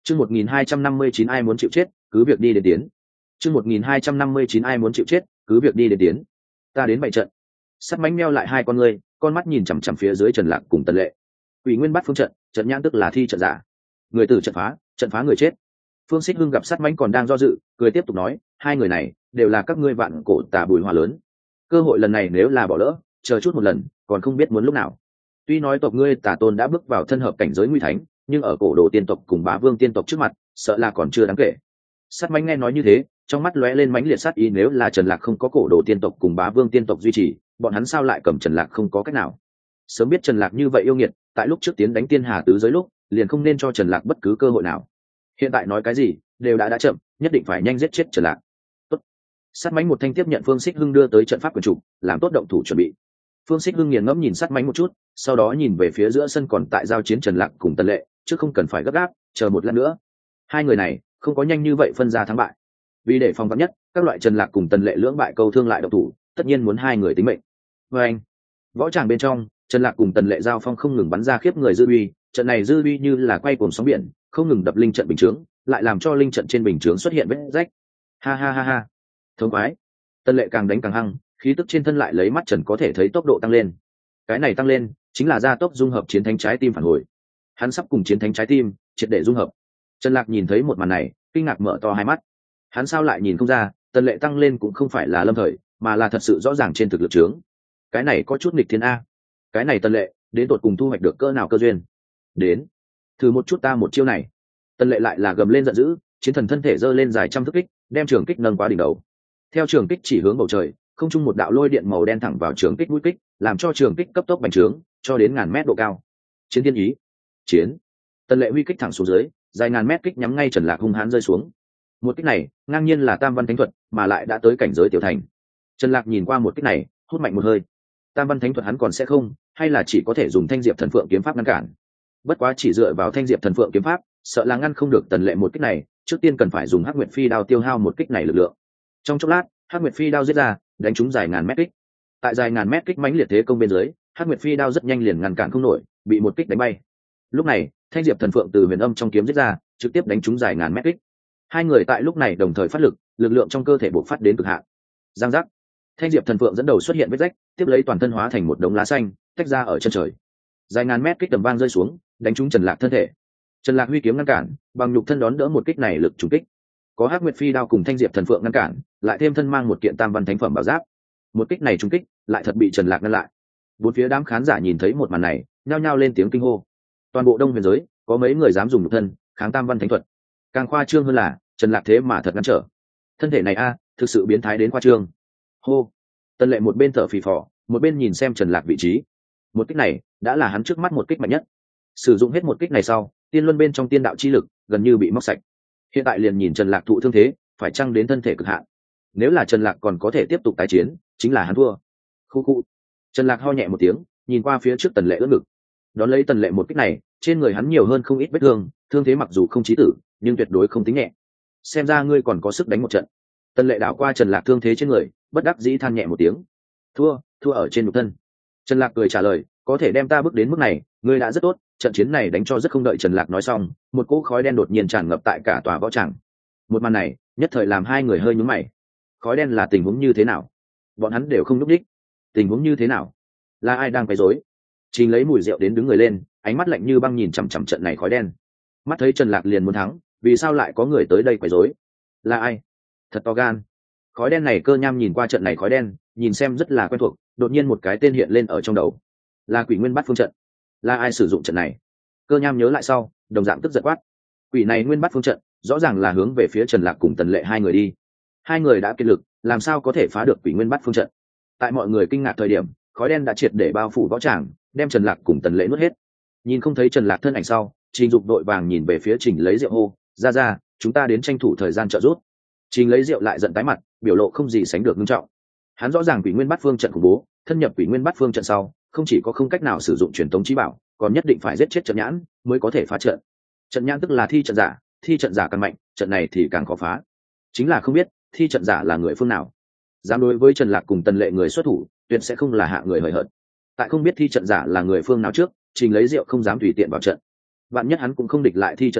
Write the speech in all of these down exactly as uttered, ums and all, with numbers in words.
Chương một nghìn hai trăm năm mươi chín ai muốn chịu chết, cứ việc đi đến tiến. Chương một nghìn hai trăm năm mươi chín ai muốn chịu chết, cứ việc đi đến tiến. Ta đến bại trận. Sắt mánh meo lại hai con ngươi, con mắt nhìn chằm chằm phía dưới Trần Lạc cùng Tần Lệ. Quỷ Nguyên Bát Phương trận, trận nhãn tức là thi trận giả. Người tử trận phá, trận phá người chết. Phương Xích Hưng gặp Sắt mánh còn đang do dự, cười tiếp tục nói, hai người này đều là các ngươi vạn cổ tà bùi hòa lớn. Cơ hội lần này nếu là bỏ lỡ, chờ chút một lần, còn không biết muốn lúc nào. Tuy nói tộc ngươi Tà Tôn đã bước vào thân hợp cảnh giới nguy thánh, nhưng ở cổ đồ tiên tộc cùng Bá Vương tiên tộc trước mặt, sợ là còn chưa đáng kể. Sắt mánh nghe nói như thế, trong mắt lóe lên mãnh liệt sát ý, nếu là Trần Lạc không có cổ đồ tiên tộc cùng Bá Vương tiên tộc duy trì, bọn hắn sao lại cầm Trần Lạc không có cách nào. Sớm biết Trần Lạc như vậy yêu nghiệt, tại lúc trước tiến đánh Tiên Hà tứ giới lúc, liền không nên cho Trần Lạc bất cứ cơ hội nào. Hiện tại nói cái gì, đều đã đã chậm, nhất định phải nhanh giết chết Trần Lạc. Tốt. Sắt mánh một thanh tiếp nhận Phương Xích Hưng đưa tới trận pháp quyền trục, làm tốt động thủ chuẩn bị. Phương Xích Hưng nghiền ngẫm nhìn Sắt mánh một chút, sau đó nhìn về phía giữa sân còn tại giao chiến Trần Lạc cùng Tần Lệ, chứ không cần phải gấp gáp, chờ một lát nữa. Hai người này không có nhanh như vậy phân ra thắng bại. Vì để phòng vắn nhất, các loại Trần Lạc cùng Tần Lệ lưỡng bại câu thương lại động thủ, tất nhiên muốn hai người tính mệnh. Và anh, võ tràng bên trong, Trần Lạc cùng Tần Lệ giao phong không ngừng bắn ra khiếp người dư uy, trận này dư uy như là quay cuồng sóng biển, không ngừng đập linh trận bình chướng, lại làm cho linh trận trên bình chướng xuất hiện vết rách. Ha ha ha ha. Thống quái. Tần Lệ càng đánh càng hăng, khí tức trên thân lại lấy mắt Trần có thể thấy tốc độ tăng lên. Cái này tăng lên, chính là gia tốc dung hợp chiến thánh trái tim phản hồi. Hắn sắp cùng chiến thánh trái tim triệt để dung hợp. Trần Lạc nhìn thấy một màn này, kinh ngạc mở to hai mắt. Hắn sao lại nhìn không ra, Tần Lệ tăng lên cũng không phải là lâm thời, mà là thật sự rõ ràng trên thực lực trướng. Cái này có chút nghịch thiên a. Cái này Tần Lệ, đến tột cùng thu hoạch được cỡ nào cơ duyên. Đến, thử một chút ta một chiêu này. Tần Lệ lại là gầm lên giận dữ, chiến thần thân thể giơ lên dài trăm thước kích, đem trường kích nâng quá đỉnh đầu. Theo trường kích chỉ hướng bầu trời, không trung một đạo lôi điện màu đen thẳng vào trường kích mũi kích, làm cho trường kích cấp tốc bành trướng, cho đến ngàn mét độ cao. Chiến thiên ý, chiến. Tần Lệ huy kích thẳng xuống dưới, dài ngàn mét kích nhắm ngay Trần Lạc hung hãn rơi xuống. Một kích này, ngang nhiên là Tam Văn Thánh thuật, mà lại đã tới cảnh giới tiểu thành. Trần Lạc nhìn qua một kích này, hút mạnh một hơi. Tam Văn Thánh thuật hắn còn sẽ không, hay là chỉ có thể dùng Thanh Diệp Thần Phượng kiếm pháp ngăn cản. Bất quá chỉ dựa vào Thanh Diệp Thần Phượng kiếm pháp, sợ là ngăn không được Tần Lệ một kích này, trước tiên cần phải dùng Hắc Nguyệt Phi đao tiêu hao một kích này lực lượng. Trong chốc lát, Hắc Nguyệt Phi đao giết ra, đánh trúng dài ngàn mét kích. Tại dài ngàn mét kích mãnh liệt thế công bên dưới, Hắc Nguyệt Phi đao rất nhanh liền ngăn cản không nổi, bị một kích đánh bay. Lúc này, Thanh Diệp Thần Phượng từ huyền âm trong kiếm giết ra, trực tiếp đánh trúng dài ngàn mét kích. Hai người tại lúc này đồng thời phát lực, lực lượng trong cơ thể bộc phát đến cực hạn. Giang giác. Thanh Diệp Thần Phượng dẫn đầu xuất hiện vết rách, tiếp lấy toàn thân hóa thành một đống lá xanh, tách ra ở chân trời. Dài ngàn mét kích tầm vang rơi xuống, đánh trúng Trần Lạc thân thể. Trần Lạc huy kiếm ngăn cản, bằng nhục thân đón đỡ một kích này lực trùng kích. Có Hắc Nguyệt Phi đao cùng Thanh Diệp Thần Phượng ngăn cản, lại thêm thân mang một kiện Tam Văn Thánh phẩm bảo giáp. Một kích này trùng kích, lại thật bị Trần Lạc ngăn lại. Bốn phía đám khán giả nhìn thấy một màn này, nhao nhao lên tiếng kinh hô. Toàn bộ Đông Huyền giới, có mấy người dám dùng nhục thân kháng Tam Văn Thánh thuật. Càng khoa trương hơn là, Trần Lạc thế mà thật ngăn trở. Thân thể này a, thực sự biến thái đến khoa trương. Hô. Tần Lệ một bên thở phì phò, một bên nhìn xem Trần Lạc vị trí. Một kích này, đã là hắn trước mắt một kích mạnh nhất. Sử dụng hết một kích này sau, tiên luân bên trong tiên đạo chi lực gần như bị móc sạch. Hiện tại liền nhìn Trần Lạc thụ thương thế, phải chăng đến thân thể cực hạn. Nếu là Trần Lạc còn có thể tiếp tục tái chiến, chính là hắn thua. Khu khu. Trần Lạc ho nhẹ một tiếng, nhìn qua phía trước Tần Lệ ưỡn ngực. Đón lấy Tần Lệ một kích này, trên người hắn nhiều hơn không ít vết thương, thương thế mặc dù không chí tử, nhưng tuyệt đối không tính nhẹ. Xem ra ngươi còn có sức đánh một trận. Tần Lệ đảo qua Trần Lạc thương thế trên người, bất đắc dĩ than nhẹ một tiếng. Thua, thua ở trên nhục thân. Trần Lạc cười trả lời, có thể đem ta bước đến mức này, ngươi đã rất tốt. Trận chiến này đánh cho rất không đợi Trần Lạc nói xong, một cỗ khói đen đột nhiên tràn ngập tại cả tòa võ tràng. Một màn này, nhất thời làm hai người hơi nhướng mày. Khói đen là tình huống như thế nào? Bọn hắn đều không nhúc nhích. Tình huống như thế nào? Là ai đang quấy rối? Trình lấy mùi rượu đến đứng người lên, ánh mắt lạnh như băng nhìn chằm chằm trận này khói đen. Mắt thấy Trần Lạc liền muốn thắng, vì sao lại có người tới đây quấy rối? Là ai? Thật to gan. Khói đen này Cơ Nham nhìn qua trận này khói đen, nhìn xem rất là quen thuộc, đột nhiên một cái tên hiện lên ở trong đầu. Là Quỷ Nguyên Bát Phương trận. Là ai sử dụng trận này? Cơ Nham nhớ lại sau, đồng dạng tức giận quát. Quỷ này Nguyên Bát Phương trận, rõ ràng là hướng về phía Trần Lạc cùng Tần Lệ hai người đi. Hai người đã kiệt lực, làm sao có thể phá được Quỷ Nguyên Bát Phương trận? Tại mọi người kinh ngạc thời điểm, khói đen đã triệt để bao phủ võ tràng, đem Trần Lạc cùng Tần Lệ nuốt hết. Nhìn không thấy Trần Lạc thân ảnh sau, Trình Dục đội vàng nhìn về phía Trình lấy rượu hô, ra ra, chúng ta đến tranh thủ thời gian trợ giúp. Trình lấy rượu lại giận tái mặt, biểu lộ không gì sánh được nghiêm trọng. Hắn rõ ràng Quỷ Nguyên Bát Phương trận khủng bố, thân nhập Quỷ Nguyên Bát Phương trận sau, không chỉ có không cách nào sử dụng truyền tống chí bảo, còn nhất định phải giết chết trận nhãn mới có thể phá trận. Trận nhãn tức là thi trận giả, thi trận giả càng mạnh, trận này thì càng khó phá. Chính là không biết thi trận giả là người phương nào. Dám đối với Trần Lạc cùng Tần Lệ người xuất thủ, tuyệt sẽ không là hạ người hời hợt. Tại không biết thi trận giả là người phương nào trước, Trình lấy rượu không dám tùy tiện vào trận. Bạn nhất hắn cũng không địch lại thi trận giả,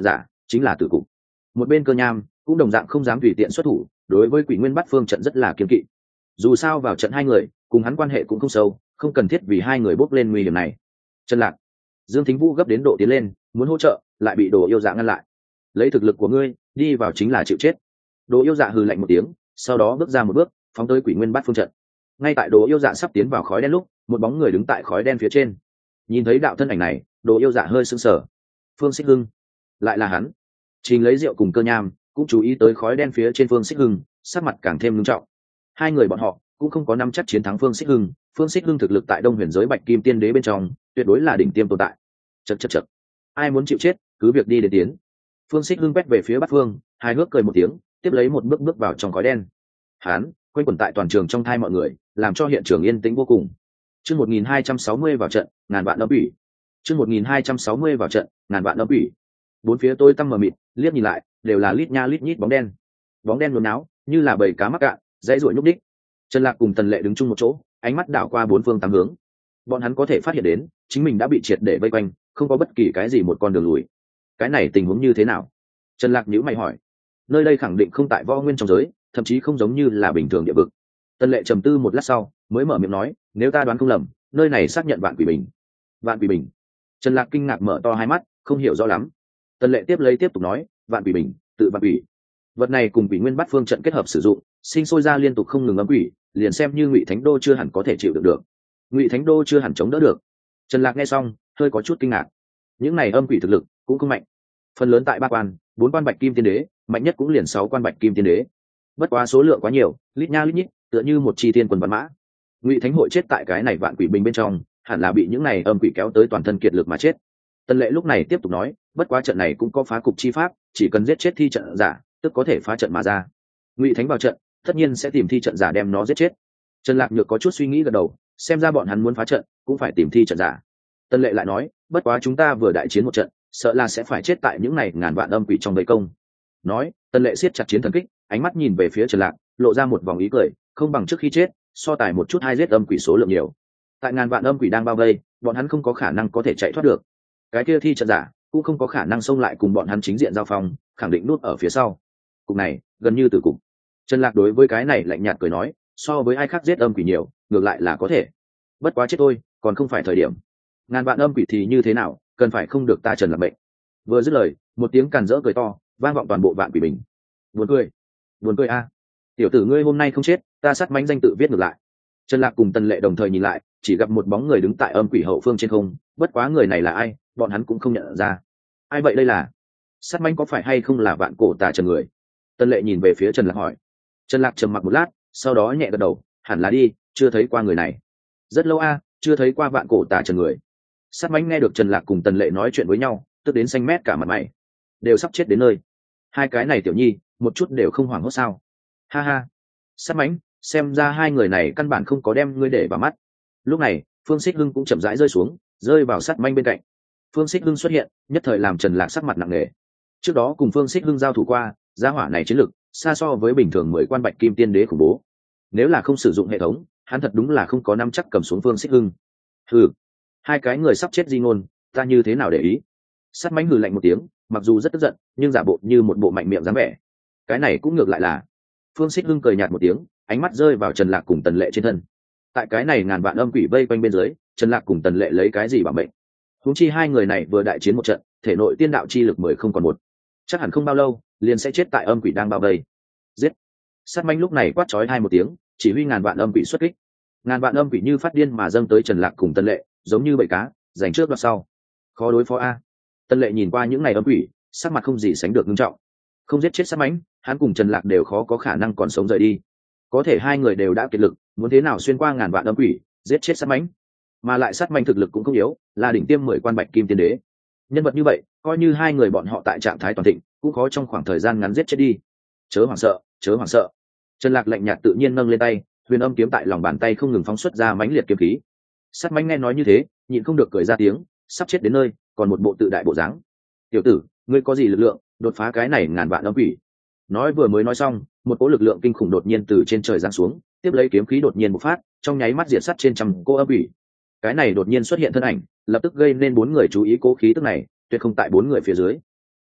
chính là tử cục. Một bên Cơ Nham cũng đồng dạng không dám tùy tiện xuất thủ, đối với Quỷ Nguyên Bát Phương trận rất là kiêng kỵ. Dù sao vào trận hai người cùng hắn quan hệ cũng không sâu, không cần thiết vì hai người bốc lên nguy hiểm này. Trần Lạc, Dương Thính Vũ gấp đến độ tiến lên muốn hỗ trợ, lại bị Đồ Yêu Dạ ngăn lại. Lấy thực lực của ngươi đi vào chính là chịu chết. Đồ Yêu Dạ hừ lạnh một tiếng, sau đó bước ra một bước phóng tới Quỷ Nguyên Bát Phương trận. Ngay tại Đồ Yêu Dạ sắp tiến vào khói đen lúc, một bóng người đứng tại khói đen phía trên. Nhìn thấy đạo thân ảnh này, Đồ Yêu Dạ hơi sững sờ. Phương Xích Hưng, lại là hắn. Trình lấy rượu cùng Cơ Nham cũng chú ý tới khói đen phía trên Phương Xích Hưng, sắc mặt càng thêm nghiêm trọng. Hai người bọn họ cũng không có nắm chắc chiến thắng Phương Xích Hưng. Phương Xích Hưng thực lực tại Đông Huyền giới Bạch Kim Tiên Đế bên trong tuyệt đối là đỉnh tiêm tồn tại. Chậc chậc chậc, ai muốn chịu chết cứ việc đi đến tiến. Phương Xích Hưng quét về phía Bát Phương, hài hước cười một tiếng, tiếp lấy một bước bước vào trong khói đen. Hán quanh quẩn tại toàn trường trong thai mọi người, làm cho hiện trường yên tĩnh vô cùng. Chương một nghìn hai trăm sáu mươi vào trận, ngàn vạn âm ủy. Chương một nghìn hai trăm sáu mươi vào trận, ngàn vạn âm ủy. Bốn phía tối tăm mờ mịt, liếc nhìn lại, đều là lít nha lít nhít bóng đen. Bóng đen luồn náo, như là bầy cá mắc cạn, dãy ruổi nhúc đích. Trần Lạc cùng Tần Lệ đứng chung một chỗ, ánh mắt đảo qua bốn phương tám hướng. Bọn hắn có thể phát hiện đến, chính mình đã bị triệt để vây quanh, không có bất kỳ cái gì một con đường lùi. Cái này tình huống như thế nào? Trần Lạc nhíu mày hỏi. Nơi đây khẳng định không tại võ nguyên trong giới, thậm chí không giống như là bình thường địa vực. Tần Lệ trầm tư một lát sau, mới mở miệng nói, nếu ta đoán không lầm, nơi này xác nhận Vạn Quỷ Bình. Vạn Quỷ Bình? Trần Lạc kinh ngạc mở to hai mắt, không hiểu rõ lắm. Tần Lệ tiếp lấy tiếp tục nói, Vạn Quỷ Bình, tự Vạn Quỷ. Vật này cùng Quỷ Nguyên Bát Phương trận kết hợp sử dụng, sinh sôi ra liên tục không ngừng ấm quỷ, liền xem như Ngụy Thánh Đô chưa hẳn có thể chịu đựng được. Ngụy Thánh Đô chưa hẳn chống đỡ được. Trần Lạc nghe xong, hơi có chút kinh ngạc. Những này âm quỷ thực lực cũng không mạnh. Phần lớn tại ba quan, bốn quan Bạch Kim Tiên Đế, mạnh nhất cũng liền sáu quan Bạch Kim Tiên Đế. Bất quá số lượng quá nhiều, lít nha lít nhít, tựa như một chi tiên quân vạn mã. Ngụy Thánh hội chết tại cái này Vạn Quỷ Bình bên trong, hẳn là bị những này âm quỷ kéo tới toàn thân kiệt lực mà chết. Tần Lệ lúc này tiếp tục nói, bất quá trận này cũng có phá cục chi pháp, chỉ cần giết chết thi trận giả, tức có thể phá trận mà ra. Ngụy Thánh vào trận, tất nhiên sẽ tìm thi trận giả đem nó giết chết. Trần Lạc Nhược có chút suy nghĩ gật đầu, xem ra bọn hắn muốn phá trận, cũng phải tìm thi trận giả. Tần Lệ lại nói, bất quá chúng ta vừa đại chiến một trận, sợ là sẽ phải chết tại những này ngàn vạn âm quỷ trong vây công. Nói, Tần Lệ siết chặt chiến thần kích, ánh mắt nhìn về phía Trần Lạc, lộ ra một vòng ý cười, không bằng trước khi chết, so tài một chút hai giết âm quỷ số lượng nhiều. Tại ngàn vạn âm quỷ đang bao vây, bọn hắn không có khả năng có thể chạy thoát được. Cái kia thi trận giả cũng không có khả năng xông lại cùng bọn hắn chính diện giao phong, khẳng định núp ở phía sau. Cục này gần như từ cục. Trần Lạc đối với cái này lạnh nhạt cười nói, so với ai khác giết âm quỷ nhiều, ngược lại là có thể. Bất quá chết thôi, còn không phải thời điểm. Ngàn vạn âm quỷ thì như thế nào, cần phải không được ta Trần Lạc mệnh. Vừa dứt lời, một tiếng càn rỡ cười to vang vọng toàn bộ Vạn Quỷ Bình. Buồn cười, buồn cười a. Tiểu tử ngươi hôm nay không chết, ta sát mánh danh tự viết ngược lại. Trần Lạc cùng Tần Lệ đồng thời nhìn lại, chỉ gặp một bóng người đứng tại âm quỷ hậu phương trên không, bất quá người này là ai, bọn hắn cũng không nhận ra. Ai vậy đây là? Sát mánh có phải hay không là Vạn Cổ Tà Trần người? Tần Lệ nhìn về phía Trần Lạc hỏi. Trần Lạc trầm mặc một lát, sau đó nhẹ gật đầu, hẳn là đi, chưa thấy qua người này. Rất lâu a, chưa thấy qua Vạn Cổ Tà Trần người. Sát mánh nghe được Trần Lạc cùng Tần Lệ nói chuyện với nhau, tức đến xanh mét cả mặt mày, đều sắp chết đến nơi. Hai cái này tiểu nhi, một chút đều không hoảng hốt sao? Ha ha. Sát mánh, xem ra hai người này căn bản không có đem ngươi để vào mắt. Lúc này, Phương Xích Hưng cũng chậm rãi rơi xuống, rơi vào Sát mánh bên cạnh. Phương Xích Hưng xuất hiện, nhất thời làm Trần Lạc sắc mặt nặng nề. Trước đó cùng Phương Xích Hưng giao thủ qua, gia hỏa này chiến lực xa so với bình thường mười quan Bạch Kim Tiên Đế khủng bố. Nếu là không sử dụng hệ thống, hắn thật đúng là không có nắm chắc cầm xuống Phương Xích Hưng. Hừ, hai cái người sắp chết di ngôn, ta như thế nào để ý? Sát mánh hừ lạnh một tiếng, mặc dù rất tức giận, nhưng giả bộ như một bộ mạnh miệng dáng vẻ. Cái này cũng ngược lại là. Phương Xích Hưng cười nhạt một tiếng, ánh mắt rơi vào Trần Lạc cùng Tần Lệ trên thân. Tại cái này ngàn vạn âm quỷ vây quanh bên dưới, Trần Lạc cùng Tần Lệ lấy cái gì bảo mệnh? Huống chi hai người này vừa đại chiến một trận, thể nội tiên đạo chi lực mười không còn một, chắc hẳn không bao lâu liền sẽ chết tại âm quỷ đang bao vây. Giết! Sát manh lúc này quát chói hai một tiếng, chỉ huy ngàn vạn âm quỷ xuất kích. Ngàn vạn âm quỷ như phát điên mà dâng tới Trần Lạc cùng Tần Lệ, giống như bầy cá, giành trước đoạt sau. Khó đối phó a. Tần Lệ nhìn qua những này âm quỷ, sắc mặt không gì sánh được nghiêm trọng. Không giết chết sát mãnh, hắn cùng Trần Lạc đều khó có khả năng còn sống rời đi. Có thể hai người đều đã kiệt lực, muốn thế nào xuyên qua ngàn vạn âm quỷ, giết chết sát mãnh. Mà lại sát mãnh thực lực cũng không yếu, là đỉnh tiêm mười quan Bạch Kim Tiên Đế. Nhân vật như vậy, coi như hai người bọn họ tại trạng thái toàn thịnh, cũng khó trong khoảng thời gian ngắn giết chết đi. Chớ hoảng sợ, chớ hoảng sợ. Trần Lạc lạnh nhạt tự nhiên nâng lên tay, huyền âm kiếm tại lòng bàn tay không ngừng phóng xuất ra mãnh liệt kiếm khí. Sát mãnh nghe nói như thế, nhịn không được cười ra tiếng, sắp chết đến nơi, còn một bộ tự đại bộ dáng. Tiểu tử, ngươi có gì lực lượng, đột phá cái này ngàn vạn âm quỷ? Nói vừa mới nói xong, một cỗ lực lượng kinh khủng đột nhiên từ trên trời giáng xuống, tiếp lấy kiếm khí đột nhiên bộc phát, trong nháy mắt diệt sát trên trăm cô âm quỷ. Cái này đột nhiên xuất hiện thân ảnh, lập tức gây nên bốn người chú ý cố khí tức này, tuyệt không tại bốn người phía dưới.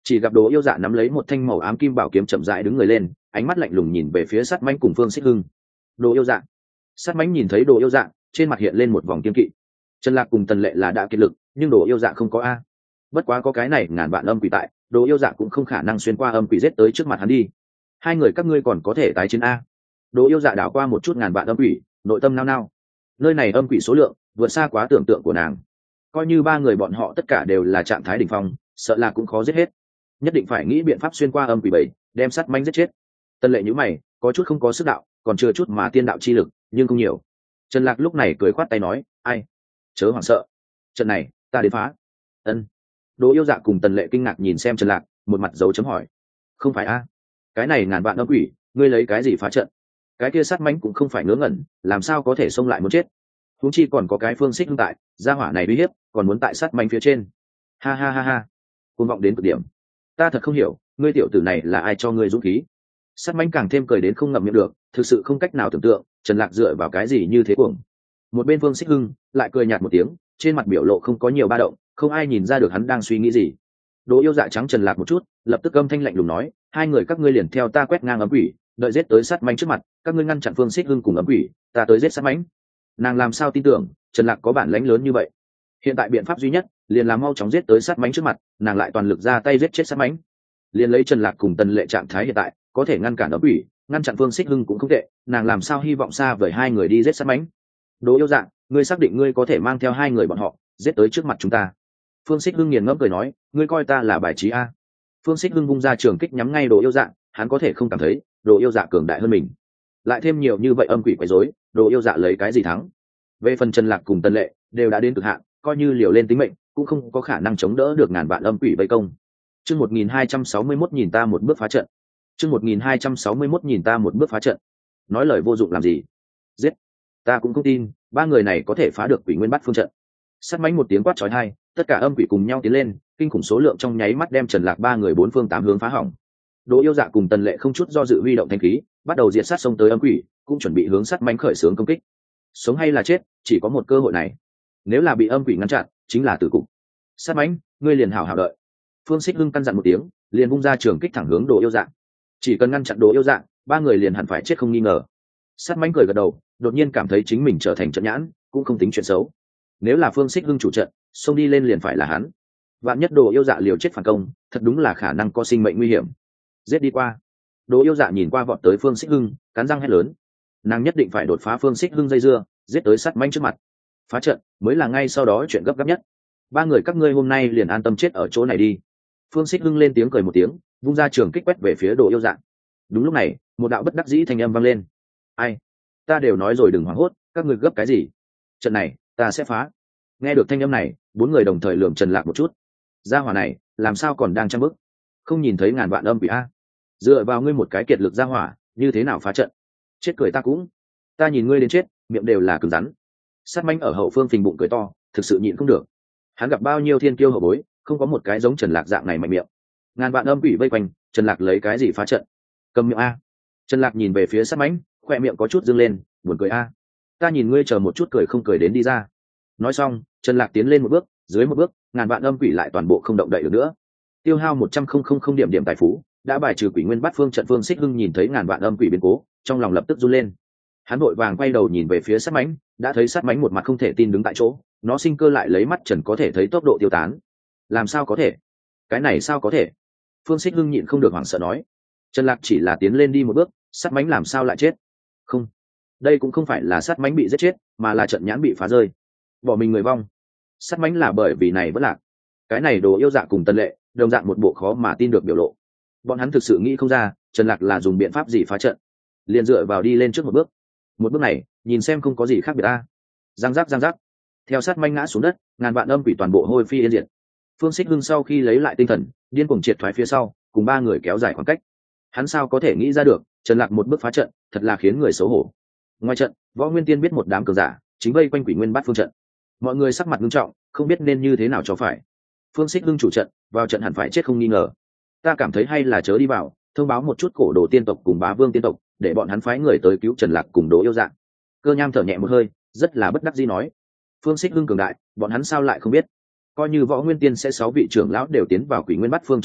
Chỉ gặp Đồ Yêu Dạ nắm lấy một thanh màu ám kim bảo kiếm chậm rãi đứng người lên, ánh mắt lạnh lùng nhìn về phía Sát Mãnh cùng Phương Xích Hưng. Đồ Yêu Dạ. Sát Mãnh nhìn thấy Đồ Yêu Dạ, trên mặt hiện lên một vòng kiên kỵ. Trần Lạc cùng Tần Lệ là đã kiệt lực, nhưng Đồ Yêu Dạ không có a. Bất quá có cái này ngàn vạn âm quỷ tại, Đồ Yêu Dạ cũng không khả năng xuyên qua âm quỷ giết tới trước mặt hắn đi. Hai người các ngươi còn có thể tái chiến a. Đồ Yêu Dạ đảo qua một chút ngàn vạn âm quỷ, nội tâm nao nao. Nơi này âm quỷ số lượng vượt xa quá tưởng tượng của nàng. Coi như ba người bọn họ tất cả đều là trạng thái đỉnh phong, sợ là cũng khó giết hết. Nhất định phải nghĩ biện pháp xuyên qua âm quỷ bảy, đem Sát Mãnh giết chết. Tần Lệ nhíu mày, có chút không có sức đạo, còn chưa chút mà tiên đạo chi lực, nhưng không nhiều. Trần Lạc lúc này cười khoát tay nói, ai, chớ hoảng sợ, trận này ta đến phá. Ân. Đồ Yêu Dạ cùng Tần Lệ kinh ngạc nhìn xem Trần Lạc, một mặt dấu chấm hỏi. Không phải a? Cái này ngàn vạn âm quỷ, ngươi lấy cái gì phá trận? Cái kia Sát Mãnh cũng không phải ngớ ngẩn, làm sao có thể xông lại muốn chết? Huống chi còn có cái Phương Xích Hưng tại, gia hỏa này uy hiếp, còn muốn tại Sát Mãnh phía trên. Ha ha ha ha. Cuồng vọng đến cực điểm. Ta thật không hiểu, ngươi tiểu tử này là ai cho ngươi dũng khí? Sát Mãnh càng thêm cười đến không ngậm miệng được, thực sự không cách nào tưởng tượng, Trần Lạc dựa vào cái gì như thế cuồng. Một bên Phương Xích Hưng lại cười nhạt một tiếng, trên mặt biểu lộ không có nhiều ba động, không ai nhìn ra được hắn đang suy nghĩ gì. Đồ Yêu Dạ trắng Trần Lạc một chút, lập tức âm thanh lạnh lùng nói, hai người các ngươi liền theo ta quét ngang ấm quỷ, đợi giết tới Sát Mãnh trước mặt, các ngươi ngăn chặn Phương Xích Hưng cùng ấm quỷ, ta tới giết Sát Mãnh. Nàng làm sao tin tưởng Trần Lạc có bản lãnh lớn như vậy? Hiện tại biện pháp duy nhất liền là mau chóng giết tới Sát Mãnh trước mặt, nàng lại toàn lực ra tay giết chết Sát Mãnh. Liền lấy Trần Lạc cùng Tần Lệ trạng thái hiện tại, có thể ngăn cản ấm quỷ, ngăn chặn Phương Xích Hưng cũng không tệ, nàng làm sao hy vọng xa vời hai người đi giết Sát Mãnh. Đồ Yêu Dạ, ngươi xác định ngươi có thể mang theo hai người bọn họ giết tới trước mặt chúng ta? Phương Xích Hưng nghiền ngẫm cười nói, ngươi coi ta là bài trí a? Phương Xích Hưng vung ra trường kích nhắm ngay Đồ Yêu Dạ, hắn có thể không cảm thấy Đồ Yêu Dạ cường đại hơn mình, lại thêm nhiều như vậy âm quỷ quấy rối, Đồ Yêu Dạ lấy cái gì thắng? Về phần Trần Lạc cùng Tần Lệ đều đã đến cực hạn, coi như liều lên tính mệnh cũng không có khả năng chống đỡ được ngàn vạn âm quỷ vây công. Chương một nghìn hai trăm sáu mươi mốt nhìn ta một bước phá trận. Chương một nghìn hai trăm sáu mươi mốt nhìn ta một bước phá trận. Nói lời vô dụng làm gì? Giết! Ta cũng không tin ba người này có thể phá được Quỷ Nguyên Bát Phương trận. Sát Mãnh một tiếng quát chói tai, tất cả âm quỷ cùng nhau tiến lên, kinh khủng số lượng trong nháy mắt đem Trần Lạc ba người bốn phương tám hướng phá hỏng. Đồ Yêu Dạ cùng Tần Lệ không chút do dự huy động thanh khí, bắt đầu diệt sát xông tới âm quỷ, cũng chuẩn bị hướng Sát Mãnh khởi xướng công kích. Sống hay là chết, chỉ có một cơ hội này. Nếu là bị âm quỷ ngăn chặn, chính là tử cục. Sát Mãnh, ngươi liền hảo hảo đợi. Phương Xích Hưng căn dặn một tiếng, liền vung ra trường kích thẳng hướng Đồ Yêu Dạ. Chỉ cần ngăn chặn Đồ Yêu Dạ, ba người liền hẳn phải chết không nghi ngờ. Sát Mãnh cười gật đầu, đột nhiên cảm thấy chính mình trở thành trận nhãn, cũng không tính chuyện xấu. Nếu là Phương Xích Hưng chủ trận, xông đi lên liền phải là hắn. Vạn nhất Đồ Yêu Dạ liều chết phản công, thật đúng là khả năng có sinh mệnh nguy hiểm. Giết đi qua. Đồ Yêu Dạ nhìn qua vọt tới Phương Xích Hưng, cắn răng hét lớn. Nàng nhất định phải đột phá Phương Xích Hưng dây dưa, giết tới Sát Mãnh trước mặt. Phá trận mới là ngay sau đó chuyện gấp gáp nhất. Ba người các ngươi hôm nay liền an tâm chết ở chỗ này đi. Phương Xích Hưng lên tiếng cười một tiếng, vung ra trường kích quét về phía Đồ Yêu Dạ. Đúng lúc này, một đạo bất đắc dĩ thanh âm vang lên. Ai? Ta đều nói rồi đừng hoảng hốt, các ngươi gấp cái gì? Trận này, ta sẽ phá. Nghe được thanh âm này, bốn người đồng thời lườm Trần Lạc một chút. Gia hỏa này, làm sao còn đang trăm bức? Không nhìn thấy ngàn vạn âm quỷ a? Dựa vào ngươi một cái kiệt lực gia hỏa, như thế nào phá trận? Chết cười ta cũng. Ta nhìn ngươi đến chết, miệng đều là cứng rắn. Sát Mãnh ở hậu phương phình bụng cười to, thực sự nhịn không được. Hắn gặp bao nhiêu thiên kiêu hậu bối, không có một cái giống Trần Lạc dạng này mạnh miệng. Ngàn vạn âm quỷ vây quanh, Trần Lạc lấy cái gì phá trận? Cầm miệng a. Trần Lạc nhìn về phía Sát Mãnh, khoe miệng có chút dương lên, buồn cười a. Ta nhìn ngươi chờ một chút cười không cười đến đi ra. Nói xong, Trần Lạc tiến lên một bước, dưới một bước, ngàn vạn âm quỷ lại toàn bộ không động đậy được nữa. Tiêu hao một trăm không điểm điểm tài phú, đã bài trừ Quỷ Nguyên Bát Phương trận. Phương Xích Hưng nhìn thấy ngàn vạn âm quỷ biến cố, trong lòng lập tức run lên. Hắn vội vàng quay đầu nhìn về phía Sát Mãnh, đã thấy Sát Mãnh một mặt không thể tin đứng tại chỗ, nó sinh cơ lại lấy mắt trần có thể thấy tốc độ tiêu tán. Làm sao có thể? Cái này sao có thể? Phương Xích Hưng nhịn không được hoảng sợ nói. Trần Lạc chỉ là tiến lên đi một bước, Sát Mãnh làm sao lại chết? Không, đây cũng không phải là Sát Mãnh bị giết chết, mà là trận nhãn bị phá rơi, bỏ mình người vong. Sát Mãnh là bởi vì này vẫn lạc. Cái này Đồ Yêu Dạ cùng Tần Lệ đồng dạng một bộ khó mà tin được biểu lộ. Bọn hắn thực sự nghĩ không ra Trần Lạc là dùng biện pháp gì phá trận, liền dựa vào đi lên trước một bước. Một bước này nhìn xem không có gì khác biệt a. Giang giác giang giác, theo Sát Mãnh ngã xuống đất, ngàn vạn âm quỷ toàn bộ hôi phi yên diệt. Phương Xích Hưng sau khi lấy lại tinh thần, điên cuồng triệt thoái phía sau, cùng ba người kéo dài khoảng cách. Hắn sao có thể nghĩ ra được Trần Lạc một bước phá trận, thật là khiến người xấu hổ. Ngoài trận, Võ Nguyên Tiên biết một đám cường giả chính vây quanh Quỷ Nguyên Bát Phương trận. Mọi người sắc mặt nghiêm trọng, không biết nên như thế nào cho phải. Phương Xích Hưng chủ trận, vào trận hẳn phải chết không nghi ngờ. Ta cảm thấy hay là chớ đi vào, thông báo một chút cổ đồ tiên tộc cùng Bá Vương tiên tộc, để bọn hắn phái người tới cứu Trần Lạc cùng Đồ Yêu Dạ. Cơ Nham thở nhẹ một hơi, rất là bất đắc dĩ nói. Phương Xích Hưng cường đại, bọn hắn sao lại không biết? Coi như Võ Nguyên Tiên sẽ sáu vị trưởng lão đều tiến vào Quỷ Nguyên Bát Phương trong trận,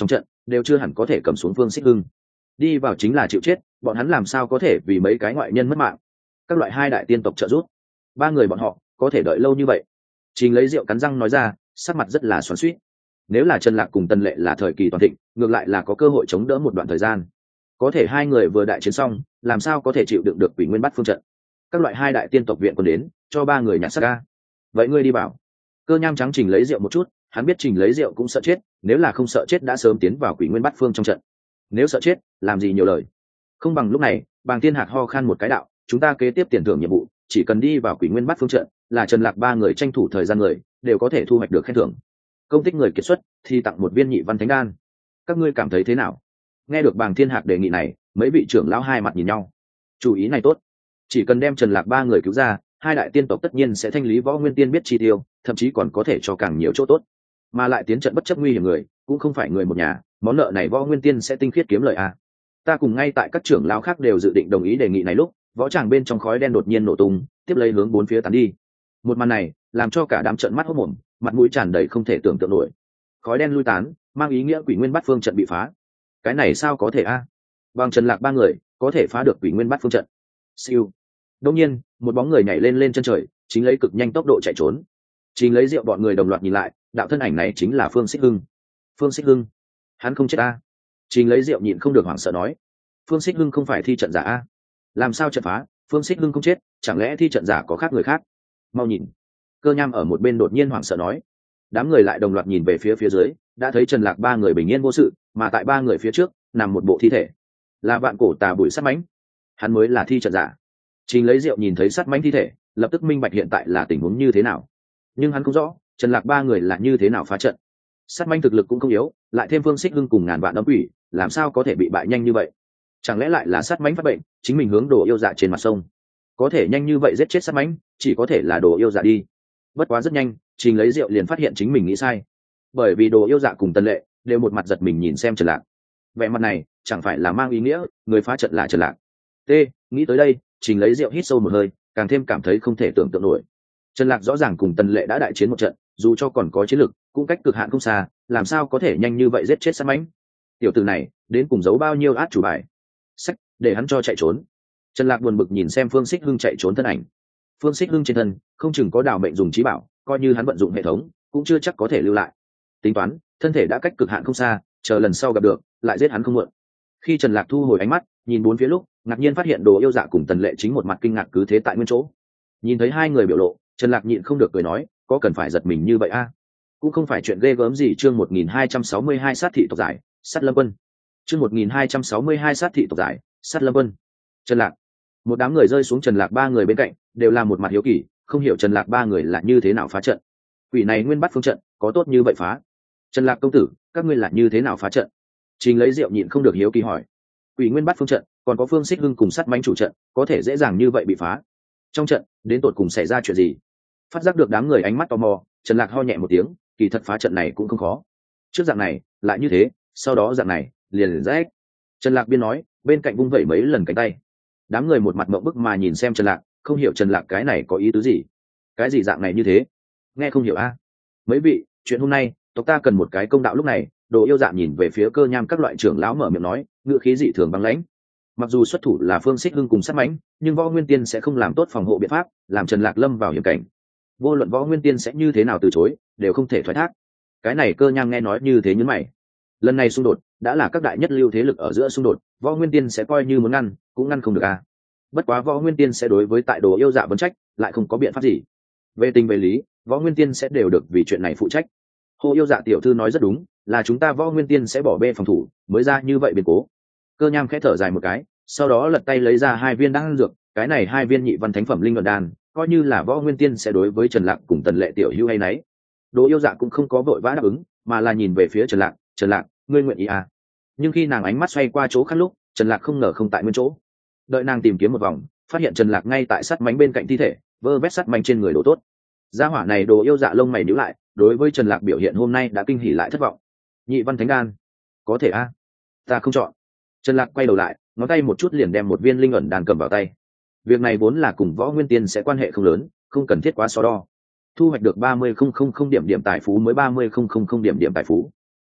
đều chưa hẳn có thể cầm xuống Phương Xích Hưng. Đi vào chính là chịu chết, bọn hắn làm sao có thể vì mấy cái ngoại nhân mất mạng. Các loại hai đại tiên tộc trợ giúp, ba người bọn họ có thể đợi lâu như vậy. Trình lấy rượu cắn răng nói ra, sắc mặt rất là xoắn xuýt. Nếu là Trần Lạc cùng Tần Lệ là thời kỳ toàn thịnh, ngược lại là có cơ hội chống đỡ một đoạn thời gian. Có thể hai người vừa đại chiến xong, làm sao có thể chịu đựng được Quỷ Nguyên Bát Phương trận. Các loại hai đại tiên tộc viện còn đến, cho ba người nhặt xác ca. Vậy ngươi đi bảo. Cơ Nham trắng Trình lấy rượu một chút, hắn biết Trình lấy rượu cũng sợ chết, nếu là không sợ chết đã sớm tiến vào Quỷ Nguyên Bát Phương trong trận. Nếu sợ chết, làm gì nhiều lời. Không bằng lúc này, Bàng Thiên Hạc ho khan một cái đạo, chúng ta kế tiếp tiền thưởng nhiệm vụ, chỉ cần đi vào Quỷ Nguyên Bát Phương trận, là Trần Lạc ba người tranh thủ thời gian người, đều có thể thu hoạch được khen thưởng. Công tích người kiệt xuất thì tặng một viên nhị văn thánh đan. Các ngươi cảm thấy thế nào? Nghe được Bàng Thiên Hạc đề nghị này, mấy vị trưởng lão hai mặt nhìn nhau. Chủ ý này tốt, chỉ cần đem Trần Lạc ba người cứu ra, hai đại tiên tộc tất nhiên sẽ thanh lý Võ Nguyên Tiên biết chi tiêu, thậm chí còn có thể cho càng nhiều chỗ tốt. Mà lại tiến trận bất chấp nguy hiểm người, cũng không phải người một nhà, món nợ này Võ Nguyên Tiên sẽ tinh khiết kiếm lời à. Ta cùng ngay tại các trưởng lão khác đều dự định đồng ý đề nghị này lúc, võ tràng bên trong khói đen đột nhiên nổ tung, tiếp lấy hướng bốn phía tán đi. Một màn này làm cho cả đám trợn mắt hốt mồm, mặt mũi tràn đầy không thể tưởng tượng nổi. Khói đen lui tán, mang ý nghĩa Quỷ Nguyên Bát Phương trận bị phá. Cái này sao có thể a? À? Bằng Trần Lạc ba người có thể phá được Quỷ Nguyên Bát Phương trận. Siêu. Đương nhiên, một bóng người nhảy lên lên chân trời, chính lấy cực nhanh tốc độ chạy trốn. Chính lấy rượu bọn người đồng loạt nhìn lại, đạo thân ảnh này chính là Phương Xích Hưng. Phương Xích Hưng, hắn không chết a? Chính lấy rượu nhịn không được hoảng sợ nói, Phương Xích Hưng không phải thi trận giả a? Làm sao trận phá? Phương Xích Hưng không chết, chẳng lẽ thi trận giả có khác người khác? Mau nhìn. Cơ Nham ở một bên đột nhiên hoảng sợ nói. Đám người lại đồng loạt nhìn về phía phía dưới, đã thấy Trần Lạc ba người bình yên vô sự, mà tại ba người phía trước nằm một bộ thi thể, là Vạn Cổ Tà Bụi Sắt Mãnh. Hắn mới là thi trận giả. Trình lấy rượu nhìn thấy Sắt Mãnh thi thể, lập tức minh bạch hiện tại là tình huống như thế nào. Nhưng hắn không rõ Trần Lạc ba người là như thế nào phá trận. Sắt Mãnh thực lực cũng không yếu, lại thêm Phương Xích Hưng cùng ngàn vạn âm quỷ, làm sao có thể bị bại nhanh như vậy? Chẳng lẽ lại là Sắt Mãnh phát bệnh, chính mình hướng Đồ Yêu Dạ trên mặt sông? Có thể nhanh như vậy giết chết Sắt Mãnh, chỉ có thể là Đồ Yêu Dạ đi. Bất quá rất nhanh, Trình lấy rượu liền phát hiện chính mình nghĩ sai, bởi vì Đồ Yêu Dạ cùng Tần Lệ đều một mặt giật mình nhìn xem Trần Lạc. Vẻ mặt này chẳng phải là mang ý nghĩa người phá trận là Trần Lạc? T, nghĩ tới đây, Trình lấy rượu hít sâu một hơi, càng thêm cảm thấy không thể tưởng tượng nổi. Trần Lạc rõ ràng cùng Tần Lệ đã đại chiến một trận, dù cho còn có chiến lực, cũng cách cực hạn không xa, làm sao có thể nhanh như vậy giết chết Sắt Mãnh? Tiểu tử này đến cùng giấu bao nhiêu át chủ bài? Sách, để hắn cho chạy trốn. Trần Lạc buồn bực nhìn xem Phương Xích Hưng chạy trốn thân ảnh. Phương Xích Hưng trên thân không chừng có đào mệnh dùng trí bảo, coi như hắn vận dụng hệ thống cũng chưa chắc có thể lưu lại. Tính toán, thân thể đã cách cực hạn không xa, chờ lần sau gặp được lại giết hắn không muộn. Khi Trần Lạc thu hồi ánh mắt nhìn bốn phía lúc, ngạc nhiên phát hiện Đồ Yêu Dạ cùng Tần Lệ chính một mặt kinh ngạc cứ thế tại nguyên chỗ. Nhìn thấy hai người biểu lộ, Trần Lạc nhịn không được cười nói, có cần phải giật mình như vậy a? À? Cũng không phải chuyện ghê gớm gì. Chương một nghìn hai trăm sáu mươi hai sát thị tộc giải, Sát Lâm Quân. Chương một nghìn hai trăm sáu mươi hai sát thị tộc giải, Sát Lâm Quân. Trần Lạc. Một đám người rơi xuống Trần Lạc ba người bên cạnh, đều là một mặt hiếu kỳ, không hiểu Trần Lạc ba người là như thế nào phá trận. Quỷ này Nguyên Bát Phương trận, có tốt như vậy phá? Trần Lạc công tử, các ngươi là như thế nào phá trận? Trình lấy rượu nhịn không được hiếu kỳ hỏi. Quỷ Nguyên Bát Phương trận, còn có Phương Xích Hưng cùng Sắt Mãnh chủ trận, có thể dễ dàng như vậy bị phá? Trong trận, đến tột cùng xảy ra chuyện gì? Phát giác được đám người ánh mắt tò mò, Trần Lạc ho nhẹ một tiếng, kỳ thật phá trận này cũng không khó. Trước dạng này, lại như thế, sau đó dạng này, liền liền rẽ. Trần Lạc biên nói, bên cạnh vung vẩy mấy lần cánh tay. Đám người một mặt ngộp bức mà nhìn xem Trần Lạc, không hiểu Trần Lạc cái này có ý tứ gì. Cái gì dạng này như thế? Nghe không hiểu a? À? Mấy vị, chuyện hôm nay, tộc ta cần một cái công đạo. Lúc này, Đồ Yêu Dạ nhìn về phía Cơ Nham các loại trưởng lão mở miệng nói, ngựa khí dị thường băng lãnh. Mặc dù xuất thủ là Phương Xích Hưng cùng Sắt Mãnh, nhưng Võ Nguyên Tiên sẽ không làm tốt phòng hộ biện pháp, làm Trần Lạc lâm vào hiểm cảnh. Vô luận Võ Nguyên Tiên sẽ như thế nào từ chối, đều không thể thoái thác. Cái này Cơ Nham nghe nói như thế nhướng mày. Lần này xung đột đã là các đại nhất lưu thế lực ở giữa xung đột, Võ Nguyên Tiên sẽ coi như muốn ngăn, cũng ngăn không được à? Bất quá Võ Nguyên Tiên sẽ đối với tại Đồ Yêu Dạ vấn trách, lại không có biện pháp gì. Về tình về lý, Võ Nguyên Tiên sẽ đều được vì chuyện này phụ trách. Hồ Yêu Dạ tiểu thư nói rất đúng, là chúng ta Võ Nguyên Tiên sẽ bỏ bê phòng thủ, mới ra như vậy biến cố. Cơ Nham khẽ thở dài một cái, sau đó lật tay lấy ra hai viên đan dược, cái này hai viên nhị văn thánh phẩm linh luận đan, coi như là Võ Nguyên Tiên sẽ đối với Trần Lạc cùng Tần Lệ tiểu hữu hay nấy. Đồ Yêu Dạ cũng không có vội vã đáp ứng, mà là nhìn về phía Trần Lạc, "Trần Lạc, ngươi nguyện ý à?" Nhưng khi nàng ánh mắt xoay qua chỗ khác lúc, Trần Lạc không ngờ không tại nguyên chỗ. Đợi nàng tìm kiếm một vòng, phát hiện Trần Lạc ngay tại Sắt Mãnh bên cạnh thi thể, vơ vét Sắt Mãnh trên người đồ tốt. Gia hỏa này Đồ Yêu Dạ lông mày nhíu lại, đối với Trần Lạc biểu hiện hôm nay đã kinh hỉ lại thất vọng. "Nhị văn thánh đan, có thể a?" À? "Ta không chọn." Trần Lạc quay đầu lại, ngón tay một chút liền đem một viên linh ẩn đan cầm vào tay. Việc này vốn là cùng Võ Nguyên Tiên sẽ quan hệ không lớn, không cần thiết quá so đo. Thu hoạch được ba mươi không không không điểm điểm tài phú mới ba mươi không không không điểm điểm tài phú.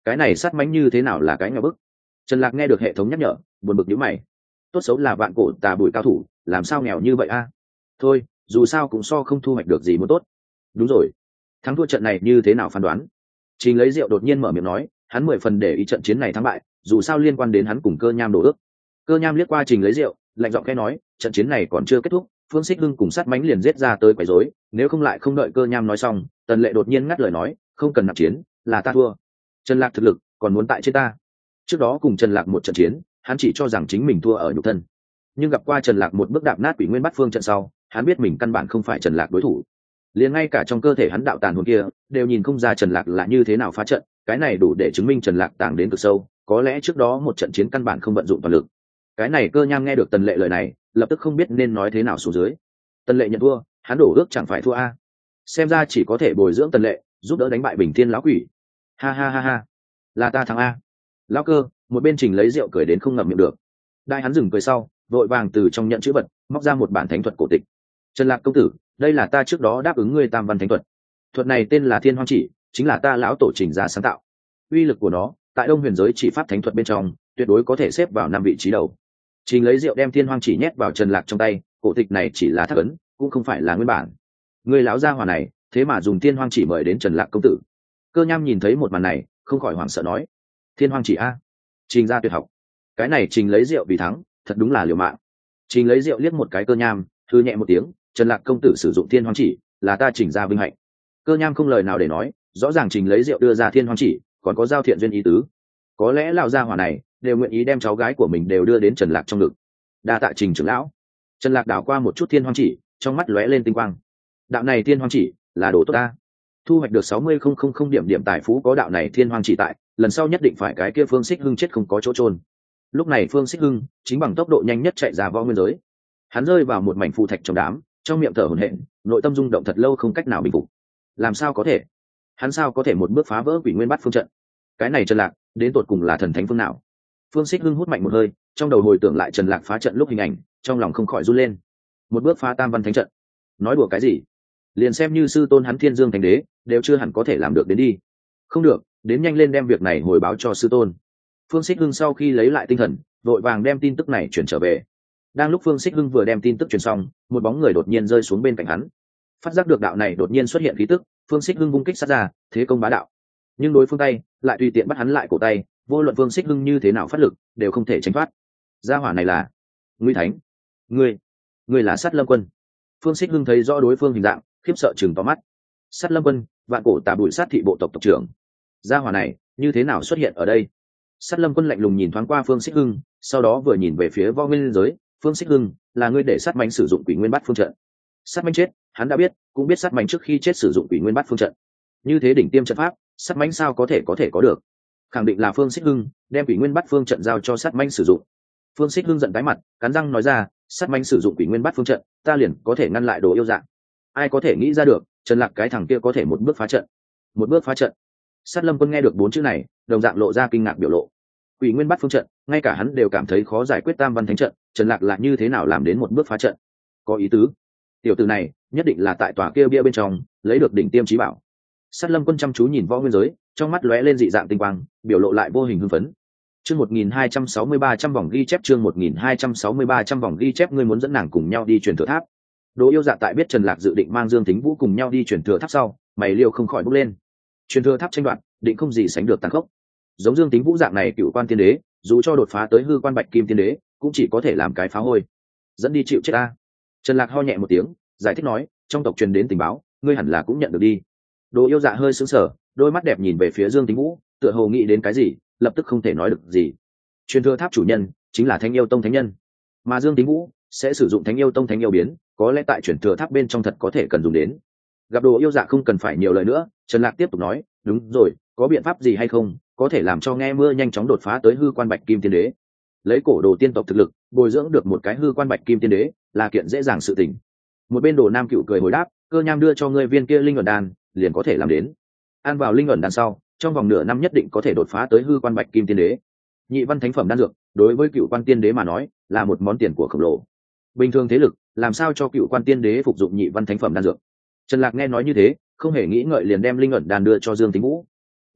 cái này sát mánh như thế nào là cái nghèo bức. Trần Lạc nghe được hệ thống nhắc nhở, buồn bực nhíu mày. Tốt xấu là vạn cổ tà bụi cao thủ, làm sao nghèo như vậy a? Thôi, dù sao cũng so không thu hoạch được gì muốn tốt. Đúng rồi, thắng thua trận này như thế nào phán đoán? Trình Lấy Diệu đột nhiên mở miệng nói, hắn mười phần để ý trận chiến này thắng bại, dù sao liên quan đến hắn cùng Cơ Nham đổ ước. Cơ Nham liếc qua Trình Lấy Diệu, lạnh giọng khẽ nói, trận chiến này còn chưa kết thúc, Phương Xích Hưng cùng sát mánh liền giết ra tới quấy rối, nếu không lại không đợi Cơ Nham nói xong, Tần Lệ đột nhiên ngắt lời nói, không cần nạp chiến, là ta thua. Trần Lạc thực lực còn muốn tại trên ta. Trước đó cùng Trần Lạc một trận chiến, hắn chỉ cho rằng chính mình thua ở nhục thân, nhưng gặp qua Trần Lạc một bước đạp nát Quỷ Nguyên Bát Phương trận sau, hắn biết mình căn bản không phải Trần Lạc đối thủ. Liền ngay cả trong cơ thể hắn đạo tàn hồn kia, đều nhìn không ra Trần Lạc là như thế nào phá trận, cái này đủ để chứng minh Trần Lạc tàng đến cực sâu, có lẽ trước đó một trận chiến căn bản không vận dụng toàn lực. Cái này Cơ Nham nghe được Tần Lệ lời này, lập tức không biết nên nói thế nào xuống dưới. Tần Lệ nhận thua, hắn đổ ước chẳng phải thua a? Xem ra chỉ có thể bồi dưỡng Tần Lệ, giúp đỡ đánh bại Bình Thiên lão quỷ. Ha ha ha ha, là ta thắng a. Lão Cơ, một bên Trình Lấy Rượu cười đến không ngậm miệng được. Đại hắn dừng cười sau, vội vàng từ trong nhận chữ vật móc ra một bản thánh thuật cổ tịch. Trần Lạc công tử, đây là ta trước đó đáp ứng ngươi tam văn thánh thuật. Thuật này tên là Thiên Hoang Chỉ, chính là ta lão tổ trình ra sáng tạo. Uy lực của nó tại Đông Huyền giới chỉ pháp thánh thuật bên trong, tuyệt đối có thể xếp vào năm vị trí đầu. Trình Lấy Rượu đem Thiên Hoang Chỉ nhét vào Trần Lạc trong tay, cổ tịch này chỉ là thác ấn, cũng không phải là nguyên bản. Ngươi lão gia hỏa này, thế mà dùng Thiên Hoang Chỉ mời đến Trần Lạc công tử. Cơ Nham nhìn thấy một màn này, không khỏi hoảng sợ nói: Thiên Hoang Chỉ a? Trình gia tuyệt học. Cái này Trình Lấy Rượu vì thắng, thật đúng là liều mạng. Trình Lấy Rượu liếc một cái Cơ Nham, thư nhẹ một tiếng, Trần Lạc công tử sử dụng Thiên Hoang Chỉ, là ta Trình gia vinh hạnh. Cơ Nham không lời nào để nói, rõ ràng Trình Lấy Rượu đưa ra Thiên Hoang Chỉ, còn có giao thiện duyên ý tứ. Có lẽ lão gia hỏa này đều nguyện ý đem cháu gái của mình đều đưa đến Trần Lạc trong ngực. Đa tạ Trình trưởng lão. Trần Lạc đảo qua một chút Thiên Hoang Chỉ, trong mắt lóe lên tinh quang. Đạo này Thiên Hoang Chỉ là đồ tốt ta. Thu hoạch được sáu mươi không không không điểm điểm tài phú có đạo này Thiên Hoang Chỉ tại, lần sau nhất định phải cái kia Phương Xích Hưng chết không có chỗ trôn. Lúc này Phương Xích Hưng chính bằng tốc độ nhanh nhất chạy ra võ nguyên giới. Hắn rơi vào một mảnh phù thạch trong đám, trong miệng thở hổn hển, nội tâm rung động thật lâu không cách nào bình phục. Làm sao có thể? Hắn sao có thể một bước phá vỡ Quỷ Nguyên Bát Phương trận? Cái này Trần Lạc, đến tột cùng là thần thánh phương nào? Phương Xích Hưng hút mạnh một hơi, trong đầu hồi tưởng lại Trần Lạc phá trận lúc hình ảnh, trong lòng không khỏi run lên. Một bước phá Tam Văn Thánh trận, nói đùa cái gì? Liền xem như sư tôn hắn Thiên Dương Thánh Đế, đều chưa hẳn có thể làm được đến đi. Không được, đến nhanh lên đem việc này hồi báo cho sư tôn. Phương Xích Hưng sau khi lấy lại tinh thần, vội vàng đem tin tức này chuyển trở về. Đang lúc Phương Xích Hưng vừa đem tin tức truyền xong, một bóng người đột nhiên rơi xuống bên cạnh hắn. Phát giác được đạo này đột nhiên xuất hiện khí tức, Phương Xích Hưng vung kích sát ra, thế công bá đạo. Nhưng đối phương tay lại tùy tiện bắt hắn lại cổ tay, vô luận Phương Xích Hưng như thế nào phát lực, đều không thể tránh thoát. Gia hỏa này là Nguy Thánh. Ngươi, ngươi là Sát Lâm Quân. Phương Xích Hưng thấy rõ đối phương hình dạng, khiếp sợ chừng to mắt. Sát Lâm Quân, vạn cổ tà bụi sát thị bộ tộc tộc trưởng. Gia hỏa này như thế nào xuất hiện ở đây? Sát Lâm Quân lạnh lùng nhìn thoáng qua Phương Xích Hưng, sau đó vừa nhìn về phía võ nguyên giới. Phương Xích Hưng, là ngươi để sát mãnh sử dụng Quỷ Nguyên Bát Phương trận. Sát mãnh chết, hắn đã biết, cũng biết sát mãnh trước khi chết sử dụng Quỷ Nguyên Bát Phương trận. Như thế đỉnh tiêm trận pháp, sát mãnh sao có thể có thể có được? Khẳng định là Phương Xích Hưng đem Quỷ Nguyên Bát Phương trận giao cho sát mãnh sử dụng. Phương Xích Hưng giận tái mặt, cắn răng nói ra, sát mãnh sử dụng Quỷ Nguyên Bát Phương trận, ta liền có thể ngăn lại đồ yêu dạng. Ai có thể nghĩ ra được, Trần Lạc cái thằng kia có thể một bước phá trận. Một bước phá trận. Sát Lâm Quân nghe được bốn chữ này, đồng dạng lộ ra kinh ngạc biểu lộ. Quỷ Nguyên Bát Phương trận, ngay cả hắn đều cảm thấy khó giải quyết Tam Văn Thánh trận, Trần Lạc lại như thế nào làm đến một bước phá trận? Có ý tứ. Tiểu tử này, nhất định là tại tòa kia bia bên trong, lấy được đỉnh tiêm chí bảo. Sát Lâm Quân chăm chú nhìn võ nguyên giới, trong mắt lóe lên dị dạng tinh quang, biểu lộ lại vô hình hưng phấn. Chương một nghìn hai trăm sáu mươi ba trăm vòng ghi chép chương một nghìn hai trăm sáu mươi ba trăm vòng ghi chép ngươi muốn dẫn nàng cùng nhau đi truyền thừa tháp. Đỗ Yêu Dạ tại biết Trần Lạc dự định mang Dương Tính Vũ cùng nhau đi truyền thừa tháp sau, mày liêu không khỏi bốc lên. Truyền thừa tháp tranh đoạt, định không gì sánh được tàn khốc. Giống Dương Tính Vũ dạng này cựu quan tiên đế, dù cho đột phá tới hư quan bạch kim tiên đế, cũng chỉ có thể làm cái phá hôi. Dẫn đi chịu chết a. Trần Lạc ho nhẹ một tiếng, giải thích nói, trong tộc truyền đến tình báo, ngươi hẳn là cũng nhận được đi. Đỗ Yêu Dạ hơi sững sờ, đôi mắt đẹp nhìn về phía Dương Tính Vũ, tựa hồ nghĩ đến cái gì, lập tức không thể nói được gì. Truyền thừa tháp chủ nhân chính là Thánh Yêu Tông thánh nhân, mà Dương Tính Vũ sẽ sử dụng Thánh Yêu Tông Thánh Yêu biến, có lẽ tại truyền thừa tháp bên trong thật có thể cần dùng đến. Gặp Đỗ Yêu Dạ không cần phải nhiều lời nữa, Trần Lạc tiếp tục nói, đúng rồi, có biện pháp gì hay không, có thể làm cho nghe mưa nhanh chóng đột phá tới hư quan bạch kim tiên đế. Lấy cổ đồ tiên tộc thực lực, bồi dưỡng được một cái hư quan bạch kim tiên đế, là kiện dễ dàng sự tình. Một bên Đồ Nam Cựu cười hồi đáp, Cơ Nham đưa cho ngươi viên kia linh ẩn đan, liền có thể làm đến. Ăn vào linh ẩn đan sau, trong vòng nửa năm nhất định có thể đột phá tới hư quan bạch kim tiên đế. Nhị văn thánh phẩm đan dược, đối với cựu quan tiên đế mà nói, là một món tiền của khổng lồ. Bình thường thế lực, làm sao cho cựu quan tiên đế phục dụng nhị văn thánh phẩm đan dược? Trần Lạc nghe nói như thế, không hề nghĩ ngợi liền đem linh ẩn đan đưa cho Dương Tính Vũ.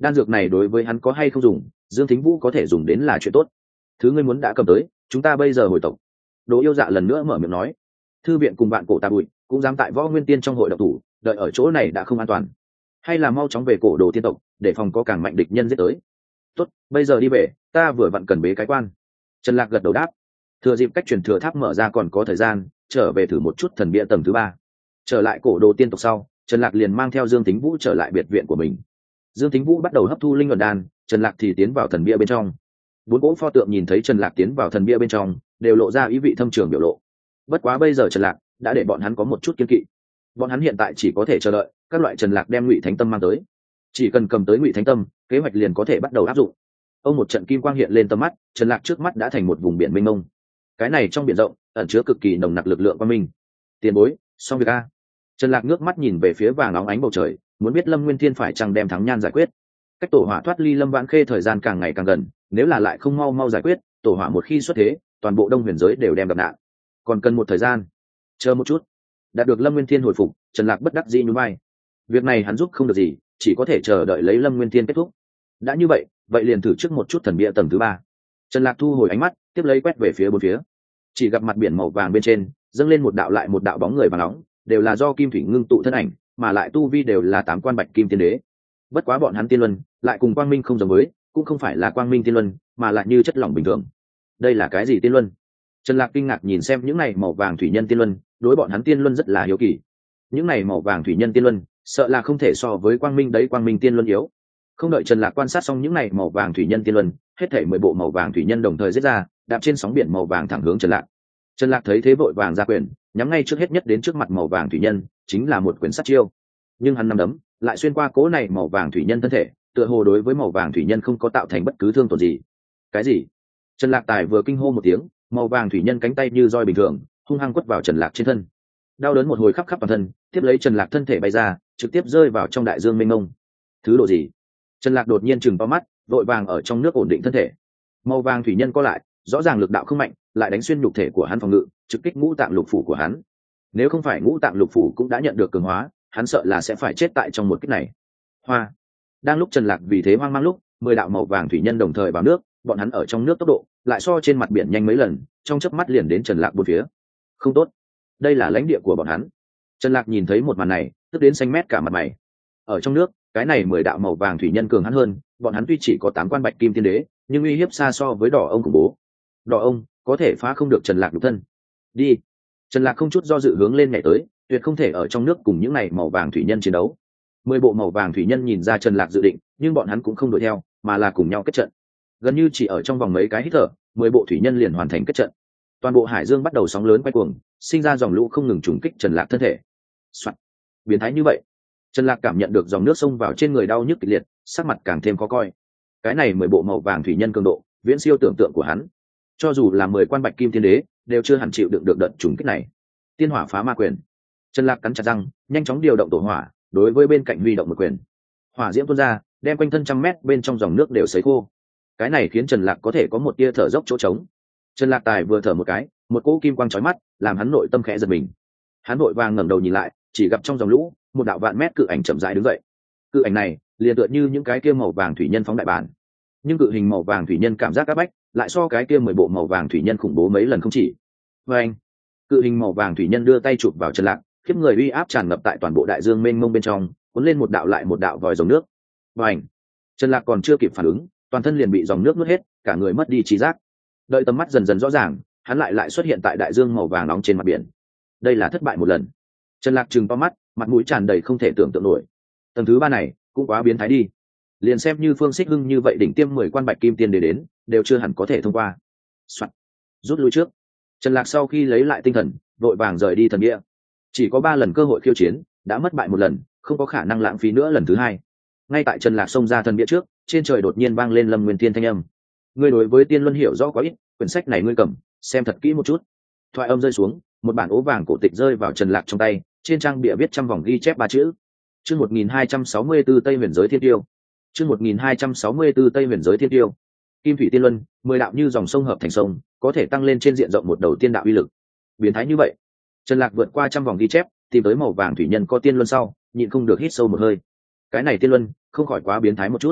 đan dược này đối với hắn có hay không dùng, Dương Thính Vũ có thể dùng đến là chuyện tốt. Thứ ngươi muốn đã cầm tới, chúng ta bây giờ hồi tộc. Đỗ Yêu Dạ lần nữa mở miệng nói. Thư viện cùng bạn cổ tà bụi cũng dám tại Võ Nguyên Tiên trong hội độc thủ, đợi ở chỗ này đã không an toàn. Hay là mau chóng về cổ đồ tiên tộc, để phòng có càng mạnh địch nhân giết tới. Tốt, bây giờ đi về, ta vừa vặn cần bế cái quan. Trần Lạc gật đầu đáp. Thừa dịp cách truyền thừa tháp mở ra còn có thời gian, trở về thử một chút thần bia tầng thứ ba. Trở lại cổ đồ tiên tộc sau, Trần Lạc liền mang theo Dương Thính Vũ trở lại biệt viện của mình. Dương Thính Vũ bắt đầu hấp thu linh luận đan, Trần Lạc thì tiến vào thần bia bên trong. Bốn cỗ pho tượng nhìn thấy Trần Lạc tiến vào thần bia bên trong, đều lộ ra ý vị thâm trường biểu lộ. Bất quá bây giờ Trần Lạc đã để bọn hắn có một chút kiên kỵ. Bọn hắn hiện tại chỉ có thể chờ đợi các loại Trần Lạc đem Ngụy Thánh Tâm mang tới. Chỉ cần cầm tới Ngụy Thánh Tâm, kế hoạch liền có thể bắt đầu áp dụng. Ông một trận kim quang hiện lên tầm mắt, Trần Lạc trước mắt đã thành một vùng biển mênh mông. Cái này trong biển rộng ẩn chứa cực kỳ nồng nặc lực lượng quang minh. Tiền bối, xong việc a. Trần Lạc ngước mắt nhìn về phía vàng óng ánh bầu trời, muốn biết Lâm Nguyên Thiên phải chăng đem thắng nhan giải quyết. Cách tổ hỏa thoát ly Lâm Vãn Khê thời gian càng ngày càng gần, nếu là lại không mau mau giải quyết, tổ hỏa một khi xuất thế, toàn bộ Đông Huyền giới đều đem gặp nạn. Còn cần một thời gian. Chờ một chút. Đạt được Lâm Nguyên Thiên hồi phục, Trần Lạc bất đắc dĩ nhún vai. Việc này hắn giúp không được gì, chỉ có thể chờ đợi lấy Lâm Nguyên Thiên kết thúc. Đã như vậy, vậy liền thử trước một chút thần bia tầng thứ ba. Trần Lạc thu hồi ánh mắt, tiếp lấy quét về phía bốn phía. Chỉ gặp mặt biển màu vàng bên trên, dâng lên một đạo lại một đạo bóng người vàng nóng, đều là do kim thủy ngưng tụ thân ảnh, mà lại tu vi đều là tám quan bạch kim tiên đế. Bất quá bọn hắn tiên luân lại cùng quang minh không giống với, cũng không phải là quang minh tiên luân, mà lại như chất lỏng bình thường. Đây là cái gì tiên luân? Trần Lạc kinh ngạc nhìn xem những này màu vàng thủy nhân tiên luân, đối bọn hắn tiên luân rất là hiếu kỳ. Những này màu vàng thủy nhân tiên luân, sợ là không thể so với quang minh đấy quang minh tiên luân yếu. Không đợi Trần Lạc quan sát xong những này màu vàng thủy nhân tiên luân, hết thảy mười bộ màu vàng thủy nhân đồng thời giết ra, đạp trên sóng biển màu vàng thẳng hướng Trần Lạc. Trần Lạc thấy thế vội vàng ra quyền, nhắm ngay trước hết nhất đến trước mặt màu vàng thủy nhân, chính là một quyền sát chiêu. Nhưng hắn nắm đấm, lại xuyên qua cố này màu vàng thủy nhân thân thể, tựa hồ đối với màu vàng thủy nhân không có tạo thành bất cứ thương tổn gì. Cái gì? Trần Lạc Tài vừa kinh hô một tiếng, màu vàng thủy nhân cánh tay như roi bình thường, hung hăng quất vào Trần Lạc trên thân. Đau đớn một hồi khắp khắp toàn thân, tiếp lấy Trần Lạc thân thể bay ra, trực tiếp rơi vào trong đại dương mênh mông. Thứ độ gì? Trần Lạc đột nhiên trừng to mắt, vội vàng ở trong nước ổn định thân thể. Màu vàng thủy nhân co lại, rõ ràng lực đạo không mạnh, lại đánh xuyên nhục thể của hắn phòng ngự, trực kích ngũ tạng lục phủ của hắn. Nếu không phải ngũ tạng lục phủ cũng đã nhận được cường hóa, hắn sợ là sẽ phải chết tại trong một kích này. Hoa. Đang lúc Trần Lạc vì thế hoang mang lúc, mười đạo màu vàng thủy nhân đồng thời vào nước, bọn hắn ở trong nước tốc độ lại so trên mặt biển nhanh mấy lần, trong chớp mắt liền đến Trần Lạc bốn phía. Không tốt, đây là lãnh địa của bọn hắn. Trần Lạc nhìn thấy một màn này, tức đến xanh mét cả mặt mày. Ở trong nước, cái này mười đạo màu vàng thủy nhân cường hắn hơn, bọn hắn tuy chỉ có tám quan bạch kim tiên đế, nhưng uy hiếp xa so với đỏ ông khủng bố. Đỏ ông có thể phá không được Trần Lạc nhục thân. Đi. Trần Lạc không chút do dự hướng lên nhảy tới, tuyệt không thể ở trong nước cùng những này màu vàng thủy nhân chiến đấu. Mười bộ màu vàng thủy nhân nhìn ra Trần Lạc dự định, nhưng bọn hắn cũng không đuổi theo, mà là cùng nhau kết trận. Gần như chỉ ở trong vòng mấy cái hít thở, mười bộ thủy nhân liền hoàn thành kết trận. Toàn bộ hải dương bắt đầu sóng lớn quay cuồng, sinh ra dòng lũ không ngừng trùng kích Trần Lạc thân thể. Soạn. Biến thái như vậy. Trần Lạc cảm nhận được dòng nước xông vào trên người đau nhức kịch liệt, sắc mặt càng thêm khó coi. Cái này mười bộ màu vàng thủy nhân cường độ, viễn siêu tưởng tượng của hắn. Cho dù là mười quan bạch kim tiên đế, đều chưa hẳn chịu đựng được đợt trùng kích này. Tiên hỏa phá ma quyền. Trần Lạc cắn chặt răng, nhanh chóng điều động tổ hỏa, đối với bên cạnh huy động một quyền. Hỏa diễm tuôn ra, đem quanh thân trăm mét bên trong dòng nước đều sấy khô. Cái này khiến Trần Lạc có thể có một tia thở dốc chỗ trống. Trần Lạc Tài vừa thở một cái, một cỗ kim quang chói mắt, làm hắn nội tâm khẽ giật mình. Hắn vội vàng ngẩng đầu nhìn lại, chỉ gặp trong dòng lũ, một đạo vạn mét cự ảnh chậm rãi đứng dậy. Cự ảnh này, liền tựa như những cái kia màu vàng thủy nhân phóng đại bản. Nhưng cự hình màu vàng thủy nhân cảm giác áp bách, lại so cái kia mười bộ màu vàng thủy nhân khủng bố mấy lần không chỉ. Và anh, cự hình màu vàng thủy nhân đưa tay chụp vào Trần Lạc, khiếp người uy áp tràn ngập tại toàn bộ đại dương mênh mông bên trong, cuốn lên một đạo lại một đạo vòi dòng nước. Và anh, Trần Lạc còn chưa kịp phản ứng, toàn thân liền bị dòng nước nuốt hết, cả người mất đi trí giác. Đợi tầm mắt dần dần rõ ràng, hắn lại lại xuất hiện tại đại dương màu vàng nóng trên mặt biển. Đây là thất bại một lần. Trần Lạc trừng to mắt, mặt mũi tràn đầy không thể tưởng tượng nổi. Tầng thứ ba này cũng quá biến thái đi. Liền xem như Phương Xích Hưng như vậy đỉnh tiêm mười quan bạch kim tiên để đến, đều chưa hẳn có thể thông qua. Soạn. Rút lui trước. Trần Lạc sau khi lấy lại tinh thần, vội vàng rời đi thần địa. Chỉ có ba lần cơ hội khiêu chiến, đã mất bại một lần, không có khả năng lãng phí nữa lần thứ hai. Ngay tại Trần Lạc xông ra thần địa trước, trên trời đột nhiên vang lên Lâm Nguyên Tiên thanh âm. Ngươi đối với tiên luân hiểu rõ quá ít, quyển sách này ngươi cầm, xem thật kỹ một chút. Thoại âm rơi xuống, một bản ố vàng cổ tịch rơi vào Trần Lạc trong tay, trên trang bìa viết trăm vòng ghi chép ba chữ. Chương một nghìn hai trăm sáu mươi tư Tây Huyền giới thiên tiêu. Chương một nghìn hai trăm sáu mươi tư Tây Huyền giới thiên tiêu. Kim thủy tiên luân, mười đạo như dòng sông hợp thành sông, có thể tăng lên trên diện rộng một đầu tiên đạo uy lực. Biến thái như vậy. Trần Lạc vượt qua trăm vòng ghi chép, tìm tới màu vàng thủy nhân có tiên luân sau, nhịn không được hít sâu một hơi. Cái này tiên luân, không khỏi quá biến thái một chút.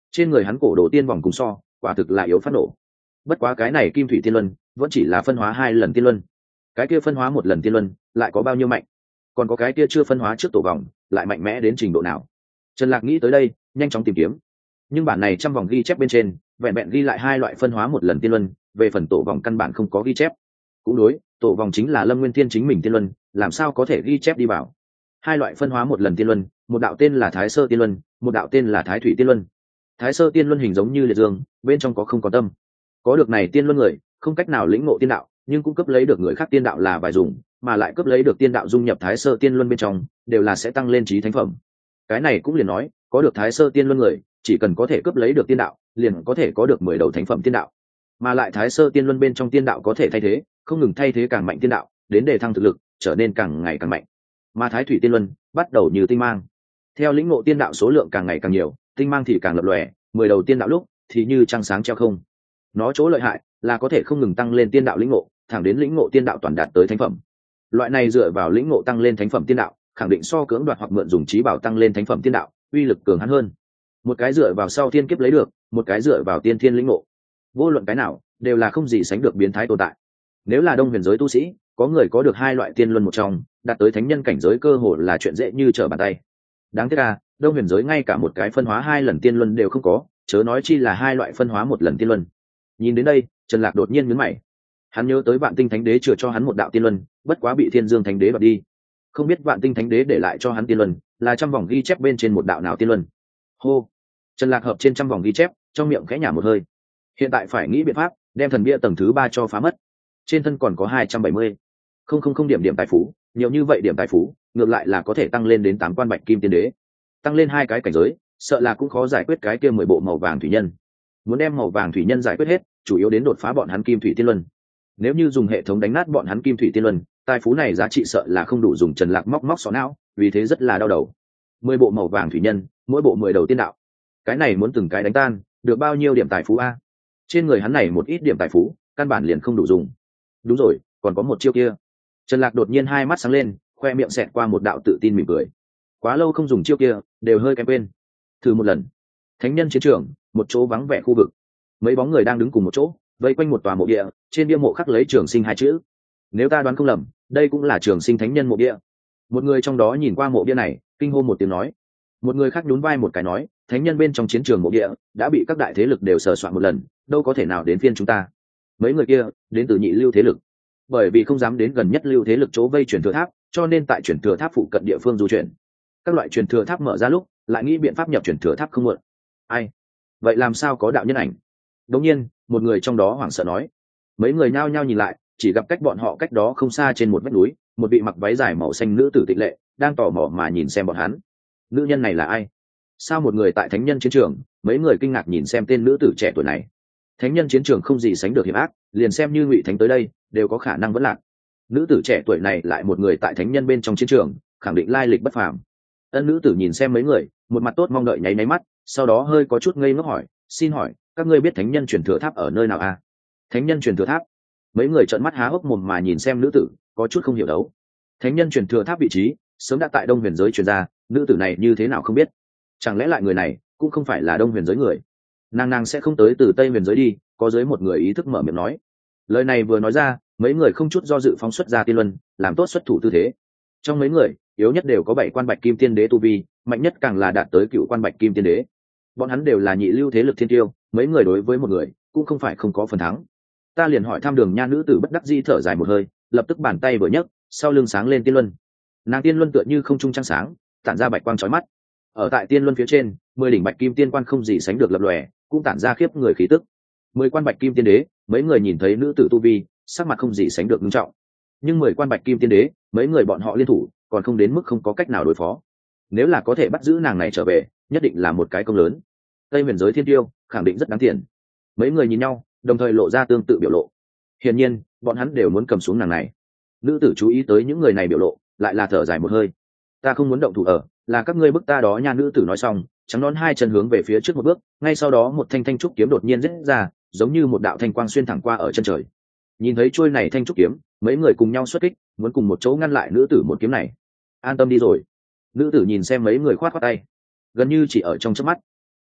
trên người hắn cổ đồ tiên vòng cùng so quả thực là yếu phát nổ. Bất quá cái này kim thủy tiên luân vẫn chỉ là phân hóa hai lần tiên luân, cái kia phân hóa một lần tiên luân lại có bao nhiêu mạnh, còn có cái kia chưa phân hóa trước tổ vòng lại mạnh mẽ đến trình độ nào. Trần Lạc nghĩ tới đây nhanh chóng tìm kiếm, nhưng bản này trăm vòng ghi chép bên trên vẹn vẹn ghi lại hai loại phân hóa một lần tiên luân, về phần tổ vòng căn bản không có ghi chép. Cũng đối, tổ vòng chính là Lâm Nguyên Thiên chính mình tiên luân, làm sao có thể ghi chép đi vào. Hai loại phân hóa một lần tiên luân, một đạo tên là Thái Sơ tiên luân, một đạo tên là Thái Thủy tiên luân. Thái Sơ tiên luân hình giống như liệt dương, bên trong có không có tâm. Có được này tiên luân người, không cách nào lĩnh ngộ tiên đạo, nhưng cũng cấp lấy được người khác tiên đạo là vài dùng, mà lại cấp lấy được tiên đạo dung nhập Thái Sơ tiên luân bên trong, đều là sẽ tăng lên trí thánh phẩm. Cái này cũng liền nói, có được Thái Sơ tiên luân người, chỉ cần có thể cấp lấy được tiên đạo, liền có thể có được mười đầu thánh phẩm tiên đạo. Mà lại Thái Sơ tiên luân bên trong tiên đạo có thể thay thế, không ngừng thay thế càng mạnh tiên đạo, đến để thăng thực lực, trở nên càng ngày càng mạnh. Mà Thái Thủy tiên luân bắt đầu như tinh mang, theo lĩnh ngộ tiên đạo số lượng càng ngày càng nhiều, tinh mang thì càng lập lòe, mười đầu tiên đạo lúc thì như trăng sáng treo không. Nó chỗ lợi hại là có thể không ngừng tăng lên tiên đạo lĩnh ngộ, thẳng đến lĩnh ngộ tiên đạo toàn đạt tới thánh phẩm. Loại này dựa vào lĩnh ngộ tăng lên thánh phẩm tiên đạo, khẳng định so cưỡng đoạt hoặc mượn dùng trí bảo tăng lên thánh phẩm tiên đạo, uy lực cường hãn hơn. Một cái dựa vào sau thiên kiếp lấy được, một cái dựa vào tiên thiên lĩnh ngộ. Vô luận cái nào, đều là không gì sánh được biến thái tồn tại. Nếu là Đông Huyền giới tu sĩ, có người có được hai loại tiên luân một trong, đạt tới thánh nhân cảnh giới cơ hồ là chuyện dễ như trở bàn tay. Đáng tiếc là, Đông Huyền giới ngay cả một cái phân hóa hai lần tiên luân đều không có, chớ nói chi là hai loại phân hóa một lần tiên luân. Nhìn đến đây, Trần Lạc đột nhiên nhướng mày. Hắn nhớ tới Vạn Tinh Thánh Đế chừa cho hắn một đạo tiên luân, bất quá bị Thiên Dương Thánh Đế đoạt đi. Không biết Vạn Tinh Thánh Đế để lại cho hắn tiên luân, là trăm vòng ghi chép bên trên một đạo nào tiên luân. Hô. Trần Lạc hợp trên trăm vòng ghi chép, trong miệng khẽ nhả một hơi. Hiện tại phải nghĩ biện pháp, đem thần bia tầng thứ ba cho phá mất. Trên thân còn có hai trăm bảy mươi. Không không không điểm điểm tài phú, nhiều như vậy điểm tài phú, ngược lại là có thể tăng lên đến tám quan Bạch Kim Tiên Đế. Tăng lên hai cái cảnh giới, sợ là cũng khó giải quyết cái kia mười bộ màu vàng thủy nhân. Muốn đem màu vàng thủy nhân giải quyết hết, chủ yếu đến đột phá bọn hắn Kim Thủy Tiên Luân. Nếu như dùng hệ thống đánh nát bọn hắn Kim Thủy Tiên Luân, tài phú này giá trị sợ là không đủ dùng. Trần Lạc móc móc xó não, vì thế rất là đau đầu. Mười bộ màu vàng thủy nhân, mỗi bộ mười đầu tiên đạo. Cái này muốn từng cái đánh tan, được bao nhiêu điểm tài phú a? Trên người hắn này một ít điểm tài phú, căn bản liền không đủ dùng. Đúng rồi, còn có một chiêu kia. Trần Lạc đột nhiên hai mắt sáng lên, khoe miệng xẹt qua một đạo tự tin mỉm cười. Quá lâu không dùng chiêu kia, đều hơi kém quên. Thử một lần. Thánh nhân chiến trường, một chỗ vắng vẻ khu vực. Mấy bóng người đang đứng cùng một chỗ, vây quanh một tòa mộ địa, trên bia mộ khắc lấy Trường Sinh hai chữ. Nếu ta đoán không lầm, đây cũng là Trường Sinh thánh nhân mộ địa. Một người trong đó nhìn qua mộ bia này, kinh hô một tiếng nói. Một người khác nhún vai một cái nói, thánh nhân bên trong chiến trường mộ địa đã bị các đại thế lực đều sờ soạn một lần, đâu có thể nào đến phiên chúng ta. Mấy người kia đến từ nhị lưu thế lực, bởi vì không dám đến gần nhất lưu thế lực chỗ vây truyền thừa tháp, cho nên tại truyền thừa tháp phụ cận địa phương du chuyển. Các loại truyền thừa tháp mở ra lúc, lại nghĩ biện pháp nhập truyền thừa tháp không muộn. Ai? Vậy làm sao có đạo nhân ảnh? Đống nhiên, một người trong đó hoảng sợ nói. Mấy người nhao nhao nhìn lại, chỉ gặp cách bọn họ cách đó không xa trên một vách núi, một vị mặc váy dài màu xanh nữ tử tịnh lệ, đang tò mò mà nhìn xem bọn hắn. Nữ nhân này là ai? Sao một người tại thánh nhân chiến trường? Mấy người kinh ngạc nhìn xem tên nữ tử trẻ tuổi này. Thánh nhân chiến trường không gì sánh được hiểm ác, liền xem như Ngụy Thánh tới đây, đều có khả năng vẫn lạc. Nữ tử trẻ tuổi này lại một người tại thánh nhân bên trong chiến trường, khẳng định lai lịch bất phàm. Ân nữ tử nhìn xem mấy người, một mặt tốt mong đợi nháy máy mắt, sau đó hơi có chút ngây ngốc hỏi, xin hỏi, các ngươi biết thánh nhân truyền thừa tháp ở nơi nào à? Thánh nhân truyền thừa tháp? Mấy người trợn mắt há hốc mồm mà nhìn xem nữ tử, có chút không hiểu đấu. Thánh nhân truyền thừa tháp vị trí, sớm đã tại Đông Huyền giới truyền ra, nữ tử này như thế nào không biết? Chẳng lẽ lại người này cũng không phải là Đông Huyền giới người? Nàng nàng sẽ không tới từ Tây Huyền giới đi? Có giới một người ý thức mở miệng nói. Lời này vừa nói ra, mấy người không chút do dự phóng xuất ra tiên luân, làm tốt xuất thủ tư thế. Trong mấy người, yếu nhất đều có bảy quan Bạch Kim Tiên Đế tu vi, mạnh nhất càng là đạt tới cựu quan Bạch Kim Tiên Đế. Bọn hắn đều là nhị lưu thế lực thiên tiêu, mấy người đối với một người cũng không phải không có phần thắng. Ta liền hỏi thăm Đường Nha nữ tử bất đắc dĩ thở dài một hơi, lập tức bàn tay vừa nhấc, sau lưng sáng lên tiên luân. Nàng tiên luân tựa như không trung trăng sáng, tản ra bạch quang chói mắt. Ở tại tiên luân phía trên, mười đỉnh Bạch Kim Tiên quan không gì sánh được lập lòe, cũng tản ra khiếp người khí tức. Mười quan Bạch Kim Tiên Đế, mấy người nhìn thấy nữ tử tu vi, sắc mặt không gì sánh được nghiêm trọng. Nhưng mười quan Bạch Kim Tiên Đế, mấy người bọn họ liên thủ, còn không đến mức không có cách nào đối phó. Nếu là có thể bắt giữ nàng này trở về, nhất định là một cái công lớn. Tây Huyền giới thiên tiêu, khẳng định rất đáng tiền. Mấy người nhìn nhau, đồng thời lộ ra tương tự biểu lộ. Hiển nhiên, bọn hắn đều muốn cầm xuống nàng này. Nữ tử chú ý tới những người này biểu lộ, lại là thở dài một hơi. Ta không muốn động thủ ở, là các ngươi bức ta đó nha. Nữ tử nói xong, trắng nón hai chân hướng về phía trước một bước, ngay sau đó một thanh thanh trúc kiếm đột nhiên rít ra, giống như một đạo thanh quang xuyên thẳng qua ở chân trời. Nhìn thấy chuôi này thanh trúc kiếm, mấy người cùng nhau xuất kích, muốn cùng một chỗ ngăn lại nữ tử một kiếm này. An tâm đi rồi. Nữ tử nhìn xem mấy người khoát khoát tay, gần như chỉ ở trong chớp mắt,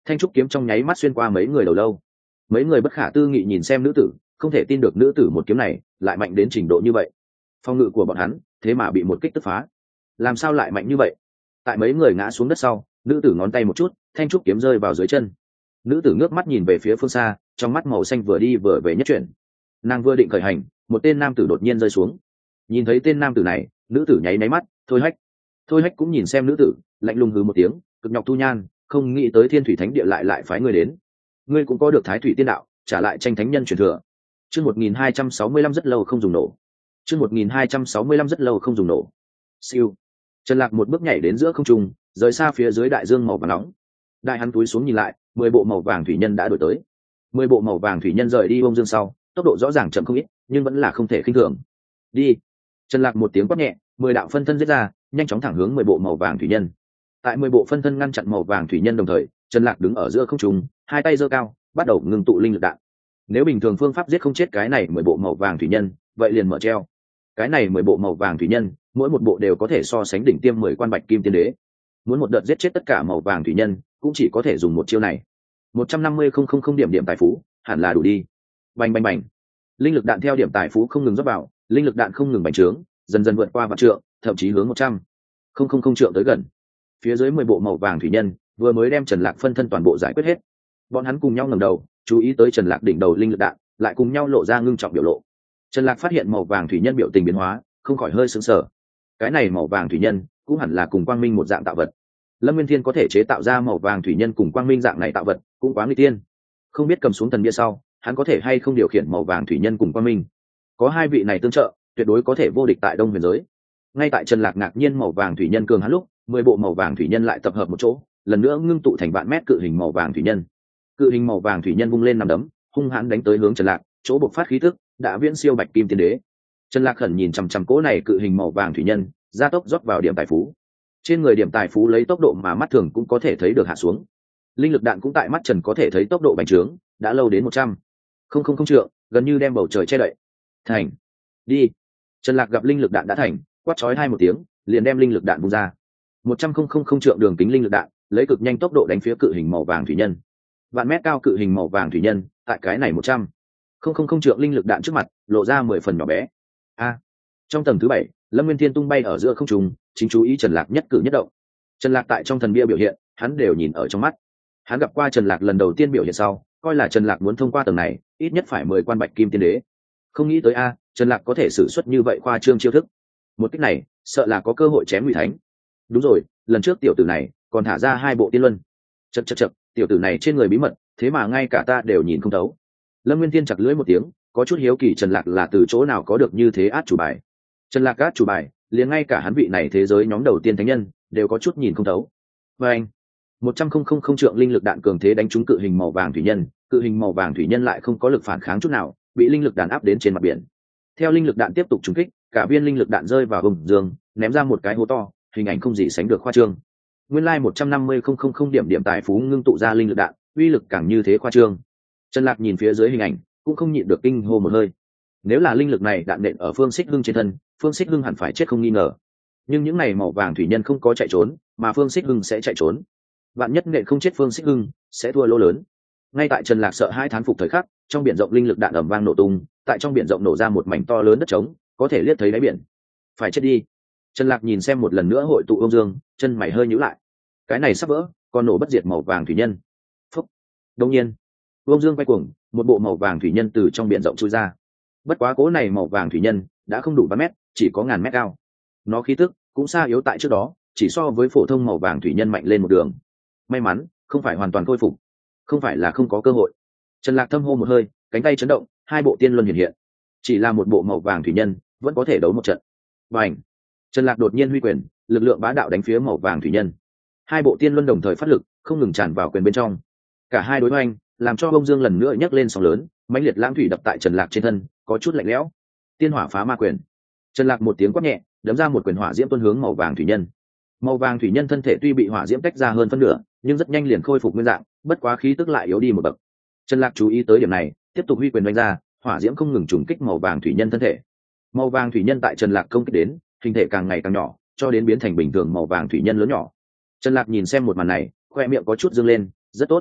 thanh trúc kiếm trong nháy mắt xuyên qua mấy người đầu lâu. Mấy người bất khả tư nghị nhìn xem nữ tử, không thể tin được nữ tử một kiếm này lại mạnh đến trình độ như vậy. Phòng ngự của bọn hắn thế mà bị một kích tức phá, làm sao lại mạnh như vậy? Tại mấy người ngã xuống đất sau, nữ tử ngón tay một chút, thanh trúc kiếm rơi vào dưới chân. Nữ tử ngước mắt nhìn về phía phương xa, trong mắt màu xanh vừa đi vừa về nhất chuyển. Nàng vừa định khởi hành, một tên nam tử đột nhiên rơi xuống. Nhìn thấy tên nam tử này, nữ tử nháy máy mắt. Thôi Hách. Thôi Hách cũng nhìn xem nữ tử, lạnh lùng hừ một tiếng, cực nhọc thu nhan, không nghĩ tới Thiên Thủy Thánh Địa lại lại phái ngươi đến. Ngươi cũng có được Thái Thủy Tiên Đạo, trả lại tranh thánh nhân truyền thừa. Chương một nghìn hai trăm sáu mươi lăm rất lâu không dùng nổ. Chương một nghìn hai trăm sáu mươi lăm rất lâu không dùng nổ. Siêu. Trần Lạc một bước nhảy đến giữa không trung, rời xa phía dưới đại dương màu vàng nóng. Đại hắn túi xuống nhìn lại, mười bộ màu vàng thủy nhân đã đổi tới. Mười bộ màu vàng thủy nhân rời đi bông dương sau, tốc độ rõ ràng chậm không ít, nhưng vẫn là không thể khinh thường. Đi. Trần Lạc một tiếng quát nhẹ, mười đạo phân thân giết ra, nhanh chóng thẳng hướng mười bộ màu vàng thủy nhân. Tại mười bộ phân thân ngăn chặn màu vàng thủy nhân đồng thời, Trần Lạc đứng ở giữa không trung, hai tay giơ cao, bắt đầu ngưng tụ linh lực đạn. Nếu bình thường phương pháp giết không chết cái này mười bộ màu vàng thủy nhân, vậy liền mở treo. Cái này mười bộ màu vàng thủy nhân, mỗi một bộ đều có thể so sánh đỉnh tiêm mười quan bạch kim tiên đế. Muốn một đợt giết chết tất cả màu vàng thủy nhân, cũng chỉ có thể dùng một chiêu này. một trăm năm mươi không không không điểm điểm tài phú, hẳn là đủ đi. Bành bành bành. Linh lực đạn theo điểm tài phú không ngừng rót vào, linh lực đạn không ngừng bành trướng, dần dần vượt qua vạn trượng, thậm chí hướng một trăm không không không trượng tới gần. Phía dưới mười bộ màu vàng thủy nhân vừa mới đem Trần Lạc phân thân toàn bộ giải quyết hết. Bọn hắn cùng nhau ngẩng đầu, chú ý tới Trần Lạc đỉnh đầu linh lực đạn, lại cùng nhau lộ ra ngưng trọng biểu lộ. Trần Lạc phát hiện màu vàng thủy nhân biểu tình biến hóa, không khỏi hơi sững sờ. Cái này màu vàng thủy nhân cũng hẳn là cùng quang minh một dạng tạo vật. Lâm Nguyên Thiên có thể chế tạo ra màu vàng thủy nhân cùng quang minh dạng này tạo vật, cũng quá nguy tiên. Không biết cầm xuống thần bia sau, hắn có thể hay không điều khiển màu vàng thủy nhân cùng quang minh. Có hai vị này tương trợ, tuyệt đối có thể vô địch tại Đông Huyền giới. Ngay tại Trần Lạc ngạc nhiên màu vàng thủy nhân cường hắn lúc, mười bộ màu vàng thủy nhân lại tập hợp một chỗ, lần nữa ngưng tụ thành vạn mét cự hình màu vàng thủy nhân. Cự hình màu vàng thủy nhân vung lên nằm đấm, hung hãn đánh tới hướng Trần Lạc, chỗ bộc phát khí tức đã viễn siêu bạch kim tiên đế. Trần Lạc khẩn nhìn chằm chằm cỗ này cự hình màu vàng thủy nhân, gia tốc rót vào điểm tài phú. Trên người điểm tài phú lấy tốc độ mà mắt thường cũng có thể thấy được hạ xuống. Linh lực đạn cũng tại mắt Trần có thể thấy tốc độ bành trướng, đã lâu đến một trăm không không không trượng, gần như đem bầu trời che đậy. Thành. Đi. Trần Lạc gặp linh lực đạn đã thành, quát chói hai một tiếng, liền đem linh lực đạn vung ra. một trăm không không không trượng đường kính linh lực đạn, lấy cực nhanh tốc độ đánh phía cự hình màu vàng thủy nhân. Vạn mét cao cự hình màu vàng thủy nhân, tại cái này một trăm không không không trượng linh lực đạn trước mặt, lộ ra mười phần nhỏ bé. A. Trong tầng thứ bảy, Lâm Nguyên Thiên tung bay ở giữa không trung, chính chú ý Trần Lạc nhất cử nhất động. Trần Lạc tại trong thần bia biểu hiện, hắn đều nhìn ở trong mắt. Hắn gặp qua Trần Lạc lần đầu tiên biểu hiện sau, coi là Trần Lạc muốn thông qua tầng này, ít nhất phải mười quan bạch kim tiên đế. Không nghĩ tới a, Trần Lạc có thể sử xuất như vậy khoa trương chiêu thức. Một cách này, sợ là có cơ hội chém Ngụy Thánh. Đúng rồi, lần trước tiểu tử này còn thả ra hai bộ tiên luân. Chậc chậc chậc, tiểu tử này trên người bí mật, thế mà ngay cả ta đều nhìn không thấu. Lâm Nguyên Thiên chặt lưỡi một tiếng, có chút hiếu kỳ Trần Lạc là từ chỗ nào có được như thế át chủ bài. Trần Lạc át chủ bài, liền ngay cả hắn vị này thế giới nhóm đầu tiên thánh nhân đều có chút nhìn không thấu. Và anh, một trăm không không không trượng linh lực đạn cường thế đánh trúng cự hình màu vàng thủy nhân, cự hình màu vàng thủy nhân lại không có lực phản kháng chút nào, bị linh lực đạn áp đến trên mặt biển. Theo linh lực đạn tiếp tục trúng kích, cả viên linh lực đạn rơi vào vùng dương, ném ra một cái hố to, hình ảnh không gì sánh được khoa trương. Nguyên lai like một trăm năm mươi không không không điểm điểm tài phú ngưng tụ ra linh lực đạn, uy lực càng như thế khoa trương. Trần Lạc nhìn phía dưới hình ảnh, cũng không nhịn được kinh hô một hơi. Nếu là linh lực này đạn nện ở Phương Xích Hưng trên thân, Phương Xích Hưng hẳn phải chết không nghi ngờ. Nhưng những này màu vàng thủy nhân không có chạy trốn, mà Phương Xích Hưng sẽ chạy trốn. Vạn nhất nện không chết Phương Xích Hưng, sẽ thua lỗ lớn. Ngay tại Trần Lạc sợ hai thán phục thời khắc, trong biển rộng linh lực đạn ầm vang nổ tung, tại trong biển rộng nổ ra một mảnh to lớn đất trống, có thể liếc thấy đáy biển. Phải chết đi. Trần Lạc nhìn xem một lần nữa hội tụ Âu Dương, chân mày hơi nhíu lại. Cái này sắp vỡ, còn nổ bất diệt màu vàng thủy nhân. Phúc. Đương nhiên, Âu Dương quay cuồng, một bộ màu vàng thủy nhân từ trong biển rộng chui ra. Bất quá cố này màu vàng thủy nhân đã không đủ ba mét, chỉ có ngàn mét cao. Nó khí tức cũng xa yếu tại trước đó, chỉ so với phổ thông màu vàng thủy nhân mạnh lên một đường. May mắn, không phải hoàn toàn khôi phục, không phải là không có cơ hội. Trần Lạc thâm hô một hơi, cánh tay chấn động, hai bộ tiên luân hiện hiện. Chỉ là một bộ màu vàng thủy nhân, vẫn có thể đấu một trận. Bành! Trần Lạc đột nhiên huy quyền, lực lượng bá đạo đánh phía màu vàng thủy nhân. Hai bộ tiên luân đồng thời phát lực, không ngừng tràn vào quyền bên trong. Cả hai đối hoành, làm cho Bông Dương lần nữa nhấc lên sóng lớn, mãnh liệt lãng thủy đập tại Trần Lạc trên thân, có chút lạnh lẽo. Tiên hỏa phá ma quyền. Trần Lạc một tiếng quát nhẹ, đấm ra một quyền hỏa diễm tuôn hướng màu vàng thủy nhân. Màu vàng thủy nhân thân thể tuy bị hỏa diễm tách ra hơn phân nửa, nhưng rất nhanh liền khôi phục nguyên dạng, bất quá khí tức lại yếu đi một bậc. Trần Lạc chú ý tới điểm này, tiếp tục huy quyền đánh ra, hỏa diễm không ngừng trùng kích màu vàng thủy nhân thân thể. Màu vàng thủy nhân tại Trần Lạc công kích đến, hình thể càng ngày càng nhỏ, cho đến biến thành bình thường màu vàng thủy nhân lớn nhỏ. Trần Lạc nhìn xem một màn này, khoe miệng có chút dương lên, rất tốt.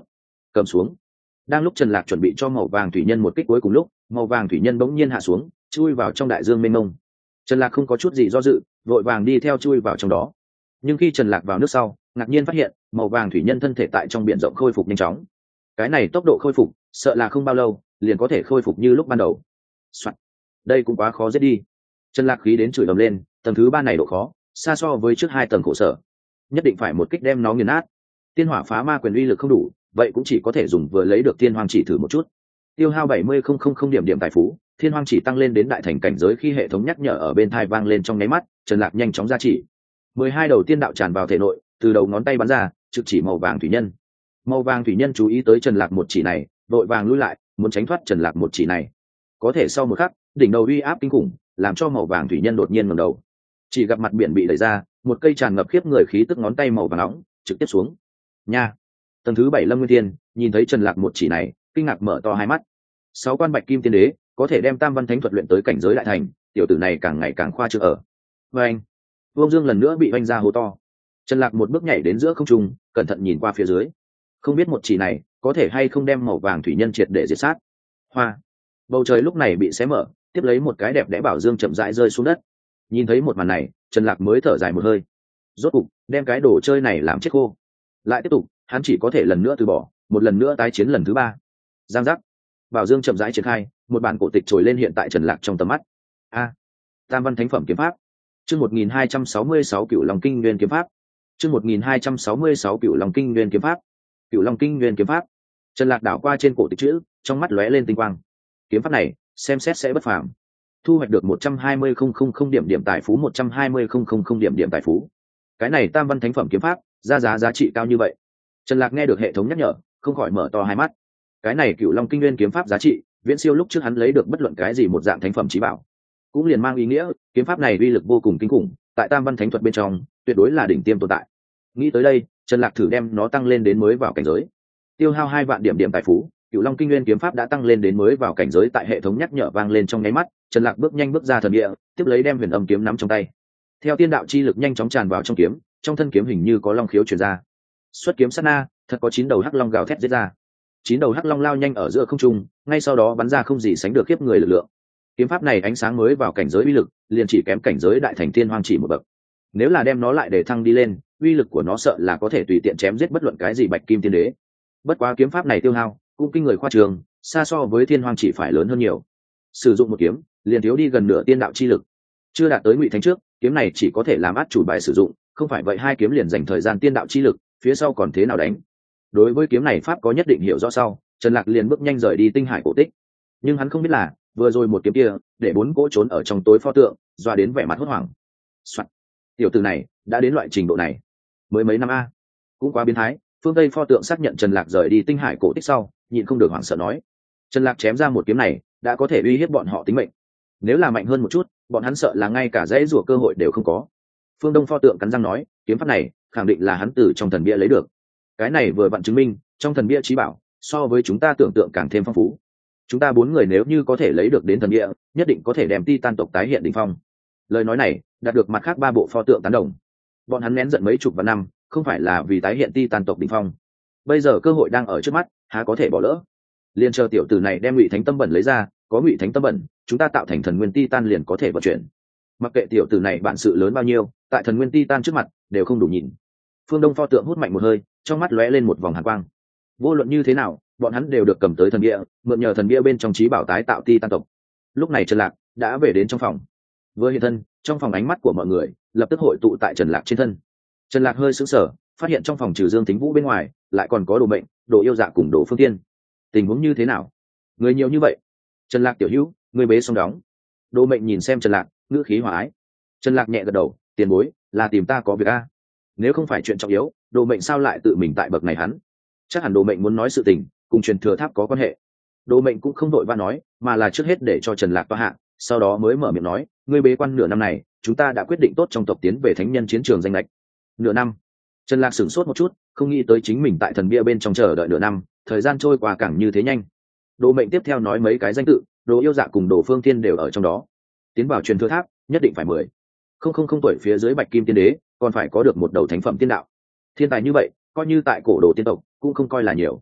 cầm xuống. Đang lúc Trần Lạc chuẩn bị cho màu vàng thủy nhân một kích cuối cùng lúc, màu vàng thủy nhân bỗng nhiên hạ xuống, chui vào trong đại dương mênh mông. Trần Lạc không có chút gì do dự, vội vàng đi theo chui vào trong đó. Nhưng khi Trần Lạc vào nước sau, ngạc nhiên phát hiện màu vàng thủy nhân thân thể tại trong biển rộng khôi phục nhanh chóng. Cái này tốc độ khôi phục, sợ là không bao lâu liền có thể khôi phục như lúc ban đầu. Soạn. Đây cũng quá khó giết đi. Trần Lạc khí đến chửi ầm lên, tầng thứ ba này độ khó xa so với trước hai tầng khổ sở, nhất định phải một kích đem nó nghiền nát. Tiên hỏa phá ma quyền uy lực không đủ, vậy cũng chỉ có thể dùng vừa lấy được thiên hoang chỉ thử một chút. Tiêu hao bảy mươi nghìn điểm điểm tài phú, thiên hoang chỉ tăng lên đến đại thành cảnh giới khi hệ thống nhắc nhở ở bên tai vang lên trong nháy mắt, Trần Lạc nhanh chóng ra chỉ. mười hai đầu tiên đạo tràn vào thể nội, từ đầu ngón tay bắn ra, trực chỉ màu vàng thủy nhân. Màu vàng thủy nhân chú ý tới Trần Lạc một chỉ này, vội vàng lùi lại, muốn tránh thoát Trần Lạc một chỉ này. Có thể sau một khắc, đỉnh đầu uy áp kinh khủng, làm cho màu vàng thủy nhân đột nhiên ngẩng đầu. Chỉ gặp mặt biển bị đẩy ra, một cây tràn ngập khiếp người khí tức ngón tay màu vàng nóng, trực tiếp xuống. Nha. Tầng thứ bảy Lâm Nguyên Tiên, nhìn thấy Trần Lạc một chỉ này, kinh ngạc mở to hai mắt. Sáu quan bạch kim tiên đế, có thể đem Tam Văn Thánh thuật luyện tới cảnh giới đại thành, tiểu tử này càng ngày càng khoa trương ở. Và anh, Vương Dương lần nữa bị vanh ra hố to. Trần Lạc một bước nhảy đến giữa không trung, cẩn thận nhìn qua phía dưới. Không biết một chỉ này có thể hay không đem màu vàng thủy nhân triệt để diệt sát. Hoa. Bầu trời lúc này bị xé mở, tiếp lấy một cái đẹp đẽ bảo dương chậm rãi rơi xuống đất. Nhìn thấy một màn này, Trần Lạc mới thở dài một hơi. Rốt cục, đem cái đồ chơi này làm chết khô. Lại tiếp tục, hắn chỉ có thể lần nữa từ bỏ, một lần nữa tái chiến lần thứ ba. Giang giác. Bảo dương chậm rãi triển khai, một bản cổ tịch trồi lên hiện tại Trần Lạc trong tầm mắt. A. Tam Văn Thánh phẩm kiếm pháp. Chương một nghìn hai trăm sáu mươi sáu Cửu Long Kinh Nguyên kiếm pháp. Chương một nghìn hai trăm sáu mươi sáu Cửu Long Kinh Nguyên kiếm pháp. Cửu Long Kinh Nguyên kiếm pháp. Trần Lạc đảo qua trên cổ tịch chữ, trong mắt lóe lên tinh quang. Kiếm pháp này, xem xét sẽ bất phàm. Thu hoạch được một trăm hai mươi nghìn điểm điểm tài phú, một trăm hai mươi nghìn điểm điểm tài phú. Cái này Tam Văn Thánh phẩm kiếm pháp, ra giá giá trị cao như vậy. Trần Lạc nghe được hệ thống nhắc nhở, không khỏi mở to hai mắt. Cái này Cửu Long Kinh Nguyên kiếm pháp giá trị, viễn siêu lúc trước hắn lấy được bất luận cái gì một dạng thánh phẩm chí bảo. Cũng liền mang ý nghĩa, kiếm pháp này uy lực vô cùng kinh khủng, tại Tam Văn Thánh thuật bên trong, tuyệt đối là đỉnh tiêm tồn tại. Nghĩ tới đây, Trần Lạc thử đem nó tăng lên đến mới vào cảnh giới. Tiêu hao hai vạn điểm điểm tài phú, Cửu Long Kinh Nguyên kiếm pháp đã tăng lên đến mới vào cảnh giới tại hệ thống nhắc nhở vang lên trong nháy mắt, Trần Lạc bước nhanh bước ra thần địa, tiếp lấy đem Huyền Âm kiếm nắm trong tay. Theo tiên đạo chi lực nhanh chóng tràn vào trong kiếm, trong thân kiếm hình như có long khiếu truyền ra. Xuất kiếm sát na, thật có chín đầu hắc long gào thét giết ra. Chín đầu hắc long lao nhanh ở giữa không trung, ngay sau đó bắn ra không gì sánh được khiếp người lực lượng. Kiếm pháp này ánh sáng mới vào cảnh giới uy lực, liền chỉ kém cảnh giới đại thành tiên hoang chỉ một bậc. Nếu là đem nó lại để thăng đi lên, uy lực của nó sợ là có thể tùy tiện chém giết bất luận cái gì bạch kim tiên đế. Bất quá kiếm pháp này tiêu hao cũng kinh người khoa trường, xa so với thiên hoang chỉ phải lớn hơn nhiều. Sử dụng một kiếm, liền thiếu đi gần nửa tiên đạo chi lực. Chưa đạt tới ngụy thánh trước, kiếm này chỉ có thể làm át chủ bài sử dụng, không phải vậy hai kiếm liền dành thời gian tiên đạo chi lực, phía sau còn thế nào đánh. Đối với kiếm này pháp có nhất định hiểu rõ sau, Trần Lạc liền bước nhanh rời đi tinh hải cổ tích. Nhưng hắn không biết là, vừa rồi một kiếm kia, để bốn cỗ trốn ở trong tối pho tượng, doa đến vẻ mặt hốt hoảng. Soạn. Tiểu tử này đã đến loại trình độ này, mới mấy năm a, cũng quá biến thái. Phương Tây pho tượng xác nhận Trần Lạc rời đi tinh hải cổ tích sau, nhịn không được hoảng sợ nói: Trần Lạc chém ra một kiếm này, đã có thể uy hiếp bọn họ tính mệnh. Nếu là mạnh hơn một chút, bọn hắn sợ là ngay cả dãy rủa cơ hội đều không có. Phương Đông pho tượng cắn răng nói: kiếm pháp này, khẳng định là hắn từ trong thần bia lấy được. Cái này vừa vặn chứng minh, trong thần bia trí bảo, so với chúng ta tưởng tượng càng thêm phong phú. Chúng ta bốn người nếu như có thể lấy được đến thần bia, nhất định có thể đem Titan tộc tái hiện đỉnh phong. Lời nói này, đạt được mặt khác ba bộ pho tượng tán đồng. Bọn hắn nén giận mấy chục vạn năm, không phải là vì tái hiện Titan tộc đỉnh phong. Bây giờ cơ hội đang ở trước mắt, há có thể bỏ lỡ. Liên chờ tiểu tử này đem Ngụy Thánh Tâm Bẩn lấy ra, có Ngụy Thánh Tâm Bẩn, chúng ta tạo thành thần nguyên Titan liền có thể vận chuyển. Mặc kệ tiểu tử này bản sự lớn bao nhiêu, tại thần nguyên Titan trước mặt, đều không đủ nhìn. Phương Đông pho tượng hút mạnh một hơi, trong mắt lóe lên một vòng hàn quang. Vô luận như thế nào, bọn hắn đều được cầm tới thần bia, mượn nhờ thần bia bên trong trí bảo tái tạo Titan tộc. Lúc này Trần Lạc đã về đến trong phòng. Vừa hiện thân, trong phòng ánh mắt của mọi người lập tức hội tụ tại Trần Lạc trên thân. Trần Lạc hơi sững sờ, phát hiện trong phòng trừ Dương Tính Vũ bên ngoài, lại còn có Đồ Mệnh, Đồ Yêu Dạ cùng Đồ Phương Tiên. Tình huống như thế nào? Người nhiều như vậy. Trần Lạc tiểu hữu, người bế xong đóng. Đồ Mệnh nhìn xem Trần Lạc, ngữ khí hòa ái. Trần Lạc nhẹ gật đầu, tiền bối, là tìm ta có việc a. Nếu không phải chuyện trọng yếu, Đồ Mệnh sao lại tự mình tại bậc này hắn? Chắc hẳn Đồ Mệnh muốn nói sự tình, cùng truyền thừa tháp có quan hệ. Đồ Mệnh cũng không đội va nói, mà là trước hết để cho Trần Lạc toa hạ, sau đó mới mở miệng nói, ngươi bế quan nửa năm này, chúng ta đã quyết định tốt trong tộc tiến về thánh nhân chiến trường danh lệch. Nửa năm. Trần Lạc sửng sốt một chút, không nghĩ tới chính mình tại thần bia bên trong chờ đợi nửa năm, thời gian trôi qua càng như thế nhanh. Đồ Mệnh tiếp theo nói mấy cái danh tự, Đồ Yêu Dạ cùng Đồ Phương Tiên đều ở trong đó. Tiến vào truyền thừa tháp, nhất định phải mười. Không không không tuổi phía dưới Bạch Kim Tiên Đế, còn phải có được một đầu thánh phẩm tiên đạo. Thiên tài như vậy, coi như tại cổ đồ tiên tộc, cũng không coi là nhiều.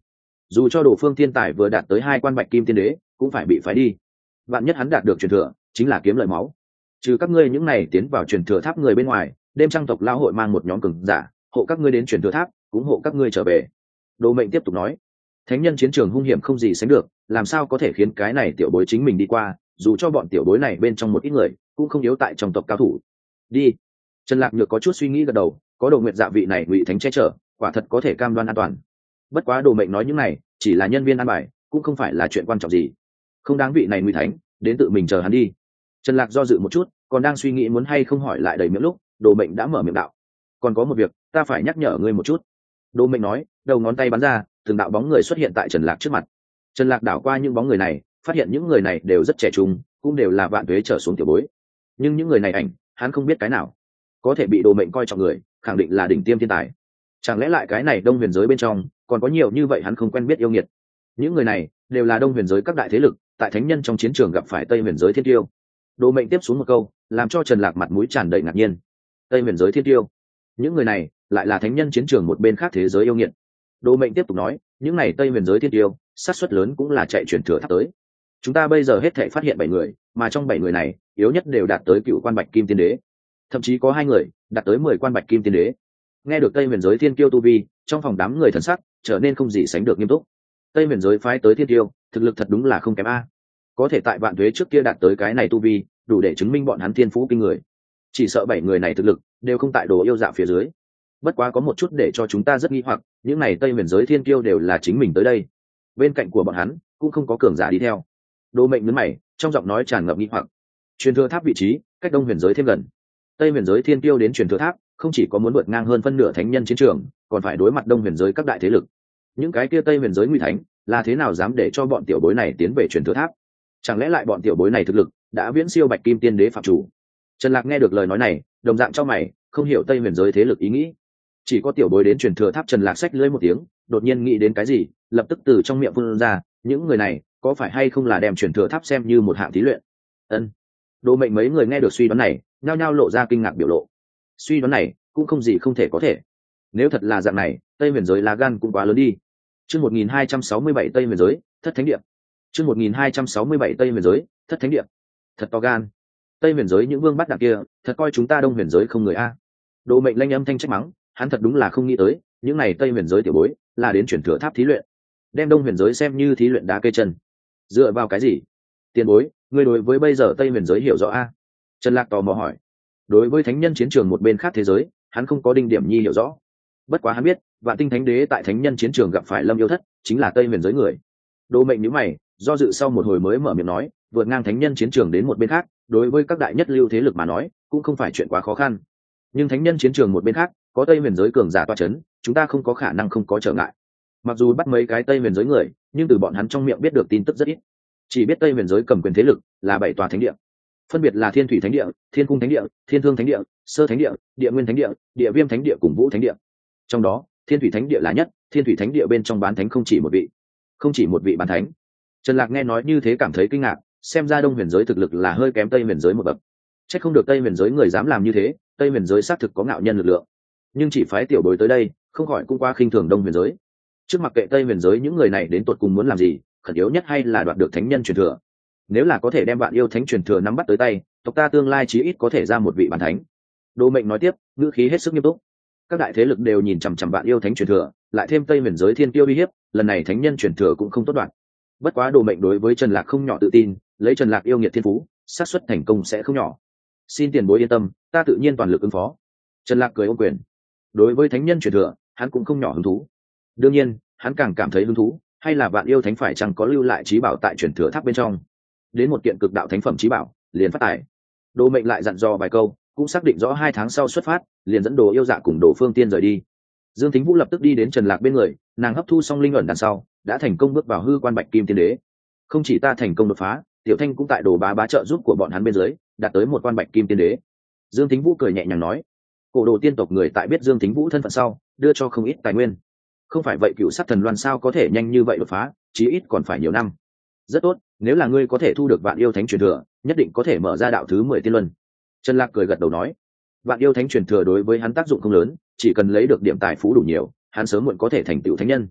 dù cho đồ phương thiên tài vừa đạt tới hai quan bạch kim tiên đế cũng phải bị phái đi. Vạn nhất hắn đạt được truyền thừa chính là kiếm lợi máu. Trừ các ngươi những này tiến vào truyền thừa tháp người bên ngoài, đêm trăng tộc lao hội mang một nhóm cường giả hộ các ngươi đến truyền thừa tháp, cũng hộ các ngươi trở về. Đồ Mệnh tiếp tục nói, thánh nhân chiến trường hung hiểm không gì sánh được, làm sao có thể khiến cái này tiểu bối chính mình đi qua, dù cho bọn tiểu bối này bên trong một ít người cũng không yếu tại trong tộc cao thủ. Đi. Trần Lạc Nhược có chút suy nghĩ gật đầu, có Đồ Nguyệt Dạ vị này ngụy thánh che chở, quả thật có thể cam đoan an toàn. Bất quá Đồ Mệnh nói những này chỉ là nhân viên an bài, cũng không phải là chuyện quan trọng gì. Không đáng vị này ngụy thánh đến tự mình chờ hắn đi. Trần Lạc do dự một chút, còn đang suy nghĩ muốn hay không hỏi lại đầy miệng lúc, Đồ Mệnh đã mở miệng đạo, còn có một việc ta phải nhắc nhở ngươi một chút. Đồ Mệnh nói, đầu ngón tay bắn ra, từng đạo bóng người xuất hiện tại Trần Lạc trước mặt. Trần Lạc đảo qua những bóng người này, phát hiện những người này đều rất trẻ trung, cũng đều là vạn tuế trở xuống tiểu bối. Nhưng những người này ảnh, hắn không biết cái nào có thể bị Đồ Mệnh coi trọng người, khẳng định là đỉnh tiêm thiên tài. Chẳng lẽ lại cái này Đông Huyền giới bên trong còn có nhiều như vậy hắn không quen biết yêu nghiệt? Những người này đều là Đông Huyền giới các đại thế lực, tại thánh nhân trong chiến trường gặp phải Tây Huyền giới thiên tiêu. Đồ Mệnh tiếp xuống một câu, làm cho Trần Lạc mặt mũi tràn đầy ngạc nhiên. Tây Huyền giới thiên tiêu, những người này lại là thánh nhân chiến trường một bên khác thế giới yêu nghiệt. Đồ Mệnh tiếp tục nói, những này Tây Huyền giới thiên tiêu, xác suất lớn cũng là chạy truyền thừa tháp tới. Chúng ta bây giờ hết thảy phát hiện bảy người, mà trong bảy người này, yếu nhất đều đạt tới cựu quan bạch kim tiên đế, thậm chí có hai người đạt tới mười quan bạch kim tiên đế. Nghe được Tây Huyền giới thiên kiêu tu vi, trong phòng đám người thần sắc trở nên không gì sánh được nghiêm túc. Tây Huyền giới phái tới thiên kiêu, thực lực thật đúng là không kém a. Có thể tại vạn tuế trước kia đạt tới cái này tu vi, đủ để chứng minh bọn hắn thiên phú kinh người. Chỉ sợ bảy người này thực lực đều không tại Đồ Yêu Dạ phía dưới. Bất quá có một chút để cho chúng ta rất nghi hoặc, những này Tây Huyền giới thiên kiêu đều là chính mình tới đây, bên cạnh của bọn hắn cũng không có cường giả đi theo. Đồ Mệnh nhướng mày, trong giọng nói tràn ngập nghi hoặc. Truyền thừa tháp vị trí cách Đông Huyền giới thêm gần, Tây Huyền giới thiên kiêu đến truyền thừa tháp, không chỉ có muốn vượt ngang hơn phân nửa thánh nhân chiến trường, còn phải đối mặt Đông Huyền giới các đại thế lực. Những cái kia Tây Huyền giới nguy thánh là thế nào dám để cho bọn tiểu bối này tiến về truyền thừa tháp? Chẳng lẽ lại bọn tiểu bối này thực lực đã viễn siêu bạch kim tiên đế phạm chủ? Trần Lạc nghe được lời nói này, đồng dạng cho mày, không hiểu Tây Huyền giới thế lực ý nghĩ. Chỉ có tiểu bối đến truyền thừa tháp. Trần Lạc xách lưỡi một tiếng, đột nhiên nghĩ đến cái gì, lập tức từ trong miệng phun ra, những người này có phải hay không là đem truyền thừa tháp xem như một hạng thí luyện? Ân. Đồ Mệnh mấy người nghe được suy đoán này, nhao nhao lộ ra kinh ngạc biểu lộ. Suy đoán này cũng không gì không thể có thể. Nếu thật là dạng này, Tây Huyền giới lá gan cũng quá lớn đi. Chương một nghìn hai trăm sáu mươi bảy Tây Huyền giới, Thất Thánh Địa. Chương một nghìn hai trăm sáu mươi bảy Tây Huyền giới, Thất Thánh Địa. Thật to gan. Tây Huyền giới những vương bắt đạn kia, thật coi chúng ta Đông Huyền giới không người a. Đồ Mệnh lanh âm thanh trách mắng, hắn thật đúng là không nghĩ tới, những này Tây Huyền giới tiểu bối là đến chuyển thừa tháp thí luyện, đem Đông Huyền giới xem như thí luyện đá cây chân. Dựa vào cái gì? Tiền bối, ngươi đối với bây giờ Tây Huyền giới hiểu rõ a? Trần Lạc tò mò hỏi. Đối với thánh nhân chiến trường một bên khác thế giới, hắn không có đinh điểm nhi hiểu rõ. Bất quá hắn biết, Vạn Tinh Thánh Đế tại thánh nhân chiến trường gặp phải Lâm Yêu Thất, chính là Tây Huyền giới người. Đồ Mệnh nhíu mày, do dự sau một hồi mới mở miệng nói, vượt ngang thánh nhân chiến trường đến một bên khác, đối với các đại nhất lưu thế lực mà nói, cũng không phải chuyện quá khó khăn. Nhưng thánh nhân chiến trường một bên khác, có Tây Huyền giới cường giả toa chấn, chúng ta không có khả năng không có trở ngại. Mặc dù bắt mấy cái Tây Huyền giới người, nhưng từ bọn hắn trong miệng biết được tin tức rất ít. Chỉ biết Tây Huyền giới cầm quyền thế lực là bảy tòa thánh địa, phân biệt là Thiên Thủy Thánh Địa, Thiên Cung Thánh Địa, Thiên Thương Thánh Địa, Sơ Thánh Địa, Địa Nguyên Thánh Địa, Địa Viêm Thánh Địa cùng Vũ Thánh Địa. Trong đó, Thiên Thủy Thánh Địa là nhất, Thiên Thủy Thánh Địa bên trong bán thánh không chỉ một vị, không chỉ một vị bán thánh. Trần Lạc nghe nói như thế cảm thấy kinh ngạc, xem ra Đông Huyền giới thực lực là hơi kém Tây Huyền giới một bậc. Chắc không được Tây Huyền giới người dám làm như thế, Tây Huyền giới xác thực có ngạo nhân lực lượng. Nhưng chỉ phái tiểu bối tới đây, không khỏi cũng qua khinh thường Đông Huyền giới. Trước mặc kệ Tây Huyền giới những người này đến tột cùng muốn làm gì, khẩn yếu nhất hay là đoạt được thánh nhân truyền thừa. Nếu là có thể đem Vạn Yêu Thánh truyền thừa nắm bắt tới tay, tộc ta tương lai chí ít có thể ra một vị bán thánh. Đồ Mệnh nói tiếp, ngữ khí hết sức nghiêm túc. Các đại thế lực đều nhìn chằm chằm Vạn Yêu Thánh truyền thừa, lại thêm Tây Huyền giới thiên tiêu uy hiếp, lần này thánh nhân truyền thừa cũng không tốt đoạn. Bất quá Đồ Mệnh đối với Trần Lạc không nhỏ tự tin, lấy Trần Lạc yêu nghiệt thiên phú, xác suất thành công sẽ không nhỏ. Xin tiền bối yên tâm, ta tự nhiên toàn lực ứng phó. Trần Lạc cười ôm quyền. Đối với thánh nhân truyền thừa, hắn cũng không nhỏ hứng thú. Đương nhiên, hắn càng cảm thấy hứng thú, hay là Vạn Yêu Thánh phải chăng có lưu lại trí bảo tại truyền thừa tháp bên trong. Đến một kiện cực đạo thánh phẩm trí bảo, liền phát tài. Đồ Mệnh lại dặn dò vài câu, cũng xác định rõ hai tháng sau xuất phát, liền dẫn Đồ Yêu Dạ cùng Đồ Phương Tiên rời đi. Dương Thính Vũ lập tức đi đến Trần Lạc bên người, nàng hấp thu xong linh ẩn đằng sau, đã thành công bước vào hư quan bạch kim tiên đế. Không chỉ ta thành công đột phá, Tiểu Thanh cũng tại Đồ Bá Bá trợ giúp của bọn hắn bên dưới, đạt tới một quan bạch kim tiên đế. Dương Thính Vũ cười nhẹ nhàng nói, cổ đồ tiên tộc người tại biết Dương Thính Vũ thân phận sau, đưa cho không ít tài nguyên. Không phải vậy cựu sát thần loan sao có thể nhanh như vậy đột phá, chí ít còn phải nhiều năm. Rất tốt, nếu là ngươi có thể thu được Vạn Yêu Thánh truyền thừa, nhất định có thể mở ra đạo thứ mười tiên luân. Trần Lạc cười gật đầu nói, Vạn Yêu Thánh truyền thừa đối với hắn tác dụng không lớn, chỉ cần lấy được điểm tài phú đủ nhiều, hắn sớm muộn có thể thành tựu thánh nhân.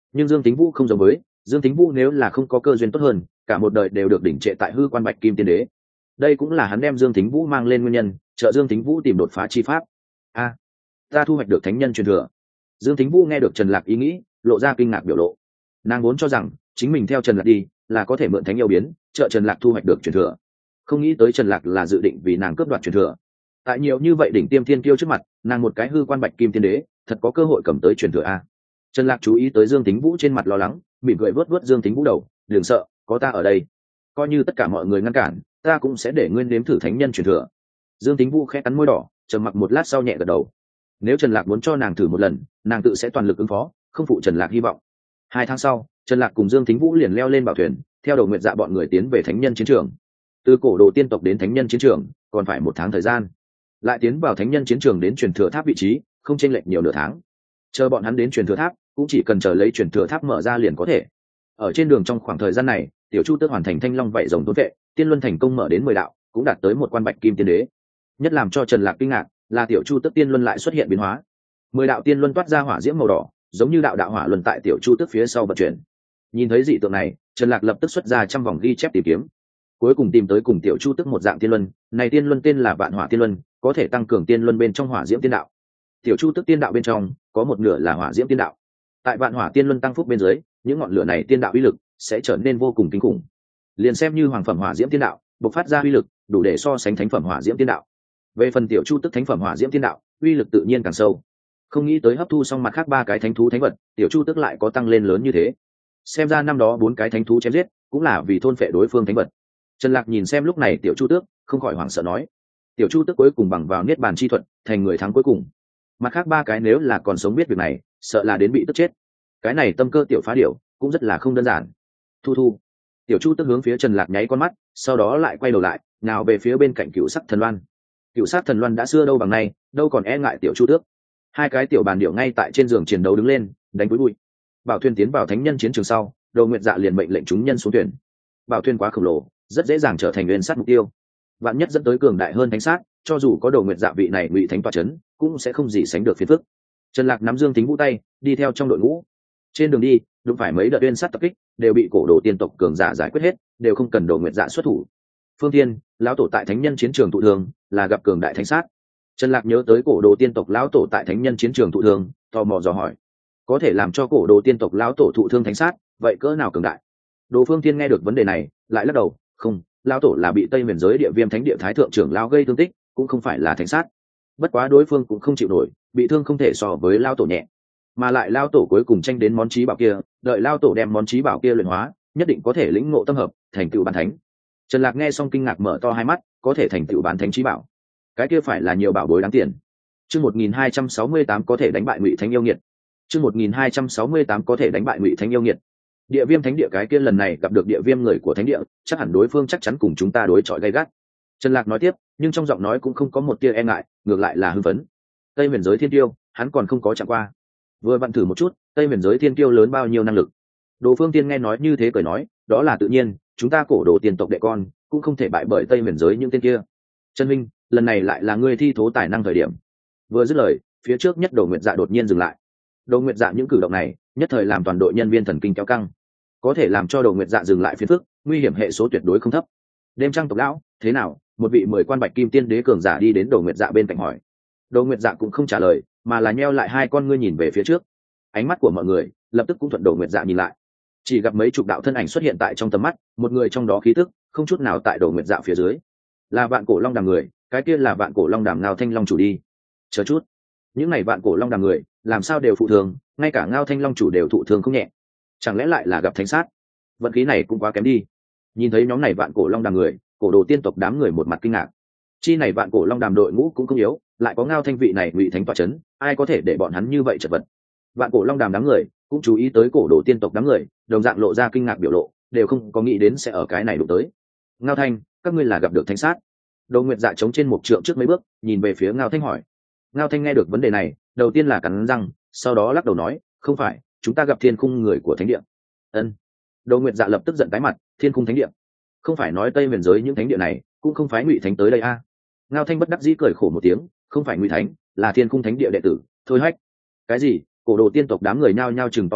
Nhưng Dương Tính Vũ không giống với, Dương Tính Vũ nếu là không có cơ duyên tốt hơn, cả một đời đều được đỉnh trệ tại hư quan bạch kim tiên đế. Đây cũng là hắn đem Dương Tính Vũ mang lên nguyên nhân, trợ Dương Tính Vũ tìm đột phá chi pháp. A, ta thu hoạch được thánh nhân truyền thừa. Dương Tính Vũ nghe được Trần Lạc ý nghĩ, lộ ra kinh ngạc biểu lộ. Nàng vốn cho rằng chính mình theo Trần Lạc đi là có thể mượn thánh yêu biến, trợ Trần Lạc thu hoạch được truyền thừa. Không nghĩ tới Trần Lạc là dự định vì nàng cướp đoạt truyền thừa. Tại nhiều như vậy đỉnh tiêm thiên kiêu trước mặt, nàng một cái hư quan bạch kim tiên đế, thật có cơ hội cầm tới truyền thừa a. Trần Lạc chú ý tới Dương Tính Vũ trên mặt lo lắng, mỉm cười vớt vớt Dương Tính Vũ đầu, đừng sợ, có ta ở đây. Coi như tất cả mọi người ngăn cản, ta cũng sẽ để ngươi nếm thử thánh nhân truyền thừa. Dương Tính Vũ khẽ cắn môi đỏ, trầm mặc một lát sau nhẹ gật đầu. Nếu Trần Lạc muốn cho nàng thử một lần, nàng tự sẽ toàn lực ứng phó, không phụ Trần Lạc hy vọng. Hai tháng sau, Trần Lạc cùng Dương Tính Vũ liền leo lên bảo thuyền, theo Đầu Nguyệt Dạ bọn người tiến về thánh nhân chiến trường. Từ cổ đồ tiên tộc đến thánh nhân chiến trường, còn phải một tháng thời gian. Lại tiến vào thánh nhân chiến trường đến truyền thừa tháp vị trí, không chênh lệch nhiều nửa tháng. Chờ bọn hắn đến truyền thừa tháp, cũng chỉ cần chờ lấy truyền thừa tháp mở ra liền có thể. Ở trên đường trong khoảng thời gian này, Tiểu Chu Tước hoàn thành Thanh Long vảy rồng thôn vệ, Tiên Luân thành công mở đến mười đạo, cũng đạt tới một quan bạch kim tiên đế. Nhất làm cho Trần Lạc kinh ngạc là Tiểu Chu Tước Tiên Luân lại xuất hiện biến hóa. Mười đạo tiên luân toát ra hỏa diễm màu đỏ, giống như đạo đạo hỏa luân tại Tiểu Chu Tước phía sau vận chuyển. Nhìn thấy dị tượng này, Trần Lạc lập tức xuất ra trăm vòng ghi chép tìm kiếm. Cuối cùng tìm tới cùng Tiểu Chu Tước một dạng tiên luân, này tiên luân tên là Vạn Hỏa Tiên Luân, có thể tăng cường tiên luân bên trong hỏa diễm tiên đạo. Tiểu Chu Tước tiên đạo bên trong có một nửa là hỏa diễm tiên đạo. Tại Vạn Hỏa Tiên Luân tăng phúc bên dưới, những ngọn lửa này tiên đạo uy lực sẽ trở nên vô cùng kinh khủng. Liền xem như hoàng phẩm hỏa diễm tiên đạo, bộc phát ra uy lực đủ để so sánh thánh phẩm hỏa diễm tiên đạo. Về phần Tiểu Chu Tước thánh phẩm hỏa diễm tiên đạo, uy lực tự nhiên càng sâu. Không nghĩ tới hấp thu xong mặt khác ba cái thánh thú thánh vật, Tiểu Chu Tước lại có tăng lên lớn như thế. Xem ra năm đó bốn cái thánh thú chém giết, cũng là vì thôn phệ đối phương thánh vật. Trần Lạc nhìn xem lúc này Tiểu Chu Tước, không khỏi hoảng sợ nói: Tiểu Chu Tước cuối cùng bằng vào niết bàn chi thuật, thành người thắng cuối cùng. Mặt khác ba cái nếu là còn sống biết việc này, sợ là đến bị tức chết. Cái này tâm cơ tiểu phá điểu, cũng rất là không đơn giản. Thu thu. Tiểu Chu Tước hướng phía Trần Lạc nháy con mắt, sau đó lại quay đầu lại, nào về phía bên cạnh Cựu Sắc Thần Loan. Cựu Sắc Thần Loan đã xưa đâu bằng nay, đâu còn e ngại Tiểu Chu Tước. Hai cái tiểu bàn điểu ngay tại trên giường chiến đấu đứng lên, đánh cúi bụi. Bảo thuyền tiến vào thánh nhân chiến trường sau, Đầu Nguyệt Dạ liền mệnh lệnh chúng nhân xuống thuyền. Bảo thuyền quá khổng lồ, rất dễ dàng trở thành nguyên sát mục tiêu. Vạn nhất dẫn tới cường đại hơn thánh sát, cho dù có Đầu Nguyệt Dạ vị này ngụy thánh tọa chấn, cũng sẽ không gì sánh được phiền phức. Trần Lạc nắm Dương Tính Vũ tay, đi theo trong đội ngũ. Trên đường đi, đụng phải mấy đợt uyên sát tập kích, đều bị cổ đồ tiên tộc cường giả giải quyết hết, đều không cần Đầu Nguyệt Dạ xuất thủ. Phương Thiên, lão tổ tại thánh nhân chiến trường thụ thương, là gặp cường đại thánh sát. Trần Lạc nhớ tới cổ đồ tiên tộc lão tổ tại thánh nhân chiến trường thụ thương, tò mò dò hỏi: có thể làm cho cổ đồ tiên tộc lão tổ thụ thương thánh sát, vậy cỡ nào cường đại? Đồ Phương Thiên nghe được vấn đề này, lại lắc đầu: không, lão tổ là bị Tây Huyền giới địa viêm thánh địa thái thượng trưởng lão gây thương tích, cũng không phải là thánh sát. Bất quá đối phương cũng không chịu nổi, bị thương không thể so với lão tổ nhẹ. Mà lại lão tổ cuối cùng tranh đến món chí bảo kia, đợi lão tổ đem món chí bảo kia luyện hóa, nhất định có thể lĩnh ngộ tâm hợp, thành tựu bán thánh. Trần Lạc nghe xong kinh ngạc mở to hai mắt, có thể thành tựu bán thánh chí bảo, cái kia phải là nhiều bảo bối đáng tiền. Chương một nghìn hai trăm sáu mươi tám có thể đánh bại Ngụy Thánh yêu nghiệt. Chương một nghìn hai trăm sáu mươi tám có thể đánh bại Ngụy Thánh yêu nghiệt. Địa viêm thánh địa cái kia lần này gặp được địa viêm người của thánh địa, chắc hẳn đối phương chắc chắn cùng chúng ta đối chọi gay gắt. Trần Lạc nói tiếp, nhưng trong giọng nói cũng không có một tia e ngại, ngược lại là hưng phấn. Tây Huyền giới thiên tiêu, hắn còn không có chạm qua. Vừa vặn thử một chút, Tây Huyền giới thiên tiêu lớn bao nhiêu năng lực. Đồ Phương Tiên nghe nói như thế cười nói, đó là tự nhiên, chúng ta cổ đồ tiền tộc đệ con, cũng không thể bại bởi Tây Huyền giới những tên kia. Trần Minh, lần này lại là ngươi thi thố tài năng thời điểm. Vừa dứt lời, phía trước nhất Đồ Nguyệt Dạ đột nhiên dừng lại. Đồ Nguyệt Dạ những cử động này, nhất thời làm toàn đội nhân viên thần kinh kéo căng. Có thể làm cho Đồ Nguyệt Dạ dừng lại phiền phức, nguy hiểm hệ số tuyệt đối không thấp. Đêm trăng tộc lão, thế nào? Một vị mười quan bạch kim tiên đế cường giả đi đến Đồ Nguyệt Dạ bên cạnh hỏi. Đồ Nguyệt Dạ cũng không trả lời, mà là nheo lại hai con ngươi nhìn về phía trước. Ánh mắt của mọi người lập tức cũng thuận Đồ Nguyệt Dạ nhìn lại. Chỉ gặp mấy chục đạo thân ảnh xuất hiện tại trong tầm mắt, một người trong đó khí tức không chút nào tại Đồ Nguyệt Dạ phía dưới. Là Vạn Cổ Long Đàm người, cái kia là Vạn Cổ Long Đàm Ngao Thanh Long chủ đi. Chờ chút, những này Vạn Cổ Long Đàm người, làm sao đều phụ thương, ngay cả Ngao Thanh Long chủ đều thụ thương không nhẹ. Chẳng lẽ lại là gặp thánh sát? Vận khí này cũng quá kém đi. Nhìn thấy nhóm này Vạn Cổ Long Đàm người, cổ đồ tiên tộc đám người một mặt kinh ngạc. Chi này Vạn Cổ Long Đàm đội ngũ cũng không yếu, lại có Ngao Thanh vị này Ngụy Thánh tọa chấn, ai có thể để bọn hắn như vậy chật vật. Vạn Cổ Long Đàm đám người cũng chú ý tới cổ đồ tiên tộc đám người, đồng dạng lộ ra kinh ngạc biểu lộ, đều không có nghĩ đến sẽ ở cái này đụng tới. Ngao Thanh, các ngươi là gặp được thánh sát? Đồ Nguyệt Dạ chống trên một trượng trước mấy bước, nhìn về phía Ngao Thanh hỏi. Ngao Thanh nghe được vấn đề này, đầu tiên là cắn răng, sau đó lắc đầu nói, không phải, chúng ta gặp thiên khung người của thánh địa. Ân. Đồ Nguyệt Dạ lập tức giận tái mặt, thiên khung thánh địa? Không phải nói Tây Huyền giới những thánh địa này cũng không phái Ngụy Thánh tới đây a? À? Ngao Thanh bất đắc dĩ cười khổ một tiếng, không phải Ngụy Thánh, là thiên khung thánh địa đệ tử, thôi hách. Cái gì? Cổ đồ tiên tộc đám người nhao nhao chừng to mắt,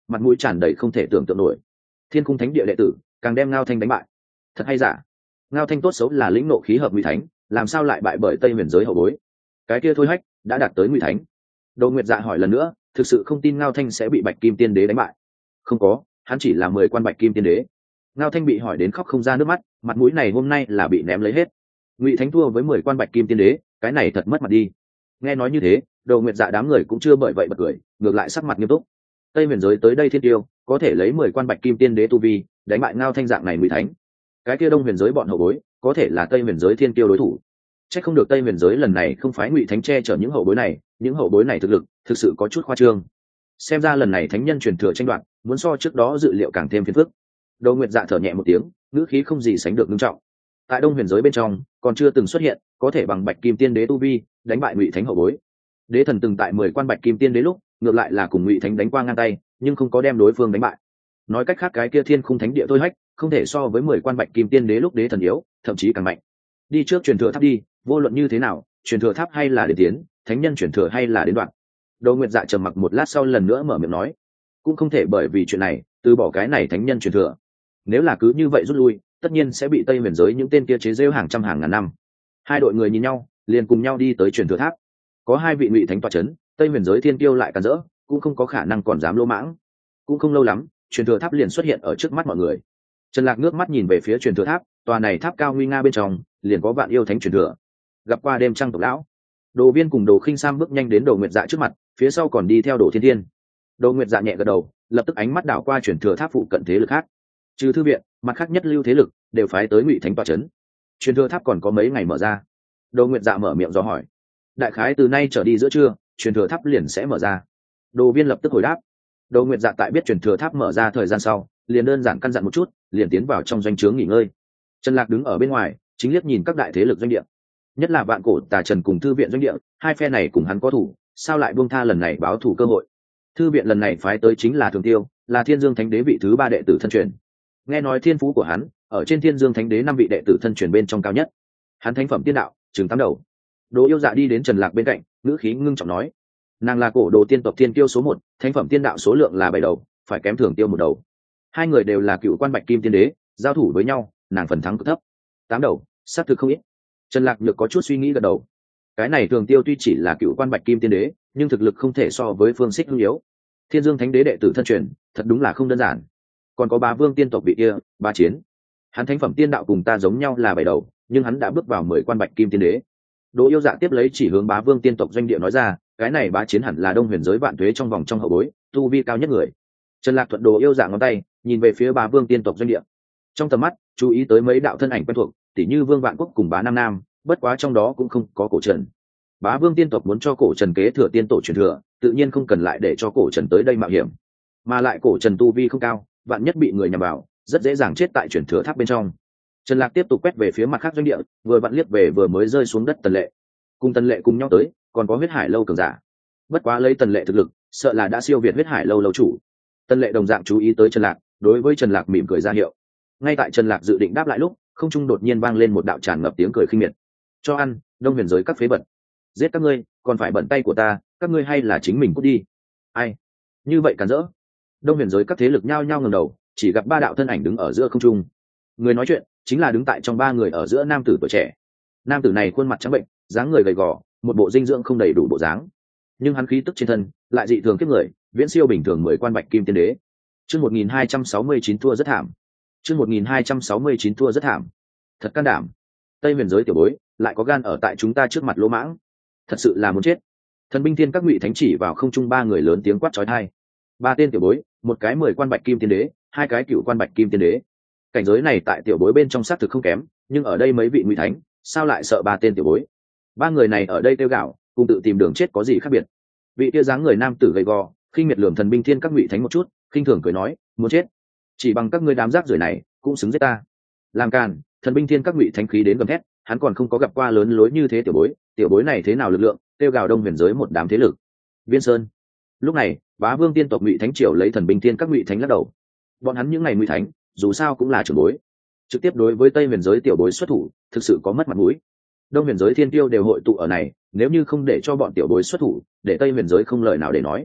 mặt mũi tràn đầy không thể tưởng tượng nổi. Thiên Cung Thánh Địa đệ tử càng đem Ngao Thanh đánh bại. Thật hay giả? Ngao Thanh tốt xấu là lĩnh nộ khí hợp ngụy thánh, làm sao lại bại bởi Tây Huyền giới hậu bối? Cái kia Thôi Hách đã đạt tới ngụy thánh. Đồ Nguyệt Dạ hỏi lần nữa, thực sự không tin Ngao Thanh sẽ bị Bạch Kim Tiên Đế đánh bại. Không có, hắn chỉ là mười quan Bạch Kim Tiên Đế. Ngao Thanh bị hỏi đến khóc không ra nước mắt, mặt mũi này hôm nay là bị ném lấy hết. Ngụy thánh thua với mười quan Bạch Kim Tiên Đế, cái này thật mất mặt đi. Nghe nói như thế, Đồ Nguyệt Dạ đám người cũng chưa bởi vậy bật cười, ngược lại sắc mặt nghiêm túc. Tây Huyền giới tới đây thiên tiêu, có thể lấy mười quan Bạch Kim Tiên Đế tu vi, đánh bại Ngao Thanh dạng này ngụy thánh. Cái kia Đông Huyền giới bọn hậu bối, có thể là Tây Huyền giới thiên tiêu đối thủ. Chắc không được Tây Huyền giới lần này không phái ngụy thánh che chở những hậu bối này, những hậu bối này thực lực thực sự có chút khoa trương. Xem ra lần này thánh nhân truyền thừa tranh đoạt, muốn so trước đó dự liệu càng thêm phiền phức. Đồ Nguyệt Dạ thở nhẹ một tiếng, ngữ khí không gì sánh được nghiêm trọng. Tại Đông Huyền giới bên trong, còn chưa từng xuất hiện có thể bằng Bạch Kim Tiên Đế tu vi đánh bại ngụy thánh hậu bối. Đế thần từng tại mười quan Bạch Kim Tiên Đế lúc, ngược lại là cùng ngụy thánh đánh qua ngang tay, nhưng không có đem đối phương đánh bại. Nói cách khác, cái kia Thiên Khung Thánh Địa Thôi Hách không thể so với mười quan Bạch Kim Tiên Đế lúc đế thần yếu, thậm chí càng mạnh. Đi trước truyền thừa tháp đi, vô luận như thế nào, truyền thừa tháp hay là đến tiến, thánh nhân truyền thừa hay là đến đoạn. Đồ Nguyệt Dạ trầm mặc một lát sau lần nữa mở miệng nói, cũng không thể bởi vì chuyện này từ bỏ cái này thánh nhân truyền thừa. Nếu là cứ như vậy rút lui, tất nhiên sẽ bị Tây Huyền giới những tên kia chế giễu hàng trăm hàng ngàn năm. Hai đội người nhìn nhau, liền cùng nhau đi tới truyền thừa tháp. Có hai vị ngụy thánh tọa chấn, Tây Huyền giới thiên tiêu lại cản rỡ, cũng không có khả năng còn dám lô mãng. Cũng không lâu lắm, truyền thừa tháp liền xuất hiện ở trước mắt mọi người. Trần Lạc ngước mắt nhìn về phía truyền thừa tháp, tòa này tháp cao nguy nga bên trong, liền có vạn yêu thánh truyền thừa. Gặp qua đêm trăng tộc lão, Đồ Viên cùng Đồ Khinh Sam bước nhanh đến Đồ Nguyệt Dạ trước mặt, phía sau còn đi theo Đồ Thiên Thiên. Đồ Nguyệt Dạ nhẹ gật đầu, lập tức ánh mắt đảo qua truyền thừa tháp phụ cận thế lực khác. Trừ thư viện, mặt khác nhất lưu thế lực đều phái tới ngụy thánh tọa chấn. Truyền thừa tháp còn có mấy ngày mở ra? Đồ Nguyệt Dạ mở miệng dò hỏi. Đại khái từ nay trở đi giữa trưa, truyền thừa tháp liền sẽ mở ra. Đồ Viên lập tức hồi đáp. Đồ Nguyệt Dạ tại biết truyền thừa tháp mở ra thời gian sau, liền đơn giản căn dặn một chút, liền tiến vào trong doanh trướng nghỉ ngơi. Trần Lạc đứng ở bên ngoài, chính liếc nhìn các đại thế lực doanh địa, nhất là Vạn Cổ Tà Trần cùng thư viện doanh địa, hai phe này cùng hắn có thủ, sao lại buông tha lần này báo thủ cơ hội? Thư viện lần này phái tới chính là Thường Tiêu, là Thiên Dương Thánh Đế vị thứ ba đệ tử thân truyền. Nghe nói thiên phú của hắn ở trên Thiên Dương Thánh Đế năm vị đệ tử thân truyền bên trong cao nhất. Hắn thánh phẩm tiên đạo, chừng tám đầu. Đỗ Yêu Dạ đi đến Trần Lạc bên cạnh, ngữ khí ngưng trọng nói, nàng là cổ đồ tiên tộc thiên kiêu số một, thánh phẩm tiên đạo số lượng là bảy đầu, phải kém Thường Tiêu một đầu. Hai người đều là cựu quan Bạch Kim Tiên Đế, giao thủ với nhau, nàng phần thắng cực thấp. Tám đầu, xác thực không ít. Trần Lạc Nhược có chút suy nghĩ gật đầu. Cái này Thường Tiêu tuy chỉ là cựu quan Bạch Kim Tiên Đế, nhưng thực lực không thể so với Phương Xích hung yếu. Thiên Dương Thánh Đế đệ tử thân truyền, thật đúng là không đơn giản. Còn có Bá Vương tiên tộc vị kia, Bá Chiến. Hắn thánh phẩm tiên đạo cùng ta giống nhau là bảy đầu, nhưng hắn đã bước vào mười quan Bạch Kim Tiên Đế. Đỗ Yêu Dạ tiếp lấy chỉ hướng Bá Vương tiên tộc doanh địa nói ra, cái này Bá Chiến hẳn là Đông Huyền giới vạn tuế trong vòng trong hậu bối, tu vi cao nhất người. Trần Lạc thuận Đỗ Yêu Dạ ngón tay, nhìn về phía Bá Vương tiên tộc doanh địa. Trong tầm mắt, chú ý tới mấy đạo thân ảnh quen thuộc, tỉ như Vương Vạn Quốc cùng Bá Nam Nam, bất quá trong đó cũng không có Cổ Trần. Bá Vương tiên tộc muốn cho Cổ Trần kế thừa tiên tổ truyền thừa, tự nhiên không cần lại để cho Cổ Trần tới đây mạo hiểm. Mà lại Cổ Trần tu vi không cao, vạn nhất bị người nhằm vào, rất dễ dàng chết tại truyền thừa tháp bên trong. Trần Lạc tiếp tục quét về phía mặt khác doanh địa, vừa vặn liếc về vừa mới rơi xuống đất Tần Lệ. Cùng Tần Lệ cùng nhau tới, còn có Huyết Hải lâu cường giả. Bất quá lấy Tần Lệ thực lực, sợ là đã siêu việt Huyết Hải lâu lâu chủ. Tần Lệ đồng dạng chú ý tới Trần Lạc, đối với Trần Lạc mỉm cười ra hiệu. Ngay tại Trần Lạc dự định đáp lại lúc, không trung đột nhiên vang lên một đạo tràn ngập tiếng cười khinh miệt. Cho ăn, Đông Huyền giới các phế vật. Giết các ngươi, còn phải bận tay của ta, các ngươi hay là chính mình cút đi. Ai? Như vậy cản rỡ. Đông Huyền giới các thế lực nhao nhao ngẩng đầu, chỉ gặp ba đạo thân ảnh đứng ở giữa không trung. Người nói chuyện chính là đứng tại trong ba người ở giữa nam tử tuổi trẻ. Nam tử này khuôn mặt trắng bệnh, dáng người gầy gò, một bộ dinh dưỡng không đầy đủ bộ dáng, nhưng hắn khí tức trên thân lại dị thường kiếp người, viễn siêu bình thường mười quan Bạch Kim Tiên Đế. Chương một nghìn hai trăm sáu mươi chín thua rất thảm. Chương một nghìn hai trăm sáu mươi chín thua rất thảm. Thật can đảm. Tây Huyền giới tiểu bối, lại có gan ở tại chúng ta trước mặt lỗ mãng. Thật sự là muốn chết. Thần binh thiên các ngụy thánh chỉ vào không trung ba người lớn tiếng quát chói tai. Ba tên tiểu bối, một cái mười quan Bạch Kim Tiên Đế, hai cái cựu quan Bạch Kim Tiên Đế. Cảnh giới này tại tiểu bối bên trong xác thực không kém, nhưng ở đây mấy vị ngụy thánh, sao lại sợ ba tên tiểu bối? Ba người này ở đây tiêu gạo, cùng tự tìm đường chết có gì khác biệt? Vị kia dáng người nam tử gầy gò, khinh miệt lườm thần binh thiên các ngụy thánh một chút, khinh thường cười nói, muốn chết? Chỉ bằng các ngươi đám rác rưởi này, cũng xứng giết ta. Làm càn, thần binh thiên các ngụy thánh khí đến gầm thét, hắn còn không có gặp qua lớn lối như thế tiểu bối, tiểu bối này thế nào lực lượng, tiêu gạo Đông Huyền giới một đám thế lực. Viên Sơn. Lúc này, Bá Vương tiên tộc ngụy thánh triều lấy thần binh thiên các ngụy thánh lắc đầu. Bọn hắn những ngày ngụy thánh, dù sao cũng là trưởng bối, trực tiếp đối với Tây Huyền giới tiểu bối xuất thủ, thực sự có mất mặt mũi. Đông Huyền giới thiên tiêu đều hội tụ ở này, nếu như không để cho bọn tiểu bối xuất thủ, để Tây Huyền giới không lời nào để nói.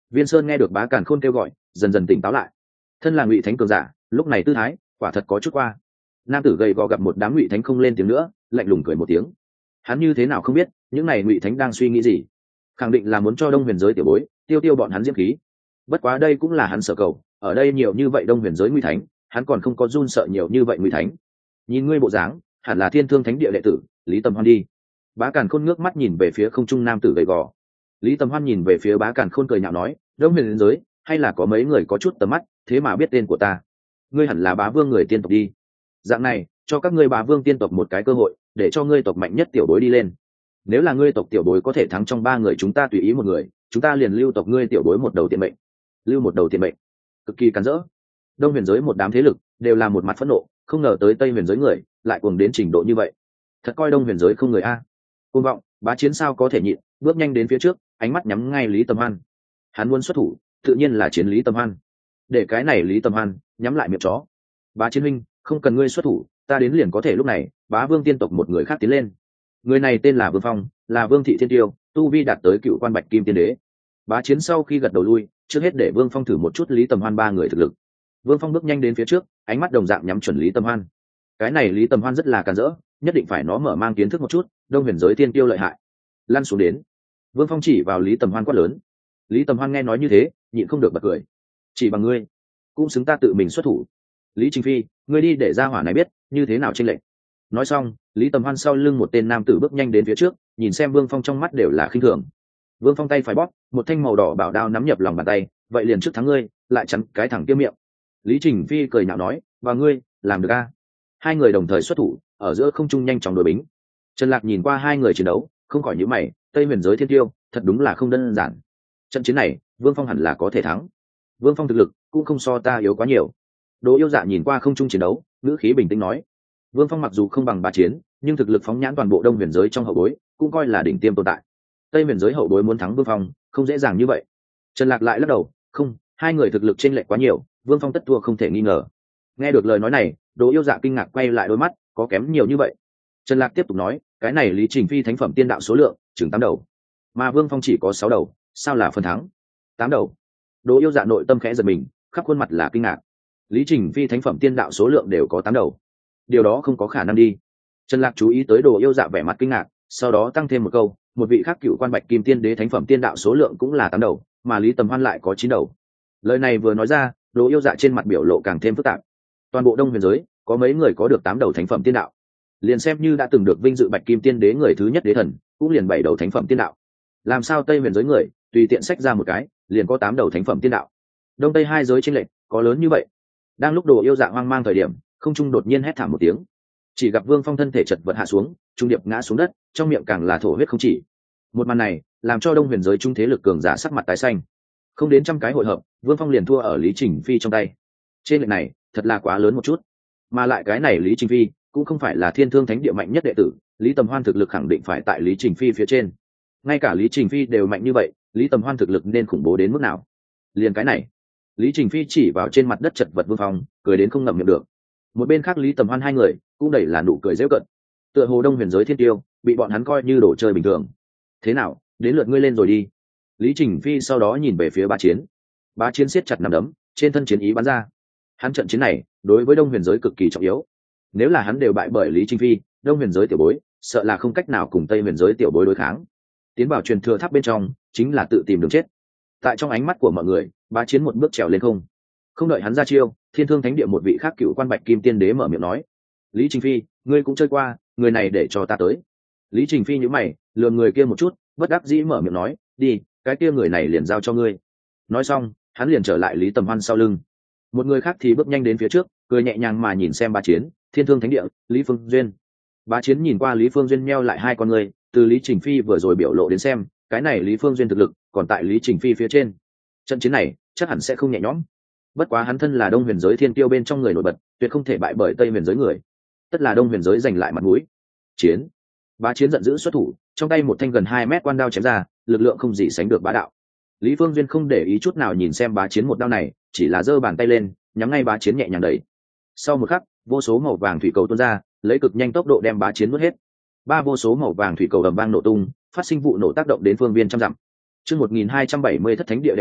Viên Sơn nghe được Bá Càn Khôn kêu gọi, dần dần tỉnh táo lại. Thân là Ngụy Thánh cường giả, lúc này tư thái quả thật có chút qua. Nam tử gầy gò gặp một đám Ngụy Thánh không lên tiếng nữa, lạnh lùng cười một tiếng. Hắn như thế nào không biết, những này Ngụy Thánh đang suy nghĩ gì? Khẳng định là muốn cho Đông Huyền giới tiểu bối tiêu tiêu bọn hắn diễm khí. Bất quá đây cũng là hắn sở cầu, ở đây nhiều như vậy Đông Huyền giới Ngụy Thánh, hắn còn không có run sợ nhiều như vậy Ngụy Thánh. Nhìn ngươi bộ dáng, hẳn là Thiên Thương Thánh địa đệ tử, Lý Tầm Hoan đi. Bá Càn Khôn ngước mắt nhìn về phía không trung nam tử gầy gò. Lý Tầm Hoan nhìn về phía Bá Càn Khôn cười nhạo nói, Đông Huyền giới, hay là có mấy người có chút tầm mắt, thế mà biết tên của ta. Ngươi hẳn là Bá Vương người tiên tộc đi. Dạng này, cho các ngươi Bá Vương tiên tộc một cái cơ hội, để cho ngươi tộc mạnh nhất tiểu bối đi lên. Nếu là ngươi tộc tiểu bối có thể thắng trong ba người chúng ta tùy ý một người, chúng ta liền lưu tộc ngươi tiểu bối một đầu tiền mệnh. Lưu một đầu tiền mệnh. Cực kỳ cắn rỡ. Đông Huyền giới một đám thế lực đều là một mặt phẫn nộ, không ngờ tới Tây Huyền giới người lại cuồng đến trình độ như vậy. Thật coi Đông Huyền giới không người a. Cuồng vọng, Bá Chiến sao có thể nhịn, bước nhanh đến phía trước, ánh mắt nhắm ngay Lý Tầm Hoan. Hắn muốn xuất thủ, tự nhiên là chiến Lý Tầm Hoan. Để cái này Lý Tầm Hoan nhắm lại miệng chó. Bá Chiến huynh, không cần ngươi xuất thủ, ta đến liền có thể. Lúc này, Bá Vương tiên tộc một người khác tiến lên. Người này tên là Vương Phong, là Vương thị thiên tiêu, tu vi đạt tới cựu quan bạch kim tiên đế. Bá Chiến sau khi gật đầu lui, trước hết để Vương Phong thử một chút Lý Tầm Hoan ba người thực lực. Vương Phong bước nhanh đến phía trước, ánh mắt đồng dạng nhắm chuẩn Lý Tầm Hoan. Cái này Lý Tầm Hoan rất là càn rỡ, nhất định phải nó mở mang kiến thức một chút, Đông Huyền giới thiên tiêu lợi hại. Lăn xuống đến. Vương Phong chỉ vào Lý Tầm Hoan quát lớn. Lý Tầm Hoan nghe nói như thế, nhịn không được bật cười. Chỉ bằng ngươi, cũng xứng ta tự mình xuất thủ. Lý Trình Phi, ngươi đi để ra hỏa này biết như thế nào chênh lệch. Nói xong, Lý Tầm Hoan sau lưng một tên nam tử bước nhanh đến phía trước, nhìn xem Vương Phong trong mắt đều là khinh thường. Vương Phong tay phải bóp, một thanh màu đỏ bảo đao nắm nhập lòng bàn tay, vậy liền trước thắng ngươi, lại chắn cái thẳng kia miệng. Lý Trình Phi cười nhạo nói, và ngươi, làm được a? Hai người đồng thời xuất thủ, ở giữa không trung nhanh chóng đối bính. Trần Lạc nhìn qua hai người chiến đấu, không khỏi nhíu mày, Tây Huyền giới thiên tiêu, thật đúng là không đơn giản. Trận chiến này, Vương Phong hẳn là có thể thắng. Vương Phong thực lực cũng không so ta yếu quá nhiều. Đỗ Yêu Dạ nhìn qua không trung chiến đấu, ngữ khí bình tĩnh nói, Vương Phong mặc dù không bằng Bá Chiến, nhưng thực lực phóng nhãn toàn bộ Đông Huyền giới trong hậu bối, cũng coi là đỉnh tiêm tồn tại. Tây Huyền giới hậu bối muốn thắng Vương Phong, không dễ dàng như vậy. Trần Lạc lại lắc đầu, không, hai người thực lực chênh lệch quá nhiều, Vương Phong tất thua không thể nghi ngờ. Nghe được lời nói này, Đỗ Yêu Dạ kinh ngạc quay lại đôi mắt, có kém nhiều như vậy? Trần Lạc tiếp tục nói, cái này Lý Trình Phi thánh phẩm tiên đạo số lượng chừng tám đầu, mà Vương Phong chỉ có sáu đầu, sao là phần thắng? Tám đầu. Đỗ Yêu Dạ nội tâm khẽ giật mình, khắp khuôn mặt là kinh ngạc. Lý Trình Phi thánh phẩm tiên đạo số lượng đều có tám đầu, điều đó không có khả năng đi. Trần Lạc chú ý tới Đỗ Yêu Dạ vẻ mặt kinh ngạc, sau đó tăng thêm một câu, một vị khác cựu quan bạch kim tiên đế thánh phẩm tiên đạo số lượng cũng là tám đầu, mà Lý Tầm Hoan lại có chín đầu. Lời này vừa nói ra, Đỗ Yêu Dạ trên mặt biểu lộ càng thêm phức tạp. Toàn bộ Đông Huyền giới, có mấy người có được tám đầu thánh phẩm tiên đạo? Liền xem như đã từng được vinh dự bạch kim tiên đế người thứ nhất đế thần, cũng liền bảy đầu thánh phẩm tiên đạo. Làm sao Tây Huyền giới người tùy tiện xách ra một cái, liền có tám đầu thánh phẩm tiên đạo? Đông Tây hai giới chênh lệch có lớn như vậy? Đang lúc Đỗ Yêu Dạ hoang mang thời điểm, không trung đột nhiên hét thảm một tiếng. Chỉ gặp Vương Phong thân thể chật vật hạ xuống, trung điệp ngã xuống đất, trong miệng càng là thổ huyết không chỉ. Một màn này làm cho Đông Huyền giới trung thế lực cường giả sắc mặt tái xanh. Không đến trăm cái hội hợp, Vương Phong liền thua ở Lý Trình Phi trong tay. Trên lệch này thật là quá lớn một chút, mà lại cái này Lý Trình Phi cũng không phải là Thiên Thương Thánh địa mạnh nhất đệ tử, Lý Tầm Hoan thực lực khẳng định phải tại Lý Trình Phi phía trên. Ngay cả Lý Trình Phi đều mạnh như vậy, Lý Tầm Hoan thực lực nên khủng bố đến mức nào? Liền cái này, Lý Trình Phi chỉ vào trên mặt đất chật vật Vương Phong, cười đến không ngậm miệng được. Một bên khác Lý Tầm Hoan hai người cũng đầy là nụ cười giễu cợt, tựa hồ Đông Huyền giới thiên tiêu bị bọn hắn coi như đồ chơi bình thường. Thế nào, đến lượt ngươi lên rồi đi. Lý Trình Phi sau đó nhìn về phía Bá Chiến. Bá Chiến siết chặt nắm đấm, trên thân chiến ý bắn ra. Hắn trận chiến này đối với Đông Huyền giới cực kỳ trọng yếu. Nếu là hắn đều bại bởi Lý Trình Phi, Đông Huyền giới tiểu bối sợ là không cách nào cùng Tây Huyền giới tiểu bối đối kháng. Tiến vào truyền thừa tháp bên trong chính là tự tìm đường chết. Tại trong ánh mắt của mọi người, Bá Chiến một bước trèo lên không. Không đợi hắn ra chiêu, Thiên Thương Thánh địa một vị khác cựu quan bạch kim tiên đế mở miệng nói, Lý Trình Phi, ngươi cũng chơi qua, người này để cho ta tới. Lý Trình Phi nhíu mày, lườm người kia một chút, bất đắc dĩ mở miệng nói, đi, cái kia người này liền giao cho ngươi. Nói xong, hắn liền trở lại Lý Tầm Hoan sau lưng. Một người khác thì bước nhanh đến phía trước, cười nhẹ nhàng mà nhìn xem Bá Chiến, Thiên Thương Thánh địa, Lý Phương Duyên. Bá Chiến nhìn qua Lý Phương Duyên meo lại hai con người, từ Lý Trình Phi vừa rồi biểu lộ đến xem, cái này Lý Phương Duyên thực lực còn tại Lý Trình Phi phía trên. Trận chiến này chắc hẳn sẽ không nhẹ nhõm. Bất quá hắn thân là Đông Huyền giới thiên tiêu bên trong người nổi bật, tuyệt không thể bại bởi Tây Huyền giới người. Tất là Đông Huyền giới giành lại mặt mũi. Chiến. Bá Chiến giận dữ xuất thủ, trong tay một thanh gần hai mét quan đao chém ra, lực lượng không gì sánh được bá đạo. Lý Phương Duyên không để ý chút nào nhìn xem Bá Chiến một đao này, chỉ là giơ bàn tay lên, nhắm ngay Bá Chiến nhẹ nhàng đẩy. Sau một khắc, vô số màu vàng thủy cầu tuôn ra, lấy cực nhanh tốc độ đem Bá Chiến nuốt hết. Ba vô số màu vàng thủy cầu ầm vang nổ tung, phát sinh vụ nổ tác động đến phương viên trăm dặm. Chương một nghìn hai trăm bảy mươi thất thánh địa đệ tử,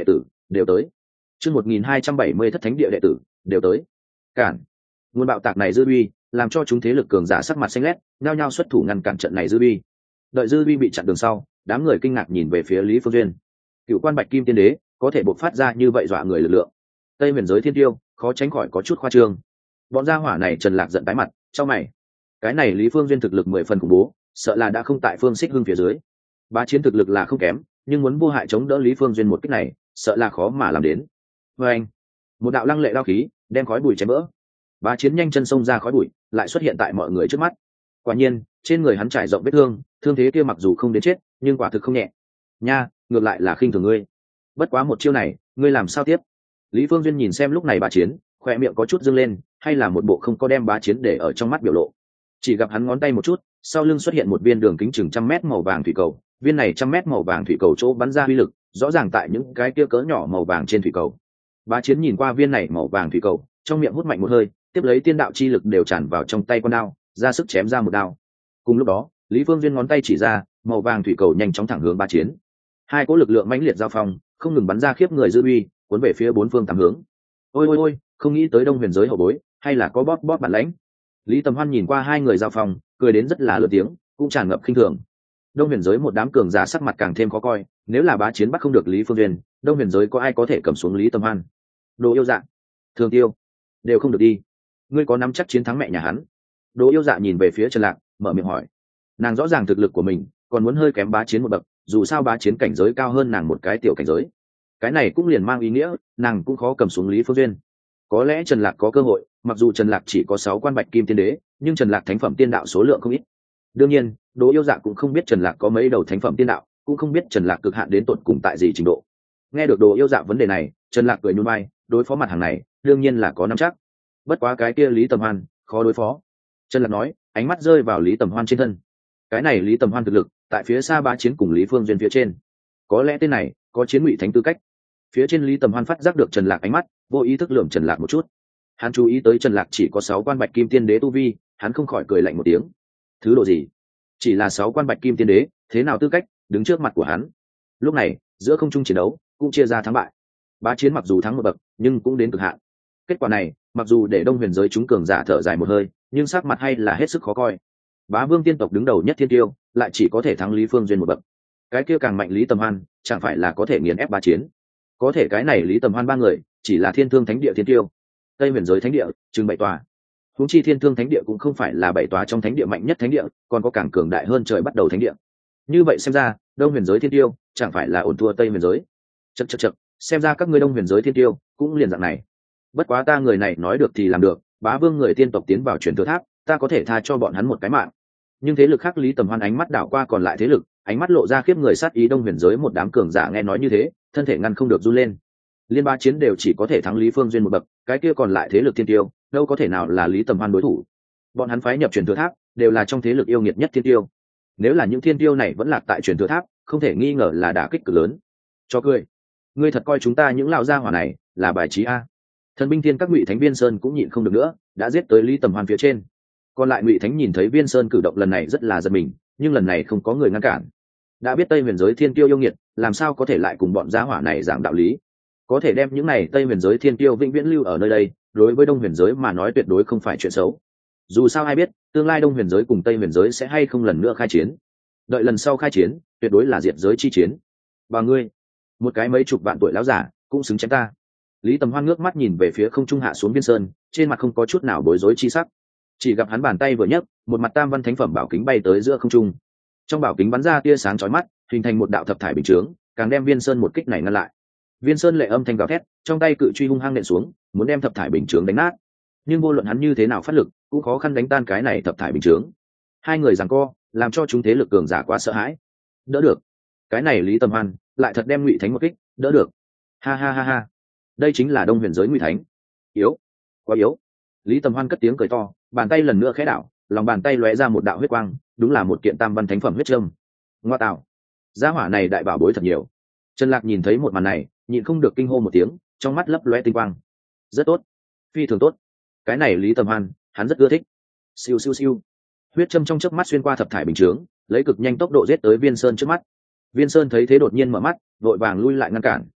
đều tới. Chương một nghìn hai trăm bảy mươi thất thánh địa đệ tử đều tới. Cản. Nguồn bạo tạc này dư uy, làm cho chúng thế lực cường giả sắc mặt xanh lét, nhao nhao xuất thủ ngăn cản trận này dư uy. Đợi dư uy bị chặn đường sau, đám người kinh ngạc nhìn về phía Lý Phương Duyên. Cựu quan Bạch Kim Tiên Đế có thể bộc phát ra như vậy dọa người lực lượng. Tây Huyền giới thiên tiêu, khó tránh khỏi có chút khoa trương. Bọn gia hỏa này Trần Lạc giận tái mặt, trong mày. Cái này Lý Phương Duyên thực lực mười phần khủng bố, sợ là đã không tại Phương Xích Hưng phía dưới. Bá Chiến thực lực là không kém, nhưng muốn vô hại chống đỡ Lý Phương Duyên một kích này, sợ là khó mà làm đến. Và anh, một đạo lăng lệ đao khí, đem khói bụi chém vỡ. Bá Chiến nhanh chân xông ra khói bụi, lại xuất hiện tại mọi người trước mắt. Quả nhiên, trên người hắn trải rộng vết thương, thương thế kia mặc dù không đến chết, nhưng quả thực không nhẹ. Nha, ngược lại là khinh thường ngươi. Bất quá một chiêu này, ngươi làm sao tiếp? Lý Phương Duyên nhìn xem lúc này Bá Chiến, khoe miệng có chút dương lên, hay là một bộ không có đem Bá Chiến để ở trong mắt biểu lộ. Chỉ gặp hắn ngón tay một chút, sau lưng xuất hiện một viên đường kính chừng trăm mét màu vàng thủy cầu. Viên này trăm mét màu vàng thủy cầu chỗ bắn ra uy lực, rõ ràng tại những cái kia cỡ nhỏ màu vàng trên thủy cầu. Bá Chiến nhìn qua viên này màu vàng thủy cầu, trong miệng hút mạnh một hơi, tiếp lấy tiên đạo chi lực đều tràn vào trong tay con đao, ra sức chém ra một đao. Cùng lúc đó, Lý Phương Duyên ngón tay chỉ ra, màu vàng thủy cầu nhanh chóng thẳng hướng Bá Chiến. Hai cỗ lực lượng mãnh liệt giao phong, không ngừng bắn ra khiếp người dư uy, cuốn về phía bốn phương tám hướng. Ôi ôi ôi, không nghĩ tới Đông Huyền giới hậu bối, hay là có bóp bóp bản lãnh. Lý Tầm Hoan nhìn qua hai người giao phong, cười đến rất là lớn tiếng, cũng tràn ngập khinh thường. Đông Huyền giới một đám cường giả sắc mặt càng thêm khó coi, nếu là Bá Chiến bắt không được Lý Phương Duyên, Đông Huyền giới có ai có thể cầm xuống Lý Tầm Hoan? Đồ yêu dạ, Thường Tiêu, đều không được đi. Ngươi có nắm chắc chiến thắng mẹ nhà hắn? Đồ yêu dạ nhìn về phía Trần Lạc, mở miệng hỏi. Nàng rõ ràng thực lực của mình, còn muốn hơi kém Bá Chiến một bậc, dù sao Bá Chiến cảnh giới cao hơn nàng một cái tiểu cảnh giới. Cái này cũng liền mang ý nghĩa, nàng cũng khó cầm xuống Lý Phương Duyên. Có lẽ Trần Lạc có cơ hội, mặc dù Trần Lạc chỉ có sáu quan Bạch Kim Tiên Đế, nhưng Trần Lạc thánh phẩm tiên đạo số lượng không ít. Đương nhiên, Đỗ Yêu Dạ cũng không biết Trần Lạc có mấy đầu thánh phẩm tiên đạo, cũng không biết Trần Lạc cực hạn đến tột cùng tại gì trình độ. Nghe được Đỗ Yêu Dạ vấn đề này, Trần Lạc cười nhún vai, đối phó mặt hàng này, đương nhiên là có nắm chắc. Bất quá cái kia Lý Tầm Hoan, khó đối phó. Trần Lạc nói, ánh mắt rơi vào Lý Tầm Hoan trên thân. Cái này Lý Tầm Hoan thực lực, tại phía xa Bá Chiến cùng Lý Phương Duyên phía trên. Có lẽ tên này có chiến ngụy thánh tư cách. Phía trên Lý Tầm Hoan phát giác được Trần Lạc ánh mắt, vô ý thức lườm Trần Lạc một chút. Hắn chú ý tới Trần Lạc chỉ có sáu quan Bạch Kim Tiên Đế tu vi, hắn không khỏi cười lạnh một tiếng. Thứ độ gì? Chỉ là sáu quan Bạch Kim Tiên Đế, thế nào tư cách đứng trước mặt của hắn? Lúc này, giữa không trung chiến đấu cũng chia ra thắng bại. Bá Chiến mặc dù thắng một bậc, nhưng cũng đến cực hạn. Kết quả này, mặc dù để Đông Huyền giới chúng cường giả thở dài một hơi, nhưng sắc mặt hay là hết sức khó coi. Bá Vương tiên tộc đứng đầu nhất thiên tiêu, lại chỉ có thể thắng Lý Phương Duyên một bậc. Cái kia càng mạnh Lý Tầm Hoan, chẳng phải là có thể nghiền ép Bá Chiến? Có thể cái này Lý Tầm Hoan ba người, chỉ là Thiên Thương Thánh địa thiên tiêu. Tây Huyền giới thánh địa, chừng bảy tòa. Huống chi Thiên Thương Thánh địa cũng không phải là bảy tòa trong thánh địa mạnh nhất thánh địa, còn có càng cường đại hơn trời bắt đầu thánh địa. Như vậy xem ra, Đông Huyền giới thiên tiêu, chẳng phải là ổn thua Tây Huyền giới. Chậc chậc chậc, xem ra các ngươi Đông Huyền giới thiên tiêu cũng liền dạng này. Bất quá ta người này nói được thì làm được, Bá Vương người tiên tộc tiến vào truyền thừa tháp, ta có thể tha cho bọn hắn một cái mạng. Nhưng thế lực khác Lý Tầm Hoan ánh mắt đảo qua còn lại thế lực, ánh mắt lộ ra khiếp người sát ý. Đông Huyền giới một đám cường giả nghe nói như thế, thân thể ngăn không được run lên. Liên Bá Chiến đều chỉ có thể thắng Lý Phương Duyên một bậc, cái kia còn lại thế lực thiên tiêu, đâu có thể nào là Lý Tầm Hoan đối thủ. Bọn hắn phái nhập truyền thừa tháp, đều là trong thế lực yêu nghiệt nhất thiên tiêu. Nếu là những thiên tiêu này vẫn lạc tại truyền thừa tháp, không thể nghi ngờ là đả kích cực lớn. Cho cười, ngươi thật coi chúng ta những lão gia hỏa này là bài trí a? Thần binh thiên các Ngụy Thánh Viên Sơn cũng nhịn không được nữa, đã giết tới Lý Tầm Hoan phía trên. Còn lại Ngụy Thánh nhìn thấy Viên Sơn cử động lần này rất là giật mình, nhưng lần này không có người ngăn cản. Đã biết Tây Huyền giới thiên tiêu yêu nghiệt, làm sao có thể lại cùng bọn gia hỏa này giảng đạo lý? Có thể đem những này Tây Huyền giới thiên tiêu vĩnh viễn lưu ở nơi đây, đối với Đông Huyền giới mà nói tuyệt đối không phải chuyện xấu. Dù sao ai biết, tương lai Đông Huyền giới cùng Tây Huyền giới sẽ hay không lần nữa khai chiến. Đợi lần sau khai chiến, tuyệt đối là diệt giới chi chiến. Và ngươi, một cái mấy chục vạn tuổi lão giả, cũng xứng chém ta. Lý Tầm Hoan ngước mắt nhìn về phía không trung hạ xuống Viên Sơn, trên mặt không có chút nào bối rối chi sắc. Chỉ gặp hắn bàn tay vừa nhấc, một mặt tam văn thánh phẩm bảo kính bay tới giữa không trung. Trong bảo kính bắn ra tia sáng chói mắt, hình thành một đạo thập thải bình chướng, càng đem Viên Sơn một kích này ngăn lại. Viên Sơn lệ âm thanh gào thét, trong tay cự truy hung hăng nện xuống, muốn đem thập thải bình chướng đánh nát. Nhưng vô luận hắn như thế nào phát lực, cũng khó khăn đánh tan cái này thập thải bình chướng. Hai người giằng co, làm cho chúng thế lực cường giả quá sợ hãi. Đỡ được. Cái này Lý Tầm Hoan lại thật đem Ngụy Thánh một kích, đỡ được. Ha ha ha ha. Đây chính là Đông Huyền giới Ngụy Thánh. Yếu, quá yếu. Lý Tầm Hoan cất tiếng cười to, bàn tay lần nữa khẽ đảo, lòng bàn tay lóe ra một đạo huyết quang, đúng là một kiện tam văn thánh phẩm huyết châm. Ngoa tạo, gia hỏa này đại bảo bối thật nhiều. Trần Lạc nhìn thấy một màn này, nhịn không được kinh hô một tiếng, trong mắt lấp lóe tinh quang. Rất tốt, phi thường tốt. Cái này Lý Tầm Hoan, hắn rất ưa thích. Siêu siêu siêu. Huyết châm trong chớp mắt xuyên qua thập thải bình chướng, lấy cực nhanh tốc độ giết tới Viên Sơn trước mắt. Viên Sơn thấy thế đột nhiên mở mắt, vội vàng lui lại ngăn cản.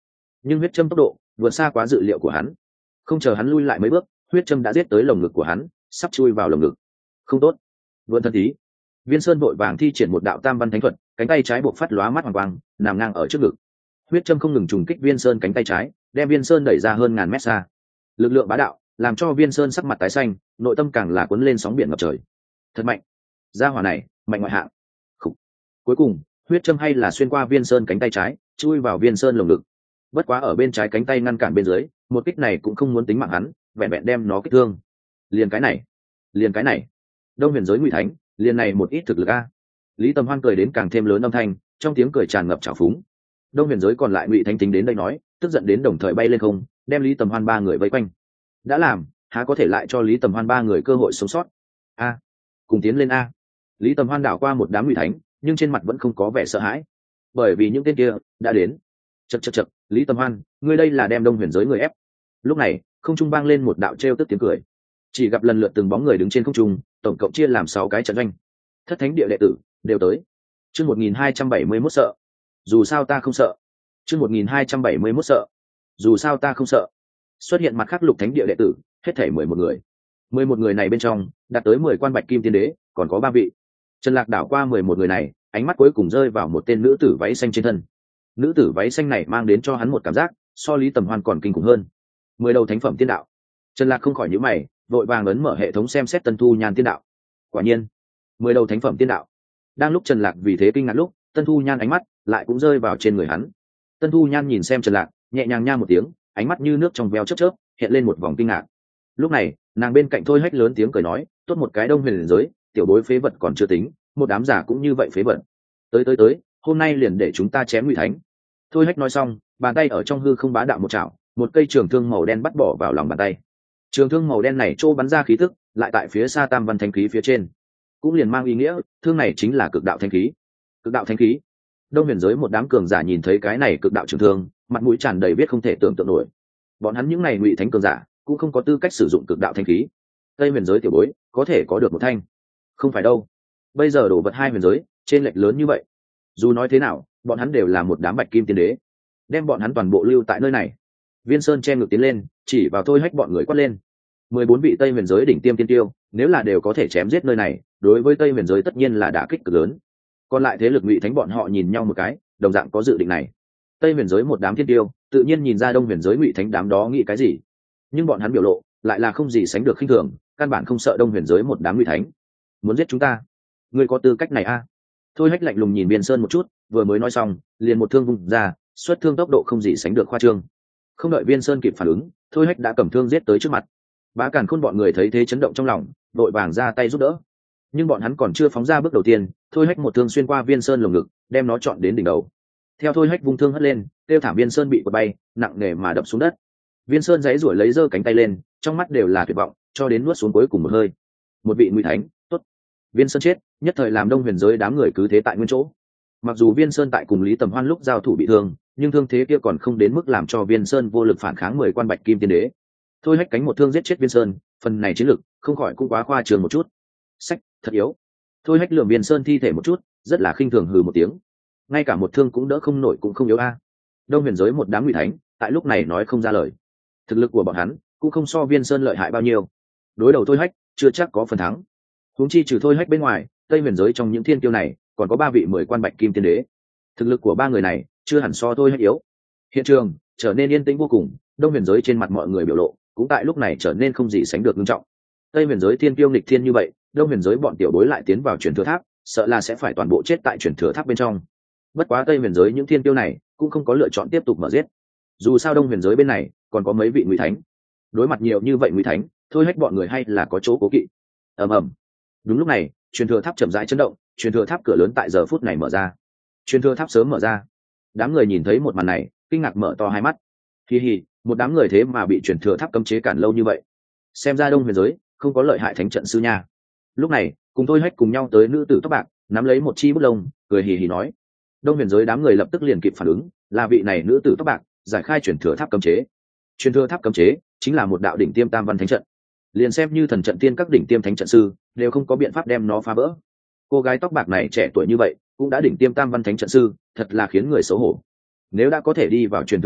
nhưng huyết châm tốc độ vượt xa quá dự liệu của hắn. Không chờ hắn lui lại mấy bước, huyết châm đã giết tới lồng ngực của hắn, sắp chui vào lồng ngực. Không tốt, vượn thân tí. Viên Sơn vội vàng thi triển một đạo tam văn thánh thuật, cánh tay trái buộc phát lóa mắt hoàng quang, nằm ngang ở trước ngực. Huyết châm không ngừng trùng kích Viên Sơn cánh tay trái, đem Viên Sơn đẩy ra hơn ngàn mét xa. Lực lượng bá đạo làm cho Viên Sơn sắc mặt tái xanh, nội tâm càng là cuốn lên sóng biển ngập trời. Thật mạnh, gia hỏa này mạnh ngoại hạng. Khủ. Cuối cùng huyết châm hay là xuyên qua Viên Sơn cánh tay trái, chui vào Viên Sơn lồng ngực. Bất quá ở bên trái cánh tay ngăn cản bên dưới, một kích này cũng không muốn tính mạng hắn, vẹn vẹn đem nó kích thương. Liền cái này, liền cái này, Đông Huyền giới Ngụy Thánh, liền này một ít thực lực a. Lý Tầm Hoan cười đến càng thêm lớn âm thanh, trong tiếng cười tràn ngập trào phúng. Đông Huyền giới còn lại Ngụy Thánh tính đến đây nói, tức giận đến đồng thời bay lên không, đem Lý Tầm Hoan ba người vây quanh. Đã làm, há có thể lại cho Lý Tầm Hoan ba người cơ hội sống sót? A, cùng tiến lên a. Lý Tầm Hoan đảo qua một đám Ngụy Thánh, nhưng trên mặt vẫn không có vẻ sợ hãi, bởi vì những tên kia đã đến. Chậc chậc chậc, Lý Tầm Hoan, ngươi đây là đem Đông Huyền giới người ép. Lúc này, không trung vang lên một đạo trêu tức tiếng cười. Chỉ gặp lần lượt từng bóng người đứng trên không trung, tổng cộng chia làm sáu cái trận doanh. Thất thánh địa đệ tử đều tới. Chương một nghìn hai trăm bảy mươi mốt sợ. Dù sao ta không sợ. Chương một nghìn hai trăm bảy mươi mốt sợ. Dù sao ta không sợ. Xuất hiện mặt khác lục thánh địa đệ tử, hết thảy mười một người. Mười một người này bên trong, đạt tới mười quan bạch kim tiên đế, còn có ba vị. Trần Lạc đảo qua mười một người này, ánh mắt cuối cùng rơi vào một tên nữ tử váy xanh trên thân. Nữ tử váy xanh này mang đến cho hắn một cảm giác, so Lý Tầm Hoan còn kinh khủng hơn. Mười đầu thánh phẩm tiên đạo. Trần Lạc không khỏi nhíu mày, vội vàng ấn mở hệ thống xem xét Tân Thu Nhan tiên đạo. Quả nhiên, mười đầu thánh phẩm tiên đạo. Đang lúc Trần Lạc vì thế kinh ngạc lúc, Tân Thu Nhan ánh mắt lại cũng rơi vào trên người hắn. Tân Thu Nhan nhìn xem Trần Lạc, nhẹ nhàng nha một tiếng, ánh mắt như nước trong veo chớp chớp, hiện lên một vòng kinh ngạc. Lúc này, nàng bên cạnh Thôi Hách lớn tiếng cười nói, tốt một cái Đông Huyền giới, tiểu bối phế vật còn chưa tính, một đám giả cũng như vậy phế vật. Tới tới tới, hôm nay liền để chúng ta chém Ngụy Thánh. Thôi Hách nói xong, bàn tay ở trong hư không bá đạo một chảo, một cây trường thương màu đen bắt bỏ vào lòng bàn tay. Trường thương màu đen này trô bắn ra khí tức, lại tại phía xa tam văn thánh khí phía trên, cũng liền mang ý nghĩa thương này chính là cực đạo thánh khí. Cực đạo thánh khí. Đông Huyền giới một đám cường giả nhìn thấy cái này cực đạo trường thương, mặt mũi tràn đầy biết không thể tưởng tượng nổi. Bọn hắn những này Ngụy Thánh cường giả cũng không có tư cách sử dụng cực đạo thánh khí. Tây Huyền giới tiểu bối có thể có được một thanh, không phải đâu. Bây giờ đổ vật hai huyền giới trên lệch lớn như vậy, dù nói thế nào bọn hắn đều là một đám bạch kim tiên đế, đem bọn hắn toàn bộ lưu tại nơi này. Viên Sơn che ngược tiến lên, chỉ vào Thôi Hách bọn người quát lên. Mười bốn vị Tây Huyền giới đỉnh tiêm tiên tiêu, nếu là đều có thể chém giết nơi này, đối với Tây Huyền giới tất nhiên là đả kích cực lớn. Còn lại thế lực Ngụy Thánh bọn họ nhìn nhau một cái, đồng dạng có dự định này. Tây Huyền giới một đám tiên tiêu, tự nhiên nhìn ra Đông Huyền giới Ngụy Thánh đám đó nghĩ cái gì, nhưng bọn hắn biểu lộ lại là không gì sánh được khinh thường, căn bản không sợ Đông Huyền giới một đám Ngụy Thánh. Muốn giết chúng ta, ngươi có tư cách này a? À? Thôi Hách lạnh lùng nhìn Viên Sơn một chút, vừa mới nói xong, liền một thương vung ra, xuất thương tốc độ không gì sánh được khoa trương. Không đợi Viên Sơn kịp phản ứng, Thôi Hách đã cầm thương giết tới trước mặt. Bá Càn Khôn bọn người thấy thế chấn động trong lòng, vội vàng ra tay giúp đỡ. Nhưng bọn hắn còn chưa phóng ra bước đầu tiên, Thôi Hách một thương xuyên qua Viên Sơn lồng ngực, đem nó chọn đến đỉnh đầu. Theo Thôi Hách vung thương hất lên, tiêu thảm Viên Sơn bị quật bay, nặng nề mà đập xuống đất. Viên Sơn giãy giụa lấy giơ cánh tay lên, trong mắt đều là tuyệt vọng, cho đến nuốt xuống cuối cùng một hơi. Một vị Ngụy Thánh, tốt. Viên Sơn chết, nhất thời làm Đông Huyền giới đám người cứ thế tại nguyên chỗ. Mặc dù Viên Sơn tại cùng Lý Tầm Hoan lúc giao thủ bị thương, nhưng thương thế kia còn không đến mức làm cho Viên Sơn vô lực phản kháng mười quan bạch kim tiên đế. Thôi Hách cánh một thương giết chết Viên Sơn, phần này chiến lực không khỏi cũng quá khoa trương một chút. Sách, thật yếu. Thôi Hách lườm Viên Sơn thi thể một chút, rất là khinh thường hừ một tiếng. Ngay cả một thương cũng đỡ không nổi cũng không yếu a. Đông Huyền giới một đám Ngụy Thánh, tại lúc này nói không ra lời. Thực lực của bọn hắn cũng không so Viên Sơn lợi hại bao nhiêu. Đối đầu Thôi Hách, chưa chắc có phần thắng. Huống chi trừ Thôi Hách bên ngoài, Tây Huyền giới trong những thiên kiêu này, còn có ba vị mười quan bạch kim tiên đế. Thực lực của ba người này chưa hẳn so Thôi Hách yếu. Hiện trường trở nên yên tĩnh vô cùng, Đông Huyền giới trên mặt mọi người biểu lộ cũng tại lúc này trở nên không gì sánh được nghiêm trọng. Tây Huyền giới thiên kiêu nghịch thiên như vậy, Đông Huyền giới bọn tiểu bối lại tiến vào truyền thừa tháp, sợ là sẽ phải toàn bộ chết tại truyền thừa tháp bên trong. Bất quá Tây Huyền giới những thiên kiêu này cũng không có lựa chọn tiếp tục mở giết. Dù sao Đông Huyền giới bên này còn có mấy vị Ngụy Thánh. Đối mặt nhiều như vậy Ngụy Thánh, Thôi Hách bọn người hay là có chỗ cố kỵ. Ầm ầm. Đúng lúc này, truyền thừa tháp chậm rãi chấn động, truyền thừa tháp cửa lớn tại giờ phút này mở ra. Truyền thừa tháp sớm mở ra. Đám người nhìn thấy một màn này, kinh ngạc mở to hai mắt. Hi hi, một đám người thế mà bị truyền thừa tháp cấm chế cản lâu như vậy. Xem ra Đông Huyền giới không có lợi hại thánh trận sư nha. Lúc này, cùng Thôi Hách cùng nhau tới nữ tử tóc bạc, nắm lấy một chi bút lông, cười hì hì nói. Đông Huyền giới đám người lập tức liền kịp phản ứng, là vị này nữ tử tóc bạc giải khai truyền thừa tháp cấm chế. Truyền thừa tháp cấm chế chính là một đạo đỉnh tiêm tam văn thánh trận. Liền xem như thần trận tiên các đỉnh tiêm thánh trận sư đều không có biện pháp đem nó phá vỡ. Cô gái tóc bạc này trẻ tuổi như vậy cũng đã đỉnh tiêm tam văn thánh trận sư, thật là khiến người xấu hổ. Nếu đã có thể đi vào truyền thừa tháp,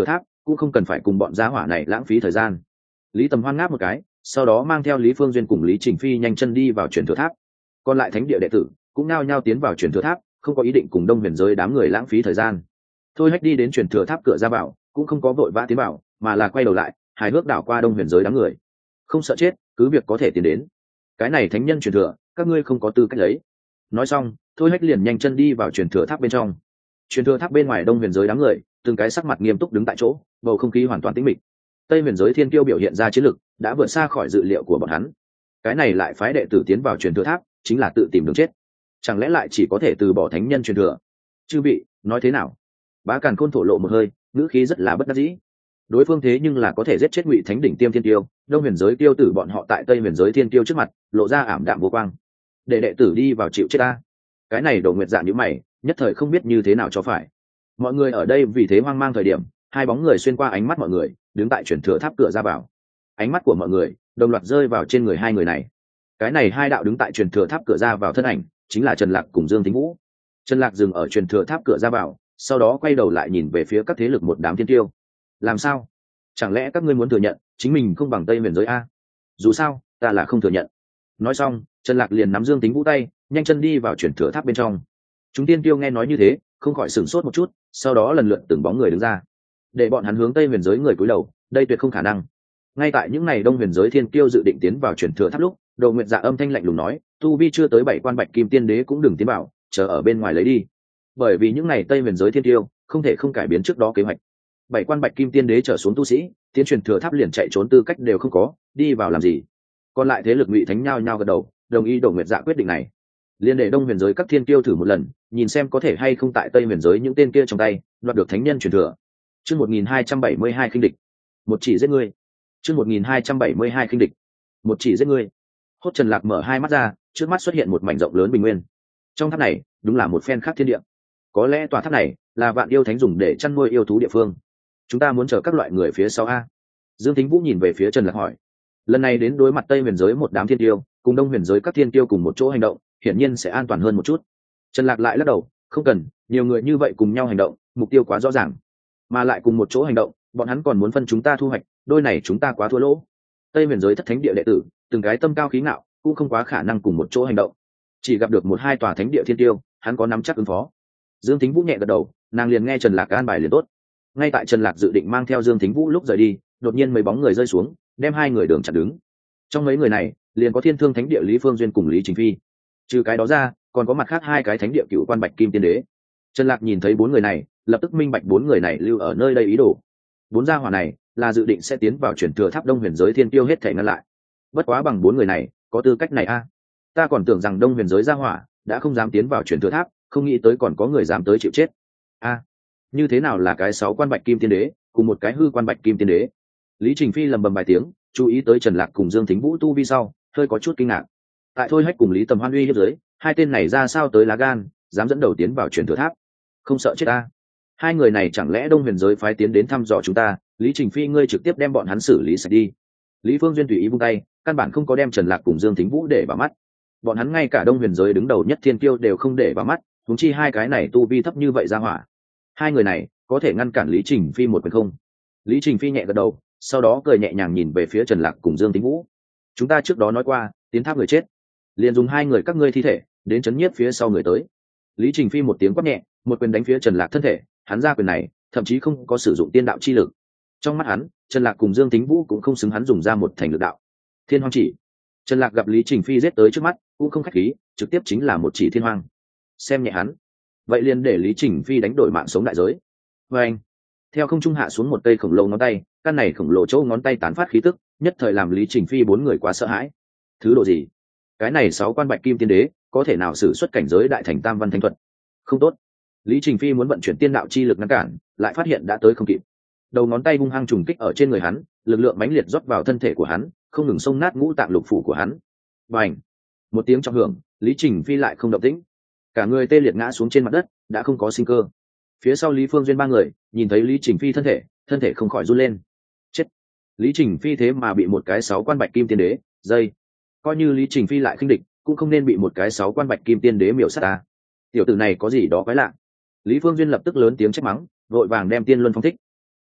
cũng không cần phải cùng bọn gia hỏa này lãng phí thời gian. Lý Tầm Hoan ngáp một cái, sau đó mang theo Lý Phương Duyên cùng Lý Trình Phi nhanh chân đi vào truyền thừa tháp. Còn lại thánh địa đệ tử cũng nao nhao tiến vào truyền thừa tháp, không có ý định cùng đông huyền giới đám người lãng phí thời gian. Thôi Hách đi đến truyền thừa tháp cửa ra vào, cũng không có vội vã tiến vào, mà là quay đầu lại, hài hước đảo qua đông huyền giới đám người. Không sợ chết, cứ việc có thể tiến đến. Cái này thánh nhân truyền thừa, các ngươi không có tư cách lấy. Nói xong, Thôi Hách liền nhanh chân đi vào truyền thừa tháp bên trong. Truyền thừa tháp bên ngoài đông huyền giới đám người, từng cái sắc mặt nghiêm túc đứng tại chỗ, bầu không khí hoàn toàn tĩnh mịch. Tây huyền giới thiên kiêu biểu hiện ra chiến lực đã vượt xa khỏi dự liệu của bọn hắn. Cái này lại phái đệ tử tiến vào truyền thừa tháp, chính là tự tìm đường chết. Chẳng lẽ lại chỉ có thể từ bỏ thánh nhân truyền thừa? Chư vị, nói thế nào? Bá Càn Khôn thổ lộ một hơi, ngữ khí rất là bất đắc dĩ. Đối phương thế nhưng là có thể giết chết Ngụy Thánh đỉnh tiêm thiên tiêu, đông huyền giới tiêu tử bọn họ tại Tây huyền giới thiên tiêu trước mặt, lộ ra ảm đạm vô quang. Để đệ tử đi vào chịu chết ta. Cái này Đồ Nguyệt Dạ nhíu mày, nhất thời không biết như thế nào cho phải. Mọi người ở đây vì thế hoang mang thời điểm, hai bóng người xuyên qua ánh mắt mọi người, đứng tại truyền thừa tháp cửa ra vào. Ánh mắt của mọi người đồng loạt rơi vào trên người hai người này. Cái này hai đạo đứng tại truyền thừa tháp cửa ra vào thân ảnh, chính là Trần Lạc cùng Dương Thính Vũ. Trần Lạc dừng ở truyền thừa tháp cửa ra vào, sau đó quay đầu lại nhìn về phía các thế lực một đám thiên tiêu. Làm sao? Chẳng lẽ các ngươi muốn thừa nhận chính mình không bằng Tây huyền giới a? Dù sao, ta là không thừa nhận. Nói xong, Trần Lạc liền nắm Dương Thính Vũ tay, nhanh chân đi vào truyền thừa tháp bên trong. Chúng tiên tiêu nghe nói như thế, không khỏi sửng sốt một chút, sau đó lần lượt từng bóng người đứng ra, để bọn hắn hướng Tây huyền giới người cúi đầu. Đây tuyệt không khả năng. Ngay tại những ngày đông huyền giới thiên tiêu dự định tiến vào truyền thừa tháp lúc, Đồ Nguyệt Dạ âm thanh lạnh lùng nói, tu vi chưa tới bảy quan bạch kim tiên đế cũng đừng tiến vào, chờ ở bên ngoài lấy đi. Bởi vì những ngày Tây huyền giới thiên tiêu không thể không cải biến trước đó kế hoạch. Bảy quan bạch kim tiên đế trở xuống tu sĩ, tiến truyền thừa tháp liền chạy trốn tư cách đều không có, đi vào làm gì? Còn lại thế lực Ngụy Thánh nhao nhao gật đầu, đồng ý Đồ Nguyệt Dạ quyết định này. Liên để đông huyền giới các thiên tiêu thử một lần, nhìn xem có thể hay không tại Tây huyền giới những tên kia trong tay đoạt được thánh nhân truyền thừa. Chương một nghìn hai trăm bảy mươi hai khinh địch, một chỉ giết ngươi. Chương một nghìn hai trăm bảy mươi hai khinh địch, một chỉ giết ngươi. Hốt Trần Lạc mở hai mắt ra, trước mắt xuất hiện một mảnh rộng lớn bình nguyên. Trong tháp này, đúng là một phen khác thiên địa. Có lẽ tòa tháp này là Vạn Yêu Thánh dùng để chăn nuôi yêu thú địa phương. Chúng ta muốn chờ các loại người phía sau a. Dương Thính Vũ nhìn về phía Trần Lạc hỏi. Lần này đến đối mặt Tây huyền giới một đám thiên tiêu, cùng đông huyền giới các thiên tiêu cùng một chỗ hành động, hiển nhiên sẽ an toàn hơn một chút. Trần Lạc lại lắc đầu, không cần, nhiều người như vậy cùng nhau hành động, mục tiêu quá rõ ràng, mà lại cùng một chỗ hành động, bọn hắn còn muốn phân chúng ta thu hoạch, đôi này chúng ta quá thua lỗ. Tây huyền giới thất thánh địa đệ tử, từng cái tâm cao khí ngạo, cũng không quá khả năng cùng một chỗ hành động. Chỉ gặp được một hai tòa thánh địa thiên tiêu, hắn có nắm chắc ứng phó. Dương Thính Vũ nhẹ gật đầu, nàng liền nghe Trần Lạc an bài liền tốt. Ngay tại Trần Lạc dự định mang theo Dương Thính Vũ lúc rời đi, đột nhiên mấy bóng người rơi xuống, đem hai người đường chặn đứng. Trong mấy người này, liền có Thiên Thương Thánh địa Lý Phương Duyên cùng Lý Trình Phi. Trừ cái đó ra, còn có mặt khác hai cái thánh địa cựu quan bạch kim tiên đế. Trần Lạc nhìn thấy bốn người này, lập tức minh bạch bốn người này lưu ở nơi đây ý đồ. Bốn gia hỏa này là dự định sẽ tiến vào truyền thừa tháp đông huyền giới thiên tiêu hết thể ngăn lại. Bất quá bằng bốn người này, có tư cách này a? Ta còn tưởng rằng đông huyền giới gia hỏa đã không dám tiến vào truyền thừa tháp, không nghĩ tới còn có người dám tới chịu chết. A, như thế nào là cái sáu quan bạch kim tiên đế, cùng một cái hư quan bạch kim tiên đế? Lý Trình Phi lầm bầm vài tiếng, chú ý tới Trần Lạc cùng Dương Thính Vũ tu vi sau, hơi có chút kinh ngạc. Tại Thôi Hách cùng Lý Tầm Hoan uy hiếp dưới, hai tên này ra sao tới lá gan, dám dẫn đầu tiến vào truyền thừa tháp? Không sợ chết ta? Hai người này chẳng lẽ đông huyền giới phái tiến đến thăm dò chúng ta? Lý Trình Phi ngươi trực tiếp đem bọn hắn xử lý sạch đi. Lý Phương Duyên tùy ý vung tay, căn bản không có đem Trần Lạc cùng Dương Thính Vũ để vào mắt. Bọn hắn ngay cả đông huyền giới đứng đầu nhất thiên kiêu đều không để vào mắt, huống chi hai cái này tu vi thấp như vậy ra hỏa. Hai người này có thể ngăn cản Lý Trình Phi một quyền không? Lý Trình Phi nhẹ gật đầu, sau đó cười nhẹ nhàng nhìn về phía Trần Lạc cùng Dương Thính Vũ. Chúng ta trước đó nói qua, tiến tháp người chết, liền dùng hai người các ngươi thi thể đến chấn nhiếp phía sau người tới. Lý Trình Phi một tiếng quát nhẹ, một quyền đánh phía Trần Lạc thân thể, hắn ra quyền này thậm chí không có sử dụng tiên đạo chi lực. Trong mắt hắn, Trần Lạc cùng Dương Thính Vũ cũng không xứng hắn dùng ra một thành lực đạo. Thiên Hoang chỉ. Trần Lạc gặp Lý Trình Phi giết tới trước mắt, cũng không khách khí, trực tiếp chính là một chỉ thiên hoang. Xem nhẹ hắn, vậy liền để Lý Trình Phi đánh đổi mạng sống đại giới. Và anh, theo không trung hạ xuống một cây khổng lồ ngón tay, căn này khổng lồ chỗ ngón tay tán phát khí tức, nhất thời làm Lý Trình Phi bốn người quá sợ hãi. Thứ độ gì? Cái này sáu quan bạch kim tiên đế có thể nào sử xuất cảnh giới đại thành tam văn thánh thuật? Không tốt. Lý Trình Phi muốn vận chuyển tiên đạo chi lực ngăn cản, lại phát hiện đã tới không kịp. Đầu ngón tay hung hăng trùng kích ở trên người hắn, lực lượng mãnh liệt rót vào thân thể của hắn, không ngừng xông nát ngũ tạng lục phủ của hắn. Bành! Một tiếng trọng hưởng, Lý Trình Phi lại không động tĩnh, cả người tê liệt ngã xuống trên mặt đất, đã không có sinh cơ. Phía sau Lý Phương Duyên ba người nhìn thấy Lý Trình Phi thân thể, thân thể không khỏi run lên. Chết! Lý Trình Phi thế mà bị một cái sáu quan bạch kim tiên đế dây. Coi như Lý Trình Phi lại khinh địch, cũng không nên bị một cái sáu quan bạch kim tiên đế miểu sát ta. Tiểu tử này có gì đó quái lạ. Lý Phương Duyên lập tức lớn tiếng trách mắng, vội vàng đem tiên luân phong thích.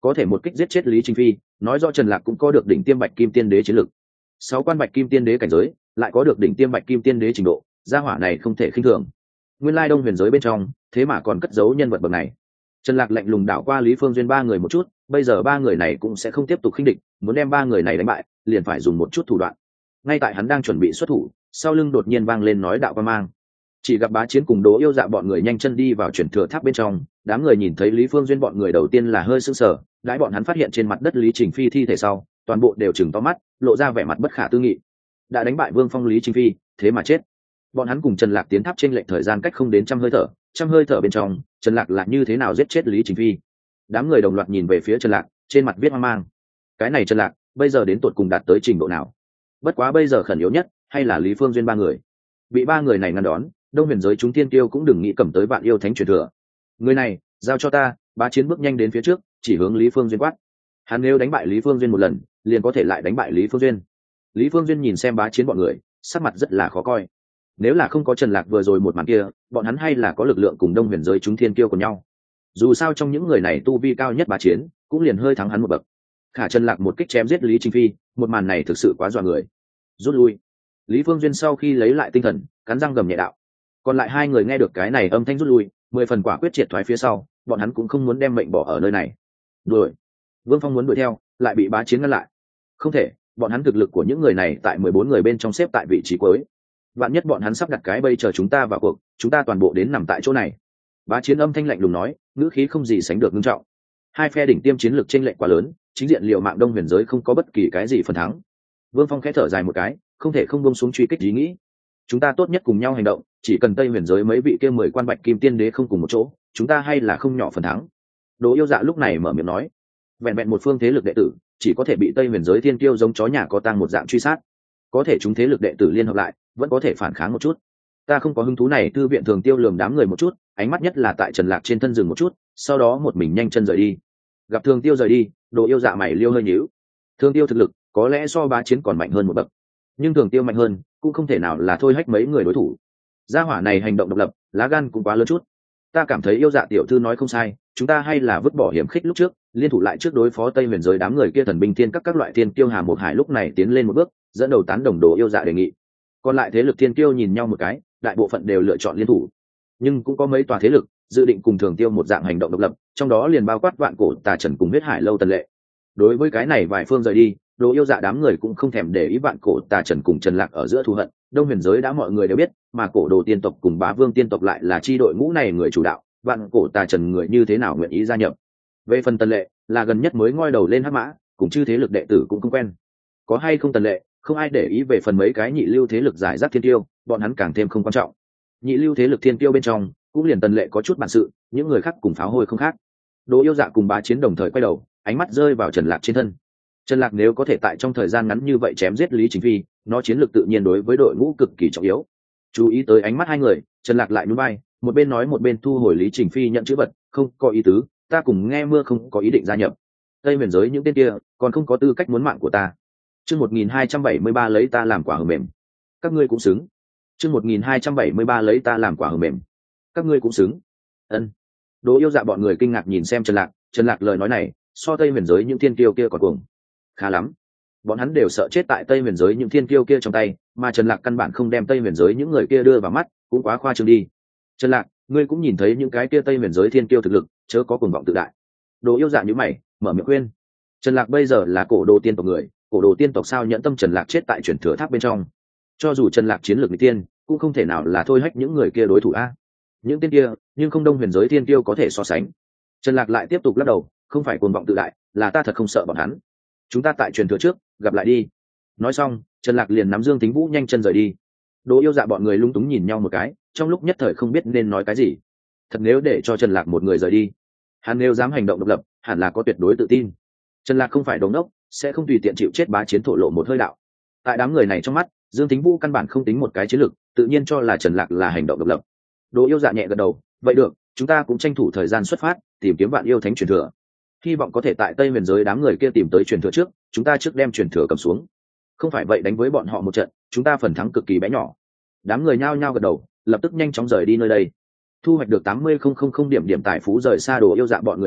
có thể một kích giết chết Lý Chính Phi, nói rõ Trần Lạc cũng có được đỉnh tiêm bạch kim tiên đế chiến lực. Sáu quan bạch kim tiên đế cảnh giới, lại có được đỉnh tiêm bạch kim tiên đế trình độ, gia hỏa này không thể khinh thường. Nguyên lai Đông Huyền giới bên trong, thế mà còn cất giấu nhân vật bậc này. Trần Lạc lạnh lùng đảo qua Lý Phương Duyên ba người một chút, bây giờ ba người này cũng sẽ không tiếp tục khinh địch, muốn đem ba người này đánh bại, liền phải dùng một chút thủ đoạn. Ngay tại hắn đang chuẩn bị xuất thủ, sau lưng đột nhiên vang lên nói đạo quan mang. Chỉ gặp Bá Chiến cùng Đỗ Yêu Dạ bọn người nhanh chân đi vào chuyển thừa tháp bên trong, đám người nhìn thấy Lý Phương Duyên bọn người đầu tiên là hơi sững sờ, đãi bọn hắn phát hiện trên mặt đất Lý Trình Phi thi thể sau, toàn bộ đều chừng to mắt, lộ ra vẻ mặt bất khả tư nghị. Đã đánh bại Vương Phong Lý Trình Phi, thế mà chết. Bọn hắn cùng Trần Lạc tiến tháp trên lệnh thời gian cách không đến trăm hơi thở, trăm hơi thở bên trong, Trần Lạc là như thế nào giết chết Lý Trình Phi? Đám người đồng loạt nhìn về phía Trần Lạc, trên mặt viết hoang mang. Cái này Trần Lạc, bây giờ đến tột cùng đạt tới trình độ nào? Bất quá bây giờ khẩn yếu nhất, hay là Lý Phương Duyên ba người. Bị ba người này ngăn đón, Đông Huyền giới chúng tiên tiêu cũng đừng nghĩ cầm tới Vạn Yêu Thánh truyền thừa. Người này, giao cho ta. Bá Chiến bước nhanh đến phía trước, chỉ hướng Lý Phương Duyên quát. Hắn nếu đánh bại Lý Phương Duyên một lần, liền có thể lại đánh bại Lý Phương Duyên. Lý Phương Duyên nhìn xem Bá Chiến bọn người, sắc mặt rất là khó coi. Nếu là không có Trần Lạc vừa rồi một màn kia, bọn hắn hay là có lực lượng cùng Đông Huyền giới chúng thiên kiêu của nhau. Dù sao trong những người này tu vi cao nhất Bá Chiến, cũng liền hơi thắng hắn một bậc. Khả Trần Lạc một kích chém giết Lý Chính Phi, một màn này thực sự quá dọa người. Rút lui. Lý Phương Duyên sau khi lấy lại tinh thần, cắn răng gầm nhẹ đạo. Còn lại hai người nghe được cái này âm thanh rút lui, mười phần quả quyết triệt thoái phía sau, bọn hắn cũng không muốn đem mệnh bỏ ở nơi này. Đuổi. Vương Phong muốn đuổi theo, lại bị Bá Chiến ngăn lại. Không thể, bọn hắn thực lực của những người này tại mười bốn người bên trong xếp tại vị trí cuối. Vạn nhất bọn hắn sắp đặt cái bây chờ chúng ta vào cuộc, chúng ta toàn bộ đến nằm tại chỗ này. Bá Chiến âm thanh lạnh lùng nói, ngữ khí không gì sánh được nghiêm trọng. Hai phe đỉnh tiêm chiến lược chênh lệch quá lớn, chính diện liều mạng Đông Huyền giới không có bất kỳ cái gì phần thắng. Vương Phong khẽ thở dài một cái, không thể không buông xuống truy kích ý nghĩ. Chúng ta tốt nhất cùng nhau hành động, chỉ cần Tây Huyền giới mấy vị kia mười quan bạch kim tiên đế không cùng một chỗ, chúng ta hay là không nhỏ phần thắng. Đỗ Yêu Dạ lúc này mở miệng nói, vẹn vẹn một phương thế lực đệ tử, chỉ có thể bị Tây Huyền giới thiên kiêu giống chó nhà có tang một dạng truy sát. Có thể chúng thế lực đệ tử liên hợp lại, vẫn có thể phản kháng một chút. Ta không có hứng thú này. Thư viện Thường Tiêu lườm đám người một chút, ánh mắt nhất là tại Trần Lạc trên thân dừng một chút, sau đó một mình nhanh chân rời đi. Gặp Thường Tiêu rời đi, Đỗ Yêu Dạ mày liêu hơi nhíu. Thường Tiêu thực lực có lẽ so Bá Chiến còn mạnh hơn một bậc, nhưng Thường Tiêu mạnh hơn cũng không thể nào là thôi hách mấy người đối thủ. Gia hỏa này hành động độc lập, lá gan cũng quá lớn chút. Ta cảm thấy Yêu Dạ tiểu thư nói không sai, chúng ta hay là vứt bỏ hiểm khích lúc trước, liên thủ lại trước đối phó Tây Huyền giới đám người kia thần binh thiên các các loại thiên kiêu. Hà Một Hải lúc này tiến lên một bước, dẫn đầu tán đồng Đỗ Yêu Dạ đề nghị. Còn lại thế lực thiên kiêu nhìn nhau một cái, đại bộ phận đều lựa chọn liên thủ, nhưng cũng có mấy tòa thế lực dự định cùng Thường Tiêu một dạng hành động độc lập, trong đó liền bao quát Vạn Cổ Tà Trần cùng Huyết Hải Lâu Tần Lệ. Đối với cái này vài phương rời đi, Đỗ Yêu Dạ đám người cũng không thèm để ý Vạn Cổ Tà Trần cùng Trần Lạc ở giữa thù hận. Đông Huyền giới đã mọi người đều biết, mà Cổ Đồ tiên tộc cùng Bá Vương tiên tộc lại là chi đội ngũ này người chủ đạo, Vạn Cổ Tà Trần người như thế nào nguyện ý gia nhập. Về phần Tần Lệ, là gần nhất mới ngoi đầu lên hắc mã, cùng chư thế lực đệ tử cũng không quen. Có hay không Tần Lệ, không ai để ý. Về phần mấy cái nhị lưu thế lực giải rác thiên tiêu, bọn hắn càng thêm không quan trọng. Nhị lưu thế lực thiên tiêu bên trong, cũng liền Tần Lệ có chút bản sự, những người khác cùng pháo hôi không khác. Đỗ Yêu Dạ cùng Bá Chiến đồng thời quay đầu, ánh mắt rơi vào Trần Lạc trên thân. Trần Lạc nếu có thể tại trong thời gian ngắn như vậy chém giết Lý Chính Phi, nó chiến lược tự nhiên đối với đội ngũ cực kỳ trọng yếu. Chú ý tới ánh mắt hai người, Trần Lạc lại nhún vai, một bên nói một bên thu hồi Lý Trình Phi nhận chữ vật. Không có ý tứ, ta cùng nghe mưa không có ý định gia nhập. Tây Huyền giới những tên kia còn không có tư cách muốn mạng của ta. Chương một nghìn hai trăm bảy mươi ba lấy ta làm quả hờ mềm. Các ngươi cũng xứng. Chương một nghìn hai trăm bảy mươi ba lấy ta làm quả hờ mềm. Các ngươi cũng xứng. Ân. Đỗ Yêu Dạ bọn người kinh ngạc nhìn xem Trần Lạc, Trần Lạc lời nói này, so Tây Huyền giới những thiên kiêu kia còn cuồng. Khá lắm. Bọn hắn đều sợ chết tại Tây Huyền giới những thiên kiêu kia trong tay, mà Trần Lạc căn bản không đem Tây Huyền giới những người kia đưa vào mắt, cũng quá khoa trương đi. Trần Lạc, ngươi cũng nhìn thấy những cái kia Tây Huyền giới thiên kiêu thực lực, chớ có cuồng vọng tự đại. Đỗ Yêu Dạ như mày, mở miệng khuyên. Trần Lạc bây giờ là Cổ Đồ tiên tộc người, Cổ Đồ tiên tộc sao nhẫn tâm Trần Lạc chết tại truyền thừa tháp bên trong. Cho dù Trần Lạc chiến lược nghịch tiên, cũng không thể nào là thôi hách những người kia đối thủ a. Những tên kia, nhưng không Đông Huyền giới thiên kiêu có thể so sánh. Trần Lạc lại tiếp tục lắc đầu, không phải cuồng vọng tự đại, là ta thật không sợ bọn hắn. Chúng ta tại truyền thừa trước, gặp lại đi. Nói xong, Trần Lạc liền nắm Dương Tính Vũ nhanh chân rời đi. Đỗ Yêu Dạ bọn người lung túng nhìn nhau một cái, trong lúc nhất thời không biết nên nói cái gì. Thật nếu để cho Trần Lạc một người rời đi, hắn nếu dám hành động độc lập, hẳn là có tuyệt đối tự tin. Trần Lạc không phải đồ ngốc, sẽ không tùy tiện chịu chết Bá Chiến thổ lộ một hơi đạo. Tại đám người này trong mắt, Dương Tính Vũ căn bản không tính một cái chiến lược, tự nhiên cho là Trần Lạc là hành động độc lập. Đỗ Yêu Dạ nhẹ gật đầu, vậy được, chúng ta cũng tranh thủ thời gian xuất phát, tìm kiếm Vạn Yêu Thánh truyền thừa. Hy vọng có thể tại Tây Huyền giới đám người kia tìm tới truyền thừa trước, chúng ta trước đem truyền thừa cầm xuống. Không phải vậy đánh với bọn họ một trận, chúng ta phần thắng cực kỳ bé nhỏ. Đám người nhao nhao gật đầu, lập tức nhanh chóng rời đi nơi đây. Thu hoạch được tám mươi nghìn điểm điểm tài phú rời xa Đỗ Yêu Dạ bọn người sau,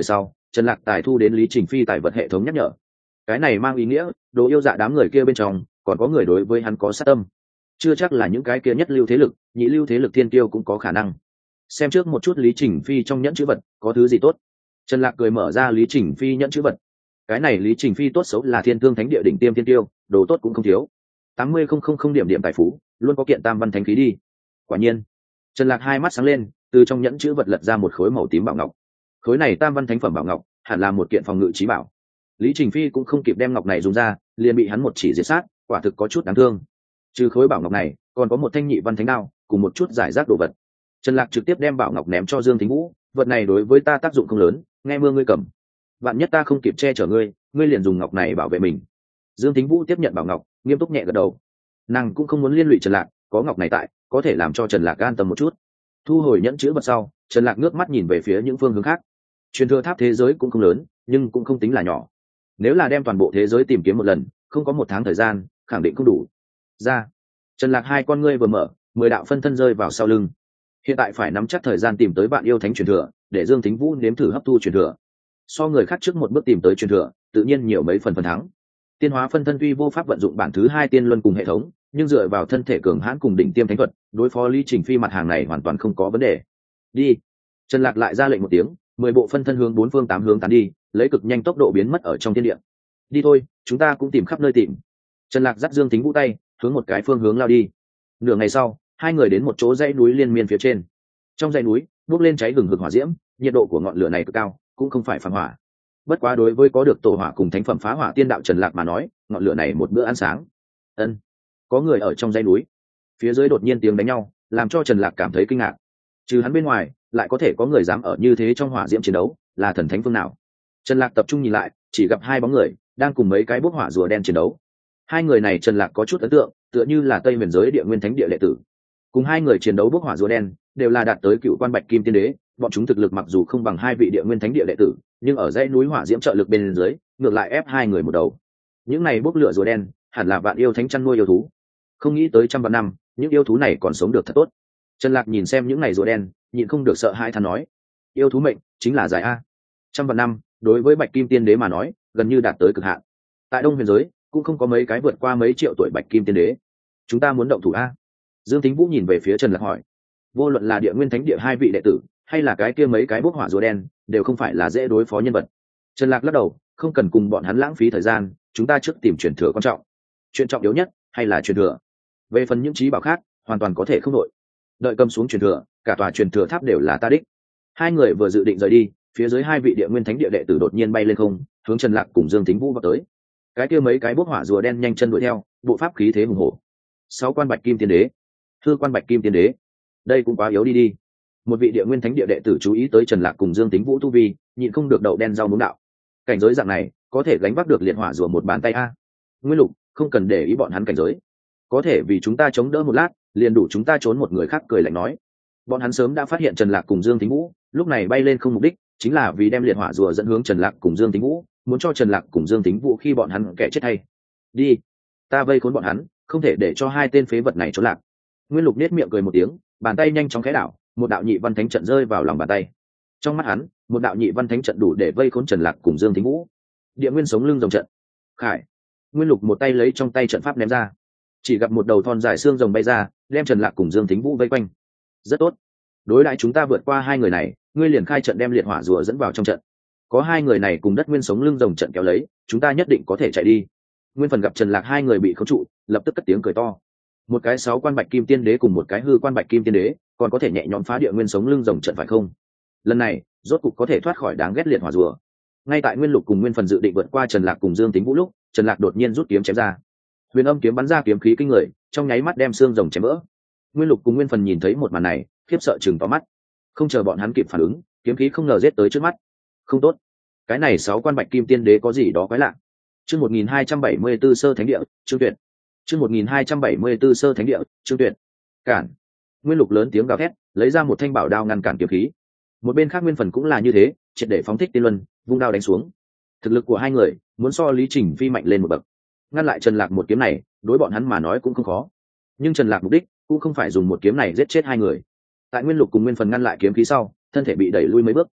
trần lạc tài thu đến lý trình phi tài vật hệ thống nhắc nhở. Cái này mang ý nghĩa đồ yêu dạ đám người kia bên trong còn có người đối với hắn có sát tâm, chưa chắc là những cái kia nhất lưu thế lực, nhị lưu thế lực thiên tiêu cũng có khả năng. Xem trước một chút lý trình phi trong nhẫn chữ vật có thứ gì tốt. Trần lạc cười mở ra lý trình phi nhẫn chữ vật. Cái này lý trình phi tốt xấu là thiên thương thánh địa đỉnh tiêm thiên tiêu, đồ tốt cũng không thiếu. Tám mươi không không không điểm điểm tài phú, luôn có kiện tam văn thánh khí đi. Quả nhiên, Trần lạc hai mắt sáng lên, từ trong nhẫn chữ vật lật ra một khối màu tím bảo ngọc. Khối này tam văn thánh phẩm bảo ngọc, hẳn là một kiện phòng ngự trí bảo. Lý trình phi cũng không kịp đem ngọc này dùng ra, liền bị hắn một chỉ diệt sát, quả thực có chút đáng thương. Trừ khối bảo ngọc này, còn có một thanh nhị văn thánh đao cùng một chút giải rác đồ vật. Trần lạc trực tiếp đem bảo ngọc ném cho Dương Thính Vũ, vật này đối với ta tác dụng không lớn, nghe mưa ngươi cầm. Vạn nhất ta không kịp che chở ngươi, ngươi liền dùng ngọc này bảo vệ mình. Dương Thính Vũ tiếp nhận bảo ngọc, nghiêm túc nhẹ gật đầu. Nàng cũng không muốn liên lụy Trần lạc, có ngọc này tại, có thể làm cho Trần lạc an tâm một chút. Thu hồi nhẫn chữ vật sau, Trần lạc ngước mắt nhìn về phía những phương hướng khác. Truyền thừa tháp thế giới cũng không lớn, nhưng cũng không tính là nhỏ. Nếu là đem toàn bộ thế giới tìm kiếm một lần, không có một tháng thời gian, khẳng định không đủ. Ra, Trần lạc hai con ngươi vừa mở, mười đạo phân thân rơi vào sau lưng. Hiện tại phải nắm chắc thời gian tìm tới bạn yêu thánh truyền thừa, để Dương Thính Vũ nếm thử hấp thu truyền thừa. So người khác trước một bước tìm tới truyền thừa, tự nhiên nhiều mấy phần phần thắng. Tiên hóa phân thân tuy vô pháp vận dụng bản thứ hai tiên luân cùng hệ thống, nhưng dựa vào thân thể cường hãn cùng đỉnh tiêm thánh thuật, đối phó Lý Trình Phi mặt hàng này hoàn toàn không có vấn đề. Đi. Trần Lạc lại ra lệnh một tiếng, mười bộ phân thân hướng bốn phương tám hướng tán đi, lấy cực nhanh tốc độ biến mất ở trong thiên địa. Đi thôi, chúng ta cũng tìm khắp nơi tìm. Trần Lạc dắt Dương Thính Vũ tay, hướng một cái phương hướng lao đi. Nửa ngày sau, hai người đến một chỗ dãy núi liên miên phía trên. Trong dãy núi, bốc lên cháy hừng hực hỏa diễm, nhiệt độ của ngọn lửa này cực cao, cũng không phải phàm hỏa. Bất quá đối với có được tổ hỏa cùng thánh phẩm phá hỏa tiên đạo Trần Lạc mà nói, ngọn lửa này một bữa ăn sáng. Ân, có người ở trong dãy núi. Phía dưới đột nhiên tiếng đánh nhau, làm cho Trần Lạc cảm thấy kinh ngạc. Trừ hắn bên ngoài, lại có thể có người dám ở như thế trong hỏa diễm chiến đấu, là thần thánh phương nào? Trần Lạc tập trung nhìn lại, chỉ gặp hai bóng người đang cùng mấy cái bốc hỏa rùa đen chiến đấu. Hai người này Trần Lạc có chút ấn tượng, tựa như là Tây Huyền giới Địa Nguyên Thánh địa đệ tử. Cùng hai người chiến đấu bốc hỏa rùa đen, đều là đạt tới cựu quan bạch kim tiên đế, bọn chúng thực lực mặc dù không bằng hai vị Địa Nguyên Thánh địa đệ tử, nhưng ở dãy núi hỏa diễm trợ lực bên dưới, ngược lại ép hai người một đầu. Những này bốc lửa rùa đen, hẳn là vạn yêu thánh chăn nuôi yêu thú. Không nghĩ tới trăm vạn năm, những yêu thú này còn sống được thật tốt. Trần Lạc nhìn xem những này rùa đen, nhịn không được sợ hãi than nói: yêu thú mệnh chính là dài a. Trăm vạn năm, đối với bạch kim tiên đế mà nói, gần như đạt tới cực hạn. Tại Đông Huyền giới, cũng không có mấy cái vượt qua mấy triệu tuổi bạch kim tiên đế. Chúng ta muốn động thủ a? Dương Thính Vũ nhìn về phía Trần Lạc hỏi. Vô luận là Địa Nguyên Thánh địa hai vị đệ tử, hay là cái kia mấy cái bốc hỏa rùa đen, đều không phải là dễ đối phó nhân vật. Trần Lạc lắc đầu, không cần cùng bọn hắn lãng phí thời gian, chúng ta trước tìm truyền thừa quan trọng. Chuyện trọng yếu nhất hay là truyền thừa. Về phần những trí bảo khác, hoàn toàn có thể không đội. Đợi cầm xuống truyền thừa, cả tòa truyền thừa tháp đều là ta đích. Hai người vừa dự định rời đi, phía dưới hai vị Địa Nguyên Thánh địa đệ tử đột nhiên bay lên không, hướng Trần Lạc cùng Dương Thính Vũ vào tới. Cái kia mấy cái bốc hỏa rùa đen nhanh chân đuổi theo, bộ pháp khí thế hùng hổ. Sáu quan bạch kim tiên đế, hư quan bạch kim tiên đế, đây cũng quá yếu đi đi. Một vị Địa Nguyên Thánh địa đệ tử chú ý tới Trần Lạc cùng Dương Thính Vũ tu vi, nhịn không được đậu đen rau muống đạo. Cảnh giới dạng này, có thể gánh vác được liệt hỏa rùa một bàn tay a. Nguyên Lục, không cần để ý bọn hắn cảnh giới, có thể vì chúng ta chống đỡ một lát, liền đủ chúng ta trốn. Một người khác cười lạnh nói. Bọn hắn sớm đã phát hiện Trần Lạc cùng Dương Thính Vũ, lúc này bay lên không mục đích, chính là vì đem liệt hỏa rùa dẫn hướng Trần Lạc cùng Dương Thính Vũ, muốn cho Trần Lạc cùng Dương Thính Vũ khi bọn hắn kẻ chết hay. Đi, ta vây khốn bọn hắn, không thể để cho hai tên phế vật này trốn lạc. Nguyên Lục nét miệng cười một tiếng, bàn tay nhanh chóng khẽ đảo, một đạo nhị văn thánh trận rơi vào lòng bàn tay. Trong mắt hắn, một đạo nhị văn thánh trận đủ để vây khốn Trần Lạc cùng Dương Thính Vũ. Địa Nguyên sống lưng rồng trận. Khải. Nguyên Lục một tay lấy trong tay trận pháp ném ra. Chỉ gặp một đầu thon dài xương rồng bay ra, đem Trần Lạc cùng Dương Thính Vũ vây quanh. Rất tốt. Đối đãi chúng ta vượt qua hai người này, ngươi liền khai trận đem liệt hỏa rùa dẫn vào trong trận. Có hai người này cùng đất nguyên sống lưng rồng trận kéo lấy, chúng ta nhất định có thể chạy đi. Nguyên Phần gặp Trần Lạc hai người bị khống trụ, lập tức cất tiếng cười to. Một cái sáu quan bạch kim tiên đế cùng một cái hư quan bạch kim tiên đế, còn có thể nhẹ nhõm phá địa nguyên sống lưng rồng trận phải không? Lần này, rốt cục có thể thoát khỏi đáng ghét liệt hỏa rùa. Ngay tại Nguyên Lục cùng Nguyên Phần dự định vượt qua Trần Lạc cùng Dương Thính Vũ lúc, Trần Lạc đột nhiên rút kiếm chém ra. Huyền Âm kiếm bắn ra kiếm khí kinh người, trong nháy mắt đem xương rồng chém vỡ. Nguyên Lục cùng Nguyên Phần nhìn thấy một màn này, khiếp sợ trừng to mắt. Không chờ bọn hắn kịp phản ứng, kiếm khí không ngờ giết tới trước mắt. Không tốt, cái này sáu quan bạch kim tiên đế có gì đó quái lạ. Chương một nghìn hai trăm bảy mươi 1274 sơ thánh địa, Trương Tuyệt. Chương một nghìn hai trăm bảy mươi 1274 sơ thánh địa, Trương Tuyệt. Cản. Nguyên Lục lớn tiếng gào thét, lấy ra một thanh bảo đao ngăn cản kiếm khí. Một bên khác Nguyên Phần cũng là như thế, triệt để phóng thích tiên luân, vung đao đánh xuống. Thực lực của hai người muốn so Lý Trình Phi mạnh lên một bậc. Ngăn lại Trần Lạc một kiếm này, đối bọn hắn mà nói cũng không khó. Nhưng Trần Lạc mục đích cũng không phải dùng một kiếm này giết chết hai người. Tại Nguyên Lục cùng Nguyên Phần ngăn lại kiếm khí sau, thân thể bị đẩy lui mấy bước.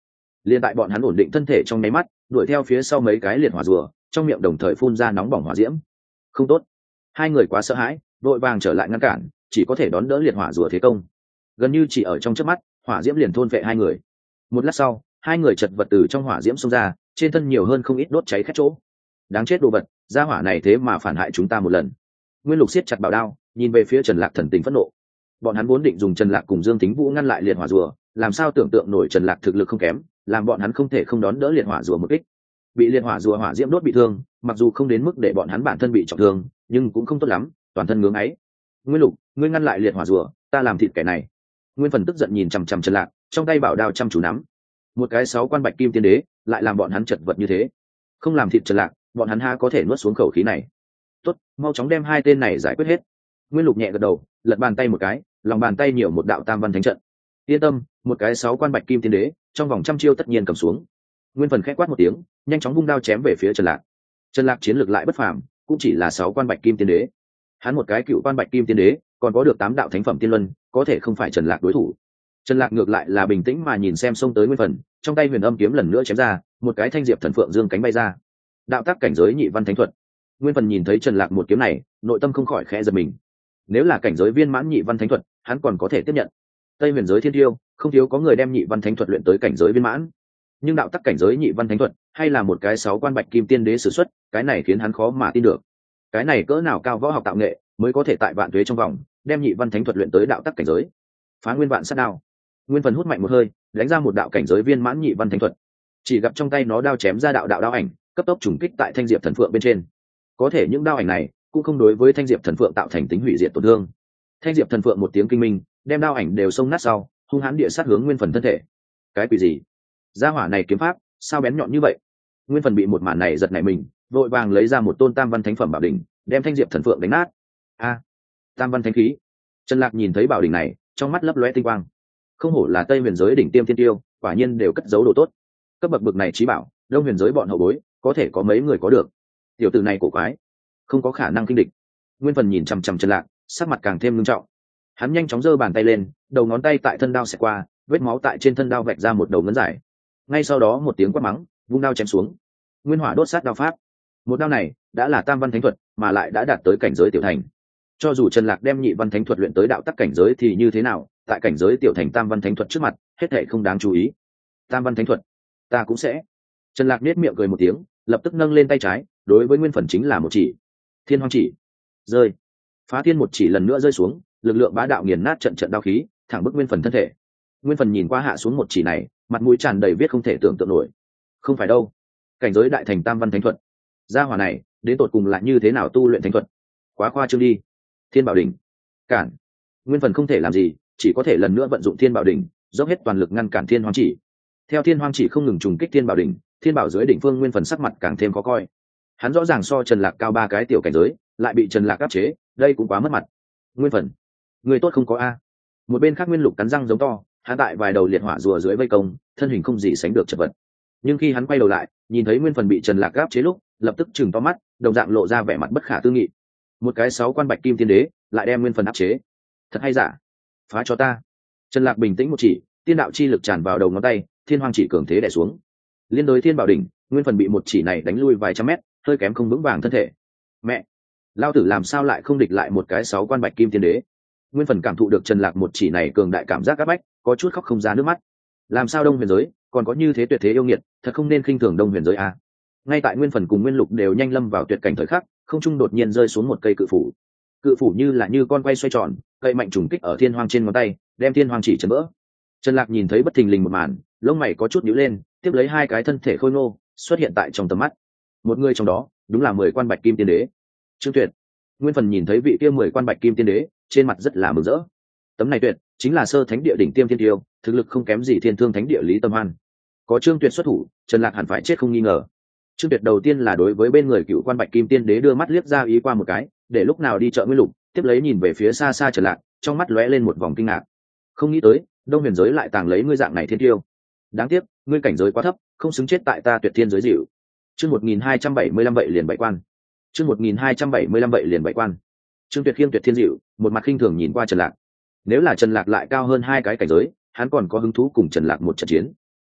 liền tại bọn hắn ổn định thân thể trong nháy mắt, đuổi theo phía sau mấy cái liệt hỏa rùa, trong miệng đồng thời phun ra nóng bỏng hỏa diễm. Không tốt, hai người quá sợ hãi, đội vàng trở lại ngăn cản, chỉ có thể đón đỡ liệt hỏa rùa thế công. Gần như chỉ ở trong chớp mắt, hỏa diễm liền thôn vệ hai người. Một lát sau, hai người chật vật từ trong hỏa diễm xông ra, trên thân nhiều hơn không ít đốt cháy khét chỗ. Đáng chết đồ vật, gia hỏa này thế mà phản hại chúng ta một lần. Nguyên Lục siết chặt bảo đao, nhìn về phía Trần Lạc thần tình phẫn nộ. Bọn hắn vốn định dùng Trần Lạc cùng Dương Tính Vũ ngăn lại liệt hỏa rùa, làm sao tưởng tượng nổi Trần Lạc thực lực không kém, làm bọn hắn không thể không đón đỡ liệt hỏa rùa một kích. Bị liệt hỏa rùa hỏa diễm đốt bị thương, mặc dù không đến mức để bọn hắn bản thân bị trọng thương, nhưng cũng không tốt lắm, toàn thân ngưỡng ấy. Nguyên Lục, ngươi ngăn lại liệt hỏa rùa, ta làm thịt kẻ này. Nguyên Phần tức giận nhìn chằm chằm Trần Lạc, trong tay bảo đao chăm chú nắm. Một cái sáu quan bạch kim tiên đế, lại làm bọn hắn chật vật như thế. Không làm thịt Trần Lạc, bọn hắn ha có thể nuốt xuống khẩu khí này. Tốt, mau chóng đem hai tên này giải quyết hết. Nguyên Lục nhẹ gật đầu, lật bàn tay một cái, lòng bàn tay nhiều một đạo tam văn thánh trận. Yên tâm, một cái sáu quan bạch kim tiên đế, trong vòng trăm chiêu tất nhiên cầm xuống. Nguyên Phần khẽ quát một tiếng, nhanh chóng vung đao chém về phía Trần Lạc. Trần Lạc chiến lược lại bất phàm, cũng chỉ là sáu quan bạch kim tiên đế. Hắn một cái cựu quan bạch kim tiên đế, còn có được tám đạo thánh phẩm tiên luân, có thể không phải Trần Lạc đối thủ. Trần Lạc ngược lại là bình tĩnh mà nhìn xem xông tới Nguyên Phần, trong tay huyền âm kiếm lần nữa chém ra, một cái thanh diệp thần phượng dương cánh bay ra. Đạo tác cảnh giới nhị văn thánh thuật. Nguyên Phần nhìn thấy Trần Lạc một kiếm này, nội tâm không khỏi khẽ giật mình. Nếu là cảnh giới viên mãn nhị văn thánh thuật, hắn còn có thể tiếp nhận. Tây huyền giới thiên tiêu, không thiếu có người đem nhị văn thánh thuật luyện tới cảnh giới viên mãn, nhưng đạo tắc cảnh giới nhị văn thánh thuật hay là một cái sáu quan bạch kim tiên đế sử xuất, cái này khiến hắn khó mà tin được. Cái này cỡ nào cao võ học tạo nghệ mới có thể tại vạn tuế trong vòng đem nhị văn thánh thuật luyện tới đạo tắc cảnh giới. Phá nguyên vạn sát đao. Nguyên Phần hút mạnh một hơi, đánh ra một đạo cảnh giới viên mãn nhị văn thánh thuật. Chỉ gặp trong tay nó đao chém ra đạo đạo đao ảnh, cấp tốc trùng kích tại thanh diệp thần phượng bên trên. Có thể những đao ảnh này cũng không đối với thanh diệp thần phượng tạo thành tính hủy diệt tổn thương. Thanh diệp thần phượng một tiếng kinh minh, đem đao ảnh đều xông nát sau, hung hãn địa sát hướng Nguyên Phần thân thể. Cái quỷ gì? Gia hỏa này kiếm pháp sao bén nhọn như vậy? Nguyên Phần bị một màn này giật nảy mình, vội vàng lấy ra một tôn tam văn thánh phẩm bảo đỉnh, đem thanh diệp thần phượng đánh nát. A, tam văn thánh khí. Trần Lạc nhìn thấy bảo đỉnh này, trong mắt lấp lóe tinh quang. Không hổ là Tây huyền giới đỉnh tiêm tiên tiêu, quả nhiên đều cất giấu đồ tốt. Cấp bậc bậc này trí bảo, Đông huyền giới bọn hậu bối có thể có mấy người có được. Tiểu tử này cổ quái, không có khả năng kinh địch. Nguyên Phần nhìn chằm chằm Trần Lạc, sắc mặt càng thêm nghiêm trọng. Hắn nhanh chóng giơ bàn tay lên, đầu ngón tay tại thân đao xẹt qua, vết máu tại trên thân đao vạch ra một đầu ngấn dài. Ngay sau đó một tiếng quát mắng, vung đao chém xuống. Nguyên hỏa đốt sát đao pháp. Một đao này đã là tam văn thánh thuật, mà lại đã đạt tới cảnh giới tiểu thành. Cho dù Trần Lạc đem nhị văn thánh thuật luyện tới đạo tắc cảnh giới thì như thế nào, tại cảnh giới tiểu thành tam văn thánh thuật trước mặt, hết thảy không đáng chú ý. Tam văn thánh thuật, ta cũng sẽ. Trần Lạc nhếch miệng cười một tiếng, lập tức nâng lên tay trái, đối với Nguyên Phần chính là một chỉ. Thiên Hoang chỉ. Rơi. Phá thiên một chỉ lần nữa rơi xuống, lực lượng bá đạo nghiền nát trận trận đao khí, thẳng bức Nguyên Phần thân thể. Nguyên Phần nhìn qua hạ xuống một chỉ này, mặt mũi tràn đầy viết không thể tưởng tượng nổi. Không phải đâu, cảnh giới đại thành tam văn thánh thuật, gia hỏa này đến tột cùng là như thế nào tu luyện thánh thuật? Quá khoa trương đi. Thiên Bảo đỉnh. Cản. Nguyên Phần không thể làm gì, chỉ có thể lần nữa vận dụng Thiên Bảo đỉnh, dốc hết toàn lực ngăn cản Thiên Hoang chỉ. Theo Thiên Hoang chỉ không ngừng trùng kích Thiên Bảo đỉnh, Thiên Bảo dưới đỉnh phương Nguyên Phần sắc mặt càng thêm khó coi. Hắn rõ ràng so Trần Lạc cao ba cái tiểu cảnh giới, lại bị Trần Lạc áp chế, đây cũng quá mất mặt. Nguyên Phần, người tốt không có a. Một bên khác Nguyên Lục cắn răng giống to, hắn tại vài đầu liệt hỏa rùa dưới vây công, thân hình không gì sánh được chật vật. Nhưng khi hắn quay đầu lại, nhìn thấy Nguyên Phần bị Trần Lạc áp chế lúc, lập tức chừng to mắt, đồng dạng lộ ra vẻ mặt bất khả tư nghị. Một cái sáu quan bạch kim tiên đế, lại đem Nguyên Phần áp chế, thật hay giả? Phá cho ta. Trần Lạc bình tĩnh một chỉ, tiên đạo chi lực tràn vào đầu ngón tay, Thiên Hoang chỉ cường thế đè xuống. Liên đối Thiên Bảo đỉnh, Nguyên Phần bị một chỉ này đánh lui vài trăm mét, hơi kém không vững vàng thân thể. Mẹ, lao tử làm sao lại không địch lại một cái sáu quan bạch kim tiên đế? Nguyên Phần cảm thụ được Trần Lạc một chỉ này cường đại cảm giác áp bách, có chút khóc không ra nước mắt. Làm sao Đông huyền giới còn có như thế tuyệt thế yêu nghiệt, thật không nên khinh thường Đông huyền giới a. Ngay tại Nguyên Phần cùng Nguyên Lục đều nhanh lâm vào tuyệt cảnh thời khắc, không trung đột nhiên rơi xuống một cây cự phủ. Cự phủ như là như con quay xoay tròn, cây mạnh trùng kích ở Thiên Hoang trên ngón tay, đem Thiên Hoang chỉ chấn vỡ. Trần Lạc nhìn thấy bất thình lình một màn, lông mày có chút nhíu lên, tiếp lấy hai cái thân thể khôi ngô xuất hiện tại trong tầm mắt. Một người trong đó, đúng là mười quan bạch kim tiên đế, Trương Tuyệt. Nguyên Phần nhìn thấy vị kia mười quan bạch kim tiên đế, trên mặt rất là mừng rỡ. Tấm này Tuyệt chính là sơ thánh địa đỉnh tiêm tiên tiêu, thực lực không kém gì Thiên Thương thánh địa Lý Tâm Hoan. Có Trương Tuyệt xuất thủ, Trần Lạc hẳn phải chết không nghi ngờ. Trương Tuyệt đầu tiên là đối với bên người cựu quan bạch kim tiên đế đưa mắt liếc ra ý qua một cái, để lúc nào đi chợ Nguyên Lục, tiếp lấy nhìn về phía xa xa Trần Lạc, trong mắt lóe lên một vòng kinh ngạc. Không nghĩ tới, Đông huyền giới lại tàng lấy ngươi dạng này thiên tiêu. Đáng tiếc, ngươi cảnh giới quá thấp, không xứng chết tại ta Tuyệt Thiên giới dịu. Chương một nghìn hai trăm bảy mươi lăm vậy liền bảy quan. Chương một nghìn hai trăm bảy mươi lăm vậy liền bảy quan. Trương Tuyệt khiêng Tuyệt Thiên dịu, một mặt khinh thường nhìn qua Trần Lạc. Nếu là Trần Lạc lại cao hơn hai cái cảnh giới, hắn còn có hứng thú cùng Trần Lạc một trận chiến.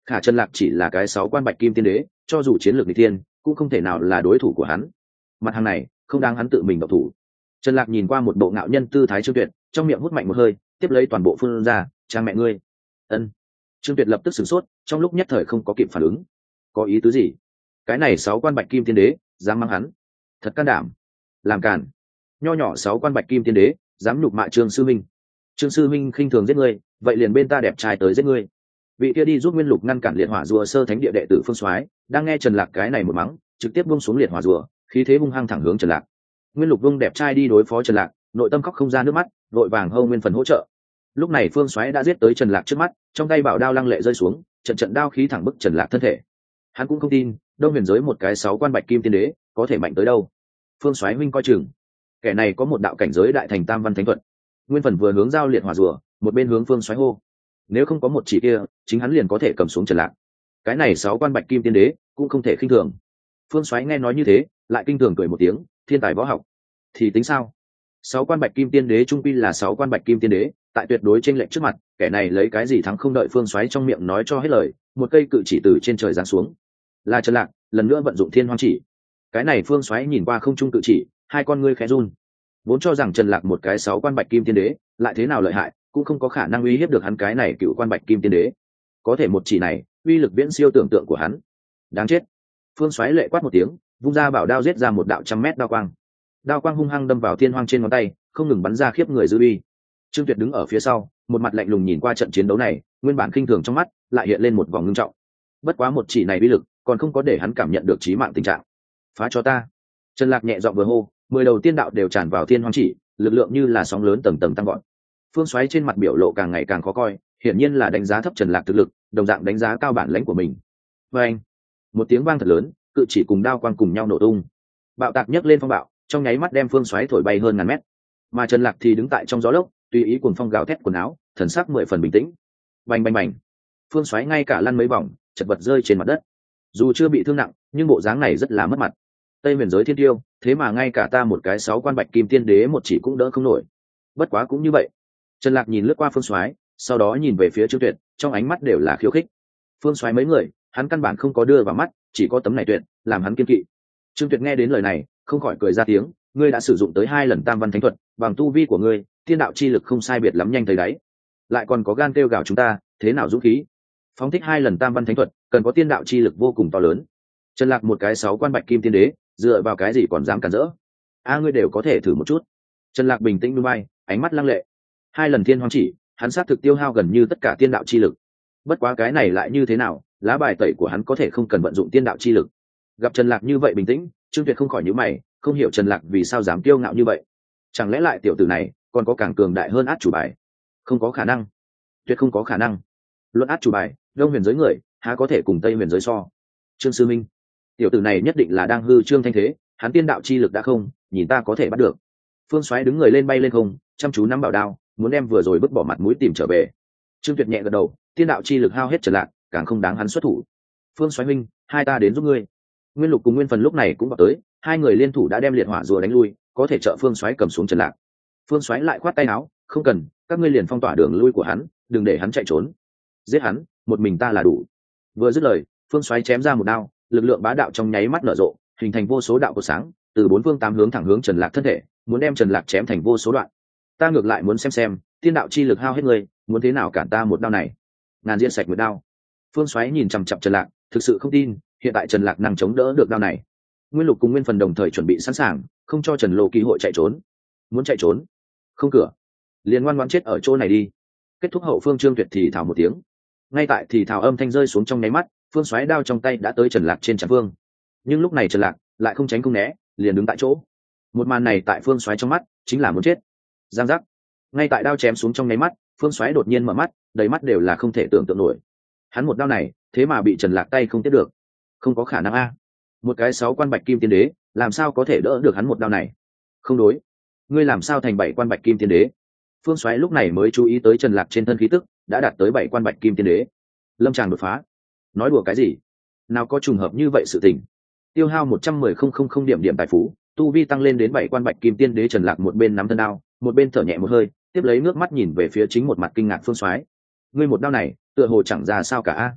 khả trần lạc chỉ là cái sáu quan bạch kim tiên đế, cho dù chiến lược nghịch tiên cũng không thể nào là đối thủ của hắn. Mặt hàng này không đáng hắn tự mình độc thủ. Trần Lạc nhìn qua một bộ ngạo nhân tư thái Trương Tuyệt, trong miệng hút mạnh một hơi, tiếp lấy toàn bộ phun ra, "Cha mẹ ngươi." Ân. Trương Tuyệt lập tức sửng sốt, trong lúc nhất thời không có kịp phản ứng. Có ý tứ gì? Cái này sáu quan bạch kim tiên đế, dám mang hắn? Thật can đảm. Làm cản. Nho nhỏ sáu quan bạch kim tiên đế, dám nhục mạ Trương sư minh. Trương sư minh khinh thường giết ngươi, vậy liền bên ta đẹp trai tới giết ngươi. Vị kia đi giúp Nguyên Lục ngăn cản liệt hỏa rùa sơ thánh địa đệ tử Phương Soái, đang nghe Trần Lạc cái này một mắng, trực tiếp buông xuống liệt hỏa rùa, khí thế hung hăng thẳng hướng Trần Lạc. Nguyên Lục vung đẹp trai đi đối phó Trần Lạc, nội tâm khóc không ra nước mắt, vội vàng hô Nguyên Phần hỗ trợ. Lúc này Phương Soái đã giết tới Trần Lạc trước mắt, trong tay bảo đao lăng lệ rơi xuống, trận trận đao khí thẳng bức Trần Lạc thân thể. Hắn cũng không tin, Đông Huyền giới một cái sáu quan bạch kim tiên đế, có thể mạnh tới đâu. Phương Soái huynh coi chừng, kẻ này có một đạo cảnh giới đại thành tam văn thánh thuật. Nguyên Phần vừa hướng giao liệt hỏa rùa, một bên hướng Phương Soái hô. Nếu không có một chỉ kia, chính hắn liền có thể cầm xuống Trần Lạc. Cái này sáu quan bạch kim tiên đế, cũng không thể khinh thường. Phương Soái nghe nói như thế, lại kinh thường cười một tiếng, thiên tài võ học thì tính sao? Sáu quan bạch kim tiên đế trung quy là sáu quan bạch kim tiên đế, tại tuyệt đối chênh lệch trước mặt, kẻ này lấy cái gì thắng không đợi Phương Soái trong miệng nói cho hết lời, một cây cự chỉ từ trên trời giáng xuống. Là Trần Lạc, lần nữa vận dụng Thiên Hoang chỉ. Cái này Phương Soái nhìn qua không trung cự chỉ, hai con ngươi khẽ run. Vốn cho rằng Trần Lạc một cái sáu quan bạch kim tiên đế, lại thế nào lợi hại, cũng không có khả năng uy hiếp được hắn cái này cựu quan bạch kim tiên đế. Có thể một chỉ này, uy lực viễn siêu tưởng tượng của hắn. Đáng chết. Phương Soái lệ quát một tiếng, vung ra bảo đao giết ra một đạo trăm mét đao quang. Đao quang hung hăng đâm vào Thiên Hoang trên ngón tay, không ngừng bắn ra khiếp người dư uy. Trương Tuyệt đứng ở phía sau, một mặt lạnh lùng nhìn qua trận chiến đấu này, nguyên bản khinh thường trong mắt lại hiện lên một vòng ngưng trọng. Bất quá một chỉ này uy lực, còn không có để hắn cảm nhận được chí mạng tình trạng. Phá cho ta. Trần Lạc nhẹ giọng vừa hô, mười đầu tiên đạo đều tràn vào Thiên Hoang chỉ, lực lượng như là sóng lớn tầng tầng tăng vọt. Phương Soái trên mặt biểu lộ càng ngày càng khó coi, hiển nhiên là đánh giá thấp Trần Lạc thực lực, đồng dạng đánh giá cao bản lãnh của mình. Và anh, một tiếng vang thật lớn, cự chỉ cùng đao quang cùng nhau nổ tung. Bạo tạc nhấc lên phong bạo, trong nháy mắt đem Phương Soái thổi bay hơn ngàn mét. Mà Trần Lạc thì đứng tại trong gió lốc, tùy ý cuồng phong gào thét quần áo, thần sắc mười phần bình tĩnh. Bành bành bành. Phương Soái ngay cả lăn mấy vòng, chật vật rơi trên mặt đất. Dù chưa bị thương nặng, nhưng bộ dáng này rất là mất mặt. Tây Huyền giới thiên tiêu, thế mà ngay cả ta một cái sáu quan bạch kim tiên đế một chỉ cũng đỡ không nổi. Bất quá cũng như vậy. Trần Lạc nhìn lướt qua Phương Soái, sau đó nhìn về phía Trương Tuyệt, trong ánh mắt đều là khiêu khích. Phương Soái mấy người, hắn căn bản không có đưa vào mắt, chỉ có tấm này Tuyệt, làm hắn kiên kỵ. Trương Tuyệt nghe đến lời này, không khỏi cười ra tiếng, ngươi đã sử dụng tới hai lần tam văn thánh thuật, bằng tu vi của ngươi, tiên đạo chi lực không sai biệt lắm nhanh thấy đáy. Lại còn có gan kêu gào chúng ta, thế nào dũng khí? Phóng thích hai lần tam văn thánh thuật, cần có tiên đạo chi lực vô cùng to lớn. Trần Lạc một cái sáu quan bạch kim tiên đế, dựa vào cái gì còn dám cản rỡ? A ngươi đều có thể thử một chút. Trần Lạc bình tĩnh như bay, ánh mắt lăng lệ. Hai lần Thiên Hoang chỉ, hắn sát thực tiêu hao gần như tất cả tiên đạo chi lực. Bất quá cái này lại như thế nào, lá bài tẩy của hắn có thể không cần vận dụng tiên đạo chi lực. Gặp Trần Lạc như vậy bình tĩnh, Trương Tuyệt không khỏi nhíu mày, không hiểu Trần Lạc vì sao dám kiêu ngạo như vậy. Chẳng lẽ lại tiểu tử này còn có càng cường đại hơn át chủ bài? Không có khả năng, tuyệt không có khả năng. Luận át chủ bài, Đông Huyền giới người há có thể cùng Tây Huyền giới so? Trương sư minh, tiểu tử này nhất định là đang hư trương thanh thế, hắn tiên đạo chi lực đã không, nhìn ta có thể bắt được. Phương Soái đứng người lên bay lên không, chăm chú nắm bảo đao, muốn đem vừa rồi bứt bỏ mặt mũi tìm trở về. Trương Tuyệt nhẹ gật đầu, tiên đạo chi lực hao hết Trần Lạc, càng không đáng hắn xuất thủ. Phương Soái huynh, hai ta đến giúp ngươi. Nguyên Lục cùng Nguyên Phần lúc này cũng vào tới, hai người liên thủ đã đem liệt hỏa rùa đánh lui, có thể trợ Phương Soái cầm xuống Trần Lạc. Phương Soái lại khoát tay áo, không cần, các ngươi liền phong tỏa đường lui của hắn, đừng để hắn chạy trốn. Giết hắn, một mình ta là đủ. Vừa dứt lời, Phương Soái chém ra một đao, lực lượng bá đạo trong nháy mắt nở rộ, hình thành vô số đạo cột sáng, từ bốn phương tám hướng thẳng hướng Trần Lạc thân thể, muốn đem Trần Lạc chém thành vô số đoạn. Ta ngược lại muốn xem xem, tiên đạo chi lực hao hết người, muốn thế nào cản ta một đao này. Ngàn diễn sạch một đao. Phương Soái nhìn chằm chằm Trần Lạc, thực sự không tin, hiện tại Trần Lạc năng chống đỡ được đao này. Nguyên Lục cùng Nguyên Phần đồng thời chuẩn bị sẵn sàng, không cho Trần Lộ cơ hội chạy trốn. Muốn chạy trốn, không cửa, liền ngoan ngoãn chết ở chỗ này đi. Kết thúc hậu phương Trương Tuyệt thì thào một tiếng. Ngay tại thì thào âm thanh rơi xuống trong nháy mắt, Phương Soái đao trong tay đã tới Trần Lạc trên trán Phương. Nhưng lúc này Trần Lạc lại không tránh không né, liền đứng tại chỗ. Một màn này tại Phương Soái trong mắt chính là muốn chết. Giang giác. Ngay tại đao chém xuống trong nháy mắt, Phương Soái đột nhiên mở mắt, đầy mắt đều là không thể tưởng tượng nổi. Hắn một đao này, thế mà bị Trần Lạc tay không tiếp được. Không có khả năng a. Một cái sáu quan bạch kim tiên đế, làm sao có thể đỡ được hắn một đao này? Không đối. Ngươi làm sao thành bảy quan bạch kim tiên đế? Phương Soái lúc này mới chú ý tới Trần Lạc trên thân khí tức đã đạt tới bảy quan bạch kim tiên đế. Lâm Tràng đột phá. Nói đùa cái gì? Nào có trùng hợp như vậy sự tình. Tiêu hao một trăm mười không không không điểm điểm tài phú, tu vi tăng lên đến bảy quan bạch kim tiên đế. Trần Lạc một bên nắm thân đao, một bên thở nhẹ một hơi, tiếp lấy nước mắt nhìn về phía chính một mặt kinh ngạc Phương Soái. Ngươi một đao này, tựa hồ chẳng ra sao cả a.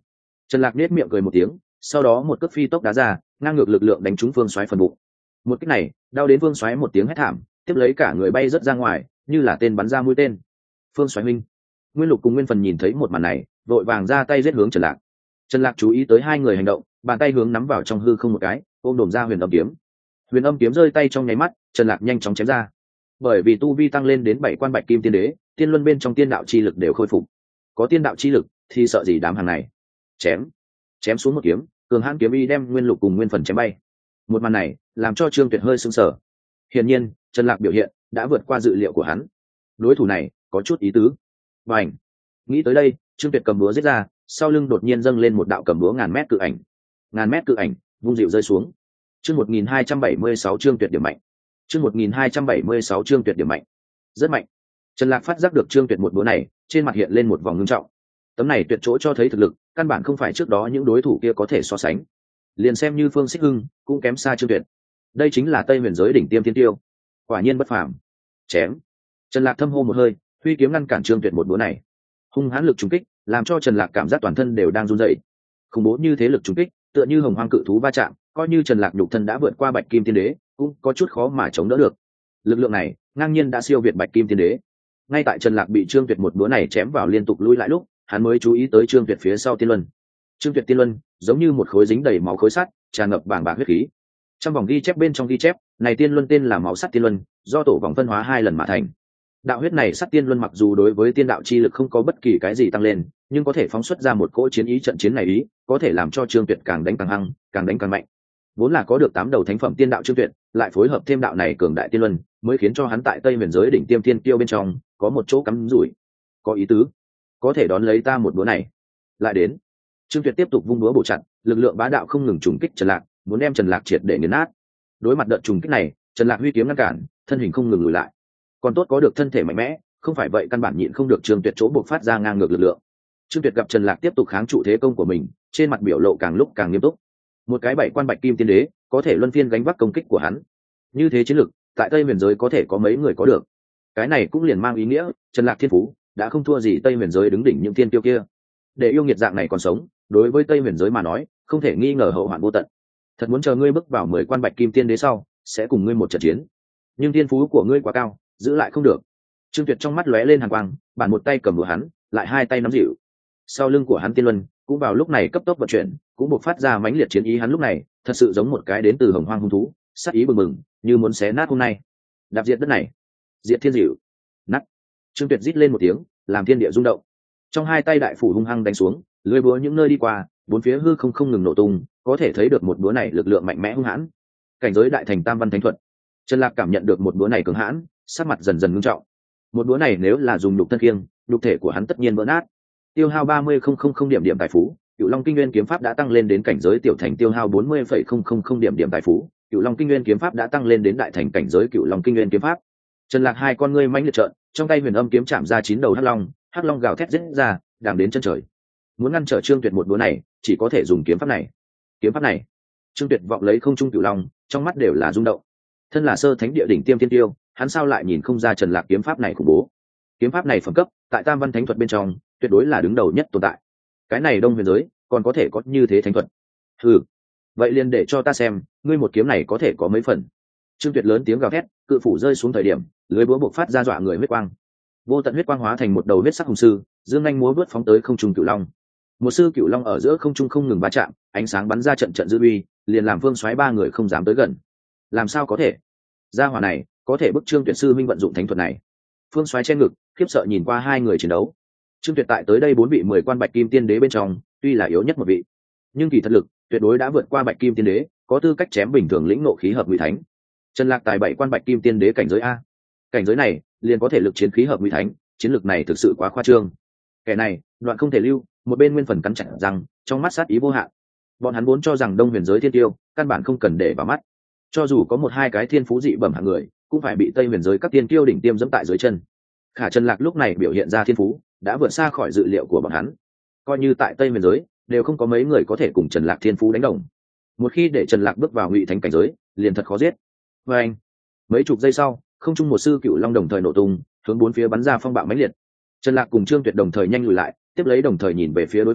Trần Lạc nết miệng cười một tiếng, sau đó một cước phi tốc đá ra, ngang ngược lực lượng đánh trúng Phương Soái phần bụng. Một kích này đau đến Phương Soái một tiếng hét thảm, tiếp lấy cả người bay rớt ra ngoài, như là tên bắn ra mũi tên. Phương Soái huynh. Nguyên Lục cùng Nguyên Phần nhìn thấy một màn này, vội vàng ra tay giết hướng Trần Lạc. Trần Lạc chú ý tới hai người hành động, bàn tay hướng nắm vào trong hư không một cái, ôm đồm ra huyền âm kiếm. Huyền âm kiếm rơi tay trong nháy mắt, Trần Lạc nhanh chóng chém ra. Bởi vì tu vi tăng lên đến bảy quan bạch kim tiên đế, tiên luân bên trong tiên đạo chi lực đều khôi phục. Có tiên đạo chi lực thì sợ gì đám hàng này. Chém, chém xuống một kiếm, cường hãn kiếm y đem Nguyên Lục cùng Nguyên Phần chém bay. Một màn này làm cho Trương Tuyệt hơi sững sờ. Hiển nhiên, Trần Lạc biểu hiện đã vượt qua dự liệu của hắn. Đối thủ này có chút ý tứ. Bành! Nghĩ tới đây, Trương Tuyệt cầm búa giết ra, sau lưng đột nhiên dâng lên một đạo cầm búa ngàn mét cự ảnh. Ngàn mét cự ảnh vung dịu rơi xuống. Chương một nghìn hai trăm bảy mươi sáu Trương Tuyệt điểm mạnh. Chương một nghìn hai trăm bảy mươi sáu Trương Tuyệt điểm mạnh. Rất mạnh. Trần Lạc phát giác được Trương Tuyệt một búa này, trên mặt hiện lên một vòng ngưng trọng. Tấm này tuyệt chỗ cho thấy thực lực, căn bản không phải trước đó những đối thủ kia có thể so sánh. Liền xem như Phương Xích Hưng, cũng kém xa Trương Tuyệt. Đây chính là Tây Huyền giới đỉnh tiêm thiên tiêu, quả nhiên bất phàm. Chém. Trần Lạc thâm hô một hơi, huy kiếm ngăn cản Trương Tuyệt một búa này. Hung hãn lực trùng kích, làm cho Trần Lạc cảm giác toàn thân đều đang run rẩy. Khủng bố như thế lực trùng kích, tựa như hồng hoang cự thú va chạm, coi như Trần Lạc nhục thân đã vượt qua bạch kim tiên đế, cũng có chút khó mà chống đỡ được. Lực lượng này, ngang nhiên đã siêu việt bạch kim tiên đế. Ngay tại Trần Lạc bị Trương Tuyệt một búa này chém vào liên tục lui lại lúc, hắn mới chú ý tới Trương Tuyệt phía sau tiên luân. Trương Tuyệt tiên luân giống như một khối dính đầy máu khối sắt, tràn ngập bàng bạc huyết khí. Trong vòng ghi chép bên trong ghi chép, này tiên luân tên là máu sắt tiên luân, do tổ vòng phân hóa hai lần mà thành. Đạo huyết này sắt tiên luân mặc dù đối với tiên đạo chi lực không có bất kỳ cái gì tăng lên, nhưng có thể phóng xuất ra một cỗ chiến ý, trận chiến này ý có thể làm cho Trương Tuyệt càng đánh càng hăng, càng đánh càng mạnh. Vốn là có được tám đầu thánh phẩm tiên đạo Trương Tuyệt, lại phối hợp thêm đạo này cường đại tiên luân, mới khiến cho hắn tại Tây Huyền giới đỉnh tiêm tiên tiêu bên trong có một chỗ cắm rủi. Có ý tứ, có thể đón lấy ta một búa này. Lại đến. Trương Tuyệt tiếp tục vung búa bổ chặt, lực lượng bá đạo không ngừng trùng kích Trần Lạc, muốn đem Trần Lạc triệt để nghiền nát. Đối mặt đợt trùng kích này, Trần Lạc huy kiếm ngăn cản, thân hình không ngừng lùi lại. Còn tốt có được thân thể mạnh mẽ, không phải vậy căn bản nhịn không được Trương Tuyệt chỗ buộc phát ra ngang ngược lực lượng. Trương Tuyệt gặp Trần Lạc tiếp tục kháng trụ thế công của mình, trên mặt biểu lộ càng lúc càng nghiêm túc. Một cái bảy quan bạch kim tiên đế, có thể luân phiên gánh vác công kích của hắn. Như thế chiến lực, tại Tây Huyền giới có thể có mấy người có được. Cái này cũng liền mang ý nghĩa, Trần Lạc thiên phú đã không thua gì Tây Huyền giới đứng đỉnh những tiên tiêu kia. Để yêu nghiệt dạng này còn sống, đối với Tây Huyền giới mà nói, không thể nghi ngờ hậu hoạn vô tận. Thật muốn chờ ngươi bước vào mười quan bạch kim tiên đế sau, sẽ cùng ngươi một trận chiến. Nhưng thiên phú của ngươi quá cao, giữ lại không được. Trương Tuyệt trong mắt lóe lên hàn quang, bản một tay cầm đũa hắn, lại hai tay nắm dịu. Sau lưng của hắn tiên luân cũng vào lúc này cấp tốc vận chuyển, cũng bộc phát ra mãnh liệt chiến ý. Hắn lúc này thật sự giống một cái đến từ hồng hoang hung thú, sát ý bừng bừng, như muốn xé nát hôm nay. Đạp diệt đất này, diệt thiên dịu. Nát. Trương Tuyệt rít lên một tiếng, làm thiên địa rung động. Trong hai tay đại phủ hung hăng đánh xuống, lưỡi búa những nơi đi qua, bốn phía hư không không ngừng nổ tung, có thể thấy được một búa này lực lượng mạnh mẽ hung hãn. Cảnh giới đại thành tam văn thánh thuật. Trần Lạc cảm nhận được một búa này cường hãn, sắc mặt dần dần ngưng trọng. Một búa này nếu là dùng nhục thân kiêng, nhục thể của hắn tất nhiên vỡ nát. Tiêu hao ba mươi nghìn điểm điểm tài phú, Cựu Long Kinh Nguyên kiếm pháp đã tăng lên đến cảnh giới tiểu thành, tiêu hao bốn mươi nghìn điểm điểm tài phú, Cựu Long Kinh Nguyên kiếm pháp đã tăng lên đến đại thành cảnh giới Cựu Long Kinh Nguyên kiếm pháp. Trần Lạc hai con ngươi mãnh liệt trợn, trong tay huyền âm kiếm chạm ra chín đầu hắc long, hắc long gào thét giết ra, đằng đến chân trời. Muốn ngăn trở Trương Tuyệt một búa này, chỉ có thể dùng kiếm pháp này. Kiếm pháp này, Trương Tuyệt vọng lấy không trung cửu long, trong mắt đều là rung động. Thân là sơ thánh địa đỉnh tiêm tiên tiêu, hắn sao lại nhìn không ra Trần Lạc kiếm pháp này khủng bố. Kiếm pháp này phẩm cấp, tại Tam Văn Thánh thuật bên trong, tuyệt đối là đứng đầu nhất tồn tại. Cái này Đông Huyền giới, còn có thể có như thế thánh thuật. Hừ, vậy liền để cho ta xem, ngươi một kiếm này có thể có mấy phần. Trương Tuyệt lớn tiếng gào thét, cự phủ rơi xuống thời điểm, lưới búa bộc phát ra dọa người huyết quang. Vô tận huyết quang hóa thành một đầu huyết sắc hùng sư, dương nhanh múa vớt phóng tới không trung cửu long. Một sư cửu long ở giữa không trung không ngừng va chạm, ánh sáng bắn ra trận trận dư uy, liền làm Vương Soái ba người không dám tới gần. Làm sao có thể? Gia hỏa này có thể bức Trương Tuyệt sư minh vận dụng thánh thuật này. Phương Soái trên ngực khiếp sợ nhìn qua hai người chiến đấu. Trương Tuyệt tại tới đây bốn vị mười quan bạch kim tiên đế bên trong, tuy là yếu nhất một vị, nhưng kỳ thật lực tuyệt đối đã vượt qua bạch kim tiên đế, có tư cách chém bình thường lĩnh ngộ khí hợp ngụy thánh. Trần Lạc tài bảy quan bạch kim tiên đế cảnh giới a, cảnh giới này liền có thể lực chiến khí hợp ngụy thánh, chiến lực này thực sự quá khoa trương. Kẻ này đoạn không thể lưu. Một bên Nguyên Phần cắn chặt răng, trong mắt sát ý vô hạn. Bọn hắn vốn cho rằng Đông Huyền giới thiên tiêu căn bản không cần để vào mắt, cho dù có một hai cái thiên phú dị bẩm hạng người, cũng phải bị Tây Huyền giới các tiên tiêu đỉnh tiêm dẫm tại dưới chân. Khả Trần Lạc lúc này biểu hiện ra thiên phú đã vượt xa khỏi dự liệu của bọn hắn, coi như tại Tây Huyền giới đều không có mấy người có thể cùng Trần Lạc thiên phú đánh đồng. Một khi để Trần Lạc bước vào ngụy thánh cảnh giới, liền thật khó giết. Và anh, mấy chục giây sau, không trung một sư cựu long đồng thời nổ tung, hướng bốn phía bắn ra phong bạo mãnh liệt. Trần Lạc cùng Trương Tuyệt đồng thời nhanh lùi lại, tiếp lấy đồng thời nhìn về phía đối phương,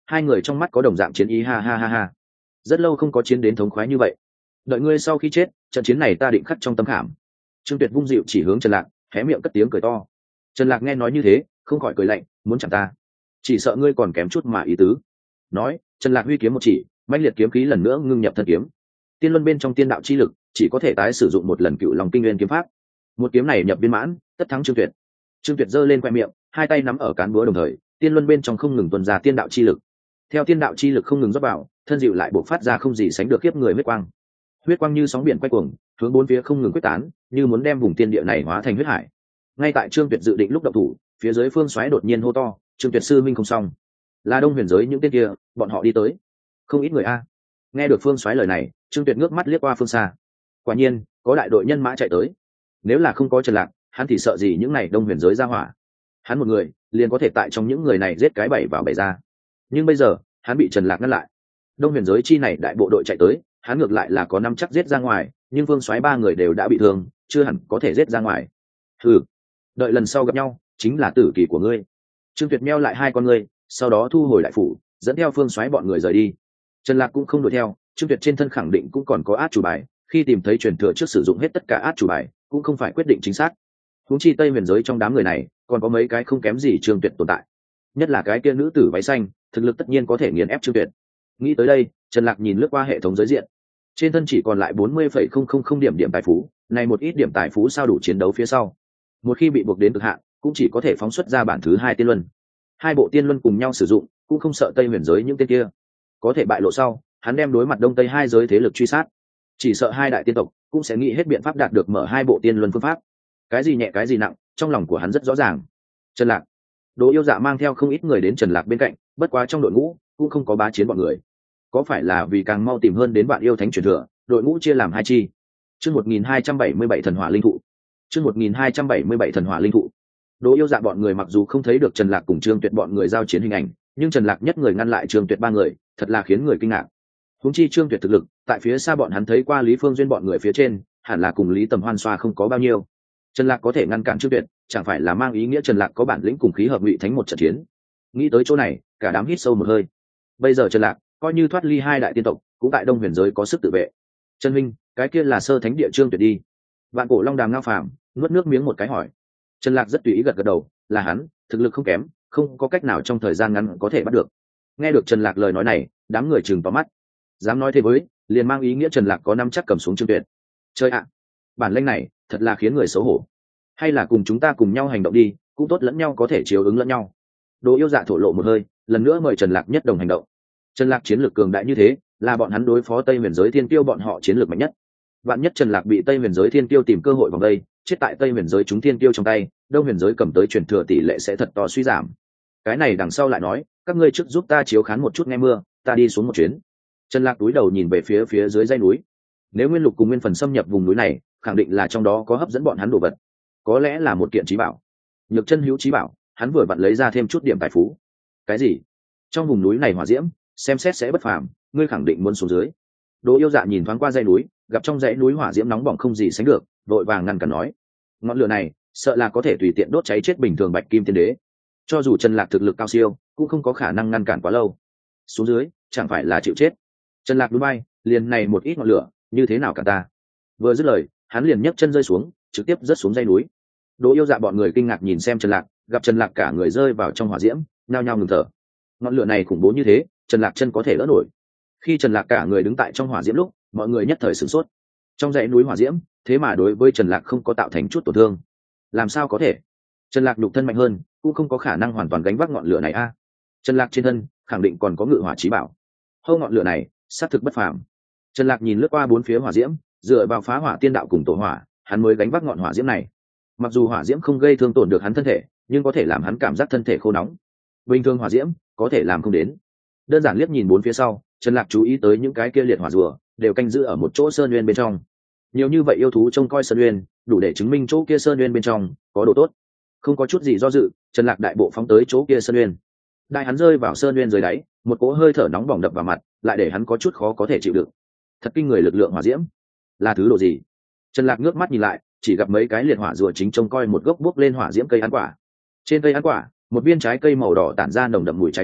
hai người trong mắt có đồng dạng chiến ý, ha ha ha ha. Rất lâu không có chiến đến thống khoái như vậy. Đợi ngươi sau khi chết, trận chiến này ta định khắc trong tâm khảm. Trương Tuyệt vung dịu chỉ hướng Trần Lạc, hé miệng cất tiếng cười to. Trần Lạc nghe nói như thế, không khỏi cười lạnh, muốn chặn ta, chỉ sợ ngươi còn kém chút mà ý tứ. Nói, Trần Lạc huy kiếm một chỉ, mãnh liệt kiếm khí lần nữa ngưng nhập thân kiếm. Tiên luân bên trong tiên đạo chi lực, chỉ có thể tái sử dụng một lần Cựu Long Kinh Nguyên kiếm pháp. Một kiếm này nhập viên mãn, tất thắng Trương Tuyệt. Trương Tuyệt giơ lên khoe miệng, hai tay nắm ở cán búa đồng thời, tiên luân bên trong không ngừng tuôn ra tiên đạo chi lực. Theo tiên đạo chi lực không ngừng rót vào, thân dịu lại bộc phát ra không gì sánh được khiếp người huyết quang. Huyết quang như sóng biển quay cuồng, hướng bốn phía không ngừng quyết tán, như muốn đem vùng tiên địa này hóa thành huyết hải. Ngay tại Trương Tuyệt dự định lúc động thủ, phía dưới Phương Soái đột nhiên hô to, "Trương Tuyệt sư minh không xong." Là Đông Huyền giới những tên kia, bọn họ đi tới. Không ít người a. Nghe được Phương Soái lời này, Trương Tuyệt ngước mắt liếc qua phương xa. Quả nhiên, có đại đội nhân mã chạy tới. Nếu là không có Trần Lạc, hắn thì sợ gì những này Đông Huyền giới ra hỏa. Hắn một người, liền có thể tại trong những người này giết cái bảy vào bảy ra. Nhưng bây giờ, hắn bị Trần Lạc ngăn lại. Đông Huyền giới chi này đại bộ đội chạy tới, hắn ngược lại là có năm chắc giết ra ngoài, nhưng Phương Soái ba người đều đã bị thương, chưa hẳn có thể giết ra ngoài. Hừ, đợi lần sau gặp nhau, chính là tử kỳ của ngươi. Trương Tuyệt meo lại hai con ngươi, sau đó thu hồi đại phủ, dẫn theo Phương Soái bọn người rời đi. Trần Lạc cũng không đuổi theo, Trương Tuyệt trên thân khẳng định cũng còn có át chủ bài, khi tìm thấy truyền thừa trước sử dụng hết tất cả át chủ bài, cũng không phải quyết định chính xác. Huống chi Tây Huyền giới trong đám người này, còn có mấy cái không kém gì Trương Tuyệt tồn tại. Nhất là cái kia nữ tử váy xanh, thực lực tất nhiên có thể nghiền ép Trương Tuyệt. Nghĩ tới đây, Trần Lạc nhìn lướt qua hệ thống giới diện. Trên thân chỉ còn lại bốn mươi phẩy không không không điểm điểm tài phú, này một ít điểm tài phú sao đủ chiến đấu phía sau. Một khi bị buộc đến cực hạn, cũng chỉ có thể phóng xuất ra bản thứ hai tiên luân. Hai bộ tiên luân cùng nhau sử dụng, cũng không sợ Tây Huyền giới những tên kia. Có thể bại lộ sau, hắn đem đối mặt Đông Tây hai giới thế lực truy sát. Chỉ sợ hai đại tiên tộc cũng sẽ nghĩ hết biện pháp đạt được mở hai bộ tiên luân phương pháp. Cái gì nhẹ cái gì nặng, trong lòng của hắn rất rõ ràng. Trần Lạc, Đỗ Yêu Dạ mang theo không ít người đến Trần Lạc bên cạnh, bất quá trong đội ngũ cũng không có bá chiến bọn người. Có phải là vì càng mau tìm hơn đến Vạn Yêu Thánh truyền thừa, đội ngũ chia làm hai chi. Chương một nghìn hai trăm bảy mươi bảy thần hỏa linh thụ. Chương một nghìn hai trăm bảy mươi bảy thần hỏa linh thụ. Đỗ Yêu Dạ bọn người mặc dù không thấy được Trần Lạc cùng Trương Tuyệt bọn người giao chiến hình ảnh, nhưng Trần Lạc nhất người ngăn lại Trương Tuyệt ba người, thật là khiến người kinh ngạc. Huống chi Trương Tuyệt thực lực, tại phía xa bọn hắn thấy qua Lý Phương Duyên bọn người phía trên, hẳn là cùng Lý Tầm Hoan xoa không có bao nhiêu. Trần Lạc có thể ngăn cản Trương Tuyệt, chẳng phải là mang ý nghĩa Trần Lạc có bản lĩnh cùng khí hợp Ngụy Thánh một trận chiến. Nghĩ tới chỗ này, cả đám hít sâu một hơi. Bây giờ Trần Lạc, coi như thoát ly hai đại tiên tộc, cũng tại Đông Huyền giới có sức tự vệ. Trần Minh, cái kia là sơ thánh địa Trương Tuyệt đi. Vạn Cổ Long Đàm ngao phàm, nuốt nước miếng một cái hỏi. Trần Lạc rất tùy ý gật gật đầu, là hắn, thực lực không kém, không có cách nào trong thời gian ngắn có thể bắt được. Nghe được Trần Lạc lời nói này, đám người trừng to mắt. Dám nói thế với, liền mang ý nghĩa Trần Lạc có năm chắc cầm xuống Trương Tuyệt. Chơi ạ, bản lĩnh này, thật là khiến người xấu hổ. Hay là cùng chúng ta cùng nhau hành động đi, cũng tốt lẫn nhau có thể chiếu ứng lẫn nhau. Đỗ Yêu Dạ thổ lộ một hơi, lần nữa mời Trần Lạc nhất đồng hành động. Trần Lạc chiến lược cường đại như thế, là bọn hắn đối phó Tây Huyền giới thiên tiêu bọn họ chiến lược mạnh nhất. Vạn nhất Trần Lạc bị Tây Huyền giới thiên tiêu tìm cơ hội vòng đây, chết tại Tây Huyền giới chúng thiên tiêu trong tay, Đông Huyền giới cầm tới truyền thừa tỷ lệ sẽ thật to suy giảm. Cái này đằng sau lại nói, các ngươi trước giúp ta chiếu khán một chút nghe mưa, ta đi xuống một chuyến. Trần Lạc túi đầu nhìn về phía phía dưới dãy núi. Nếu Nguyên Lục cùng Nguyên Phần xâm nhập vùng núi này, khẳng định là trong đó có hấp dẫn bọn hắn đồ vật, có lẽ là một kiện trí bảo. Nhược Chân hữu trí bảo, hắn vừa vặn lấy ra thêm chút điểm tài phú. Cái gì? Trong vùng núi này hỏa diễm, xem xét sẽ bất phàm, ngươi khẳng định muốn xuống dưới. Đỗ Yêu Dạ nhìn thoáng qua dãy núi, gặp trong dãy núi hỏa diễm nóng bỏng không gì sánh được, vội vàng ngăn cản nói: ngọn lửa này, sợ là có thể tùy tiện đốt cháy chết bình thường Bạch Kim Tiên Đế. Cho dù Trần Lạc thực lực cao siêu, cũng không có khả năng ngăn cản quá lâu. Xuống dưới, chẳng phải là chịu chết. Trần Lạc đuôi bay, liền này một ít ngọn lửa, như thế nào cả ta? Vừa dứt lời, hắn liền nhấc chân rơi xuống, trực tiếp rớt xuống dãy núi. Đỗ Yêu Dạ bọn người kinh ngạc nhìn xem Trần Lạc, gặp Trần Lạc cả người rơi vào trong hỏa diễm, nhao nhao ngừng thở. Ngọn lửa này khủng bố như thế, Trần Lạc chân có thể đỡ nổi. Khi Trần Lạc cả người đứng tại trong hỏa diễm lúc, mọi người nhất thời sửng sốt. Trong dãy núi hỏa diễm, thế mà đối với Trần Lạc không có tạo thành chút tổn thương. Làm sao có thể? Trần Lạc nhục thân mạnh hơn, cũng không có khả năng hoàn toàn gánh vác ngọn lửa này a. À? Trần Lạc trên thân, khẳng định còn có ngự hỏa chí bảo. Hô, ngọn lửa này, sát thực bất phàm. Trần Lạc nhìn lướt qua bốn phía hỏa diễm, dựa vào phá hỏa tiên đạo cùng tổ hỏa, hắn mới gánh vác ngọn hỏa diễm này. Mặc dù hỏa diễm không gây thương tổn được hắn thân thể, nhưng có thể làm hắn cảm giác thân thể khô nóng. Bình thường hỏa diễm có thể làm không đến. Đơn giản liếc nhìn bốn phía sau, Trần Lạc chú ý tới những cái kia liệt hỏa rùa đều canh giữ ở một chỗ sơn uyên bên trong. Nhiều như vậy yêu thú trông coi sơn uyên, đủ để chứng minh chỗ kia sơn uyên bên trong có đồ tốt. Không có chút gì do dự, Trần Lạc đại bộ phóng tới chỗ kia sơn uyên. Đại hắn rơi vào sơn uyên dưới đáy, một cỗ hơi thở nóng bỏng đập vào mặt, lại để hắn có chút khó có thể chịu đựng. Thật kinh người lực lượng hỏa diễm, là thứ đồ gì? Trần Lạc ngước mắt nhìn lại, chỉ gặp mấy cái liệt hỏa rùa chính trông coi một gốc bốc lên hỏa diễm cây ăn quả. Trên cây ăn quả, một viên trái cây màu đỏ tản ra nồng đậm mùi trái cây,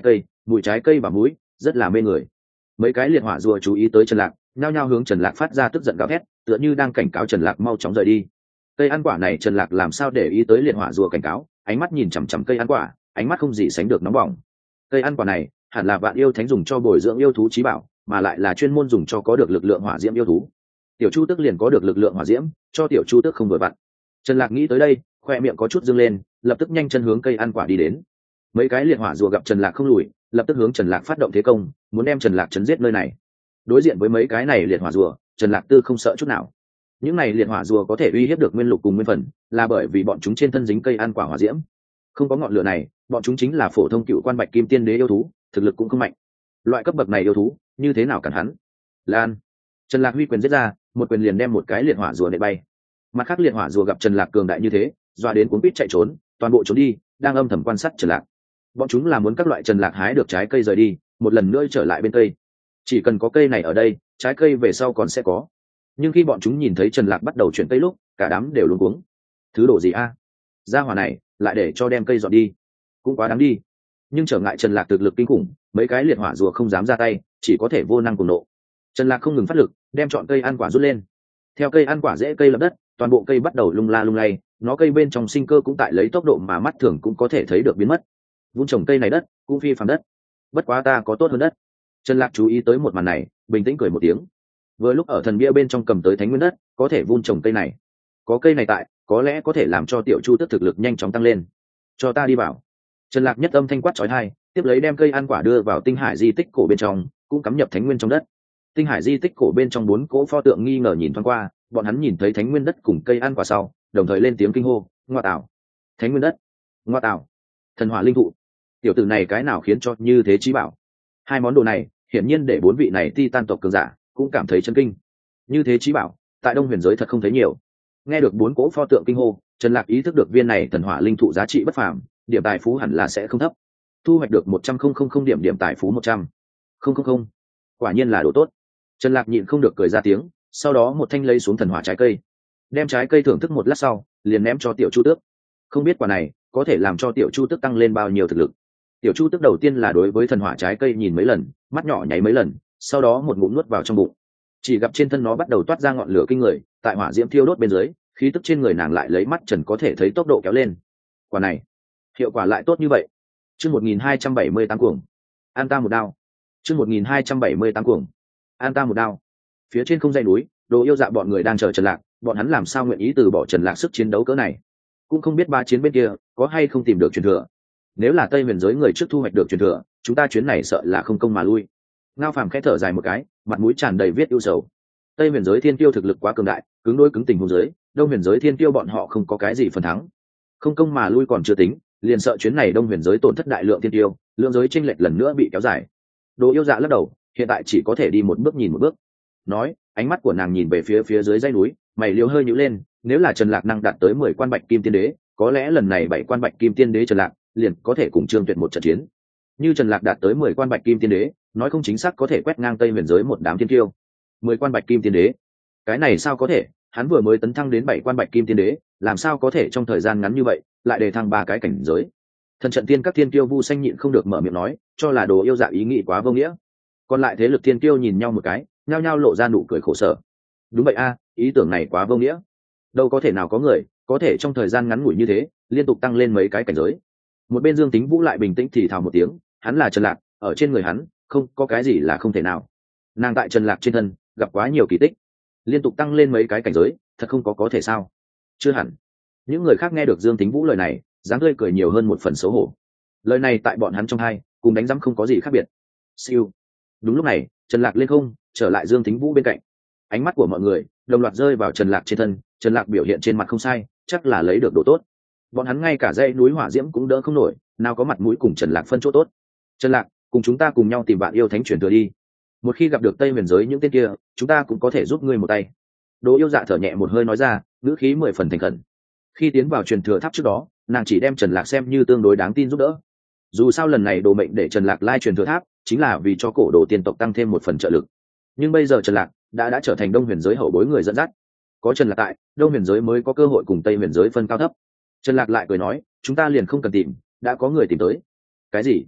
mùi trái cây và muối rất là mê người. Mấy cái liệt hỏa rùa chú ý tới Trần Lạc, nhao nhao hướng Trần Lạc phát ra tức giận gào thét, tựa như đang cảnh cáo Trần Lạc mau chóng rời đi. Cây ăn quả này Trần Lạc làm sao để ý tới liệt hỏa rùa cảnh cáo, ánh mắt nhìn chằm chằm cây ăn quả, ánh mắt không gì sánh được nóng bỏng. Cây ăn quả này hẳn là Vạn Yêu Thánh dùng cho bồi dưỡng yêu thú chí bảo, mà lại là chuyên môn dùng cho có được lực lượng hỏa diễm yêu thú. Tiểu Chu Tước liền có được lực lượng hỏa diễm, cho Tiểu Chu Tước không đổi vặn. Trần Lạc nghĩ tới đây, khoe miệng có chút dương lên, lập tức nhanh chân hướng cây ăn quả đi đến. Mấy cái liệt hỏa rùa gặp Trần Lạc không lùi, lập tức hướng Trần Lạc phát động thế công, muốn đem Trần Lạc chấn giết nơi này. Đối diện với mấy cái này liệt hỏa rùa, Trần Lạc Tư không sợ chút nào. Những này liệt hỏa rùa có thể uy hiếp được nguyên lục cùng nguyên phần, là bởi vì bọn chúng trên thân dính cây ăn quả hỏa diễm. Không có ngọn lửa này, bọn chúng chính là phổ thông cựu quan bạch kim tiên đế yêu thú, thực lực cũng không mạnh. Loại cấp bậc này yêu thú, như thế nào cản hắn? Lan. Trần Lạc huy quyền giết ra, một quyền liền đem một cái liệt hỏa rùa nện bay. Mặt khác liệt hỏa rùa gặp Trần Lạc cường đại như thế, dọa đến cuống quýt chạy trốn, toàn bộ trốn đi, đang âm thầm quan sát Trần Lạc. Bọn chúng là muốn các loại Trần Lạc hái được trái cây rời đi, một lần nữa trở lại bên cây. Chỉ cần có cây này ở đây, trái cây về sau còn sẽ có. Nhưng khi bọn chúng nhìn thấy Trần Lạc bắt đầu chuyển cây lúc, cả đám đều luống cuống. Thứ độ gì a? Gia hỏa này lại để cho đem cây dọn đi, cũng quá đáng đi. Nhưng trở ngại Trần Lạc thực lực kinh khủng, mấy cái liệt hỏa rùa không dám ra tay, chỉ có thể vô năng cùng nộ. Trần Lạc không ngừng phát lực, đem chọn cây ăn quả rút lên. Theo cây ăn quả dễ cây lập đất, toàn bộ cây bắt đầu lung la lung lay, nó cây bên trong sinh cơ cũng tại lấy tốc độ mà mắt thường cũng có thể thấy được biến mất. Vun trồng cây này đất, cũng phi phàm đất. Bất quá ta có tốt hơn đất. Trần Lạc chú ý tới một màn này, bình tĩnh cười một tiếng. Vừa lúc ở thần bia bên trong cầm tới thánh nguyên đất, có thể vun trồng cây này. Có cây này tại, có lẽ có thể làm cho Tiểu Chu Tước thực lực nhanh chóng tăng lên. Cho ta đi vào. Trần Lạc nhất âm thanh quát chói tai, tiếp lấy đem cây ăn quả đưa vào tinh hải di tích cổ bên trong, cũng cắm nhập thánh nguyên trong đất. Tinh hải di tích cổ bên trong bốn cỗ pho tượng nghi ngờ nhìn thoáng qua, bọn hắn nhìn thấy thánh nguyên đất cùng cây ăn quả sau, đồng thời lên tiếng kinh hô, ngoa tạo, thánh nguyên đất, ngoa tạo, thần hỏa linh thụ, tiểu tử này cái nào khiến cho như thế chí bảo? Hai món đồ này hiển nhiên để bốn vị này Titan tộc cường giả cũng cảm thấy chấn kinh. Như thế chí bảo, tại Đông Huyền giới thật không thấy nhiều. Nghe được bốn cỗ pho tượng kinh hô, Trần Lạc ý thức được viên này thần hỏa linh thụ giá trị bất phàm, điểm tài phú hẳn là sẽ không thấp. Thu hoạch được một trăm không điểm điểm tài phú một trăm không. Quả nhiên là đồ tốt. Trần Lạc nhịn không được cười ra tiếng, sau đó một thanh lấy xuống thần hỏa trái cây, đem trái cây thưởng thức một lát sau, liền ném cho Tiểu Chu Tước. Không biết quả này có thể làm cho Tiểu Chu Tước tăng lên bao nhiêu thực lực. Tiểu Chu Tước đầu tiên là đối với thần hỏa trái cây nhìn mấy lần, mắt nhỏ nháy mấy lần, sau đó một ngụm nuốt vào trong bụng. Chỉ gặp trên thân nó bắt đầu toát ra ngọn lửa kinh người, tại hỏa diễm thiêu đốt bên dưới, khí tức trên người nàng lại lấy mắt trần có thể thấy tốc độ kéo lên. Quả này, hiệu quả lại tốt như vậy. Chương một nghìn hai trăm bảy mươi tám cuồng. An ta một đao. Chương một nghìn hai trăm bảy mươi tám cuồng. An ta một đao. Phía trên không dãy núi, Đồ Yêu Dạ bọn người đang chờ Trần Lạc, bọn hắn làm sao nguyện ý từ bỏ Trần Lạc sức chiến đấu cỡ này? Cũng không biết ba chiến bên kia có hay không tìm được truyền thừa. Nếu là Tây Huyền giới người trước thu hoạch được truyền thừa, chúng ta chuyến này sợ là không công mà lui. Ngao Phàm khẽ thở dài một cái, mặt mũi tràn đầy viết ưu sầu. Tây Huyền giới thiên tiêu thực lực quá cường đại, cứng đối cứng tình huống giới, Đông Huyền giới thiên tiêu bọn họ không có cái gì phần thắng. Không công mà lui còn chưa tính, liền sợ chuyến này Đông Huyền giới tổn thất đại lượng thiên tiêu, lượng giới chênh lệch lần nữa bị kéo dài. Đồ Yêu Dạ lắc đầu, hiện tại chỉ có thể đi một bước nhìn một bước. Nói, ánh mắt của nàng nhìn về phía phía dưới dãy núi, mày liễu hơi nhíu lên, nếu là Trần Lạc năng đạt tới mười quan bạch kim tiên đế, có lẽ lần này bảy quan bạch kim tiên đế Trần Lạc liền có thể cùng Trương Tuyệt một trận chiến. Như Trần Lạc đạt tới mười quan bạch kim tiên đế, nói không chính xác có thể quét ngang Tây Huyền giới một đám thiên tiêu. mười quan bạch kim tiên đế, cái này sao có thể? Hắn vừa mới tấn thăng đến bảy quan bạch kim tiên đế, làm sao có thể trong thời gian ngắn như vậy lại đề thăng ba cái cảnh giới? Thần trận tiên các thiên tiêu vu xanh nhịn không được mở miệng nói, cho là Đồ Yêu Dạ ý nghĩ quá vô nghĩa. Còn lại thế lực thiên tiêu nhìn nhau một cái, nhao nhao lộ ra nụ cười khổ sở. Đúng vậy a, ý tưởng này quá vô nghĩa. Đâu có thể nào có người có thể trong thời gian ngắn ngủi như thế liên tục tăng lên mấy cái cảnh giới. Một bên Dương Tính Vũ lại bình tĩnh thì thào một tiếng, hắn là Trần Lạc, ở trên người hắn không có cái gì là không thể nào. Nàng tại Trần Lạc trên thân gặp quá nhiều kỳ tích, liên tục tăng lên mấy cái cảnh giới, thật không có có thể sao? Chưa hẳn. Những người khác nghe được Dương Tính Vũ lời này, dáng tươi cười nhiều hơn một phần xấu hổ. Lời này tại bọn hắn trong hai, cùng đánh rắm không có gì khác biệt. Siêu. Đúng lúc này, Trần Lạc lên không, trở lại Dương Tính Vũ bên cạnh. Ánh mắt của mọi người đồng loạt rơi vào Trần Lạc trên thân, Trần Lạc biểu hiện trên mặt không sai, chắc là lấy được độ tốt. Bọn hắn ngay cả dãy núi hỏa diễm cũng đỡ không nổi, nào có mặt mũi cùng Trần Lạc phân chỗ tốt. Trần Lạc, cùng chúng ta cùng nhau tìm Vạn Yêu Thánh truyền thừa đi. Một khi gặp được Tây Huyền giới những tên kia, chúng ta cũng có thể giúp ngươi một tay. Đồ Yêu Dạ thở nhẹ một hơi nói ra, ngữ khí mười phần thành khẩn. Khi tiến vào truyền thừa tháp trước đó, nàng chỉ đem Trần Lạc xem như tương đối đáng tin giúp đỡ. Dù sao lần này đồ mệnh để Trần Lạc lai truyền thừa tháp, chính là vì cho cổ đồ tiên tộc tăng thêm một phần trợ lực. Nhưng bây giờ Trần Lạc đã đã trở thành Đông Huyền giới hậu bối người dẫn dắt. Có Trần Lạc tại, Đông Huyền giới mới có cơ hội cùng Tây Huyền giới phân cao thấp. Trần Lạc lại cười nói, chúng ta liền không cần tìm, đã có người tìm tới. Cái gì?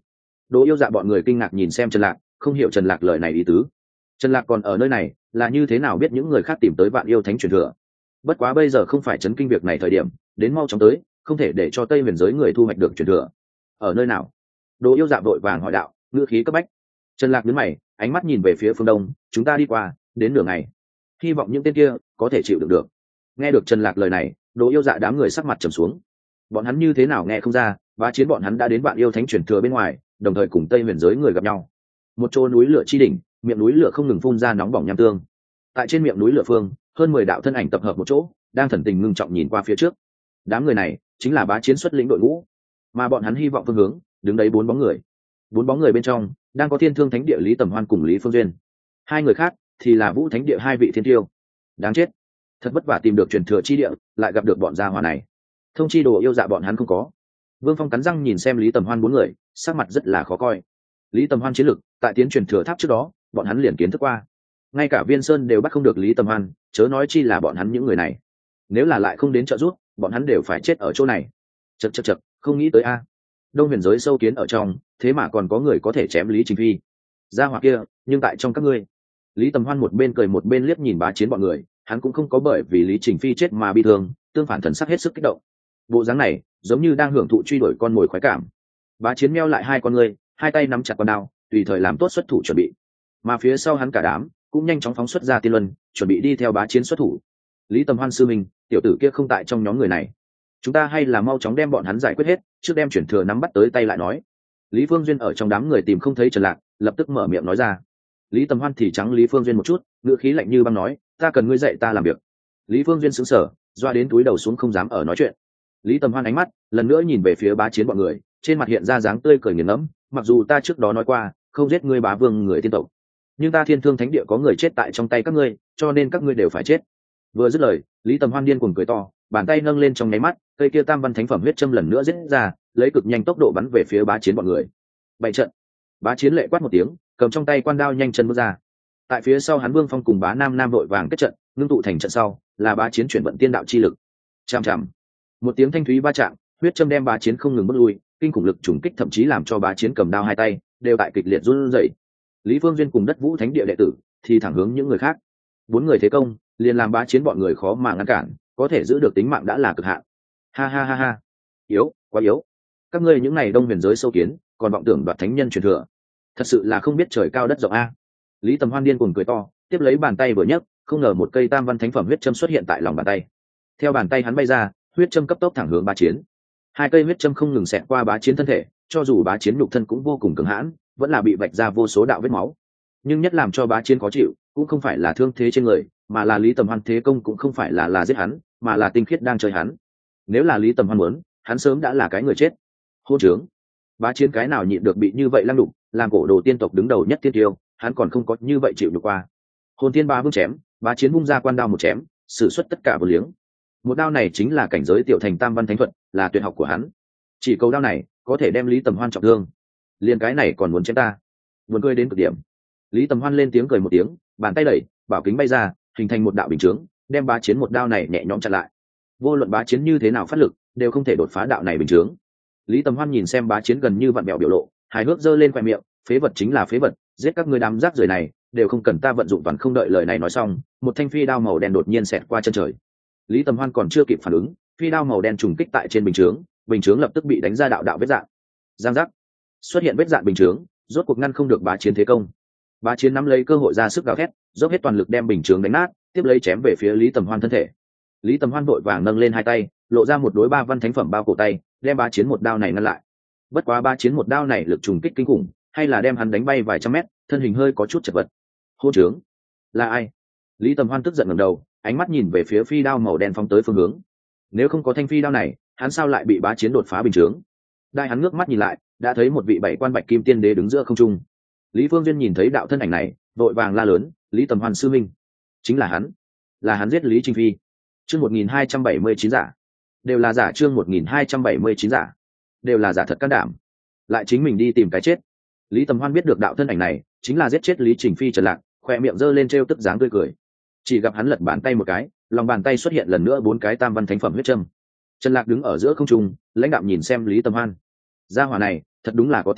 Đỗ Yêu Dạ bọn người kinh ngạc nhìn xem Trần Lạc, không hiểu Trần Lạc lời này ý tứ. Trần Lạc còn ở nơi này, là như thế nào biết những người khác tìm tới Vạn Yêu Thánh truyền thừa? Bất quá bây giờ không phải chấn kinh việc này thời điểm, đến mau chóng tới, không thể để cho Tây Huyền giới người thu hoạch được truyền thừa. Ở nơi nào? Đỗ Yêu Dạ vội vàng hỏi đạo, ngữ khí cấp bách. Trần Lạc nhướng mày, ánh mắt nhìn về phía phương đông, chúng ta đi qua, đến nửa ngày. Hy vọng những tên kia có thể chịu đựng được. Nghe được Trần Lạc lời này, Đỗ Yêu Dạ đám người sắc mặt trầm xuống. Bọn hắn như thế nào nghe không ra, Bá Chiến bọn hắn đã đến Vạn Yêu Thánh truyền thừa bên ngoài, đồng thời cùng Tây Huyền giới người gặp nhau. Một chỗ núi lửa chi đỉnh, miệng núi lửa không ngừng phun ra nóng bỏng nham tương. Tại trên miệng núi lửa phương, hơn mười đạo thân ảnh tập hợp một chỗ, đang thần tình ngưng trọng nhìn qua phía trước. Đám người này chính là Bá Chiến xuất lĩnh đội ngũ, mà bọn hắn hy vọng phương hướng, đứng đấy bốn bóng người. Bốn bóng người bên trong, đang có Thiên Thương Thánh Địa Lý Tầm Hoan cùng Lý Phương Duyên. Hai người khác thì là Vũ Thánh Địa hai vị thiên tiêu. Đáng chết, thật vất vả tìm được truyền thừa chi địa, lại gặp được bọn gia hỏa này. Thông chi Đồ Yêu Dạ bọn hắn không có. Vương Phong cắn răng nhìn xem Lý Tầm Hoan bốn người, sắc mặt rất là khó coi. Lý Tầm Hoan chiến lực, tại tiến truyền thừa tháp trước đó, bọn hắn liền kiến thức qua. Ngay cả Viên Sơn đều bắt không được Lý Tầm Hoan, chớ nói chi là bọn hắn những người này. Nếu là lại không đến trợ giúp, bọn hắn đều phải chết ở chỗ này. Chậc chậc chậc, không nghĩ tới a. Đông Huyền giới sâu kiến ở trong, thế mà còn có người có thể chém Lý Trình Phi. Gia hỏa kia, nhưng tại trong các ngươi. Lý Tầm Hoan một bên cười một bên liếc nhìn Bá Chiến bọn người, hắn cũng không có bởi vì Lý Trình Phi chết mà bị thương, tương phản thần sắc hết sức kích động. Bộ dáng này, giống như đang hưởng thụ truy đuổi con mồi khoái cảm. Bá Chiến meo lại hai con ngươi, hai tay nắm chặt con đao, tùy thời làm tốt xuất thủ chuẩn bị. Mà phía sau hắn cả đám cũng nhanh chóng phóng xuất ra tiên luân, chuẩn bị đi theo Bá Chiến xuất thủ. Lý Tầm Hoan sư minh, tiểu tử kia không tại trong nhóm người này, chúng ta hay là mau chóng đem bọn hắn giải quyết hết, trước đem chuyển thừa nắm bắt tới tay lại nói. Lý Phương Duyên ở trong đám người tìm không thấy Trần Lạc, lập tức mở miệng nói ra. Lý Tầm Hoan thì trắng Lý Phương Duyên một chút, ngữ khí lạnh như băng nói, ta cần ngươi dạy ta làm việc. Lý Phương Duyên sững sờ, doa đến túi đầu xuống không dám ở nói chuyện. Lý Tầm Hoan ánh mắt lần nữa nhìn về phía Bá Chiến bọn người, trên mặt hiện ra dáng tươi cười nghiền ngẫm, mặc dù ta trước đó nói qua không giết ngươi Bá Vương người tiên tộc, nhưng ta Thiên Thương Thánh Địa có người chết tại trong tay các ngươi, cho nên các ngươi đều phải chết. Vừa dứt lời, Lý Tầm Hoan điên cuồng cười to, bàn tay nâng lên trong nháy mắt, cây kia tam văn thánh phẩm huyết châm lần nữa giết ra, lấy cực nhanh tốc độ bắn về phía Bá Chiến bọn người. Bảy trận. Bá Chiến lệ quát một tiếng, cầm trong tay quan đao nhanh chân bước ra. Tại phía sau hắn Vương Phong cùng Bá Nam Nam đội vàng kết trận, ngưng tụ thành trận sau, là Bá Chiến chuyển vận tiên đạo chi lực. Chạm chạm. Một tiếng thanh thúy va chạm, huyết châm đem Bá Chiến không ngừng bước lui, kinh khủng lực trùng kích thậm chí làm cho Bá Chiến cầm đao hai tay đều tại kịch liệt run rẩy. Lý Phương Duyên cùng Đất Vũ Thánh Địa đệ tử thì thẳng hướng những người khác. Bốn người thế công, liền làm Bá Chiến bọn người khó mà ngăn cản, có thể giữ được tính mạng đã là cực hạn. Ha ha ha ha. Yếu, quá yếu. Các ngươi những này Đông Huyền giới sâu kiến, còn vọng tưởng đoạt thánh nhân truyền thừa. Thật sự là không biết trời cao đất rộng a. Lý Tầm Hoan điên cuồng cười to, tiếp lấy bàn tay vừa nhấc, không ngờ một cây tam văn thánh phẩm huyết châm xuất hiện tại lòng bàn tay. Theo bàn tay hắn bay ra, huyết châm cấp tốc thẳng hướng Bá Chiến. Hai cây huyết châm không ngừng xẹt qua Bá Chiến thân thể, cho dù Bá Chiến nhục thân cũng vô cùng cứng hãn, vẫn là bị vạch ra vô số đạo vết máu. Nhưng nhất làm cho Bá Chiến khó chịu, cũng không phải là thương thế trên người, mà là Lý Tầm Hoan thế công cũng không phải là là giết hắn, mà là tinh khiết đang chơi hắn. Nếu là Lý Tầm Hoan muốn, hắn sớm đã là cái người chết. Hôn trướng. Bá Chiến cái nào nhịn được bị như vậy lăng đục, làm cổ đồ tiên tộc đứng đầu nhất tiên tiêu, hắn còn không có như vậy chịu được qua. Hồn Thiên Ba Vương chém, Bá Chiến vung ra quan đao một chém, sử xuất tất cả vô liếng. Một đao này chính là cảnh giới tiểu thành tam văn thánh thuật, là tuyệt học của hắn. Chỉ cầu đao này có thể đem Lý Tầm Hoan trọng thương, liền cái này còn muốn chém ta, buồn cười đến cực điểm. Lý Tầm Hoan lên tiếng cười một tiếng, bàn tay đẩy, bảo kính bay ra, hình thành một đạo bình chướng, đem Bá Chiến một đao này nhẹ nhõm chặn lại. Vô luận Bá Chiến như thế nào phát lực, đều không thể đột phá đạo này bình chướng. Lý Tầm Hoan nhìn xem Bá Chiến gần như vặn bẹo biểu lộ, hài hước giơ lên khoe miệng, phế vật chính là phế vật, giết các ngươi đám rác rưởi này, đều không cần ta vận dụng toàn không. Đợi lời này nói xong, một thanh phi đao màu đen đột nhiên xẹt qua chân trời. Lý Tầm Hoan còn chưa kịp phản ứng, phi đao màu đen trùng kích tại trên bình chướng, bình chướng lập tức bị đánh ra đạo đạo vết dạn. Giang giác. Xuất hiện vết dạn bình chướng, rốt cuộc ngăn không được Bá Chiến thế công. Bá Chiến nắm lấy cơ hội ra sức gào thét, dốc hết toàn lực đem bình chướng đánh nát, tiếp lấy chém về phía Lý Tầm Hoan thân thể. Lý Tầm Hoan vội vàng nâng lên hai tay, lộ ra một đối ba văn thánh phẩm bao cổ tay, đem Bá Chiến một đao này ngăn lại. Bất quá Bá Chiến một đao này lực trùng kích kinh khủng, hay là đem hắn đánh bay vài trăm mét, thân hình hơi có chút chật vật. Hô trướng, là ai? Lý Tầm Hoan tức giận ngẩng đầu, ánh mắt nhìn về phía phi đao màu đen phóng tới phương hướng. Nếu không có thanh phi đao này, hắn sao lại bị Bá Chiến đột phá bình chướng? Đại hắn ngước mắt nhìn lại, đã thấy một vị bảy quan bạch kim tiên đế đứng giữa không trung. Lý Phương Duyên nhìn thấy đạo thân ảnh này, vội vàng la lớn, Lý Tầm Hoan sư minh, chính là hắn, là hắn giết Lý Trình Phi. Chương một nghìn hai trăm bảy mươi chín giả, đều là giả. Chương một nghìn hai trăm bảy mươi chín giả, đều là giả. Thật can đảm, lại chính mình đi tìm cái chết. Lý Tầm Hoan biết được đạo thân ảnh này chính là giết chết Lý Trình Phi Trần Lạc, khoe miệng giơ lên trêu tức dáng tươi cười. Chỉ gặp hắn lật bàn tay một cái, lòng bàn tay xuất hiện lần nữa bốn cái tam văn thánh phẩm huyết châm. Trần Lạc đứng ở giữa không trung, lãnh đạm nhìn xem Lý Tầm Hoan. Gia hỏa này thật đúng là có tiền,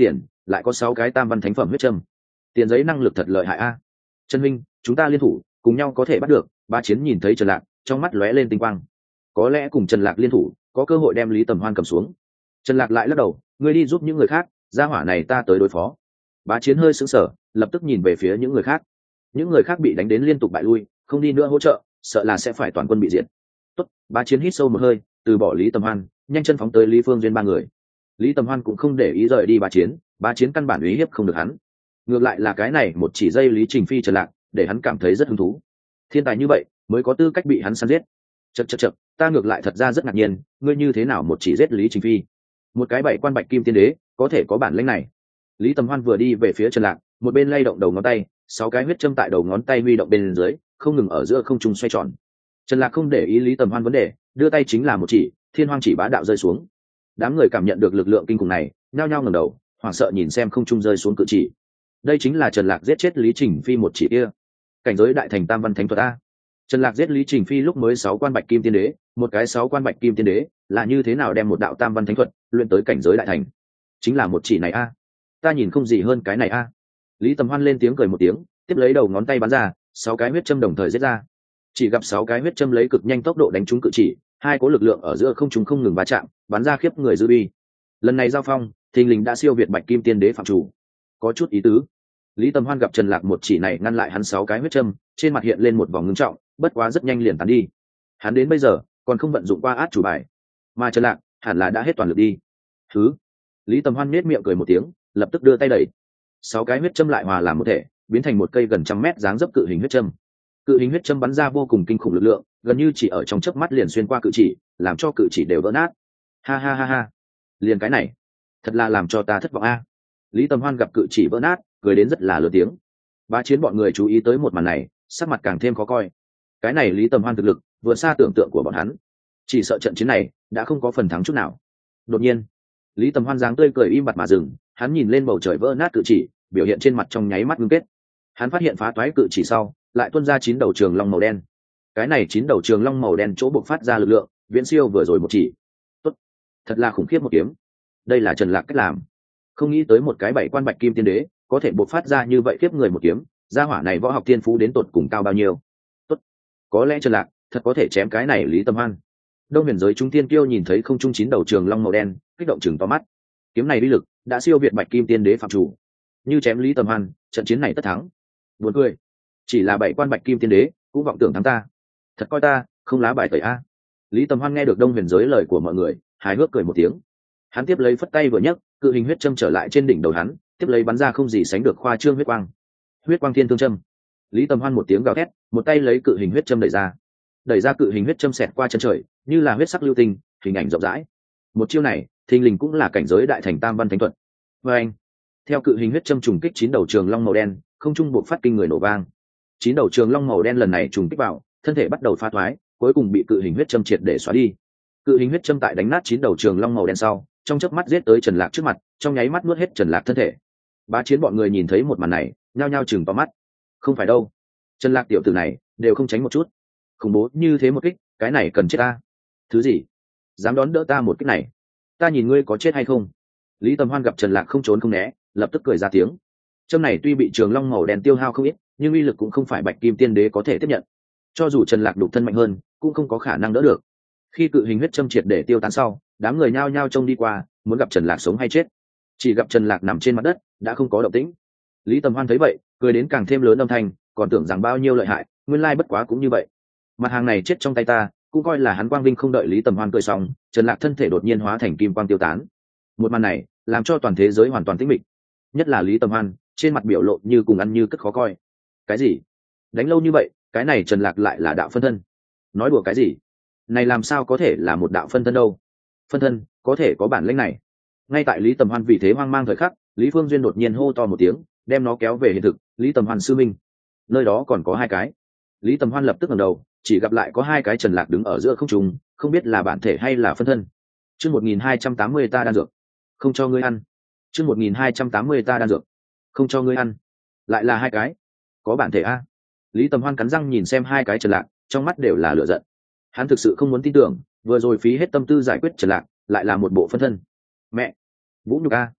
lại có sáu cái tam văn thánh phẩm huyết châm. Tiền giấy năng lực thật lợi hại a. Trần minh, chúng ta liên thủ cùng nhau có thể bắt được. Bá Chiến nhìn thấy Trần Lạc, trong mắt lóe lên tinh quang. Có lẽ cùng Trần Lạc liên thủ có cơ hội đem Lý Tầm Hoan cầm xuống. Trần Lạc lại lắc đầu, ngươi đi giúp những người khác, gia hỏa này ta tới đối phó. Bá Chiến hơi sững sờ, lập tức nhìn về phía những người khác. Những người khác bị đánh đến liên tục bại lui, không đi nữa hỗ trợ, sợ là sẽ phải toàn quân bị diệt. Tốt, Bá Chiến hít sâu một hơi, từ bỏ Lý Tầm Hoan, nhanh chân phóng tới Lý Phương Duyên ba người. Lý Tầm Hoan cũng không để ý rời đi Bá Chiến, Bá Chiến căn bản uy hiếp không được hắn. Ngược lại là cái này một chỉ dây Lý Trình Phi Trần Lạc, để hắn cảm thấy rất hứng thú. Thiên tài như vậy mới có tư cách bị hắn săn giết. Chậc chậc chậc, ta ngược lại thật ra rất ngạc nhiên, ngươi như thế nào một chỉ giết Lý Trình Phi? Một cái bảy quan bạch kim tiên đế, có thể có bản lĩnh này. Lý Tầm Hoan vừa đi về phía Trần Lạc, một bên lay động đầu ngón tay, sáu cái huyết châm tại đầu ngón tay huy động bên dưới, không ngừng ở giữa không trung xoay tròn. Trần Lạc không để ý Lý Tầm Hoan vấn đề, đưa tay chính là một chỉ, Thiên Hoang chỉ bá đạo rơi xuống. Đám người cảm nhận được lực lượng kinh khủng này, nhao nhao ngẩng đầu, hoảng sợ nhìn xem không trung rơi xuống cự chỉ. Đây chính là Trần Lạc giết chết Lý Trình Phi một chỉ kia. Cảnh giới đại thành tam văn thánh thuật a. Trần Lạc giết Lý Trình Phi lúc mới sáu quan bạch kim tiên đế, một cái sáu quan bạch kim tiên đế, là như thế nào đem một đạo tam văn thánh thuật luyện tới cảnh giới đại thành? Chính là một chỉ này a. Ta nhìn không gì hơn cái này a. Lý Tầm Hoan lên tiếng cười một tiếng, tiếp lấy đầu ngón tay bắn ra, sáu cái huyết châm đồng thời giết ra. Chỉ gặp sáu cái huyết châm lấy cực nhanh tốc độ đánh trúng cự chỉ, hai cố lực lượng ở giữa không trung không ngừng va chạm, bắn ra khiếp người dư bi. Lần này giao phong, thình lình đã siêu việt bạch kim tiên đế phạm chủ. Có chút ý tứ. Lý Tầm Hoan gặp Trần Lạc một chỉ này ngăn lại hắn sáu cái huyết châm, trên mặt hiện lên một vòng ngưng trọng, bất quá rất nhanh liền tán đi. Hắn đến bây giờ còn không vận dụng qua át chủ bài, mà Trần Lạc hẳn là đã hết toàn lực đi. Thứ. Lý Tầm Hoan nhếch miệng cười một tiếng, lập tức đưa tay đẩy, sáu cái huyết châm lại hòa làm một thể, biến thành một cây gần trăm mét dáng dấp cự hình huyết châm. Cự hình huyết châm bắn ra vô cùng kinh khủng lực lượng, gần như chỉ ở trong chớp mắt liền xuyên qua cự chỉ, làm cho cự chỉ đều vỡ nát. Ha ha ha ha, liền cái này, thật là làm cho ta thất vọng a. Lý Tầm Hoan gặp cự chỉ vỡ nát, cười đến rất là lớn tiếng. Bá Chiến bọn người chú ý tới một màn này, sắc mặt càng thêm khó coi. Cái này Lý Tầm Hoan thực lực vượt xa tưởng tượng của bọn hắn, chỉ sợ trận chiến này đã không có phần thắng chút nào. Đột nhiên, Lý Tầm Hoan dáng tươi cười im bặt mà dừng, hắn nhìn lên bầu trời vỡ nát cự chỉ, biểu hiện trên mặt trong nháy mắt ngưng kết. Hắn phát hiện phá toái cự chỉ sau, lại tuôn ra chín đầu trường long màu đen. Cái này chín đầu trường long màu đen chỗ bộc phát ra lực lượng, viễn siêu vừa rồi một chỉ. Tốt, thật là khủng khiếp một kiếm. Đây là Trần Lạc cách làm. Không nghĩ tới một cái bảy quan bạch kim tiên đế có thể bộc phát ra như vậy khiếp người một kiếm, gia hỏa này võ học tiên phú đến tột cùng cao bao nhiêu. Tốt, có lẽ Trần Lạc thật có thể chém cái này Lý Tầm Hoan. Đông huyền giới chúng tiên kiêu nhìn thấy không trung chín đầu trường long màu đen, kích động chừng to mắt. Kiếm này uy lực đã siêu việt bạch kim tiên đế phạm chủ, như chém Lý Tầm Hoan, trận chiến này tất thắng. Buồn cười, chỉ là bảy quan bạch kim tiên đế cũng vọng tưởng thắng ta, thật coi ta không lá bài tẩy a. Lý Tầm Hoan nghe được đông huyền giới lời của mọi người, hài hước cười một tiếng. Hắn tiếp lấy phất tay vừa nhấc, cự hình huyết châm trở lại trên đỉnh đầu hắn, tiếp lấy bắn ra không gì sánh được khoa trương huyết quang. Huyết quang thiên thương châm. Lý Tầm Hoan một tiếng gào thét, một tay lấy cự hình huyết châm đẩy ra, đẩy ra cự hình huyết châm xẹt qua chân trời, như là huyết sắc lưu tinh, hình ảnh rộng rãi. Một chiêu này, thình lình cũng là cảnh giới đại thành tam văn thánh thuật. Và anh, theo cự hình huyết châm trùng kích chín đầu trường long màu đen, không trung buộc phát kinh người nổ vang. Chín đầu trường long màu đen lần này trùng kích vào, thân thể bắt đầu phá thoái, cuối cùng bị cự hình huyết châm triệt để xóa đi. Cự hình huyết châm tại đánh nát chín đầu trường long màu đen sau, trong chớp mắt giết tới Trần Lạc trước mặt, trong nháy mắt nuốt hết Trần Lạc thân thể. Bá Chiến bọn người nhìn thấy một màn này, nhao nhao chừng to mắt. Không phải đâu, Trần Lạc tiểu tử này đều không tránh một chút, khủng bố như thế một kích, cái này cần chết ta. Thứ gì? Dám đón đỡ ta một kích này? Ta nhìn ngươi có chết hay không? Lý Tầm Hoan gặp Trần Lạc không trốn không né, lập tức cười ra tiếng. Châm này tuy bị trường long màu đen tiêu hao không ít, nhưng uy lực cũng không phải bạch kim tiên đế có thể tiếp nhận. Cho dù Trần Lạc đục thân mạnh hơn, cũng không có khả năng đỡ được. Khi cự hình huyết châm triệt để tiêu tán sau, đám người nhao nhao trông đi qua, muốn gặp Trần Lạc sống hay chết. Chỉ gặp Trần Lạc nằm trên mặt đất, đã không có động tĩnh. Lý Tầm Hoan thấy vậy, cười đến càng thêm lớn âm thanh, còn tưởng rằng bao nhiêu lợi hại, nguyên lai bất quá cũng như vậy. Mặt hàng này chết trong tay ta, cũng coi là hắn quang vinh. Không đợi Lý Tầm Hoan cười xong, Trần Lạc thân thể đột nhiên hóa thành kim quang tiêu tán. Một màn này làm cho toàn thế giới hoàn toàn tĩnh mịch, nhất là Lý Tầm Hoan, trên mặt biểu lộ như cùng ăn như cất khó coi. Cái gì? Đánh lâu như vậy, cái này Trần Lạc lại là đạo phân thân? Nói đùa cái gì? Này làm sao có thể là một đạo phân thân đâu? Phân thân có thể có bản lĩnh này? Ngay tại Lý Tầm Hoan vì thế hoang mang thời khắc, Lý Phương Duyên đột nhiên hô to một tiếng, đem nó kéo về hiện thực. Lý Tầm Hoan sư minh, nơi đó còn có hai cái. Lý Tầm Hoan lập tức ngẩng đầu, chỉ gặp lại có hai cái Trần Lạc đứng ở giữa không trung, không biết là bản thể hay là phân thân. Chương một nghìn hai trăm tám mươi ta đan dược, không cho ngươi ăn. Chương một nghìn hai trăm tám mươi ta đan dược, không cho ngươi ăn. Lại là hai cái, có bản thể a. Lý Tầm Hoan cắn răng nhìn xem hai cái Trần Lạc, trong mắt đều là lửa giận. Hắn thực sự không muốn tin tưởng, vừa rồi phí hết tâm tư giải quyết Trần Lạc, lại là một bộ phân thân. Mẹ, Vũ Nhục a,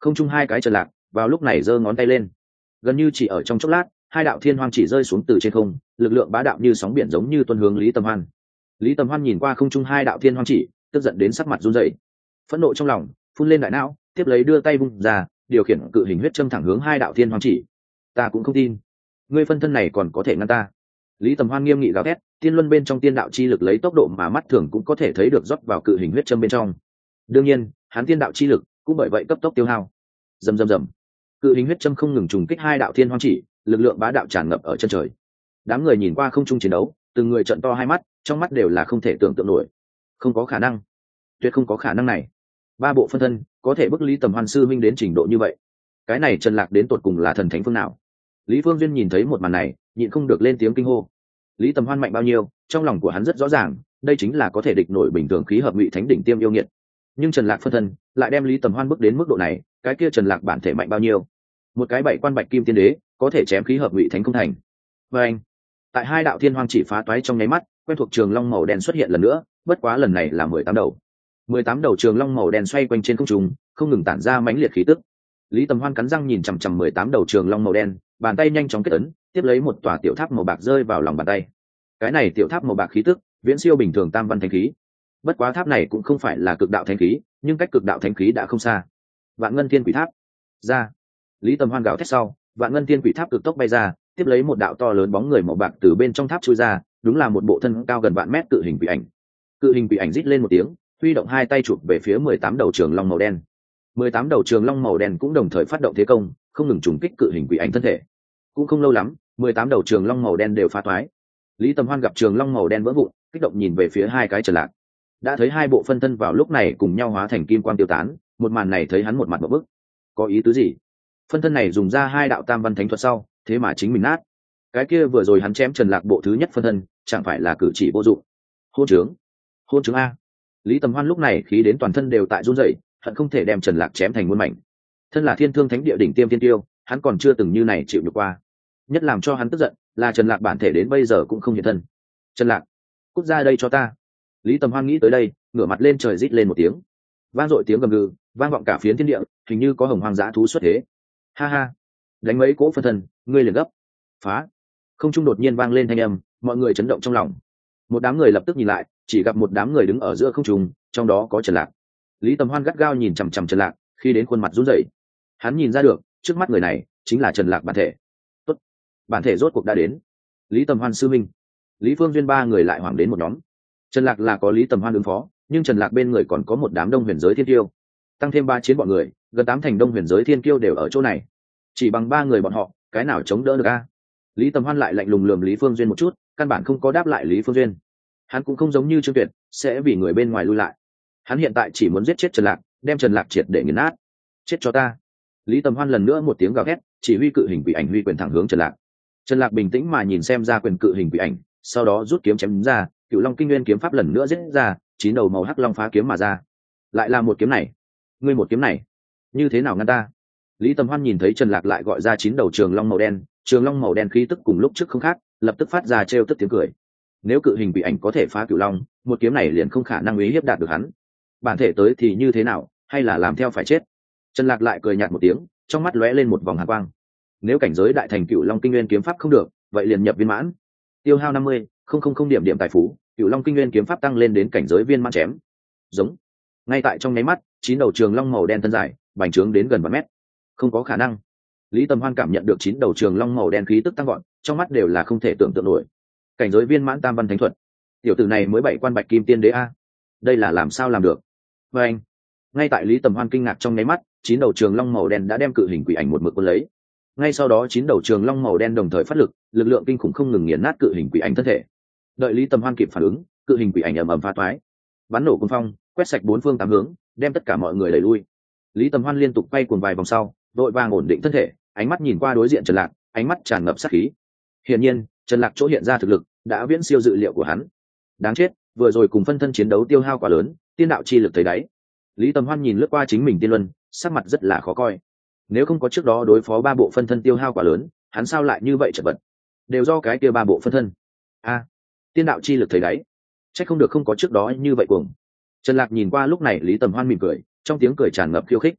không chung hai cái trần lạc vào lúc này giơ ngón tay lên, gần như chỉ ở trong chốc lát hai đạo thiên hoang chỉ rơi xuống từ trên không, lực lượng bá đạo như sóng biển giống như tuôn hướng Lý Tầm Hoan. Lý Tầm Hoan nhìn qua không trung hai đạo thiên hoang chỉ, tức giận đến sắc mặt run rẩy, phẫn nộ trong lòng phun lên đại não, tiếp lấy đưa tay vung ra, điều khiển cự hình huyết châm thẳng hướng hai đạo thiên hoang chỉ. Ta cũng không tin ngươi phân thân này còn có thể ngăn ta. Lý Tầm Hoan nghiêm nghị gào thét, tiên luân bên trong tiên đạo chi lực lấy tốc độ mà mắt thường cũng có thể thấy được rót vào cự hình huyết châm bên trong. Đương nhiên hắn tiên đạo chi lực cũng bởi vậy cấp tốc tiêu hao. Rầm rầm rầm, cự hình huyết châm không ngừng trùng kích hai đạo thiên hoang chỉ, lực lượng bá đạo tràn ngập ở chân trời. Đám người nhìn qua không trung chiến đấu, từng người trợn to hai mắt, trong mắt đều là không thể tưởng tượng nổi. Không có khả năng, tuyệt không có khả năng này. Ba bộ phân thân có thể bức Lý Tầm Hoan sư minh đến trình độ như vậy, cái này Trần Lạc đến tột cùng là thần thánh phương nào? Lý Phương Duyên nhìn thấy một màn này, nhịn không được lên tiếng kinh hô. Lý Tầm Hoan mạnh bao nhiêu, trong lòng của hắn rất rõ ràng, đây chính là có thể địch nổi bình thường khí hợp ngụy thánh đỉnh tiêm yêu nghiệt. Nhưng Trần Lạc phân thân lại đem Lý Tầm Hoan bước đến mức độ này, cái kia Trần Lạc bản thể mạnh bao nhiêu? Một cái bảy quan bạch kim tiên đế có thể chém khí hợp ngụy thánh không thành. Và anh, tại hai đạo thiên hoang chỉ phá toái trong nháy mắt, quen thuộc trường long màu đen xuất hiện lần nữa, bất quá lần này là mười tám đầu. mười tám đầu trường long màu đen xoay quanh trên không trung, không ngừng tản ra mãnh liệt khí tức. Lý Tầm Hoan cắn răng nhìn chằm chằm mười tám đầu trường long màu đen, bàn tay nhanh chóng kết ấn, tiếp lấy một tòa tiểu tháp màu bạc rơi vào lòng bàn tay. Cái này tiểu tháp màu bạc khí tức viễn siêu bình thường tam văn thánh khí. Bất quá tháp này cũng không phải là cực đạo thánh khí, nhưng cách cực đạo thánh khí đã không xa. Vạn Ngân Thiên Quỷ Tháp ra. Lý Tầm Hoan gào thét sau, Vạn Ngân Thiên Quỷ Tháp cực tốc bay ra, tiếp lấy một đạo to lớn bóng người màu bạc từ bên trong tháp chui ra, đúng là một bộ thân cao gần vạn mét cự hình quỷ ảnh. Cự hình quỷ ảnh rít lên một tiếng, huy động hai tay chụp về phía mười tám đầu trường long màu đen. mười tám đầu trường long màu đen cũng đồng thời phát động thế công, không ngừng trùng kích cự hình quỷ ảnh thân thể. Cũng không lâu lắm, mười tám đầu trường long màu đen đều phá toái. Lý Tầm Hoan gặp trường long màu đen vỡ vụn, kích động nhìn về phía hai cái Trần Lạc. Đã thấy hai bộ phân thân vào lúc này cùng nhau hóa thành kim quang tiêu tán, một màn này thấy hắn một mặt ngộp bức. Có ý tứ gì? Phân thân này dùng ra hai đạo tam văn thánh thuật sau, thế mà chính mình nát. Cái kia vừa rồi hắn chém Trần Lạc bộ thứ nhất phân thân, chẳng phải là cử chỉ vô dụng. Hôn trướng, hôn trướng a. Lý Tầm Hoan lúc này khí đến toàn thân đều tại run rẩy, hận không thể đem Trần Lạc chém thành muôn mảnh. Thân là Thiên Thương Thánh Địa đỉnh tiêm tiên tiêu, hắn còn chưa từng như này chịu được qua. Nhất làm cho hắn tức giận là Trần Lạc bản thể đến bây giờ cũng không hiện thân. Trần Lạc, cút ra đây cho ta. Lý Tầm Hoan nghĩ tới đây, ngửa mặt lên trời rít lên một tiếng. Vang dội tiếng gầm gừ, vang vọng cả phiến thiên địa, hình như có hồng hoang dã thú xuất thế. Ha ha, đánh mấy cỗ phân thân, ngươi liền gấp. Phá. Không trung đột nhiên vang lên thanh âm, mọi người chấn động trong lòng. Một đám người lập tức nhìn lại, chỉ gặp một đám người đứng ở giữa không trung, trong đó có Trần Lạc. Lý Tầm Hoan gắt gao nhìn chằm chằm Trần Lạc, khi đến khuôn mặt run rẩy. Hắn nhìn ra được, trước mắt người này chính là Trần Lạc bản thể. Tốt, bản thể rốt cuộc đã đến. Lý Tầm Hoan sư minh, Lý Phương Duyên ba người lại hoảng đến một nhóm. Trần Lạc là có Lý Tầm Hoan ứng phó, nhưng Trần Lạc bên người còn có một đám đông huyền giới thiên kiêu, tăng thêm ba chiến bọn người, gần tám thành đông huyền giới thiên kiêu đều ở chỗ này. Chỉ bằng ba người bọn họ, cái nào chống đỡ được a? Lý Tầm Hoan lại lạnh lùng lườm Lý Phương Duyên một chút, căn bản không có đáp lại Lý Phương Duyên. Hắn cũng không giống như Trương Tuyệt, sẽ vì người bên ngoài lui lại. Hắn hiện tại chỉ muốn giết chết Trần Lạc, đem Trần Lạc triệt để nghiền nát. Chết cho ta! Lý Tầm Hoan lần nữa một tiếng gào thét, chỉ huy cự hình quỷ ảnh huy quyền thẳng hướng Trần Lạc. Trần Lạc bình tĩnh mà nhìn xem ra quyền cự hình quỷ ảnh, sau đó rút kiếm chém ra, Cửu Long Kinh Nguyên kiếm pháp lần nữa giết ra, chín đầu màu hắc long phá kiếm mà ra. Lại là một kiếm này, ngươi một kiếm này, như thế nào ngăn ta? Lý Tầm Hoan nhìn thấy Trần Lạc lại gọi ra chín đầu trường long màu đen, trường long màu đen khí tức cùng lúc trước không khác, lập tức phát ra trêu tức tiếng cười. Nếu cự hình quỷ ảnh có thể phá Cửu Long, một kiếm này liền không khả năng uy hiếp đạt được hắn. Bản thể tới thì như thế nào, hay là làm theo phải chết? Trần Lạc lại cười nhạt một tiếng, trong mắt lóe lên một vòng hàn quang. Nếu cảnh giới đại thành Cửu Long Kinh Nguyên kiếm pháp không được, vậy liền nhập viên mãn. Tiêu hao năm mươi, không không không điểm điểm tài phú, Cửu Long Kinh Nguyên kiếm pháp tăng lên đến cảnh giới viên mãn chém. Giống. Ngay tại trong nháy mắt, chín đầu trường long màu đen thân dài, bành trướng đến gần vài mét. Không có khả năng. Lý Tầm Hoan cảm nhận được chín đầu trường long màu đen khí tức tăng vọt, trong mắt đều là không thể tưởng tượng nổi. Cảnh giới viên mãn tam văn thánh thuật, tiểu tử này mới bảy quan bạch kim tiên đế a, đây là làm sao làm được? Và anh, ngay tại Lý Tầm Hoan kinh ngạc trong nháy mắt, chín đầu trường long màu đen đã đem cự hình quỷ ảnh một mực cuốn lấy. Ngay sau đó chín đầu trường long màu đen đồng thời phát lực, lực lượng kinh khủng không ngừng nghiền nát cự hình quỷ ảnh thân thể. Đợi Lý Tầm Hoan kịp phản ứng, cự hình quỷ ảnh ầm ầm phá toái, bắn nổ cuồng phong, quét sạch bốn phương tám hướng, đem tất cả mọi người đẩy lui. Lý Tầm Hoan liên tục quay cuồng vài vòng sau, đội vàng ổn định thân thể, ánh mắt nhìn qua đối diện Trần Lạc, ánh mắt tràn ngập sát khí. Hiển nhiên, Trần Lạc chỗ hiện ra thực lực đã viễn siêu dự liệu của hắn. Đáng chết, vừa rồi cùng phân thân chiến đấu tiêu hao quá lớn, tiên đạo chi lực thấy đáy. Lý Tầm Hoan nhìn lướt qua chính mình tiên luân, sắc mặt rất là khó coi. Nếu không có trước đó đối phó ba bộ phân thân tiêu hao quá lớn, hắn sao lại như vậy chật vật? Đều do cái kia ba bộ phân thân. A, tiên đạo chi lực thấy đáy. Chắc không được không có trước đó như vậy cuồng. Trần Lạc nhìn qua lúc này Lý Tầm Hoan mỉm cười, trong tiếng cười tràn ngập khiêu khích.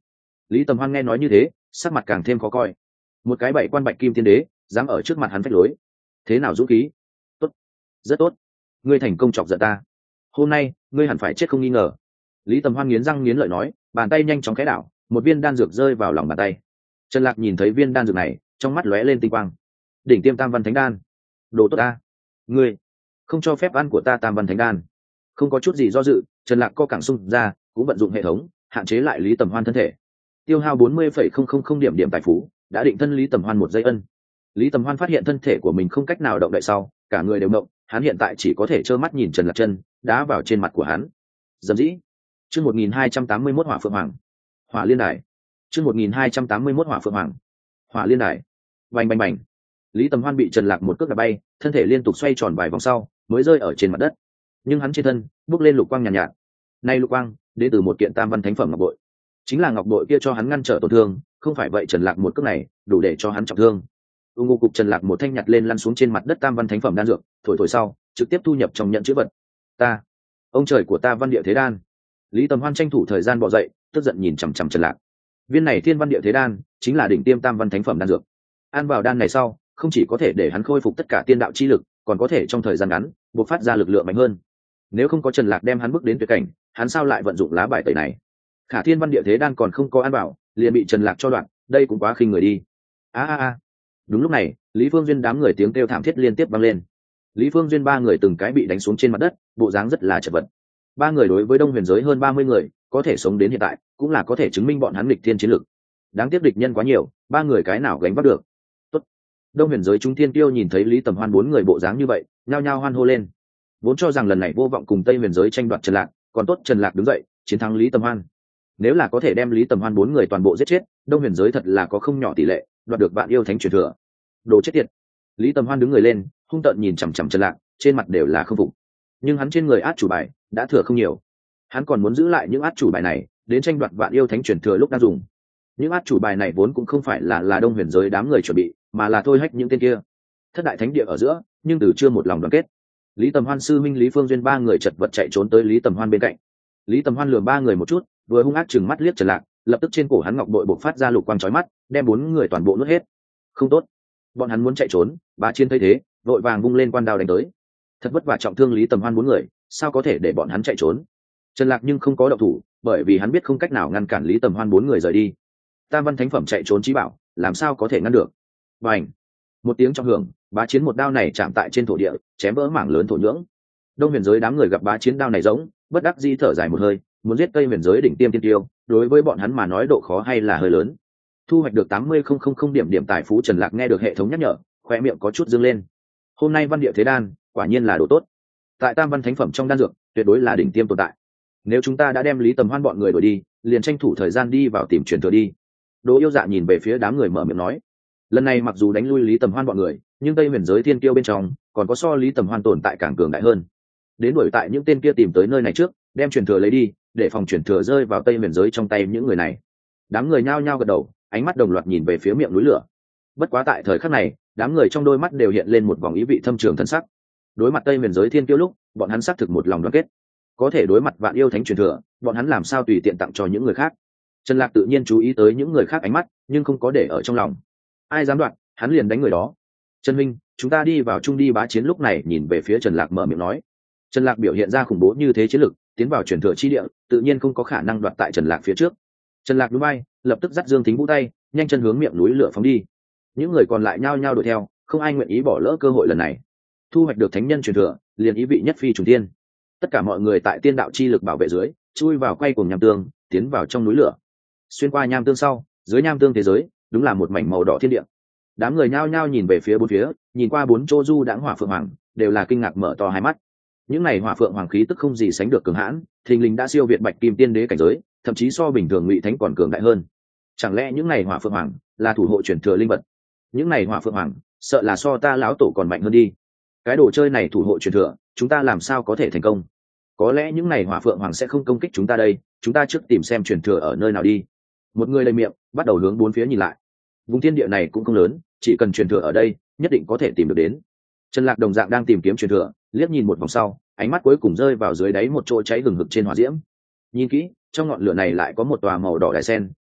Lý Tầm Hoan nghe nói như thế, sắc mặt càng thêm khó coi. Một cái bảy quan bạch kim tiên đế dám ở trước mặt hắn phách lối, thế nào dũng khí? Tốt, rất tốt, ngươi thành công chọc giận ta, hôm nay ngươi hẳn phải chết không nghi ngờ. Lý Tầm Hoan nghiến răng nghiến lợi nói, bàn tay nhanh chóng khẽ đảo, một viên đan dược rơi vào lòng bàn tay. Trần Lạc nhìn thấy viên đan dược này, trong mắt lóe lên tinh quang. Đỉnh tiêm tam văn thánh đan, đồ tốt ta. Ngươi không cho phép ăn của ta tam văn thánh đan. Không có chút gì do dự, Trần Lạc co cẳng xung ra, cũng vận dụng hệ thống hạn chế lại Lý Tầm Hoan thân thể. Tiêu hao bốn mươi phẩy không không không điểm điểm tài phú, đã định thân Lý Tầm Hoan một giây ân. Lý Tầm Hoan phát hiện thân thể của mình không cách nào động đậy sau, cả người đều động, hắn hiện tại chỉ có thể trơ mắt nhìn Trần Lạc chân đá vào trên mặt của hắn. Dầm dĩ. Chương một nghìn hai trăm tám mươi mốt Hỏa Phượng Hoàng. Hỏa Liên Đài. Chương một nghìn hai trăm tám mươi mốt Hỏa Phượng Hoàng. Hỏa Liên Đài. Bành bành bành. Lý Tầm Hoan bị Trần Lạc một cước đá bay, thân thể liên tục xoay tròn vài vòng sau, mới rơi ở trên mặt đất. Nhưng hắn trên thân bốc lên lục quang nhàn nhạt, nhạt. Nay lục quang đến từ một kiện tam văn thánh phẩm ngọc bội, chính là ngọc bội kia cho hắn ngăn trở tổn thương, không phải vậy Trần Lạc một cước này đủ để cho hắn trọng thương. Ung ngô cục Trần Lạc một thanh nhặt lên lăn xuống trên mặt đất tam văn thánh phẩm đan dược, thổi thổi sau, trực tiếp thu nhập trong nhận chữ vật. Ta, ông trời của ta văn địa thế đan. Lý Tầm Hoan tranh thủ thời gian bò dậy, tức giận nhìn chằm chằm Trần Lạc. Viên này thiên văn địa thế đan chính là đỉnh tiêm tam văn thánh phẩm đan dược. Ăn vào đan này sau, không chỉ có thể để hắn khôi phục tất cả tiên đạo chi lực, còn có thể trong thời gian ngắn buộc phát ra lực lượng mạnh hơn. Nếu không có Trần Lạc đem hắn bước đến tuyệt cảnh, hắn sao lại vận dụng lá bài tẩy này? Khả thiên văn địa thế đan còn không có ăn vào, liền bị Trần Lạc cho đoạn, đây cũng quá khinh người đi. A a a. Đúng lúc này, Lý Phương Duyên đám người tiếng kêu thảm thiết liên tiếp vang lên. Lý Phương Duyên ba người từng cái bị đánh xuống trên mặt đất, bộ dáng rất là chật vật. Ba người đối với Đông Huyền giới hơn ba mươi người, có thể sống đến hiện tại, cũng là có thể chứng minh bọn hắn nghịch thiên chiến lực. Đáng tiếc địch nhân quá nhiều, ba người cái nào gánh vác được. Tốt. Đông Huyền giới chúng thiên tiêu nhìn thấy Lý Tầm Hoan bốn người bộ dáng như vậy, nhao nhao hoan hô lên. Vốn cho rằng lần này vô vọng cùng Tây Huyền giới tranh đoạt Trần Lạc, còn tốt Trần Lạc đứng dậy, chiến thắng Lý Tầm Hoan. Nếu là có thể đem Lý Tầm Hoan bốn người toàn bộ giết chết, Đông Huyền giới thật là có không nhỏ tỷ lệ đoạt được Vạn Yêu Thánh truyền thừa. Đồ chết tiệt. Lý Tầm Hoan đứng người lên, hung tợn nhìn chằm chằm Trần Lạc, trên mặt đều là không phục. Nhưng hắn trên người át chủ bài đã thừa không nhiều, hắn còn muốn giữ lại những át chủ bài này đến tranh đoạt Vạn Yêu Thánh truyền thừa lúc đang dùng. Những át chủ bài này vốn cũng không phải là là Đông Huyền giới đám người chuẩn bị, mà là thôi hách những tên kia. Thất đại thánh địa ở giữa, nhưng từ chưa một lòng đoàn kết. Lý Tầm Hoan sư minh Lý Phương Duyên ba người chật vật chạy trốn tới Lý Tầm Hoan bên cạnh. Lý Tầm Hoan lườm ba người một chút, vừa hung ác chừng mắt liếc Trần Lạc, lập tức trên cổ hắn ngọc bội bộc phát ra lục quang chói mắt, đem bốn người toàn bộ nuốt hết. Không tốt, bọn hắn muốn chạy trốn. Bá Chiến thấy thế, vội vàng vung lên quan đao đánh tới. Thật vất vả trọng thương Lý Tầm Hoan bốn người, sao có thể để bọn hắn chạy trốn? Trần Lạc nhưng không có động thủ, bởi vì hắn biết không cách nào ngăn cản Lý Tầm Hoan bốn người rời đi. Tam văn thánh phẩm chạy trốn chí bảo, làm sao có thể ngăn được? Bành! Một tiếng trong hưởng, Bá Chiến một đao này chạm tại trên thổ địa, chém vỡ mảng lớn thổ nhưỡng. Đông Huyền giới đám người gặp Bá Chiến đao này giống, bất đắc dĩ thở dài một hơi, muốn giết Tây Huyền giới đỉnh tiêm tiên tiêu, đối với bọn hắn mà nói độ khó hay là hơi lớn. Thu hoạch được tám mươi nghìn điểm điểm tài phú, Trần Lạc nghe được hệ thống nhắc nhở, khóe miệng có chút dương lên. Hôm nay văn địa thế đan, quả nhiên là đồ tốt. Tại tam văn thánh phẩm trong đan dược, tuyệt đối là đỉnh tiêm tồn tại. Nếu chúng ta đã đem Lý Tầm Hoan bọn người đuổi đi, liền tranh thủ thời gian đi vào tìm truyền thừa đi. Đỗ Yêu Dạ nhìn về phía đám người mở miệng nói. Lần này mặc dù đánh lui Lý Tầm Hoan bọn người, nhưng Tây Huyền giới thiên kiêu bên trong còn có so Lý Tầm Hoan tồn tại càng cường đại hơn. Đến đuổi tại những tên kia tìm tới nơi này trước, đem truyền thừa lấy đi, để phòng truyền thừa rơi vào Tây Huyền giới trong tay những người này. Đám người nhao nhao gật đầu, ánh mắt đồng loạt nhìn về phía miệng núi lửa. Bất quá tại thời khắc này, đám người trong đôi mắt đều hiện lên một vòng ý vị thâm trường thân sắc. Đối mặt Tây Huyền giới thiên kiêu lúc, bọn hắn xác thực một lòng đoàn kết. Có thể đối mặt Vạn Yêu Thánh truyền thừa, bọn hắn làm sao tùy tiện tặng cho những người khác? Trần Lạc tự nhiên chú ý tới những người khác ánh mắt, nhưng không có để ở trong lòng. Ai dám đoạt, hắn liền đánh người đó. Trần Minh, chúng ta đi vào chung đi. Bá Chiến lúc này nhìn về phía Trần Lạc mở miệng nói. Trần Lạc biểu hiện ra khủng bố như thế chiến lực, tiến vào truyền thừa chi địa, tự nhiên không có khả năng đoạt tại Trần Lạc phía trước. Trần Lạc núi bay, lập tức dắt Dương Thính Vũ tay, nhanh chân hướng miệng núi lửa phóng đi. Những người còn lại nhao nhao đuổi theo, không ai nguyện ý bỏ lỡ cơ hội lần này. Thu hoạch được thánh nhân truyền thừa, liền ý vị nhất phi trùng thiên. Tất cả mọi người tại tiên đạo chi lực bảo vệ dưới, chui vào quay cuồng nham tương, tiến vào trong núi lửa. Xuyên qua nham tương sau, dưới nham tương thế giới, đúng là một mảnh màu đỏ thiên địa. Đám người nhao nhao nhìn về phía bốn phía, nhìn qua bốn chỗ du đãng hỏa phượng hoàng, đều là kinh ngạc mở to hai mắt. Những này hỏa phượng hoàng khí tức không gì sánh được cường hãn, thình lình đã siêu việt bạch kim tiên đế cảnh giới, thậm chí so bình thường ngụy thánh còn cường đại hơn. Chẳng lẽ những này hỏa phượng hoàng là thủ hộ truyền thừa linh vật? Những này hỏa phượng hoàng, sợ là so ta lão tổ còn mạnh hơn đi. Cái đồ chơi này thủ hộ truyền thừa, chúng ta làm sao có thể thành công? Có lẽ những này hỏa phượng hoàng sẽ không công kích chúng ta đây, chúng ta trước tìm xem truyền thừa ở nơi nào đi. Một người đầy miệng, bắt đầu hướng bốn phía nhìn lại. Vùng thiên địa này cũng không lớn, chỉ cần truyền thừa ở đây, nhất định có thể tìm được đến. Trần Lạc đồng dạng đang tìm kiếm truyền thừa, liếc nhìn một vòng sau, ánh mắt cuối cùng rơi vào dưới đáy một chỗ cháy hừng hực trên hỏa diễm. Nhìn kỹ, trong ngọn lửa này lại có một tòa màu đỏ đài sen,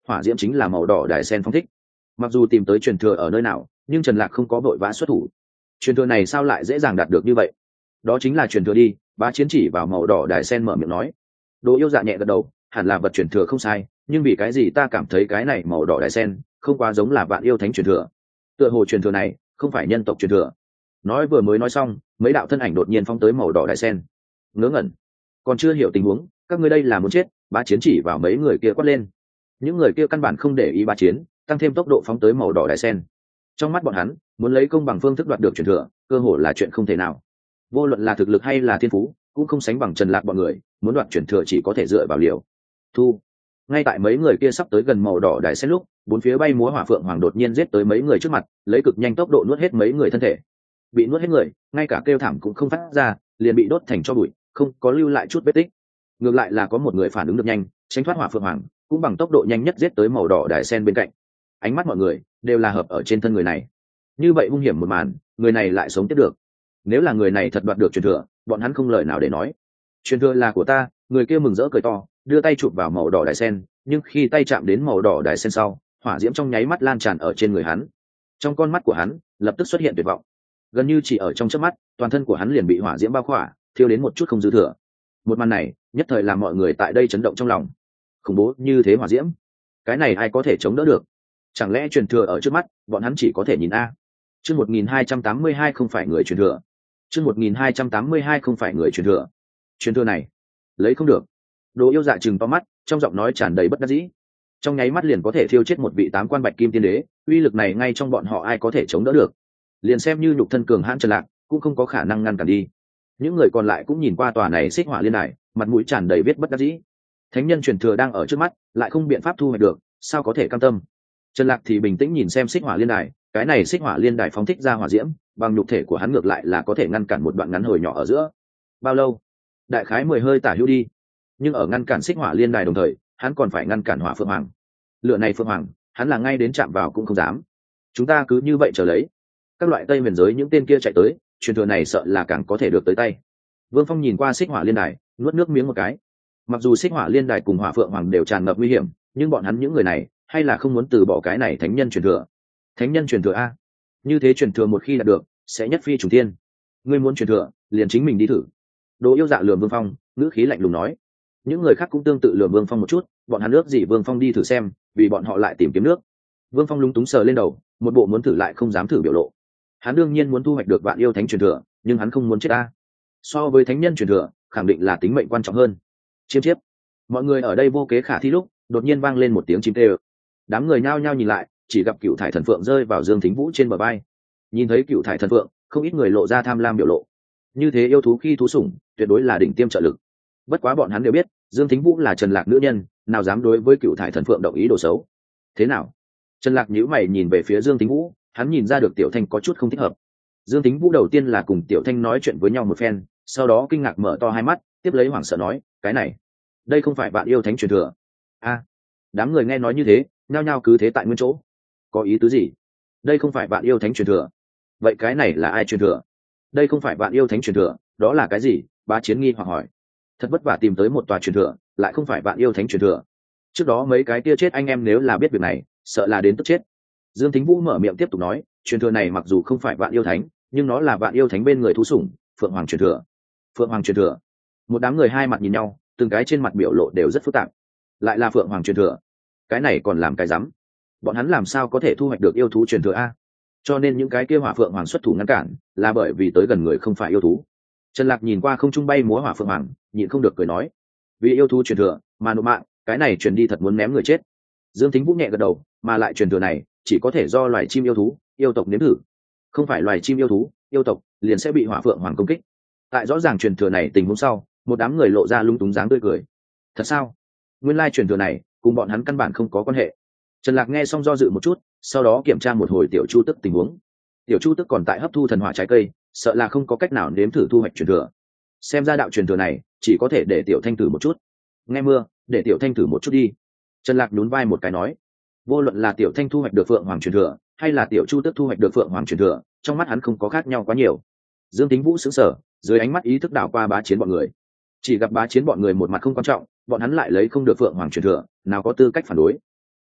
hỏa diễm chính là màu đỏ đài sen phong thích. Mặc dù tìm tới truyền thừa ở nơi nào, nhưng Trần Lạc không có vội vã xuất thủ. Truyền thừa này sao lại dễ dàng đạt được như vậy? Đó chính là truyền thừa đi. Bá Chiến chỉ vào màu đỏ đài sen mở miệng nói. Đỗ Yêu Dạ nhẹ gật đầu, hẳn là vật truyền thừa không sai, nhưng vì cái gì ta cảm thấy cái này màu đỏ đài sen không quá giống là Vạn Yêu Thánh truyền thừa? Tựa hồ truyền thừa này không phải nhân tộc truyền thừa. Nói vừa mới nói xong, mấy đạo thân ảnh đột nhiên phóng tới màu đỏ đài sen. Ngớ ngẩn, còn chưa hiểu tình huống, các ngươi đây là muốn chết? Bá Chiến chỉ vào mấy người kia quát lên. Những người kia căn bản không để ý Bá Chiến, tăng thêm tốc độ phóng tới màu đỏ đài sen. Trong mắt bọn hắn, muốn lấy công bằng phương thức đoạt được truyền thừa, cơ hội là chuyện không thể nào. Vô luận là thực lực hay là thiên phú, cũng không sánh bằng Trần Lạc bọn người, muốn đoạt truyền thừa chỉ có thể dựa vào liều. Thu. Ngay tại mấy người kia sắp tới gần màu đỏ đài sen lúc, bốn phía bay múa hỏa phượng hoàng đột nhiên giết tới mấy người trước mặt, lấy cực nhanh tốc độ nuốt hết mấy người thân thể. Bị nuốt hết người, ngay cả kêu thảm cũng không phát ra, liền bị đốt thành tro bụi, không có lưu lại chút vết tích. Ngược lại là có một người phản ứng được nhanh, tránh thoát hỏa phượng hoàng, cũng bằng tốc độ nhanh nhất giết tới màu đỏ đài sen bên cạnh. Ánh mắt mọi người đều là hợp ở trên thân người này. Như vậy hung hiểm một màn, người này lại sống tiếp được. Nếu là người này thật đoạt được truyền thừa, bọn hắn không lời nào để nói. Truyền thừa là của ta. Người kia mừng rỡ cười to, đưa tay chụp vào màu đỏ đài sen, nhưng khi tay chạm đến màu đỏ đài sen sau, hỏa diễm trong nháy mắt lan tràn ở trên người hắn. Trong con mắt của hắn lập tức xuất hiện tuyệt vọng, gần như chỉ ở trong chớp mắt, toàn thân của hắn liền bị hỏa diễm bao khỏa, thiêu đến một chút không dư thừa. Một màn này nhất thời làm mọi người tại đây chấn động trong lòng. Khủng bố như thế hỏa diễm, cái này ai có thể chống đỡ được? Chẳng lẽ truyền thừa ở trước mắt, bọn hắn chỉ có thể nhìn a? Chương một nghìn hai trăm tám mươi hai không phải người truyền thừa. Chương một nghìn hai trăm tám mươi hai không phải người truyền thừa. Truyền thừa này, lấy không được. Đỗ Yêu Dạ trừng to mắt, trong giọng nói tràn đầy bất đắc dĩ. Trong nháy mắt liền có thể thiêu chết một vị tám quan bạch kim tiên đế, uy lực này ngay trong bọn họ ai có thể chống đỡ được? Liền xem như nhục thân cường hãn Trần Lạc, cũng không có khả năng ngăn cản đi. Những người còn lại cũng nhìn qua tòa này xích hỏa liên đài, mặt mũi tràn đầy biết bất đắc dĩ. Thánh nhân truyền thừa đang ở trước mắt, lại không biện pháp thu hoạch được, sao có thể cam tâm? Trần Lạc thì bình tĩnh nhìn xem xích hỏa liên đài, cái này xích hỏa liên đài phóng thích ra hỏa diễm, bằng nhục thể của hắn ngược lại là có thể ngăn cản một đoạn ngắn hồi nhỏ ở giữa. Bao lâu? Đại khái mười hơi tả hữu đi. Nhưng ở ngăn cản xích hỏa liên đài đồng thời, hắn còn phải ngăn cản hỏa phượng hoàng. Lửa này phượng hoàng, hắn là ngay đến chạm vào cũng không dám. Chúng ta cứ như vậy chờ lấy. Các loại Tây Huyền giới những tên kia chạy tới, truyền thừa này sợ là càng có thể được tới tay. Vương Phong nhìn qua xích hỏa liên đài, nuốt nước miếng một cái. Mặc dù xích hỏa liên đài cùng hỏa phượng hoàng đều tràn ngập nguy hiểm, nhưng bọn hắn những người này hay là không muốn từ bỏ cái này thánh nhân truyền thừa. Thánh nhân truyền thừa a, như thế truyền thừa một khi đạt được, sẽ nhất phi trùng thiên. Ngươi muốn truyền thừa, liền chính mình đi thử. Đỗ Yêu Dạ lườm Vương Phong, ngữ khí lạnh lùng nói. Những người khác cũng tương tự lườm Vương Phong một chút, bọn hắn ước gì Vương Phong đi thử xem, vì bọn họ lại tìm kiếm nước. Vương Phong lúng túng sờ lên đầu, một bộ muốn thử lại không dám thử biểu lộ. Hắn đương nhiên muốn thu hoạch được Vạn Yêu Thánh truyền thừa, nhưng hắn không muốn chết a. So với thánh nhân truyền thừa, khẳng định là tính mệnh quan trọng hơn. Chiêm chiếp. Mọi người ở đây vô kế khả thi lúc, đột nhiên vang lên một tiếng chim kêu. Đám người nhao nhao nhìn lại, chỉ gặp Cựu Thải Thần Phượng rơi vào Dương Thính Vũ trên bờ vai. Nhìn thấy Cựu Thải Thần Phượng, không ít người lộ ra tham lam biểu lộ. Như thế yêu thú khi thú sủng, tuyệt đối là đỉnh tiêm trợ lực. Bất quá bọn hắn đều biết, Dương Thính Vũ là Trần Lạc nữ nhân, nào dám đối với Cựu Thải Thần Phượng động ý đồ xấu. Thế nào? Trần Lạc nhíu mày nhìn về phía Dương Thính Vũ, hắn nhìn ra được Tiểu Thanh có chút không thích hợp. Dương Thính Vũ đầu tiên là cùng Tiểu Thanh nói chuyện với nhau một phen, sau đó kinh ngạc mở to hai mắt, tiếp lấy hoảng sợ nói, cái này, đây không phải Vạn Yêu Thánh truyền thừa. A. Đám người nghe nói như thế, nhao nhao cứ thế tại nguyên chỗ. Có ý tứ gì? Đây không phải Vạn Yêu Thánh truyền thừa. Vậy cái này là ai truyền thừa? Đây không phải Vạn Yêu Thánh truyền thừa, đó là cái gì? Bá Chiến nghi hoặc hỏi. Thật vất vả tìm tới một tòa truyền thừa, lại không phải Vạn Yêu Thánh truyền thừa. Trước đó mấy cái kia chết anh em nếu là biết việc này, sợ là đến tức chết. Dương Thính Vũ mở miệng tiếp tục nói, truyền thừa này mặc dù không phải Vạn Yêu Thánh, nhưng nó là Vạn Yêu Thánh bên người thú sủng, Phượng Hoàng truyền thừa. Phượng Hoàng truyền thừa. Một đám người hai mặt nhìn nhau, từng cái trên mặt biểu lộ đều rất phức tạp. Lại là Phượng Hoàng truyền thừa. Cái này còn làm cái rắm? Bọn hắn làm sao có thể thu hoạch được yêu thú truyền thừa a? Cho nên những cái kia hỏa phượng hoàng xuất thủ ngăn cản, là bởi vì tới gần người không phải yêu thú. Trần Lạc nhìn qua không trung bay múa hỏa phượng hoàng, nhịn không được cười nói, vì yêu thú truyền thừa mà nộp mạng, cái này truyền đi thật muốn ném người chết. Dương Thính Vũ nhẹ gật đầu, mà lại truyền thừa này chỉ có thể do loài chim yêu thú, yêu tộc nếm thử. Không phải loài chim yêu thú, yêu tộc liền sẽ bị hỏa phượng hoàng công kích. Tại rõ ràng truyền thừa này tình huống sau, một đám người lộ ra lung túng dáng tươi cười. Thật sao? Nguyên lai truyền thừa này cùng bọn hắn căn bản không có quan hệ. Trần Lạc nghe xong do dự một chút, sau đó kiểm tra một hồi Tiểu Chu Tức tình huống. Tiểu Chu Tức còn tại hấp thu thần hỏa trái cây, sợ là không có cách nào nếm thử thu hoạch truyền thừa. Xem ra đạo truyền thừa này chỉ có thể để Tiểu Thanh thử một chút. Nghe mưa, để Tiểu Thanh thử một chút đi. Trần Lạc nhún vai một cái nói, vô luận là Tiểu Thanh thu hoạch được Phượng Hoàng truyền thừa, hay là Tiểu Chu Tức thu hoạch được Phượng Hoàng truyền thừa, trong mắt hắn không có khác nhau quá nhiều. Dương Tính Vũ sững sờ, dưới ánh mắt ý thức đảo qua Bá Chiến bọn người. Chỉ gặp Bá Chiến bọn người một mặt không quan trọng, bọn hắn lại lấy không được Phượng Hoàng truyền thừa, nào có tư cách phản đối.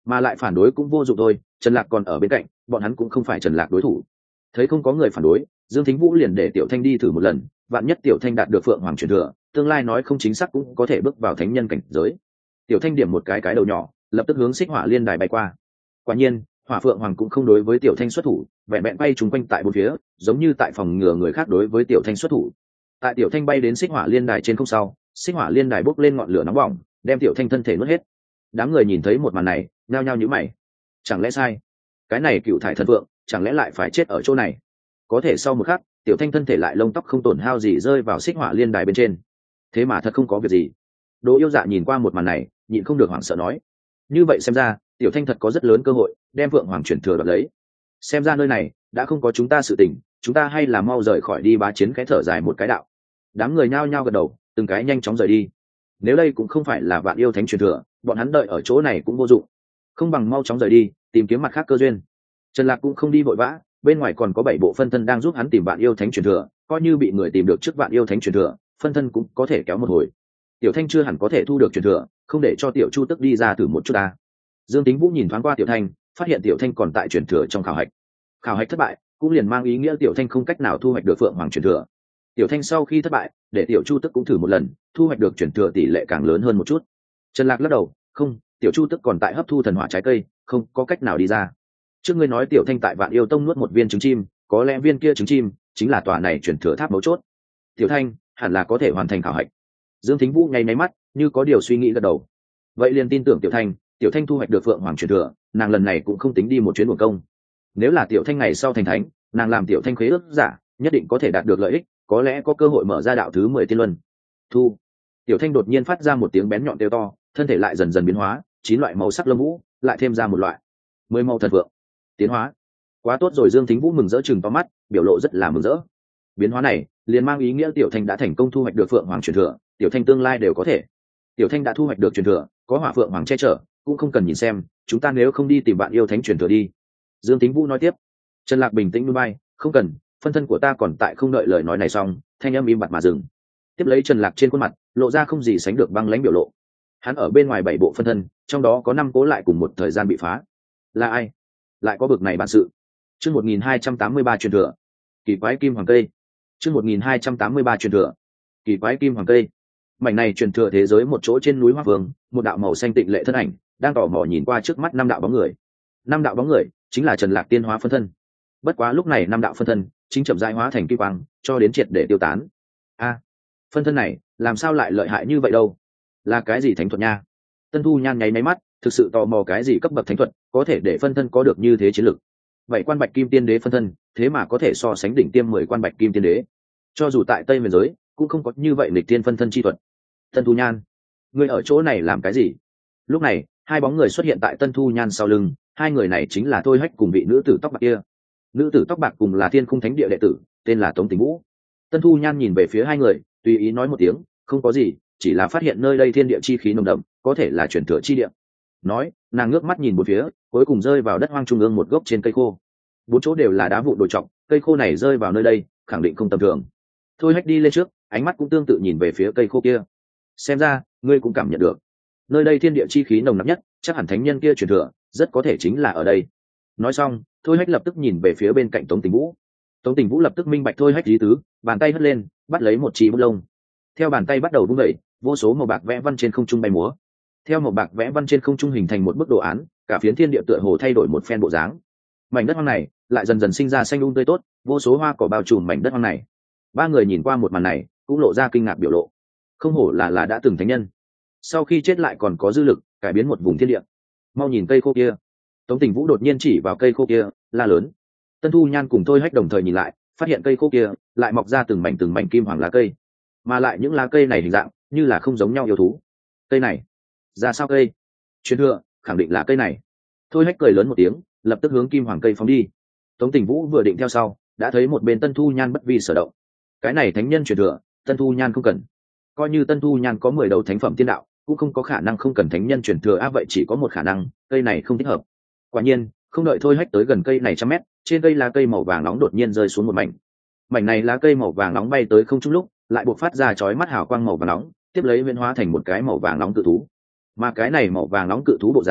mà lại phản đối cũng vô dụng thôi, Trần Lạc còn ở bên cạnh, bọn hắn cũng không phải Trần Lạc đối thủ. Thấy không có người phản đối, Dương Thính Vũ liền để Tiểu Thanh đi thử một lần, vạn nhất Tiểu Thanh đạt được Phượng Hoàng truyền thừa, tương lai nói không chính xác cũng có thể bước vào thánh nhân cảnh giới. Tiểu Thanh điểm một cái cái đầu nhỏ, lập tức hướng Xích Hỏa Liên Đài bay qua. Quả nhiên, Hỏa Phượng Hoàng cũng không đối với Tiểu Thanh xuất thủ, vẹn vẹn bay trúng quanh tại bốn phía, giống như tại phòng ngừa người khác đối với Tiểu Thanh xuất thủ. Tại Tiểu Thanh bay đến Xích Hỏa Liên Đài trên không sau, Xích Hỏa Liên Đài bốc lên ngọn lửa nóng bỏng, đem Tiểu Thanh thân thể nuốt hết. Đám người nhìn thấy một màn này, nhao nhao nhíu mày. Chẳng lẽ sai? Cái này Cựu Thải Thần Phượng, chẳng lẽ lại phải chết ở chỗ này? Có thể sau một khắc, Tiểu Thanh thân thể lại lông tóc không tổn hao gì rơi vào Xích Hỏa Liên Đài bên trên. Thế mà thật không có việc gì. Đỗ Yêu Dạ nhìn qua một màn này, nhịn không được hoảng sợ nói: như vậy xem ra, Tiểu Thanh thật có rất lớn cơ hội đem Phượng Hoàng chuyển thừa đoạt lấy. Xem ra nơi này đã không có chúng ta sự tình, chúng ta hay là mau rời khỏi đi bá chiến, cái thở dài một cái đạo. Đám người nhao nhao gật đầu, từng cái nhanh chóng rời đi. Nếu đây cũng không phải là Vạn Yêu Thánh truyền thừa, bọn hắn đợi ở chỗ này cũng vô dụng, không bằng mau chóng rời đi, tìm kiếm mặt khác cơ duyên. Trần Lạc cũng không đi vội vã, bên ngoài còn có bảy bộ phân thân đang giúp hắn tìm Vạn Yêu Thánh truyền thừa, coi như bị người tìm được trước Vạn Yêu Thánh truyền thừa, phân thân cũng có thể kéo một hồi. Tiểu Thanh chưa hẳn có thể thu được truyền thừa, không để cho Tiểu Chu Tức đi ra thử một chút ta. Dương Tính Vũ nhìn thoáng qua Tiểu Thanh, phát hiện Tiểu Thanh còn tại truyền thừa trong khảo hạch. Khảo hạch thất bại, cũng liền mang ý nghĩa Tiểu Thanh không cách nào thu hoạch được Phượng Hoàng truyền thừa. Tiểu Thanh sau khi thất bại, để Tiểu Chu Tức cũng thử một lần, thu hoạch được truyền thừa tỷ lệ càng lớn hơn một chút. Trần Lạc lắc đầu, không, Tiểu Chu Tức còn tại hấp thu thần hỏa trái cây, không có cách nào đi ra. Trước ngươi nói Tiểu Thanh tại Vạn Yêu Tông nuốt một viên trứng chim, có lẽ viên kia trứng chim chính là tòa này truyền thừa tháp mấu chốt. Tiểu Thanh hẳn là có thể hoàn thành khảo hạch. Dương Thính Vũ ngay máy mắt, như có điều suy nghĩ gật đầu. Vậy liền tin tưởng Tiểu Thanh, Tiểu Thanh thu hoạch được Phượng Hoàng truyền thừa, nàng lần này cũng không tính đi một chuyến uổng công. Nếu là Tiểu Thanh ngày sau thành thánh, nàng làm Tiểu Thanh khế ước giả, nhất định có thể đạt được lợi ích, có lẽ có cơ hội mở ra đạo thứ mười tiên luân. Thu. Tiểu Thanh đột nhiên phát ra một tiếng bén nhọn kêu to, thân thể lại dần dần biến hóa, chín loại màu sắc lông vũ, lại thêm ra một loại mười màu thần vượng. Tiến hóa. Quá tốt rồi, Dương Thính Vũ mừng rỡ chừng to mắt, biểu lộ rất là mừng rỡ. Biến hóa này liền mang ý nghĩa Tiểu Thanh đã thành công thu hoạch được Phượng Hoàng truyền thừa, Tiểu Thanh tương lai đều có thể. Tiểu Thanh đã thu hoạch được truyền thừa, có Hỏa Phượng Hoàng che chở, cũng không cần nhìn xem, chúng ta nếu không đi tìm Vạn Yêu Thánh truyền thừa đi. Dương Thính Vũ nói tiếp. Trần Lạc bình tĩnh núi bay, không cần, phân thân của ta còn tại. Không đợi lời nói này xong, thanh âm im bặt mà dừng. Tiếp lấy Trần Lạc trên khuôn mặt lộ ra không gì sánh được băng lãnh biểu lộ. Hắn ở bên ngoài bảy bộ phân thân, trong đó có năm cố lại cùng một thời gian bị phá. Là ai? Lại có bực này bản sự? Chương một nghìn hai trăm tám mươi ba truyền thừa. Kỳ quái kim hoàng cây. Chương một nghìn hai trăm tám mươi ba truyền thừa. Kỳ quái kim hoàng cây. Mảnh này truyền thừa thế giới một chỗ trên núi Hoa Vương, một đạo màu xanh tịnh lệ thân ảnh đang tò mò nhìn qua trước mắt năm đạo bóng người. Năm đạo bóng người chính là Trần Lạc tiên hóa phân thân. Bất quá lúc này năm đạo phân thân chính chậm rãi hóa thành kim quang, cho đến triệt để tiêu tán. A, phân thân này làm sao lại lợi hại như vậy đâu? Là cái gì thánh thuật nha? Tân Thu Nhan nháy máy mắt, thực sự tò mò cái gì cấp bậc thánh thuật có thể để phân thân có được như thế chiến lực. Vậy quan Bạch Kim Tiên Đế phân thân, thế mà có thể so sánh đỉnh tiêm mười quan Bạch Kim Tiên Đế. Cho dù tại Tây Nguyên giới, cũng không có như vậy lịch tiên phân thân chi thuật. Tân Thu Nhan, ngươi ở chỗ này làm cái gì? Lúc này, hai bóng người xuất hiện tại Tân Thu Nhan sau lưng, hai người này chính là Thôi Hách cùng vị nữ tử tóc bạc kia. Nữ tử tóc bạc cùng là Thiên Khung Thánh Địa đệ tử, tên là Tống Tình Vũ. Tân Thu Nhan nhìn về phía hai người, tùy ý nói một tiếng, không có gì, chỉ là phát hiện nơi đây thiên địa chi khí nồng đậm, có thể là truyền thừa chi địa. Nói, nàng ngước mắt nhìn một phía, cuối cùng rơi vào đất hoang trung ương một gốc trên cây khô. Bốn chỗ đều là đá vụn đồi trọc, cây khô này rơi vào nơi đây, khẳng định không tầm thường. Thôi Hách đi lên trước, ánh mắt cũng tương tự nhìn về phía cây khô kia. Xem ra, ngươi cũng cảm nhận được, nơi đây thiên địa chi khí nồng nặc nhất, chắc hẳn thánh nhân kia truyền thừa, rất có thể chính là ở đây. Nói xong, Thôi Hách lập tức nhìn về phía bên cạnh Tống Tình Vũ. Tống Tình Vũ lập tức minh bạch Thôi Hách ý tứ, bàn tay hất lên, bắt lấy một chỉ bút lông. Theo bàn tay bắt đầu vung dậy, vô số màu bạc vẽ văn trên không trung bay múa. Theo màu bạc vẽ văn trên không trung hình thành một bức đồ án, cả phiến thiên địa tựa hồ thay đổi một phen bộ dáng. Mảnh đất hoang này lại dần dần sinh ra xanh um tươi tốt, vô số hoa cỏ bao trùm mảnh đất hoang này. Ba người nhìn qua một màn này, cũng lộ ra kinh ngạc biểu lộ. Không hổ là là đã từng thánh nhân, sau khi chết lại còn có dư lực cải biến một vùng thiên địa. Mau nhìn cây khô kia. Tống Tình Vũ đột nhiên chỉ vào cây khô kia, la lớn. Tân Thu Nhan cùng Thôi Hách đồng thời nhìn lại, phát hiện cây khô kia lại mọc ra từng mảnh từng mảnh kim hoàng lá cây, mà lại những lá cây này hình dạng như là không giống nhau yêu thú. Cây này ra sao cây? Truyền thừa khẳng định là cây này. Thôi Hách cười lớn một tiếng, lập tức hướng kim hoàng cây phóng đi. Tống Tình Vũ vừa định theo sau, đã thấy một bên Tân Thu Nhan bất vi sở động. Cái này thánh nhân truyền thừa, Tân Thu Nhan không cần. Coi như Tân Thu Nhan có mười đầu thánh phẩm tiên đạo, cũng không có khả năng không cần thánh nhân truyền thừa. Á vậy chỉ có một khả năng, cây này không thích hợp. Quả nhiên, không đợi Thôi Hách tới gần cây này trăm mét, trên cây lá cây màu vàng nóng đột nhiên rơi xuống một mảnh. Mảnh này lá cây màu vàng nóng bay tới không trung lúc, lại buộc phát ra chói mắt hào quang màu vàng nóng, tiếp lấy huyễn hóa thành một cái màu vàng nóng cự thú. Mà cái này màu vàng nóng cự thú bộ dáng,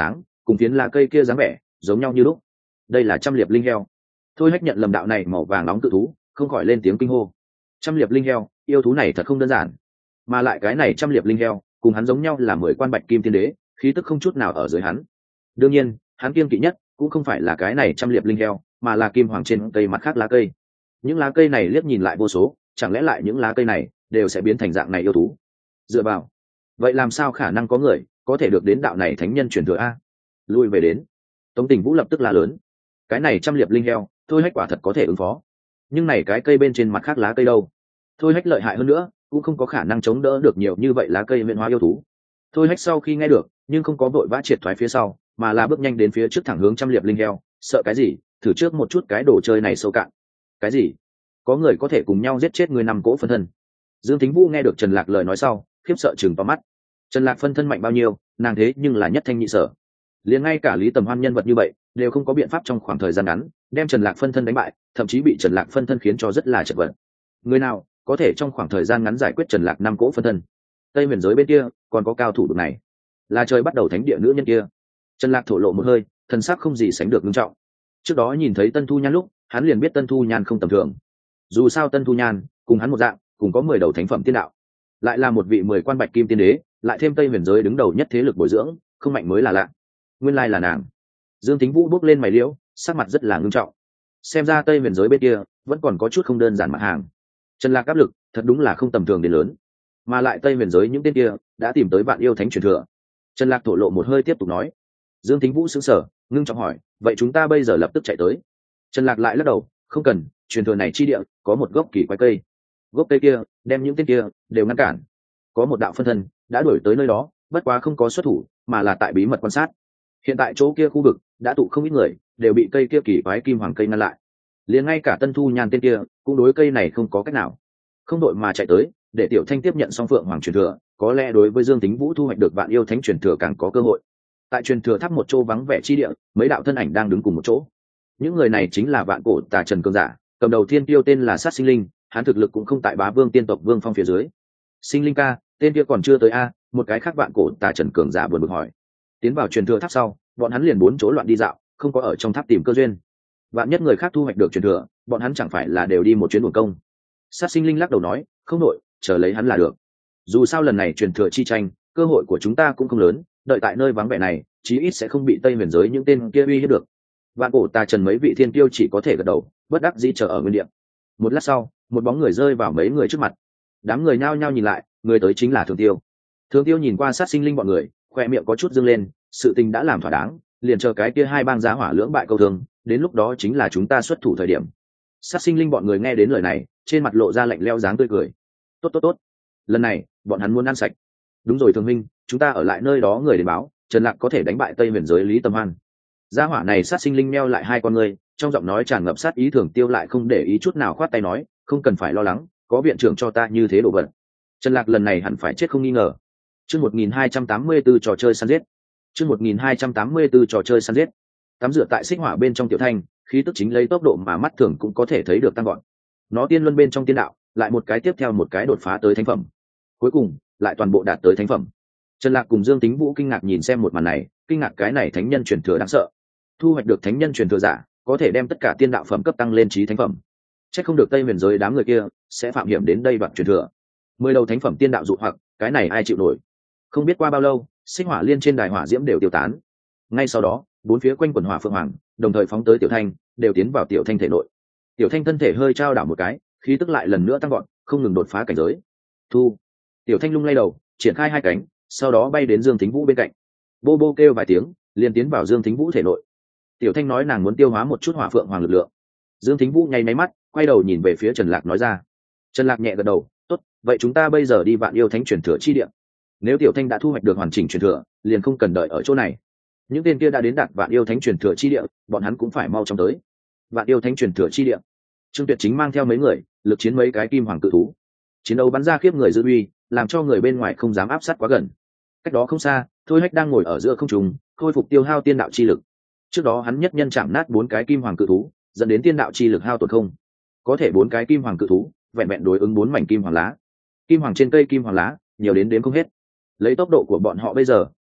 cùng phiến lá cây kia dáng vẻ giống nhau như lúc. Đây là trăm liệp linh heo. Thôi Hách nhận lầm đạo này màu vàng nóng cự thú, không khỏi lên tiếng kinh hô. Trăm liệp linh heo, yêu thú này thật không đơn giản. Mà lại cái này trăm liệp linh heo cùng hắn giống nhau là mười quan bạch kim tiên đế, khí tức không chút nào ở dưới hắn. Đương nhiên hắn kiêng kỵ nhất cũng không phải là cái này trăm liệp linh heo, mà là kim hoàng trên cây mặt khác lá cây. Những lá cây này liếc nhìn lại vô số, chẳng lẽ lại những lá cây này đều sẽ biến thành dạng này yêu thú? Dựa vào, vậy làm sao khả năng có người có thể được đến đạo này thánh nhân truyền thừa a? Lui về đến. Tống Tình Vũ lập tức la lớn, cái này trăm liệp linh heo Thôi Hách quả thật có thể ứng phó, nhưng này cái cây bên trên mặt khác lá cây đâu? Thôi Hách lợi hại hơn nữa cũng không có khả năng chống đỡ được nhiều như vậy lá cây huyện hóa yêu thú. Thôi Hách sau khi nghe được nhưng không có vội vã triệt thoái phía sau, mà là bước nhanh đến phía trước thẳng hướng trăm liệp linh heo. Sợ cái gì? Thử trước một chút cái đồ chơi này sâu cạn. Cái gì? Có người có thể cùng nhau giết chết người nằm cỗ phân thân? Dương Thính Vũ nghe được Trần Lạc lời nói sau khiếp sợ chừng to mắt. Trần Lạc phân thân mạnh bao nhiêu nàng thế nhưng là nhất thanh nhị sở, liền ngay cả Lý Tầm Hoan nhân vật như vậy đều không có biện pháp trong khoảng thời gian ngắn đem Trần Lạc phân thân đánh bại, thậm chí bị Trần Lạc phân thân khiến cho rất là chật vật. Người nào có thể trong khoảng thời gian ngắn giải quyết Trần Lạc năm cỗ phân thân? Tây huyền giới bên kia còn có cao thủ được này, là trời bắt đầu thánh địa nữ nhân kia. Trần Lạc thổ lộ một hơi, thần sắc không gì sánh được nghiêm trọng. Trước đó nhìn thấy Tân Thu Nhan lúc hắn liền biết Tân Thu Nhan không tầm thường. Dù sao Tân Thu Nhan cùng hắn một dạng, cùng có mười đầu thánh phẩm tiên đạo, lại là một vị mười quan bạch kim tiên đế, lại thêm Tây huyền giới đứng đầu nhất thế lực bồi dưỡng, không mạnh mới là lạ. Nguyên lai là nàng. Dương Tính Vũ bước lên mày liễu, sắc mặt rất là nghiêm trọng. Xem ra Tây huyền giới bên kia vẫn còn có chút không đơn giản mặt hàng. Trần Lạc áp lực thật đúng là không tầm thường đến lớn, mà lại Tây huyền giới những tên kia đã tìm tới Vạn Yêu Thánh truyền thừa. Trần Lạc thổ lộ một hơi tiếp tục nói. Dương Tính Vũ sững sờ, ngưng trọng hỏi, vậy chúng ta bây giờ lập tức chạy tới? Trần Lạc lại lắc đầu, không cần, truyền thừa này chi địa có một gốc kỳ quái cây, gốc cây kia đem những tên kia đều ngăn cản. Có một đạo phân thân đã đuổi tới nơi đó, bất quá không có xuất thủ, mà là tại bí mật quan sát. Hiện tại chỗ kia khu vực đã tụ không ít người, đều bị cây kia kỳ quái kim hoàng cây ngăn lại. Liền ngay cả Tân Thu Nhan tên kia cũng đối cây này không có cách nào, không đội mà chạy tới để Tiểu Thanh tiếp nhận xong Phượng Hoàng truyền thừa. Có lẽ đối với Dương Tính Vũ thu hoạch được Vạn Yêu Thánh truyền thừa càng có cơ hội. Tại truyền thừa tháp một chỗ vắng vẻ chi địa, mấy đạo thân ảnh đang đứng cùng một chỗ. Những người này chính là Vạn Cổ Tà Trần cường giả, cầm đầu thiên tiêu tên là Sát Sinh Linh, hắn thực lực cũng không tại Bá Vương tiên tộc Vương Phong phía dưới. Sinh Linh ca, tên kia còn chưa tới a? Một cái khác Vạn Cổ Tà Trần cường giả buồn bực hỏi. Tiến vào truyền thừa tháp sau, bọn hắn liền bốn chỗ loạn đi dạo, không có ở trong tháp tìm cơ duyên. Vạn nhất người khác thu hoạch được truyền thừa, bọn hắn chẳng phải là đều đi một chuyến uổng công. Sát Sinh Linh lắc đầu nói, không nội, chờ lấy hắn là được. Dù sao lần này truyền thừa chi tranh, cơ hội của chúng ta cũng không lớn, đợi tại nơi vắng vẻ này, chí ít sẽ không bị Tây huyền giới những tên kia uy hiếp được. Vạn Cổ Tà Trần mấy vị thiên tiêu chỉ có thể gật đầu, bất đắc dĩ chờ ở nguyên địa. Một lát sau, một bóng người rơi vào mấy người trước mặt. Đám người nhao nhao nhìn lại, người tới chính là Thường Tiêu. Thường Tiêu nhìn qua Sát Sinh Linh bọn người, khoe miệng có chút dương lên, sự tình đã làm thỏa đáng, liền chờ cái kia hai bang giá hỏa lưỡng bại câu thương, đến lúc đó chính là chúng ta xuất thủ thời điểm. Sát Sinh Linh bọn người nghe đến lời này, trên mặt lộ ra lạnh lẽo dáng tươi cười. Tốt tốt tốt, lần này bọn hắn muốn ăn sạch. Đúng rồi Thường Minh, chúng ta ở lại nơi đó người đến báo, Trần Lạc có thể đánh bại Tây huyền giới Lý Tâm Hoan. Giá hỏa này Sát Sinh Linh meo lại hai con người, trong giọng nói tràn ngập sát ý. Thường Tiêu lại không để ý chút nào, khoát tay nói, không cần phải lo lắng, có viện trưởng cho ta như thế đồ vật, Trần Lạc lần này hẳn phải chết không nghi ngờ. Chương một nghìn hai trăm tám mươi tư trò chơi săn giết. Chương một nghìn hai trăm tám mươi tư trò chơi săn giết. Tắm rửa tại xích hỏa bên trong Tiểu Thanh, khí tức chính lấy tốc độ mà mắt thường cũng có thể thấy được tăng gọn. Nó tiên luân bên trong tiên đạo, lại một cái tiếp theo một cái đột phá tới thánh phẩm. Cuối cùng, lại toàn bộ đạt tới thánh phẩm. Trần Lạc cùng Dương Tính Vũ kinh ngạc nhìn xem một màn này, kinh ngạc cái này thánh nhân truyền thừa đáng sợ. Thu hoạch được thánh nhân truyền thừa giả, có thể đem tất cả tiên đạo phẩm cấp tăng lên chí thánh phẩm. Chắc không được Tây huyền giới đám người kia sẽ phạm hiểm đến đây đoạt truyền thừa. Mười đầu thánh phẩm tiên đạo dụ hoặc, cái này ai chịu nổi. Không biết qua bao lâu, xích hỏa liên trên đài hỏa diễm đều tiêu tán. Ngay sau đó, bốn phía quanh quần hỏa phượng hoàng đồng thời phóng tới Tiểu Thanh, đều tiến vào Tiểu Thanh thể nội. Tiểu Thanh thân thể hơi trao đảo một cái, khí tức lại lần nữa tăng gọn, không ngừng đột phá cảnh giới. Thu. Tiểu Thanh lung lay đầu, triển khai hai cánh, sau đó bay đến Dương Thính Vũ bên cạnh. Bô bô kêu vài tiếng, liền tiến vào Dương Thính Vũ thể nội. Tiểu Thanh nói nàng muốn tiêu hóa một chút hỏa phượng hoàng lực lượng. Dương Thính Vũ nháy máy mắt, quay đầu nhìn về phía Trần Lạc nói ra. Trần Lạc nhẹ gật đầu, tốt, vậy chúng ta bây giờ đi Vạn Yêu Thánh truyền thừa chi địa. Nếu Tiểu Thanh đã thu hoạch được hoàn chỉnh truyền thừa, liền không cần đợi ở chỗ này. Những tên kia đã đến đạt Vạn Yêu Thánh truyền thừa chi địa, bọn hắn cũng phải mau chóng tới. Vạn Yêu Thánh truyền thừa chi địa. Trương Tuyệt chính mang theo mấy người, lực chiến mấy cái kim hoàng cự thú. Chiến đấu bắn ra khiếp người dư uy, làm cho người bên ngoài không dám áp sát quá gần. Cách đó không xa, Thôi Hách đang ngồi ở giữa không trung, khôi phục tiêu hao tiên đạo chi lực. Trước đó hắn nhất nhân chạm nát bốn cái kim hoàng cự thú, dẫn đến tiên đạo chi lực hao tổn không. Có thể bốn cái kim hoàng cự thú, vẹn vẹn đối ứng bốn mảnh kim hoàng lá. Kim hoàng trên cây kim hoàng lá, nhiều đến đếm không hết. Lấy tốc độ của bọn họ bây giờ,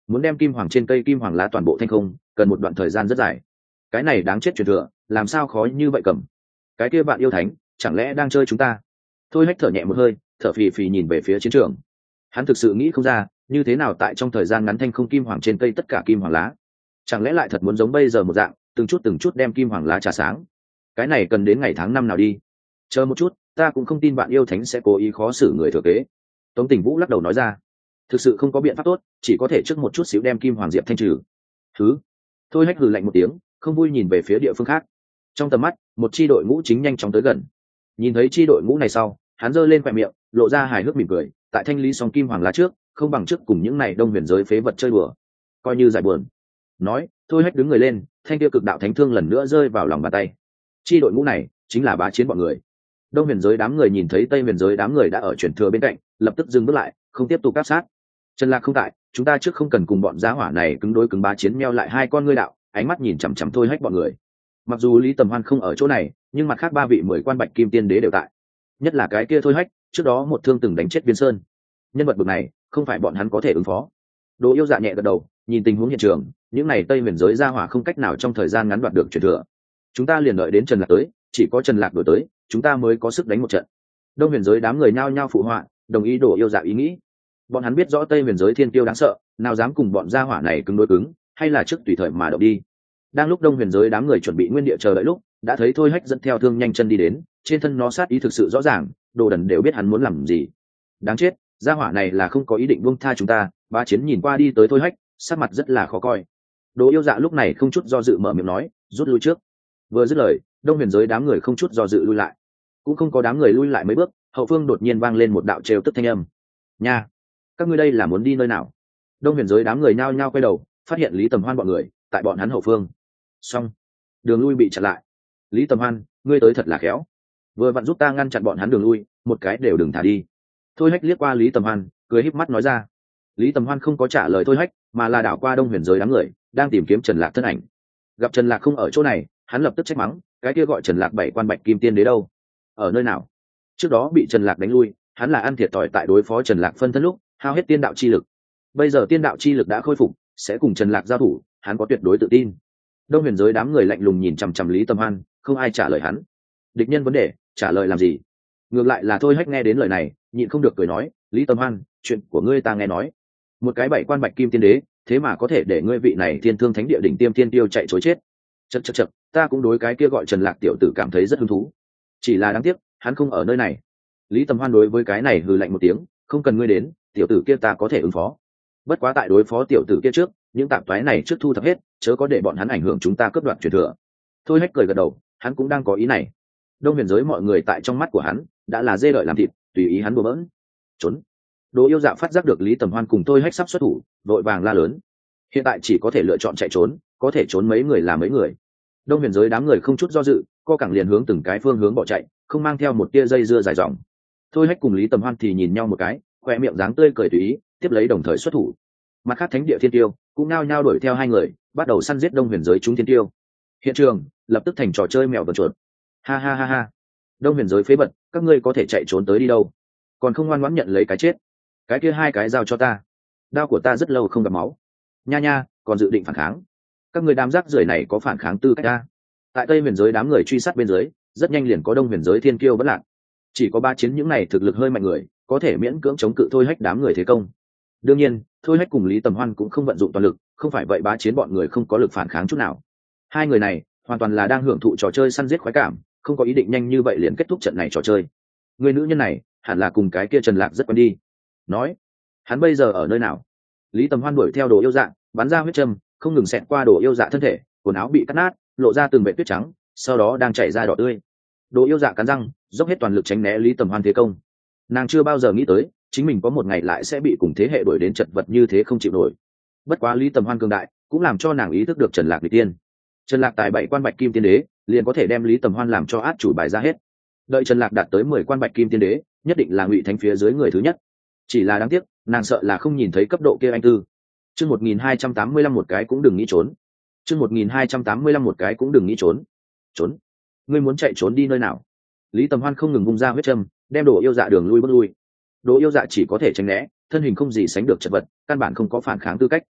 muốn đem kim hoàng trên cây kim hoàng lá toàn bộ thanh không cần một đoạn thời gian rất dài. Cái này đáng chết truyền thừa, làm sao khó như vậy cầm? Cái kia bạn yêu thánh chẳng lẽ đang chơi chúng ta? Thôi Hách thở nhẹ một hơi, thở phì phì nhìn về phía chiến trường. Hắn thực sự nghĩ không ra như thế nào tại trong thời gian ngắn thanh không kim hoàng trên cây tất cả kim hoàng lá, chẳng lẽ lại thật muốn giống bây giờ một dạng từng chút từng chút đem kim hoàng lá trà sáng? Cái này cần đến ngày tháng năm nào đi. Chờ một chút, ta cũng không tin bạn yêu thánh sẽ cố ý khó xử người thừa kế. Tống Tình Vũ lắc đầu nói ra, thực sự không có biện pháp tốt, chỉ có thể trước một chút xíu đem kim hoàng diệp thanh trừ. Thứ. Thôi Hách hừ lạnh một tiếng, không vui nhìn về phía địa phương khác. Trong tầm mắt, một chi đội ngũ chính nhanh chóng tới gần. Nhìn thấy chi đội ngũ này sau, hắn giơ lên khóe miệng, lộ ra hài hước mỉm cười, tại thanh lý xong kim hoàng lá trước, không bằng trước cùng những này đông huyền giới phế vật chơi đùa, coi như giải buồn. Nói, Thôi Hách đứng người lên, thanh tiêu cực đạo thánh thương lần nữa rơi vào lòng bàn tay. Chi đội ngũ này chính là bá chiến bọn người. Đông huyền giới đám người nhìn thấy tây huyền giới đám người đã ở chuyển thừa bên cạnh, lập tức dừng bước lại, không tiếp tục áp sát. Trần Lạc không tại, chúng ta trước không cần cùng bọn giá hỏa này cứng đối cứng, bá chiến meo lại hai con ngươi đạo, ánh mắt nhìn chằm chằm Thôi Hách bọn người. Mặc dù Lý Tầm Hoan không ở chỗ này, nhưng mặt khác ba vị mười quan bạch kim tiên đế đều tại. Nhất là cái kia Thôi Hách, trước đó một thương từng đánh chết Viên Sơn. Nhân vật bậc này, không phải bọn hắn có thể ứng phó. Đỗ Yêu Dạ nhẹ gật đầu, nhìn tình huống hiện trường, những này tây huyền giới gia hỏa không cách nào trong thời gian ngắn đoạt được truyền thừa. Chúng ta liền đợi đến Trần Lạc tới, chỉ có Trần Lạc đổi tới, chúng ta mới có sức đánh một trận. Đông huyền giới đám người nhao nhao phụ họa, đồng ý Đỗ Yêu Dạ ý nghĩ. Bọn hắn biết rõ tây huyền giới thiên tiêu đáng sợ, nào dám cùng bọn gia hỏa này cứng đối cứng, hay là trước tùy thời mà động đi. Đang lúc đông huyền giới đám người chuẩn bị nguyên địa chờ đợi lúc, đã thấy Thôi Hách dẫn theo thương nhanh chân đi đến, trên thân nó sát ý thực sự rõ ràng, đồ đần đều biết hắn muốn làm gì. Đáng chết, gia hỏa này là không có ý định buông tha chúng ta. Bá chiến nhìn qua đi tới Thôi Hách, sắc mặt rất là khó coi. Đỗ Yêu Dạ lúc này không chút do dự mở miệng nói, rút lui trước. Vừa dứt lời, đông huyền giới đám người không chút do dự lui lại. Cũng không có đám người lui lại mấy bước, hậu phương đột nhiên vang lên một đạo trêu tức thanh âm. Nha, các ngươi đây là muốn đi nơi nào? Đông huyền giới đám người nhao nhao quay đầu, phát hiện Lý Tầm Hoan bọn người tại bọn hắn hậu phương. Xong, đường lui bị chặn lại. Lý Tầm Hoan, ngươi tới thật là khéo, vừa vặn giúp ta ngăn chặn bọn hắn đường lui, một cái đều đừng thả đi. Thôi Hách liếc qua Lý Tầm Hoan, cười híp mắt nói ra. Lý Tầm Hoan không có trả lời Thôi Hách, mà là đảo qua đông huyền giới đám người đang tìm kiếm Trần Lạc thân ảnh. Gặp Trần Lạc không ở chỗ này, hắn lập tức trách mắng, cái kia gọi Trần Lạc bảy quan bạch kim tiên đế đâu? Ở nơi nào? Trước đó bị Trần Lạc đánh lui, hắn là ăn thiệt thòi tại đối phó Trần Lạc phân thân lúc hao hết tiên đạo chi lực. Bây giờ tiên đạo chi lực đã khôi phục, sẽ cùng Trần Lạc giao thủ, hắn có tuyệt đối tự tin. Đông huyền giới đám người lạnh lùng nhìn chằm chằm Lý Tầm Hoan, không ai trả lời hắn. Địch nhân vấn đề, trả lời làm gì? Ngược lại là Thôi Hách nghe đến lời này, nhịn không được cười nói, Lý Tầm Hoan, chuyện của ngươi ta nghe nói. Một cái bảy quan bạch kim tiên đế, thế mà có thể để ngươi vị này thiên thương thánh địa đỉnh tiêm tiên tiêu chạy chối chết. Chậc chậc chậc, ta cũng đối cái kia gọi Trần Lạc tiểu tử cảm thấy rất hứng thú. Chỉ là đáng tiếc, hắn không ở nơi này. Lý Tầm Hoan đối với cái này hừ lạnh một tiếng, không cần ngươi đến, tiểu tử kia ta có thể ứng phó. Bất quá tại đối phó tiểu tử kia trước, những tạp toái này trước thu thập hết, chớ có để bọn hắn ảnh hưởng chúng ta cướp đoạt truyền thừa. Thôi Hách cười gật đầu, hắn cũng đang có ý này. Đông huyền giới mọi người tại trong mắt của hắn đã là dê đợi làm thịt, tùy ý hắn đùa bỡn. Trốn. Đỗ Yêu Dạ phát giác được Lý Tầm Hoan cùng Thôi Hách sắp xuất thủ, vội vàng la lớn. Hiện tại chỉ có thể lựa chọn chạy trốn, có thể trốn mấy người là mấy người. Đông huyền giới đám người không chút do dự, co cẳng liền hướng từng cái phương hướng bỏ chạy, không mang theo một tia dây dưa dài dòng. Thôi Hách cùng Lý Tầm Hoan thì nhìn nhau một cái, khoe miệng dáng tươi cười tùy ý, tiếp lấy đồng thời xuất thủ. Mặt khác thánh địa thiên tiêu cũng nao nhao đuổi theo hai người, bắt đầu săn giết đông huyền giới chúng thiên tiêu. Hiện trường lập tức thành trò chơi mèo và chuột. Ha ha ha ha, đông huyền giới phế vật, các ngươi có thể chạy trốn tới đi đâu, còn không ngoan ngoãn nhận lấy cái chết. Cái kia hai cái giao cho ta, đao của ta rất lâu không gặp máu. Nha nha, còn dự định phản kháng? Các người đám rác rưởi này có phản kháng tư cách ta? Tại tây huyền giới đám người truy sát bên dưới, rất nhanh liền có đông huyền giới thiên kiêu vẫn lạc. Chỉ có ba chiến những này thực lực hơi mạnh người có thể miễn cưỡng chống cự Thôi Hách đám người thế công. Đương nhiên, Thôi Hách cùng Lý Tầm Hoan cũng không vận dụng toàn lực, không phải vậy bá chiến bọn người không có lực phản kháng chút nào. Hai người này hoàn toàn là đang hưởng thụ trò chơi săn giết khoái cảm, không có ý định nhanh như vậy liền kết thúc trận này trò chơi. Người nữ nhân này hẳn là cùng cái kia Trần Lạc rất quen đi. Nói, hắn bây giờ ở nơi nào? Lý Tầm Hoan đuổi theo Đồ Yêu Dạ, bắn ra huyết châm, không ngừng xẹt qua Đồ Yêu Dạ thân thể, quần áo bị cắt nát, lộ ra từng vệt tuyết trắng, sau đó đang chảy ra đỏ tươi. Đồ Yêu Dạ cắn răng, dốc hết toàn lực tránh né Lý Tầm Hoan thế công. Nàng chưa bao giờ nghĩ tới, chính mình có một ngày lại sẽ bị cùng thế hệ đuổi đến chật vật như thế không chịu nổi. Bất quá Lý Tầm Hoan cường đại, cũng làm cho nàng ý thức được Trần Lạc vị tiên. Trần Lạc tài bảy quan bạch kim tiên đế, liền có thể đem Lý Tầm Hoan làm cho át chủ bài ra hết. Đợi Trần Lạc đạt tới mười quan bạch kim tiên đế, nhất định là Ngụy Thánh phía dưới người thứ nhất. Chỉ là đáng tiếc, nàng sợ là không nhìn thấy cấp độ kia anh tư. Chương một nghìn hai trăm tám mươi lăm một cái cũng đừng nghĩ trốn. Chương một nghìn hai trăm tám mươi lăm một cái cũng đừng nghĩ trốn. Trốn? Ngươi muốn chạy trốn đi nơi nào? Lý Tầm Hoan không ngừng vung ra huyết châm, đem Đồ Yêu Dạ đường lui bước lui. Đồ Yêu Dạ chỉ có thể tránh né, thân hình không gì sánh được chật vật, căn bản không có phản kháng tư cách.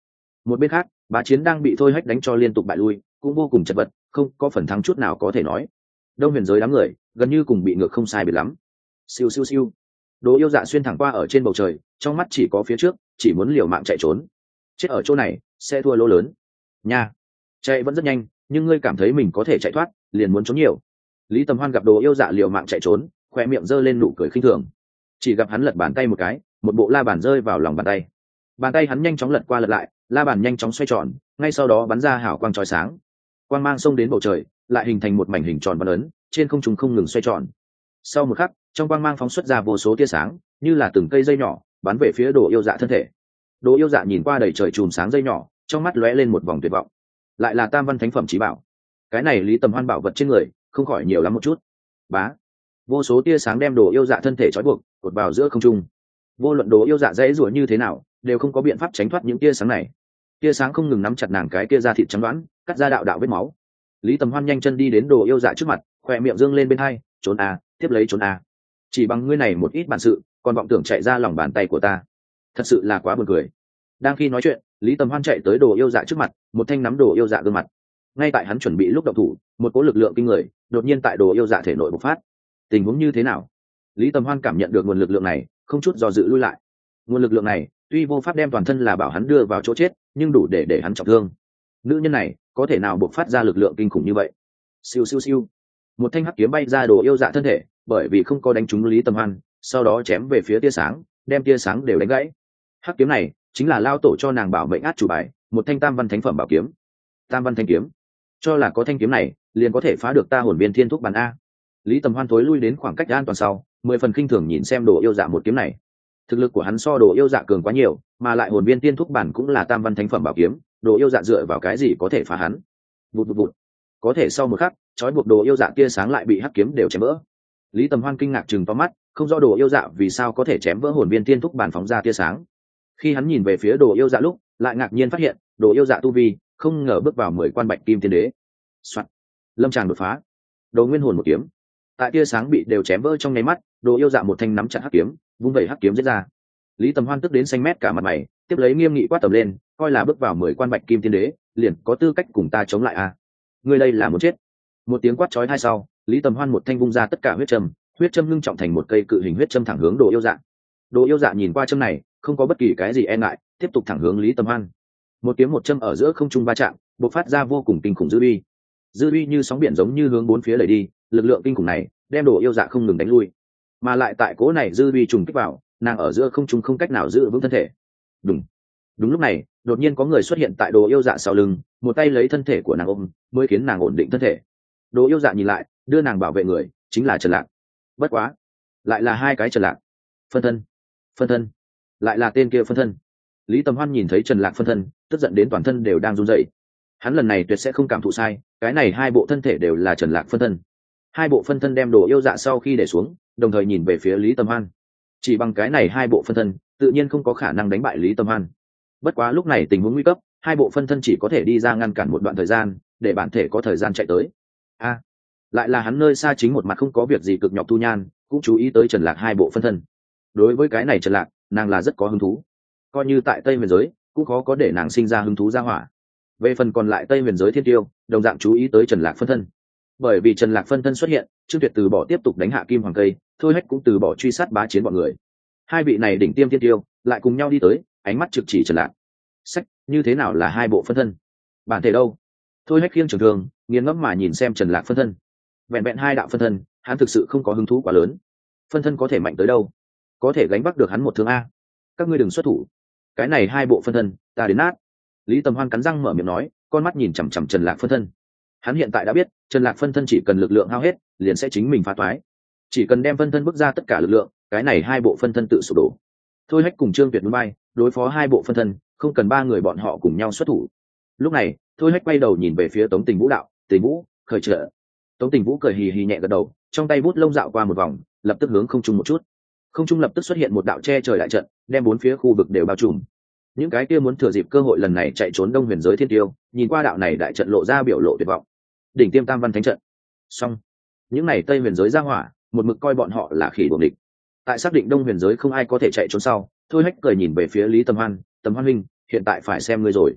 Một bên khác, bá chiến đang bị thôi hách đánh cho liên tục bại lui, cũng vô cùng chật vật, không có phần thắng chút nào có thể nói. Đông huyền giới đám người gần như cùng bị ngược không sai biệt lắm. Siêu siêu siêu, Đỗ Yêu Dạ xuyên thẳng qua ở trên bầu trời, trong mắt chỉ có phía trước, chỉ muốn liều mạng chạy trốn. Chết ở chỗ này sẽ thua lỗ lớn. Nha, chạy vẫn rất nhanh, nhưng ngươi cảm thấy mình có thể chạy thoát, liền muốn trốn nhiều. Lý Tầm Hoan gặp Đỗ Yêu Dạ liều mạng chạy trốn, khoe miệng giơ lên nụ cười khinh thường. Chỉ gặp hắn lật bàn tay một cái, một bộ la bàn rơi vào lòng bàn tay. Bàn tay hắn nhanh chóng lật qua lật lại, la bàn nhanh chóng xoay tròn, ngay sau đó bắn ra hào quang chói sáng. Quang mang xông đến bầu trời, lại hình thành một mảnh hình tròn văn ấn, trên không trung không ngừng xoay tròn. Sau một khắc, trong quang mang phóng xuất ra vô số tia sáng, như là từng cây dây nhỏ, bắn về phía Đỗ Yêu Dạ thân thể. Đỗ Yêu Dạ nhìn qua đầy trời chùm sáng dây nhỏ, trong mắt lóe lên một vòng tuyệt vọng. Lại là tam văn thánh phẩm chí bảo. Cái này Lý Tầm Hoan bảo vật trên người, không khỏi nhiều lắm một chút. Bá, vô số tia sáng đem Đỗ Yêu Dạ thân thể trói buộc, cột vào giữa không trung. Vô luận Đỗ Yêu Dạ dễ rủa như thế nào, đều không có biện pháp tránh thoát những tia sáng này. Tia sáng không ngừng nắm chặt nàng cái kia da thịt trắng đoán, cắt ra đạo đạo vết máu. Lý Tầm Hoan nhanh chân đi đến Đỗ Yêu Dạ trước mặt, khỏe miệng dương lên bên hai, trốn à, tiếp lấy trốn à. Chỉ bằng ngươi này một ít bản sự, còn vọng tưởng chạy ra lòng bàn tay của ta, thật sự là quá buồn cười. Đang khi nói chuyện, Lý Tầm Hoan chạy tới Đỗ Yêu Dạ trước mặt, một thanh nắm Đỗ Yêu Dạ gương mặt. Ngay tại hắn chuẩn bị lúc động thủ, một cỗ lực lượng kinh người đột nhiên tại Đỗ Yêu Dạ thể nội bộc phát. Tình huống như thế nào? Lý Tầm Hoan cảm nhận được nguồn lực lượng này, không chút do dự lui lại. Nguồn lực lượng này tuy vô pháp đem toàn thân là bảo hắn đưa vào chỗ chết, nhưng đủ để để hắn trọng thương. Nữ nhân này có thể nào bộc phát ra lực lượng kinh khủng như vậy? Siêu siêu siêu, một thanh hắc kiếm bay ra Đỗ Yêu Dạ thân thể, bởi vì không có đánh trúng Lý Tầm Hoan, sau đó chém về phía tia sáng, đem tia sáng đều đánh gãy. Hắc kiếm này chính là lao tổ cho nàng bảo mệnh át chủ bài, một thanh tam văn thánh phẩm bảo kiếm. Tam văn thanh kiếm, cho là có thanh kiếm này liền có thể phá được ta hồn viên thiên thúc bản a. Lý Tầm Hoan thối lui đến khoảng cách an toàn sau, mười phần khinh thường nhìn xem Đỗ Yêu Dạ một kiếm này. Thực lực của hắn so Đỗ Yêu Dạ cường quá nhiều, mà lại hồn viên tiên thúc bản cũng là tam văn thánh phẩm bảo kiếm, Đỗ Yêu Dạ dựa vào cái gì có thể phá hắn? Vụt vụt vụt. Có thể sau một khắc, trói buộc Đỗ Yêu Dạ tia sáng lại bị hắc kiếm đều chém vỡ. Lý Tầm Hoan kinh ngạc chừng to mắt, không rõ Đỗ Yêu Dạ vì sao có thể chém vỡ hồn viên tiên thúc bản phóng ra tia sáng. Khi hắn nhìn về phía Đỗ Yêu Dạ lúc, lại ngạc nhiên phát hiện, Đỗ Yêu Dạ tu vi không ngờ bước vào mười quan bạch kim tiên đế. Soạn. Lâm tràng đột phá. Đồ nguyên hồn một kiếm. Tại tia sáng bị đều chém vỡ trong nháy mắt, Đỗ Yêu Dạ một thanh nắm chặt hắc kiếm, vung vẩy hắc kiếm giết ra. Lý Tầm Hoan tức đến xanh mét cả mặt mày, tiếp lấy nghiêm nghị quát tầm lên, coi là bước vào mười quan bạch kim tiên đế, liền có tư cách cùng ta chống lại a. À? Ngươi đây là muốn chết. Một tiếng quát chói tai sau, Lý Tầm Hoan một thanh vung ra tất cả huyết châm, huyết châm ngưng trọng thành một cây cự hình huyết châm thẳng hướng Đỗ Yêu Dạ. Đỗ Yêu Dạ nhìn qua châm này, không có bất kỳ cái gì e ngại, tiếp tục thẳng hướng Lý Tầm Hoan. Một kiếm một châm ở giữa không trung va chạm, bộc phát ra vô cùng kinh khủng dư uy. Dư uy như sóng biển giống như hướng bốn phía đẩy đi, lực lượng kinh khủng này đem Đỗ Yêu Dạ không ngừng đánh lui. Mà lại tại cố này dư uy trùng kích vào, nàng ở giữa không trung không cách nào giữ vững thân thể. Đúng. Đúng lúc này, đột nhiên có người xuất hiện tại Đỗ Yêu Dạ sau lưng, một tay lấy thân thể của nàng ôm, mới khiến nàng ổn định thân thể. Đỗ Yêu Dạ nhìn lại, đưa nàng bảo vệ người chính là Trần Lạc. Bất quá, lại là hai cái Trần Lạc. Phân thân, phân thân, lại là tên kia phân thân. Lý Tầm Hoan nhìn thấy Trần Lạc phân thân, tức giận đến toàn thân đều đang run rẩy. Hắn lần này tuyệt sẽ không cảm thụ sai, cái này hai bộ thân thể đều là Trần Lạc phân thân. Hai bộ phân thân đem Đỗ Yêu Dạ sau khi để xuống, đồng thời nhìn về phía Lý Tầm Hoan. Chỉ bằng cái này hai bộ phân thân, tự nhiên không có khả năng đánh bại Lý Tầm Hoan. Bất quá lúc này tình huống nguy cấp, hai bộ phân thân chỉ có thể đi ra ngăn cản một đoạn thời gian, để bản thể có thời gian chạy tới. A, à, lại là hắn nơi xa chính một mặt không có việc gì cực nhọc thu nhan, cũng chú ý tới Trần Lạc hai bộ phân thân. Đối với cái này Trần Lạc, nàng là rất có hứng thú. Coi như tại Tây Huyền giới, cũng khó có để nàng sinh ra hứng thú ra hỏa. Về phần còn lại Tây Huyền giới thiên tiêu, đồng dạng chú ý tới Trần Lạc phân thân. Bởi vì Trần Lạc phân thân xuất hiện, Trương Tuyệt từ bỏ tiếp tục đánh hạ Kim Hoàng Cây, Thôi Hách cũng từ bỏ truy sát bá chiến bọn người. Hai vị này đỉnh tiêm thiên tiêu lại cùng nhau đi tới, ánh mắt trực chỉ Trần Lạc. Sách, như thế nào là hai bộ phân thân? Bản thể đâu? Thôi Hách khiêng trường thường, nghiền ngẫm mà nhìn xem Trần Lạc phân thân. Vẹn vẹn hai đạo phân thân, hắn thực sự không có hứng thú quá lớn. Phân thân có thể mạnh tới đâu? Có thể gánh vác được hắn một thương a. Các ngươi đừng xuất thủ. Cái này hai bộ phân thân, ta đến nát. Lý Tầm Hoan cắn răng mở miệng nói, con mắt nhìn chằm chằm Trần Lạc phân thân. Hắn hiện tại đã biết, Trần Lạc phân thân chỉ cần lực lượng hao hết, liền sẽ chính mình phá toái. Chỉ cần đem phân thân bước ra tất cả lực lượng, cái này hai bộ phân thân tự sụp đổ. Thôi Hách cùng Trương Tuyệt núi bay, đối phó hai bộ phân thân, không cần ba người bọn họ cùng nhau xuất thủ. Lúc này, Thôi Hách quay đầu nhìn về phía Tống Tình Vũ đạo, "Tình Vũ, khởi trợ." Tống Tình Vũ cười hì hì nhẹ gật đầu, trong tay bút lông dạo qua một vòng, lập tức hướng không trung một chút. Không trung lập tức xuất hiện một đạo che trời đại trận, đem bốn phía khu vực đều bao trùm. Những cái kia muốn thừa dịp cơ hội lần này chạy trốn Đông Huyền giới thiên tiêu, nhìn qua đạo này đại trận lộ ra biểu lộ tuyệt vọng. Đỉnh tiêm tam văn thánh trận. Xong, những này Tây Huyền giới ra hỏa, một mực coi bọn họ là khỉ đuổi địch. Tại xác định Đông Huyền giới không ai có thể chạy trốn sau, Thôi Hách cười nhìn về phía Lý Tầm Hoan, "Tầm Hoan huynh, hiện tại phải xem ngươi rồi."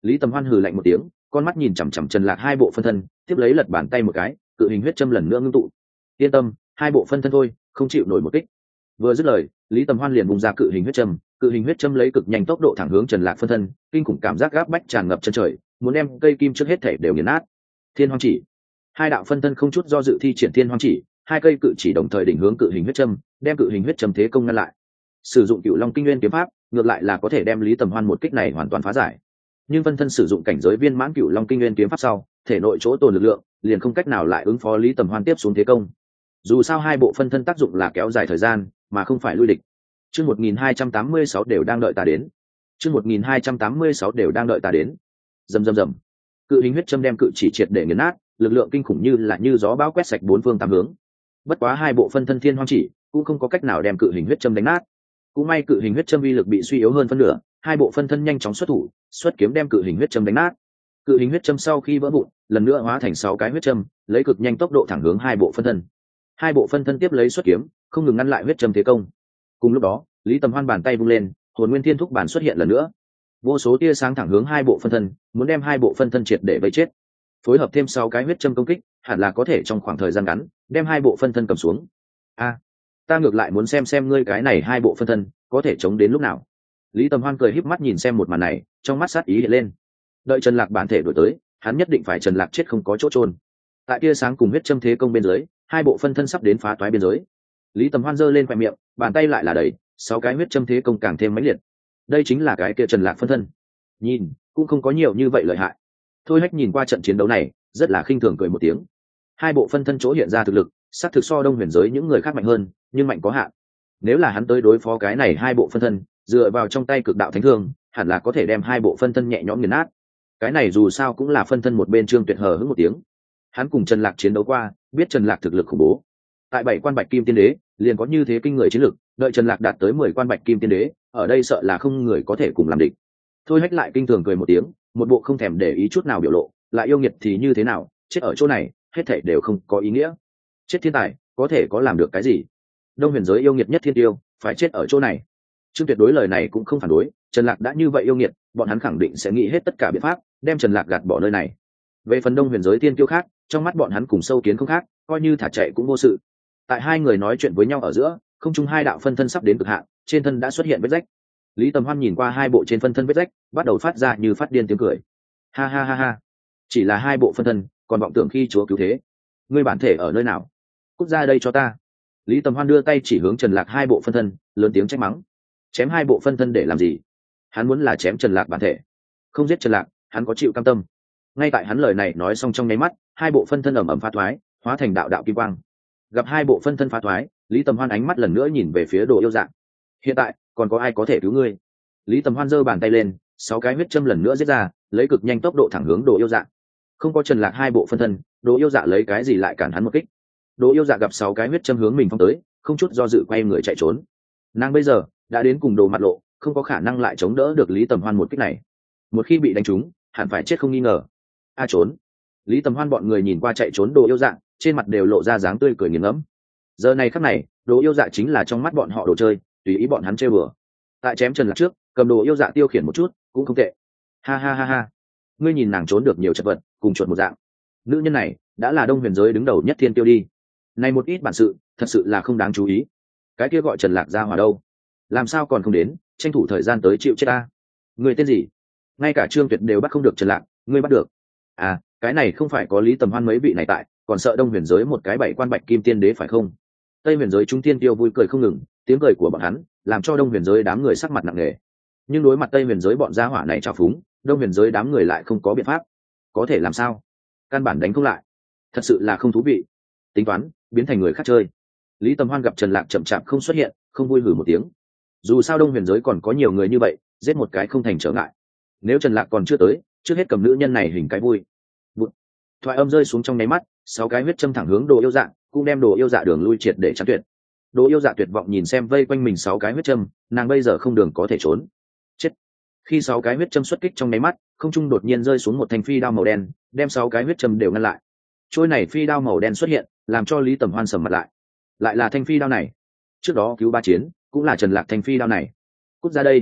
Lý Tầm Hoan hừ lạnh một tiếng, con mắt nhìn chằm chằm Trần Lạc hai bộ phân thân, tiếp lấy lật bàn tay một cái, cự hình huyết châm lần nữa ngưng tụ. Yên tâm, hai bộ phân thân thôi, không chịu nổi một kích. Vừa dứt lời, Lý Tầm Hoan liền bung ra cự hình huyết châm, cự hình huyết châm lấy cực nhanh tốc độ thẳng hướng Trần Lạc phân thân, kinh khủng cảm giác gáp bách tràn ngập chân trời, muốn đem cây kim trước hết thể đều nghiền nát. Thiên Hoang Chỉ. Hai đạo phân thân không chút do dự thi triển Thiên Hoang Chỉ, hai cây cự chỉ đồng thời định hướng cự hình huyết châm, đem cự hình huyết châm thế công ngăn lại. Sử dụng Cựu Long Kinh Nguyên kiếm pháp, ngược lại là có thể đem Lý Tầm Hoan một kích này hoàn toàn phá giải. Nhưng phân thân sử dụng cảnh giới viên mãn Cựu Long Kinh Nguyên kiếm pháp sau, thể nội chỗ tồn lực lượng, liền không cách nào lại ứng phó Lý Tầm Hoan tiếp xuống thế công. Dù sao hai bộ phân thân tác dụng là kéo dài thời gian, mà không phải lui địch. Chương một nghìn hai trăm tám mươi sáu đều đang đợi ta đến. Chương một nghìn hai trăm tám mươi sáu đều đang đợi ta đến. Rầm rầm rầm. Cự hình huyết châm đem cự chỉ triệt để nghiền nát, lực lượng kinh khủng như là như gió bão quét sạch bốn phương tám hướng. Bất quá hai bộ phân thân Thiên Hoang Chỉ cũng không có cách nào đem cự hình huyết châm đánh nát. Cũng may cự hình huyết châm uy lực bị suy yếu hơn phân nửa, hai bộ phân thân nhanh chóng xuất thủ, xuất kiếm đem cự hình huyết châm đánh nát. Cự hình huyết châm sau khi vỡ vụn, lần nữa hóa thành sáu cái huyết châm, lấy cực nhanh tốc độ thẳng hướng hai bộ phân thân. Hai bộ phân thân tiếp lấy xuất kiếm, không ngừng ngăn lại huyết châm thế công. Cùng lúc đó, Lý Tầm Hoan bàn tay vung lên, hồn nguyên thiên thúc bản xuất hiện lần nữa. Vô số tia sáng thẳng hướng hai bộ phân thân, muốn đem hai bộ phân thân triệt để vây chết. Phối hợp thêm sáu cái huyết châm công kích, hẳn là có thể trong khoảng thời gian ngắn đem hai bộ phân thân cầm xuống. A, ta ngược lại muốn xem xem ngươi cái này hai bộ phân thân có thể chống đến lúc nào. Lý Tầm Hoan cười híp mắt nhìn xem một màn này, trong mắt sát ý hiện lên. Đợi Trần Lạc bản thể đuổi tới, hắn nhất định phải Trần Lạc chết không có chỗ trôn. Tại tia sáng cùng huyết châm thế công bên dưới, hai bộ phân thân sắp đến phá toái biên giới. Lý Tầm Hoan giơ lên khóe miệng, bàn tay lại là đầy, sáu cái huyết châm thế công càng thêm mãnh liệt. Đây chính là cái kia Trần Lạc phân thân. Nhìn, cũng không có nhiều như vậy lợi hại. Thôi Hách nhìn qua trận chiến đấu này, rất là khinh thường cười một tiếng. Hai bộ phân thân chỗ hiện ra thực lực, xác thực so Đông Huyền giới những người khác mạnh hơn, nhưng mạnh có hạn. Nếu là hắn tới đối phó cái này hai bộ phân thân, dựa vào trong tay cực đạo thánh thương, hẳn là có thể đem hai bộ phân thân nhẹ nhõm nghiền nát. Cái này dù sao cũng là phân thân một bên Trương Tuyệt hờ hững một tiếng. Hắn cùng Trần Lạc chiến đấu qua, biết Trần Lạc thực lực khủng bố. Tại bảy quan bạch kim tiên đế, liền có như thế kinh người chiến lực, đợi Trần Lạc đạt tới mười quan bạch kim tiên đế, ở đây sợ là không người có thể cùng làm địch. Thôi Hách lại kinh thường cười một tiếng, một bộ không thèm để ý chút nào biểu lộ, lại yêu nghiệt thì như thế nào, chết ở chỗ này, hết thảy đều không có ý nghĩa. Chết thiên tài, có thể có làm được cái gì? Đông Huyền giới yêu nghiệt nhất thiên tiêu, phải chết ở chỗ này. Trương Tuyệt đối lời này cũng không phản đối, Trần Lạc đã như vậy yêu nghiệt, bọn hắn khẳng định sẽ nghĩ hết tất cả biện pháp, đem Trần Lạc gạt bỏ nơi này. Về phần Đông Huyền giới thiên tiêu khác, trong mắt bọn hắn cùng sâu kiến không khác, coi như thả chạy cũng vô sự. Tại hai người nói chuyện với nhau ở giữa, không trung hai đạo phân thân sắp đến cực hạn, trên thân đã xuất hiện vết rách. Lý Tầm Hoan nhìn qua hai bộ trên phân thân vết rách, bắt đầu phát ra như phát điên tiếng cười. Ha ha ha ha, chỉ là hai bộ phân thân, còn vọng tưởng khi chúa cứu thế. Ngươi bản thể ở nơi nào? Cút ra đây cho ta. Lý Tầm Hoan đưa tay chỉ hướng Trần Lạc hai bộ phân thân, lớn tiếng trách mắng. Chém hai bộ phân thân để làm gì? Hắn muốn là chém Trần Lạc bản thể, không giết Trần Lạc, hắn có chịu cam tâm. Ngay tại hắn lời này nói xong trong nháy mắt, hai bộ phân thân ầm ầm phá thoái, hóa thành đạo đạo kim quang. Gặp hai bộ phân thân phá thoái, Lý Tầm Hoan ánh mắt lần nữa nhìn về phía Đồ Yêu Dạ. Hiện tại, còn có ai có thể cứu ngươi? Lý Tầm Hoan giơ bàn tay lên, sáu cái huyết châm lần nữa giết ra, lấy cực nhanh tốc độ thẳng hướng Đồ Yêu Dạ. Không có Trần Lạc hai bộ phân thân, Đồ Yêu Dạ lấy cái gì lại cản hắn một kích? Đồ Yêu Dạ gặp sáu cái huyết châm hướng mình phong tới, không chút do dự quay người chạy trốn. Nàng bây giờ đã đến cùng Đồ mặt lộ, không có khả năng lại chống đỡ được Lý Tầm Hoan một kích này. Một khi bị đánh trúng, hẳn phải chết không nghi ngờ. A trốn. Lý Tầm Hoan bọn người nhìn qua chạy trốn Đồ Yêu Dạ, trên mặt đều lộ ra dáng tươi cười nghiền ngẫm. Giờ này khắc này, Đồ Yêu Dạ chính là trong mắt bọn họ đồ chơi, tùy ý bọn hắn chơi bừa. Tại chém Trần Lạc trước, cầm Đồ Yêu Dạ tiêu khiển một chút, cũng không tệ. Ha ha ha ha. Ngươi nhìn nàng trốn được nhiều chật vật, cùng chuột một dạng. Nữ nhân này đã là Đông Huyền giới đứng đầu nhất thiên tiêu đi. Này một ít bản sự, thật sự là không đáng chú ý. Cái kia gọi Trần Lạc ra hỏa đâu? Làm sao còn không đến, tranh thủ thời gian tới chịu chết ta. Ngươi tên gì? Ngay cả Trương Tuyệt đều bắt không được Trần Lạc, ngươi bắt được. À, cái này không phải có Lý Tầm Hoan mấy vị này tại, còn sợ Đông Huyền giới một cái bảy quan bạch kim tiên đế phải không? Tây Huyền giới chúng tiên tiêu vui cười không ngừng, tiếng cười của bọn hắn làm cho Đông Huyền giới đám người sắc mặt nặng nề. Nhưng đối mặt Tây Huyền giới bọn gia hỏa này trào phúng, Đông Huyền giới đám người lại không có biện pháp. Có thể làm sao? Căn bản đánh không lại. Thật sự là không thú vị. Tính toán, biến thành người khác chơi. Lý Tầm Hoan gặp Trần Lạc chậm chạp không xuất hiện, không vui hử một tiếng. Dù sao Đông Huyền giới còn có nhiều người như vậy, giết một cái không thành trở ngại. Nếu Trần Lạc còn chưa tới, trước hết cầm nữ nhân này hình cái vui. Bụt. Thoại âm rơi xuống trong nháy mắt, sáu cái huyết châm thẳng hướng Đồ Yêu Dạ, cũng đem Đồ Yêu Dạ đường lui triệt để chắn tuyệt. Đồ Yêu Dạ tuyệt vọng nhìn xem vây quanh mình sáu cái huyết châm, nàng bây giờ không đường có thể trốn. Chết. Khi sáu cái huyết châm xuất kích trong nháy mắt, không trung đột nhiên rơi xuống một thanh phi đao màu đen, đem sáu cái huyết châm đều ngăn lại. Trôi này phi đao màu đen xuất hiện, làm cho Lý Tầm Hoan sầm mặt lại. Lại là thanh phi đao này. Trước đó cứu ba chiến, cũng là Trần Lạc thanh phi đao này. Cút ra đây.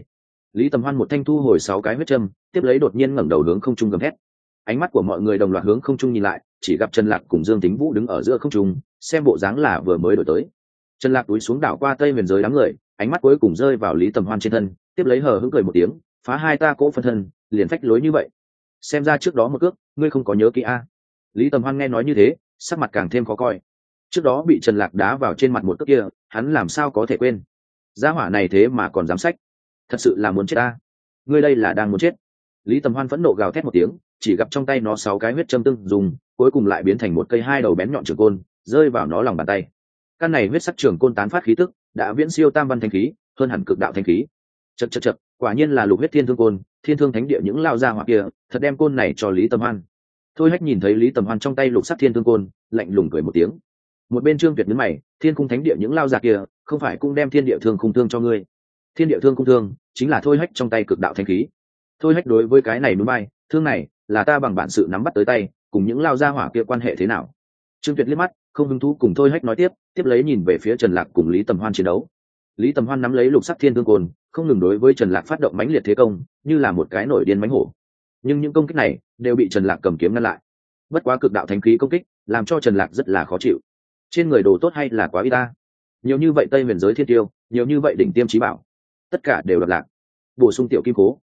Lý Tầm Hoan một thanh thu hồi sáu cái huyết châm, tiếp lấy đột nhiên ngẩng đầu hướng không trung gầm thét. Ánh mắt của mọi người đồng loạt hướng không trung nhìn lại, chỉ gặp Trần Lạc cùng Dương Tính Vũ đứng ở giữa không trung, xem bộ dáng là vừa mới đổi tới. Trần Lạc túi xuống đảo qua Tây Huyền giới đám người, ánh mắt cuối cùng rơi vào Lý Tầm Hoan trên thân, tiếp lấy hờ hững cười một tiếng, phá hai ta cỗ phân thân, liền phách lối như vậy. Xem ra trước đó một cước, ngươi không có nhớ kỹ a. Lý Tầm Hoan nghe nói như thế, sắc mặt càng thêm khó coi. Trước đó bị Trần Lạc đá vào trên mặt một cước kia, hắn làm sao có thể quên? Gia hỏa này thế mà còn dám sách, thật sự là muốn chết a. Ngươi đây là đang muốn chết. Lý Tầm Hoan phẫn nộ gào thét một tiếng, chỉ gặp trong tay nó sáu cái huyết châm tương dùng, cuối cùng lại biến thành một cây hai đầu bén nhọn trường côn, rơi vào nó lòng bàn tay. Căn này huyết sắc trường côn tán phát khí tức, đã viễn siêu tam văn thanh khí, hơn hẳn cực đạo thanh khí. Chậc chậc chậc, quả nhiên là lục huyết thiên thương côn, thiên thương thánh địa những lao ra hoặc kia, thật đem côn này cho Lý Tầm Hoan. Thôi Hách nhìn thấy Lý Tầm Hoan trong tay lục sắc thiên thương côn, lạnh lùng cười một tiếng. Một bên Trương Tuyệt nhướng mày, thiên cung thánh địa những lao ra kia, không phải cũng đem thiên địa thương khung thương cho ngươi? Thiên địa thương khung thương, chính là Thôi Hách trong tay cực đạo thanh khí. Thôi Hách đối với cái này núi bay, thương này là ta bằng bản sự nắm bắt tới tay, cùng những lao ra hỏa kia quan hệ thế nào? Trương Tuyệt liếc mắt, không hứng thú cùng Thôi Hách nói tiếp, tiếp lấy nhìn về phía Trần Lạc cùng Lý Tầm Hoan chiến đấu. Lý Tầm Hoan nắm lấy lục sắc thiên thương côn, không ngừng đối với Trần Lạc phát động mãnh liệt thế công, như là một cái nổi điên mãnh hổ. Nhưng những công kích này đều bị Trần Lạc cầm kiếm ngăn lại. Bất quá cực đạo thánh khí công kích, làm cho Trần Lạc rất là khó chịu. Trên người đồ tốt hay là quá ít ta? Nhiều như vậy Tây Huyền giới thiên tiêu, nhiều như vậy đỉnh tiêm chí bảo, tất cả đều đập lạc. Bổ sung tiểu kim cố,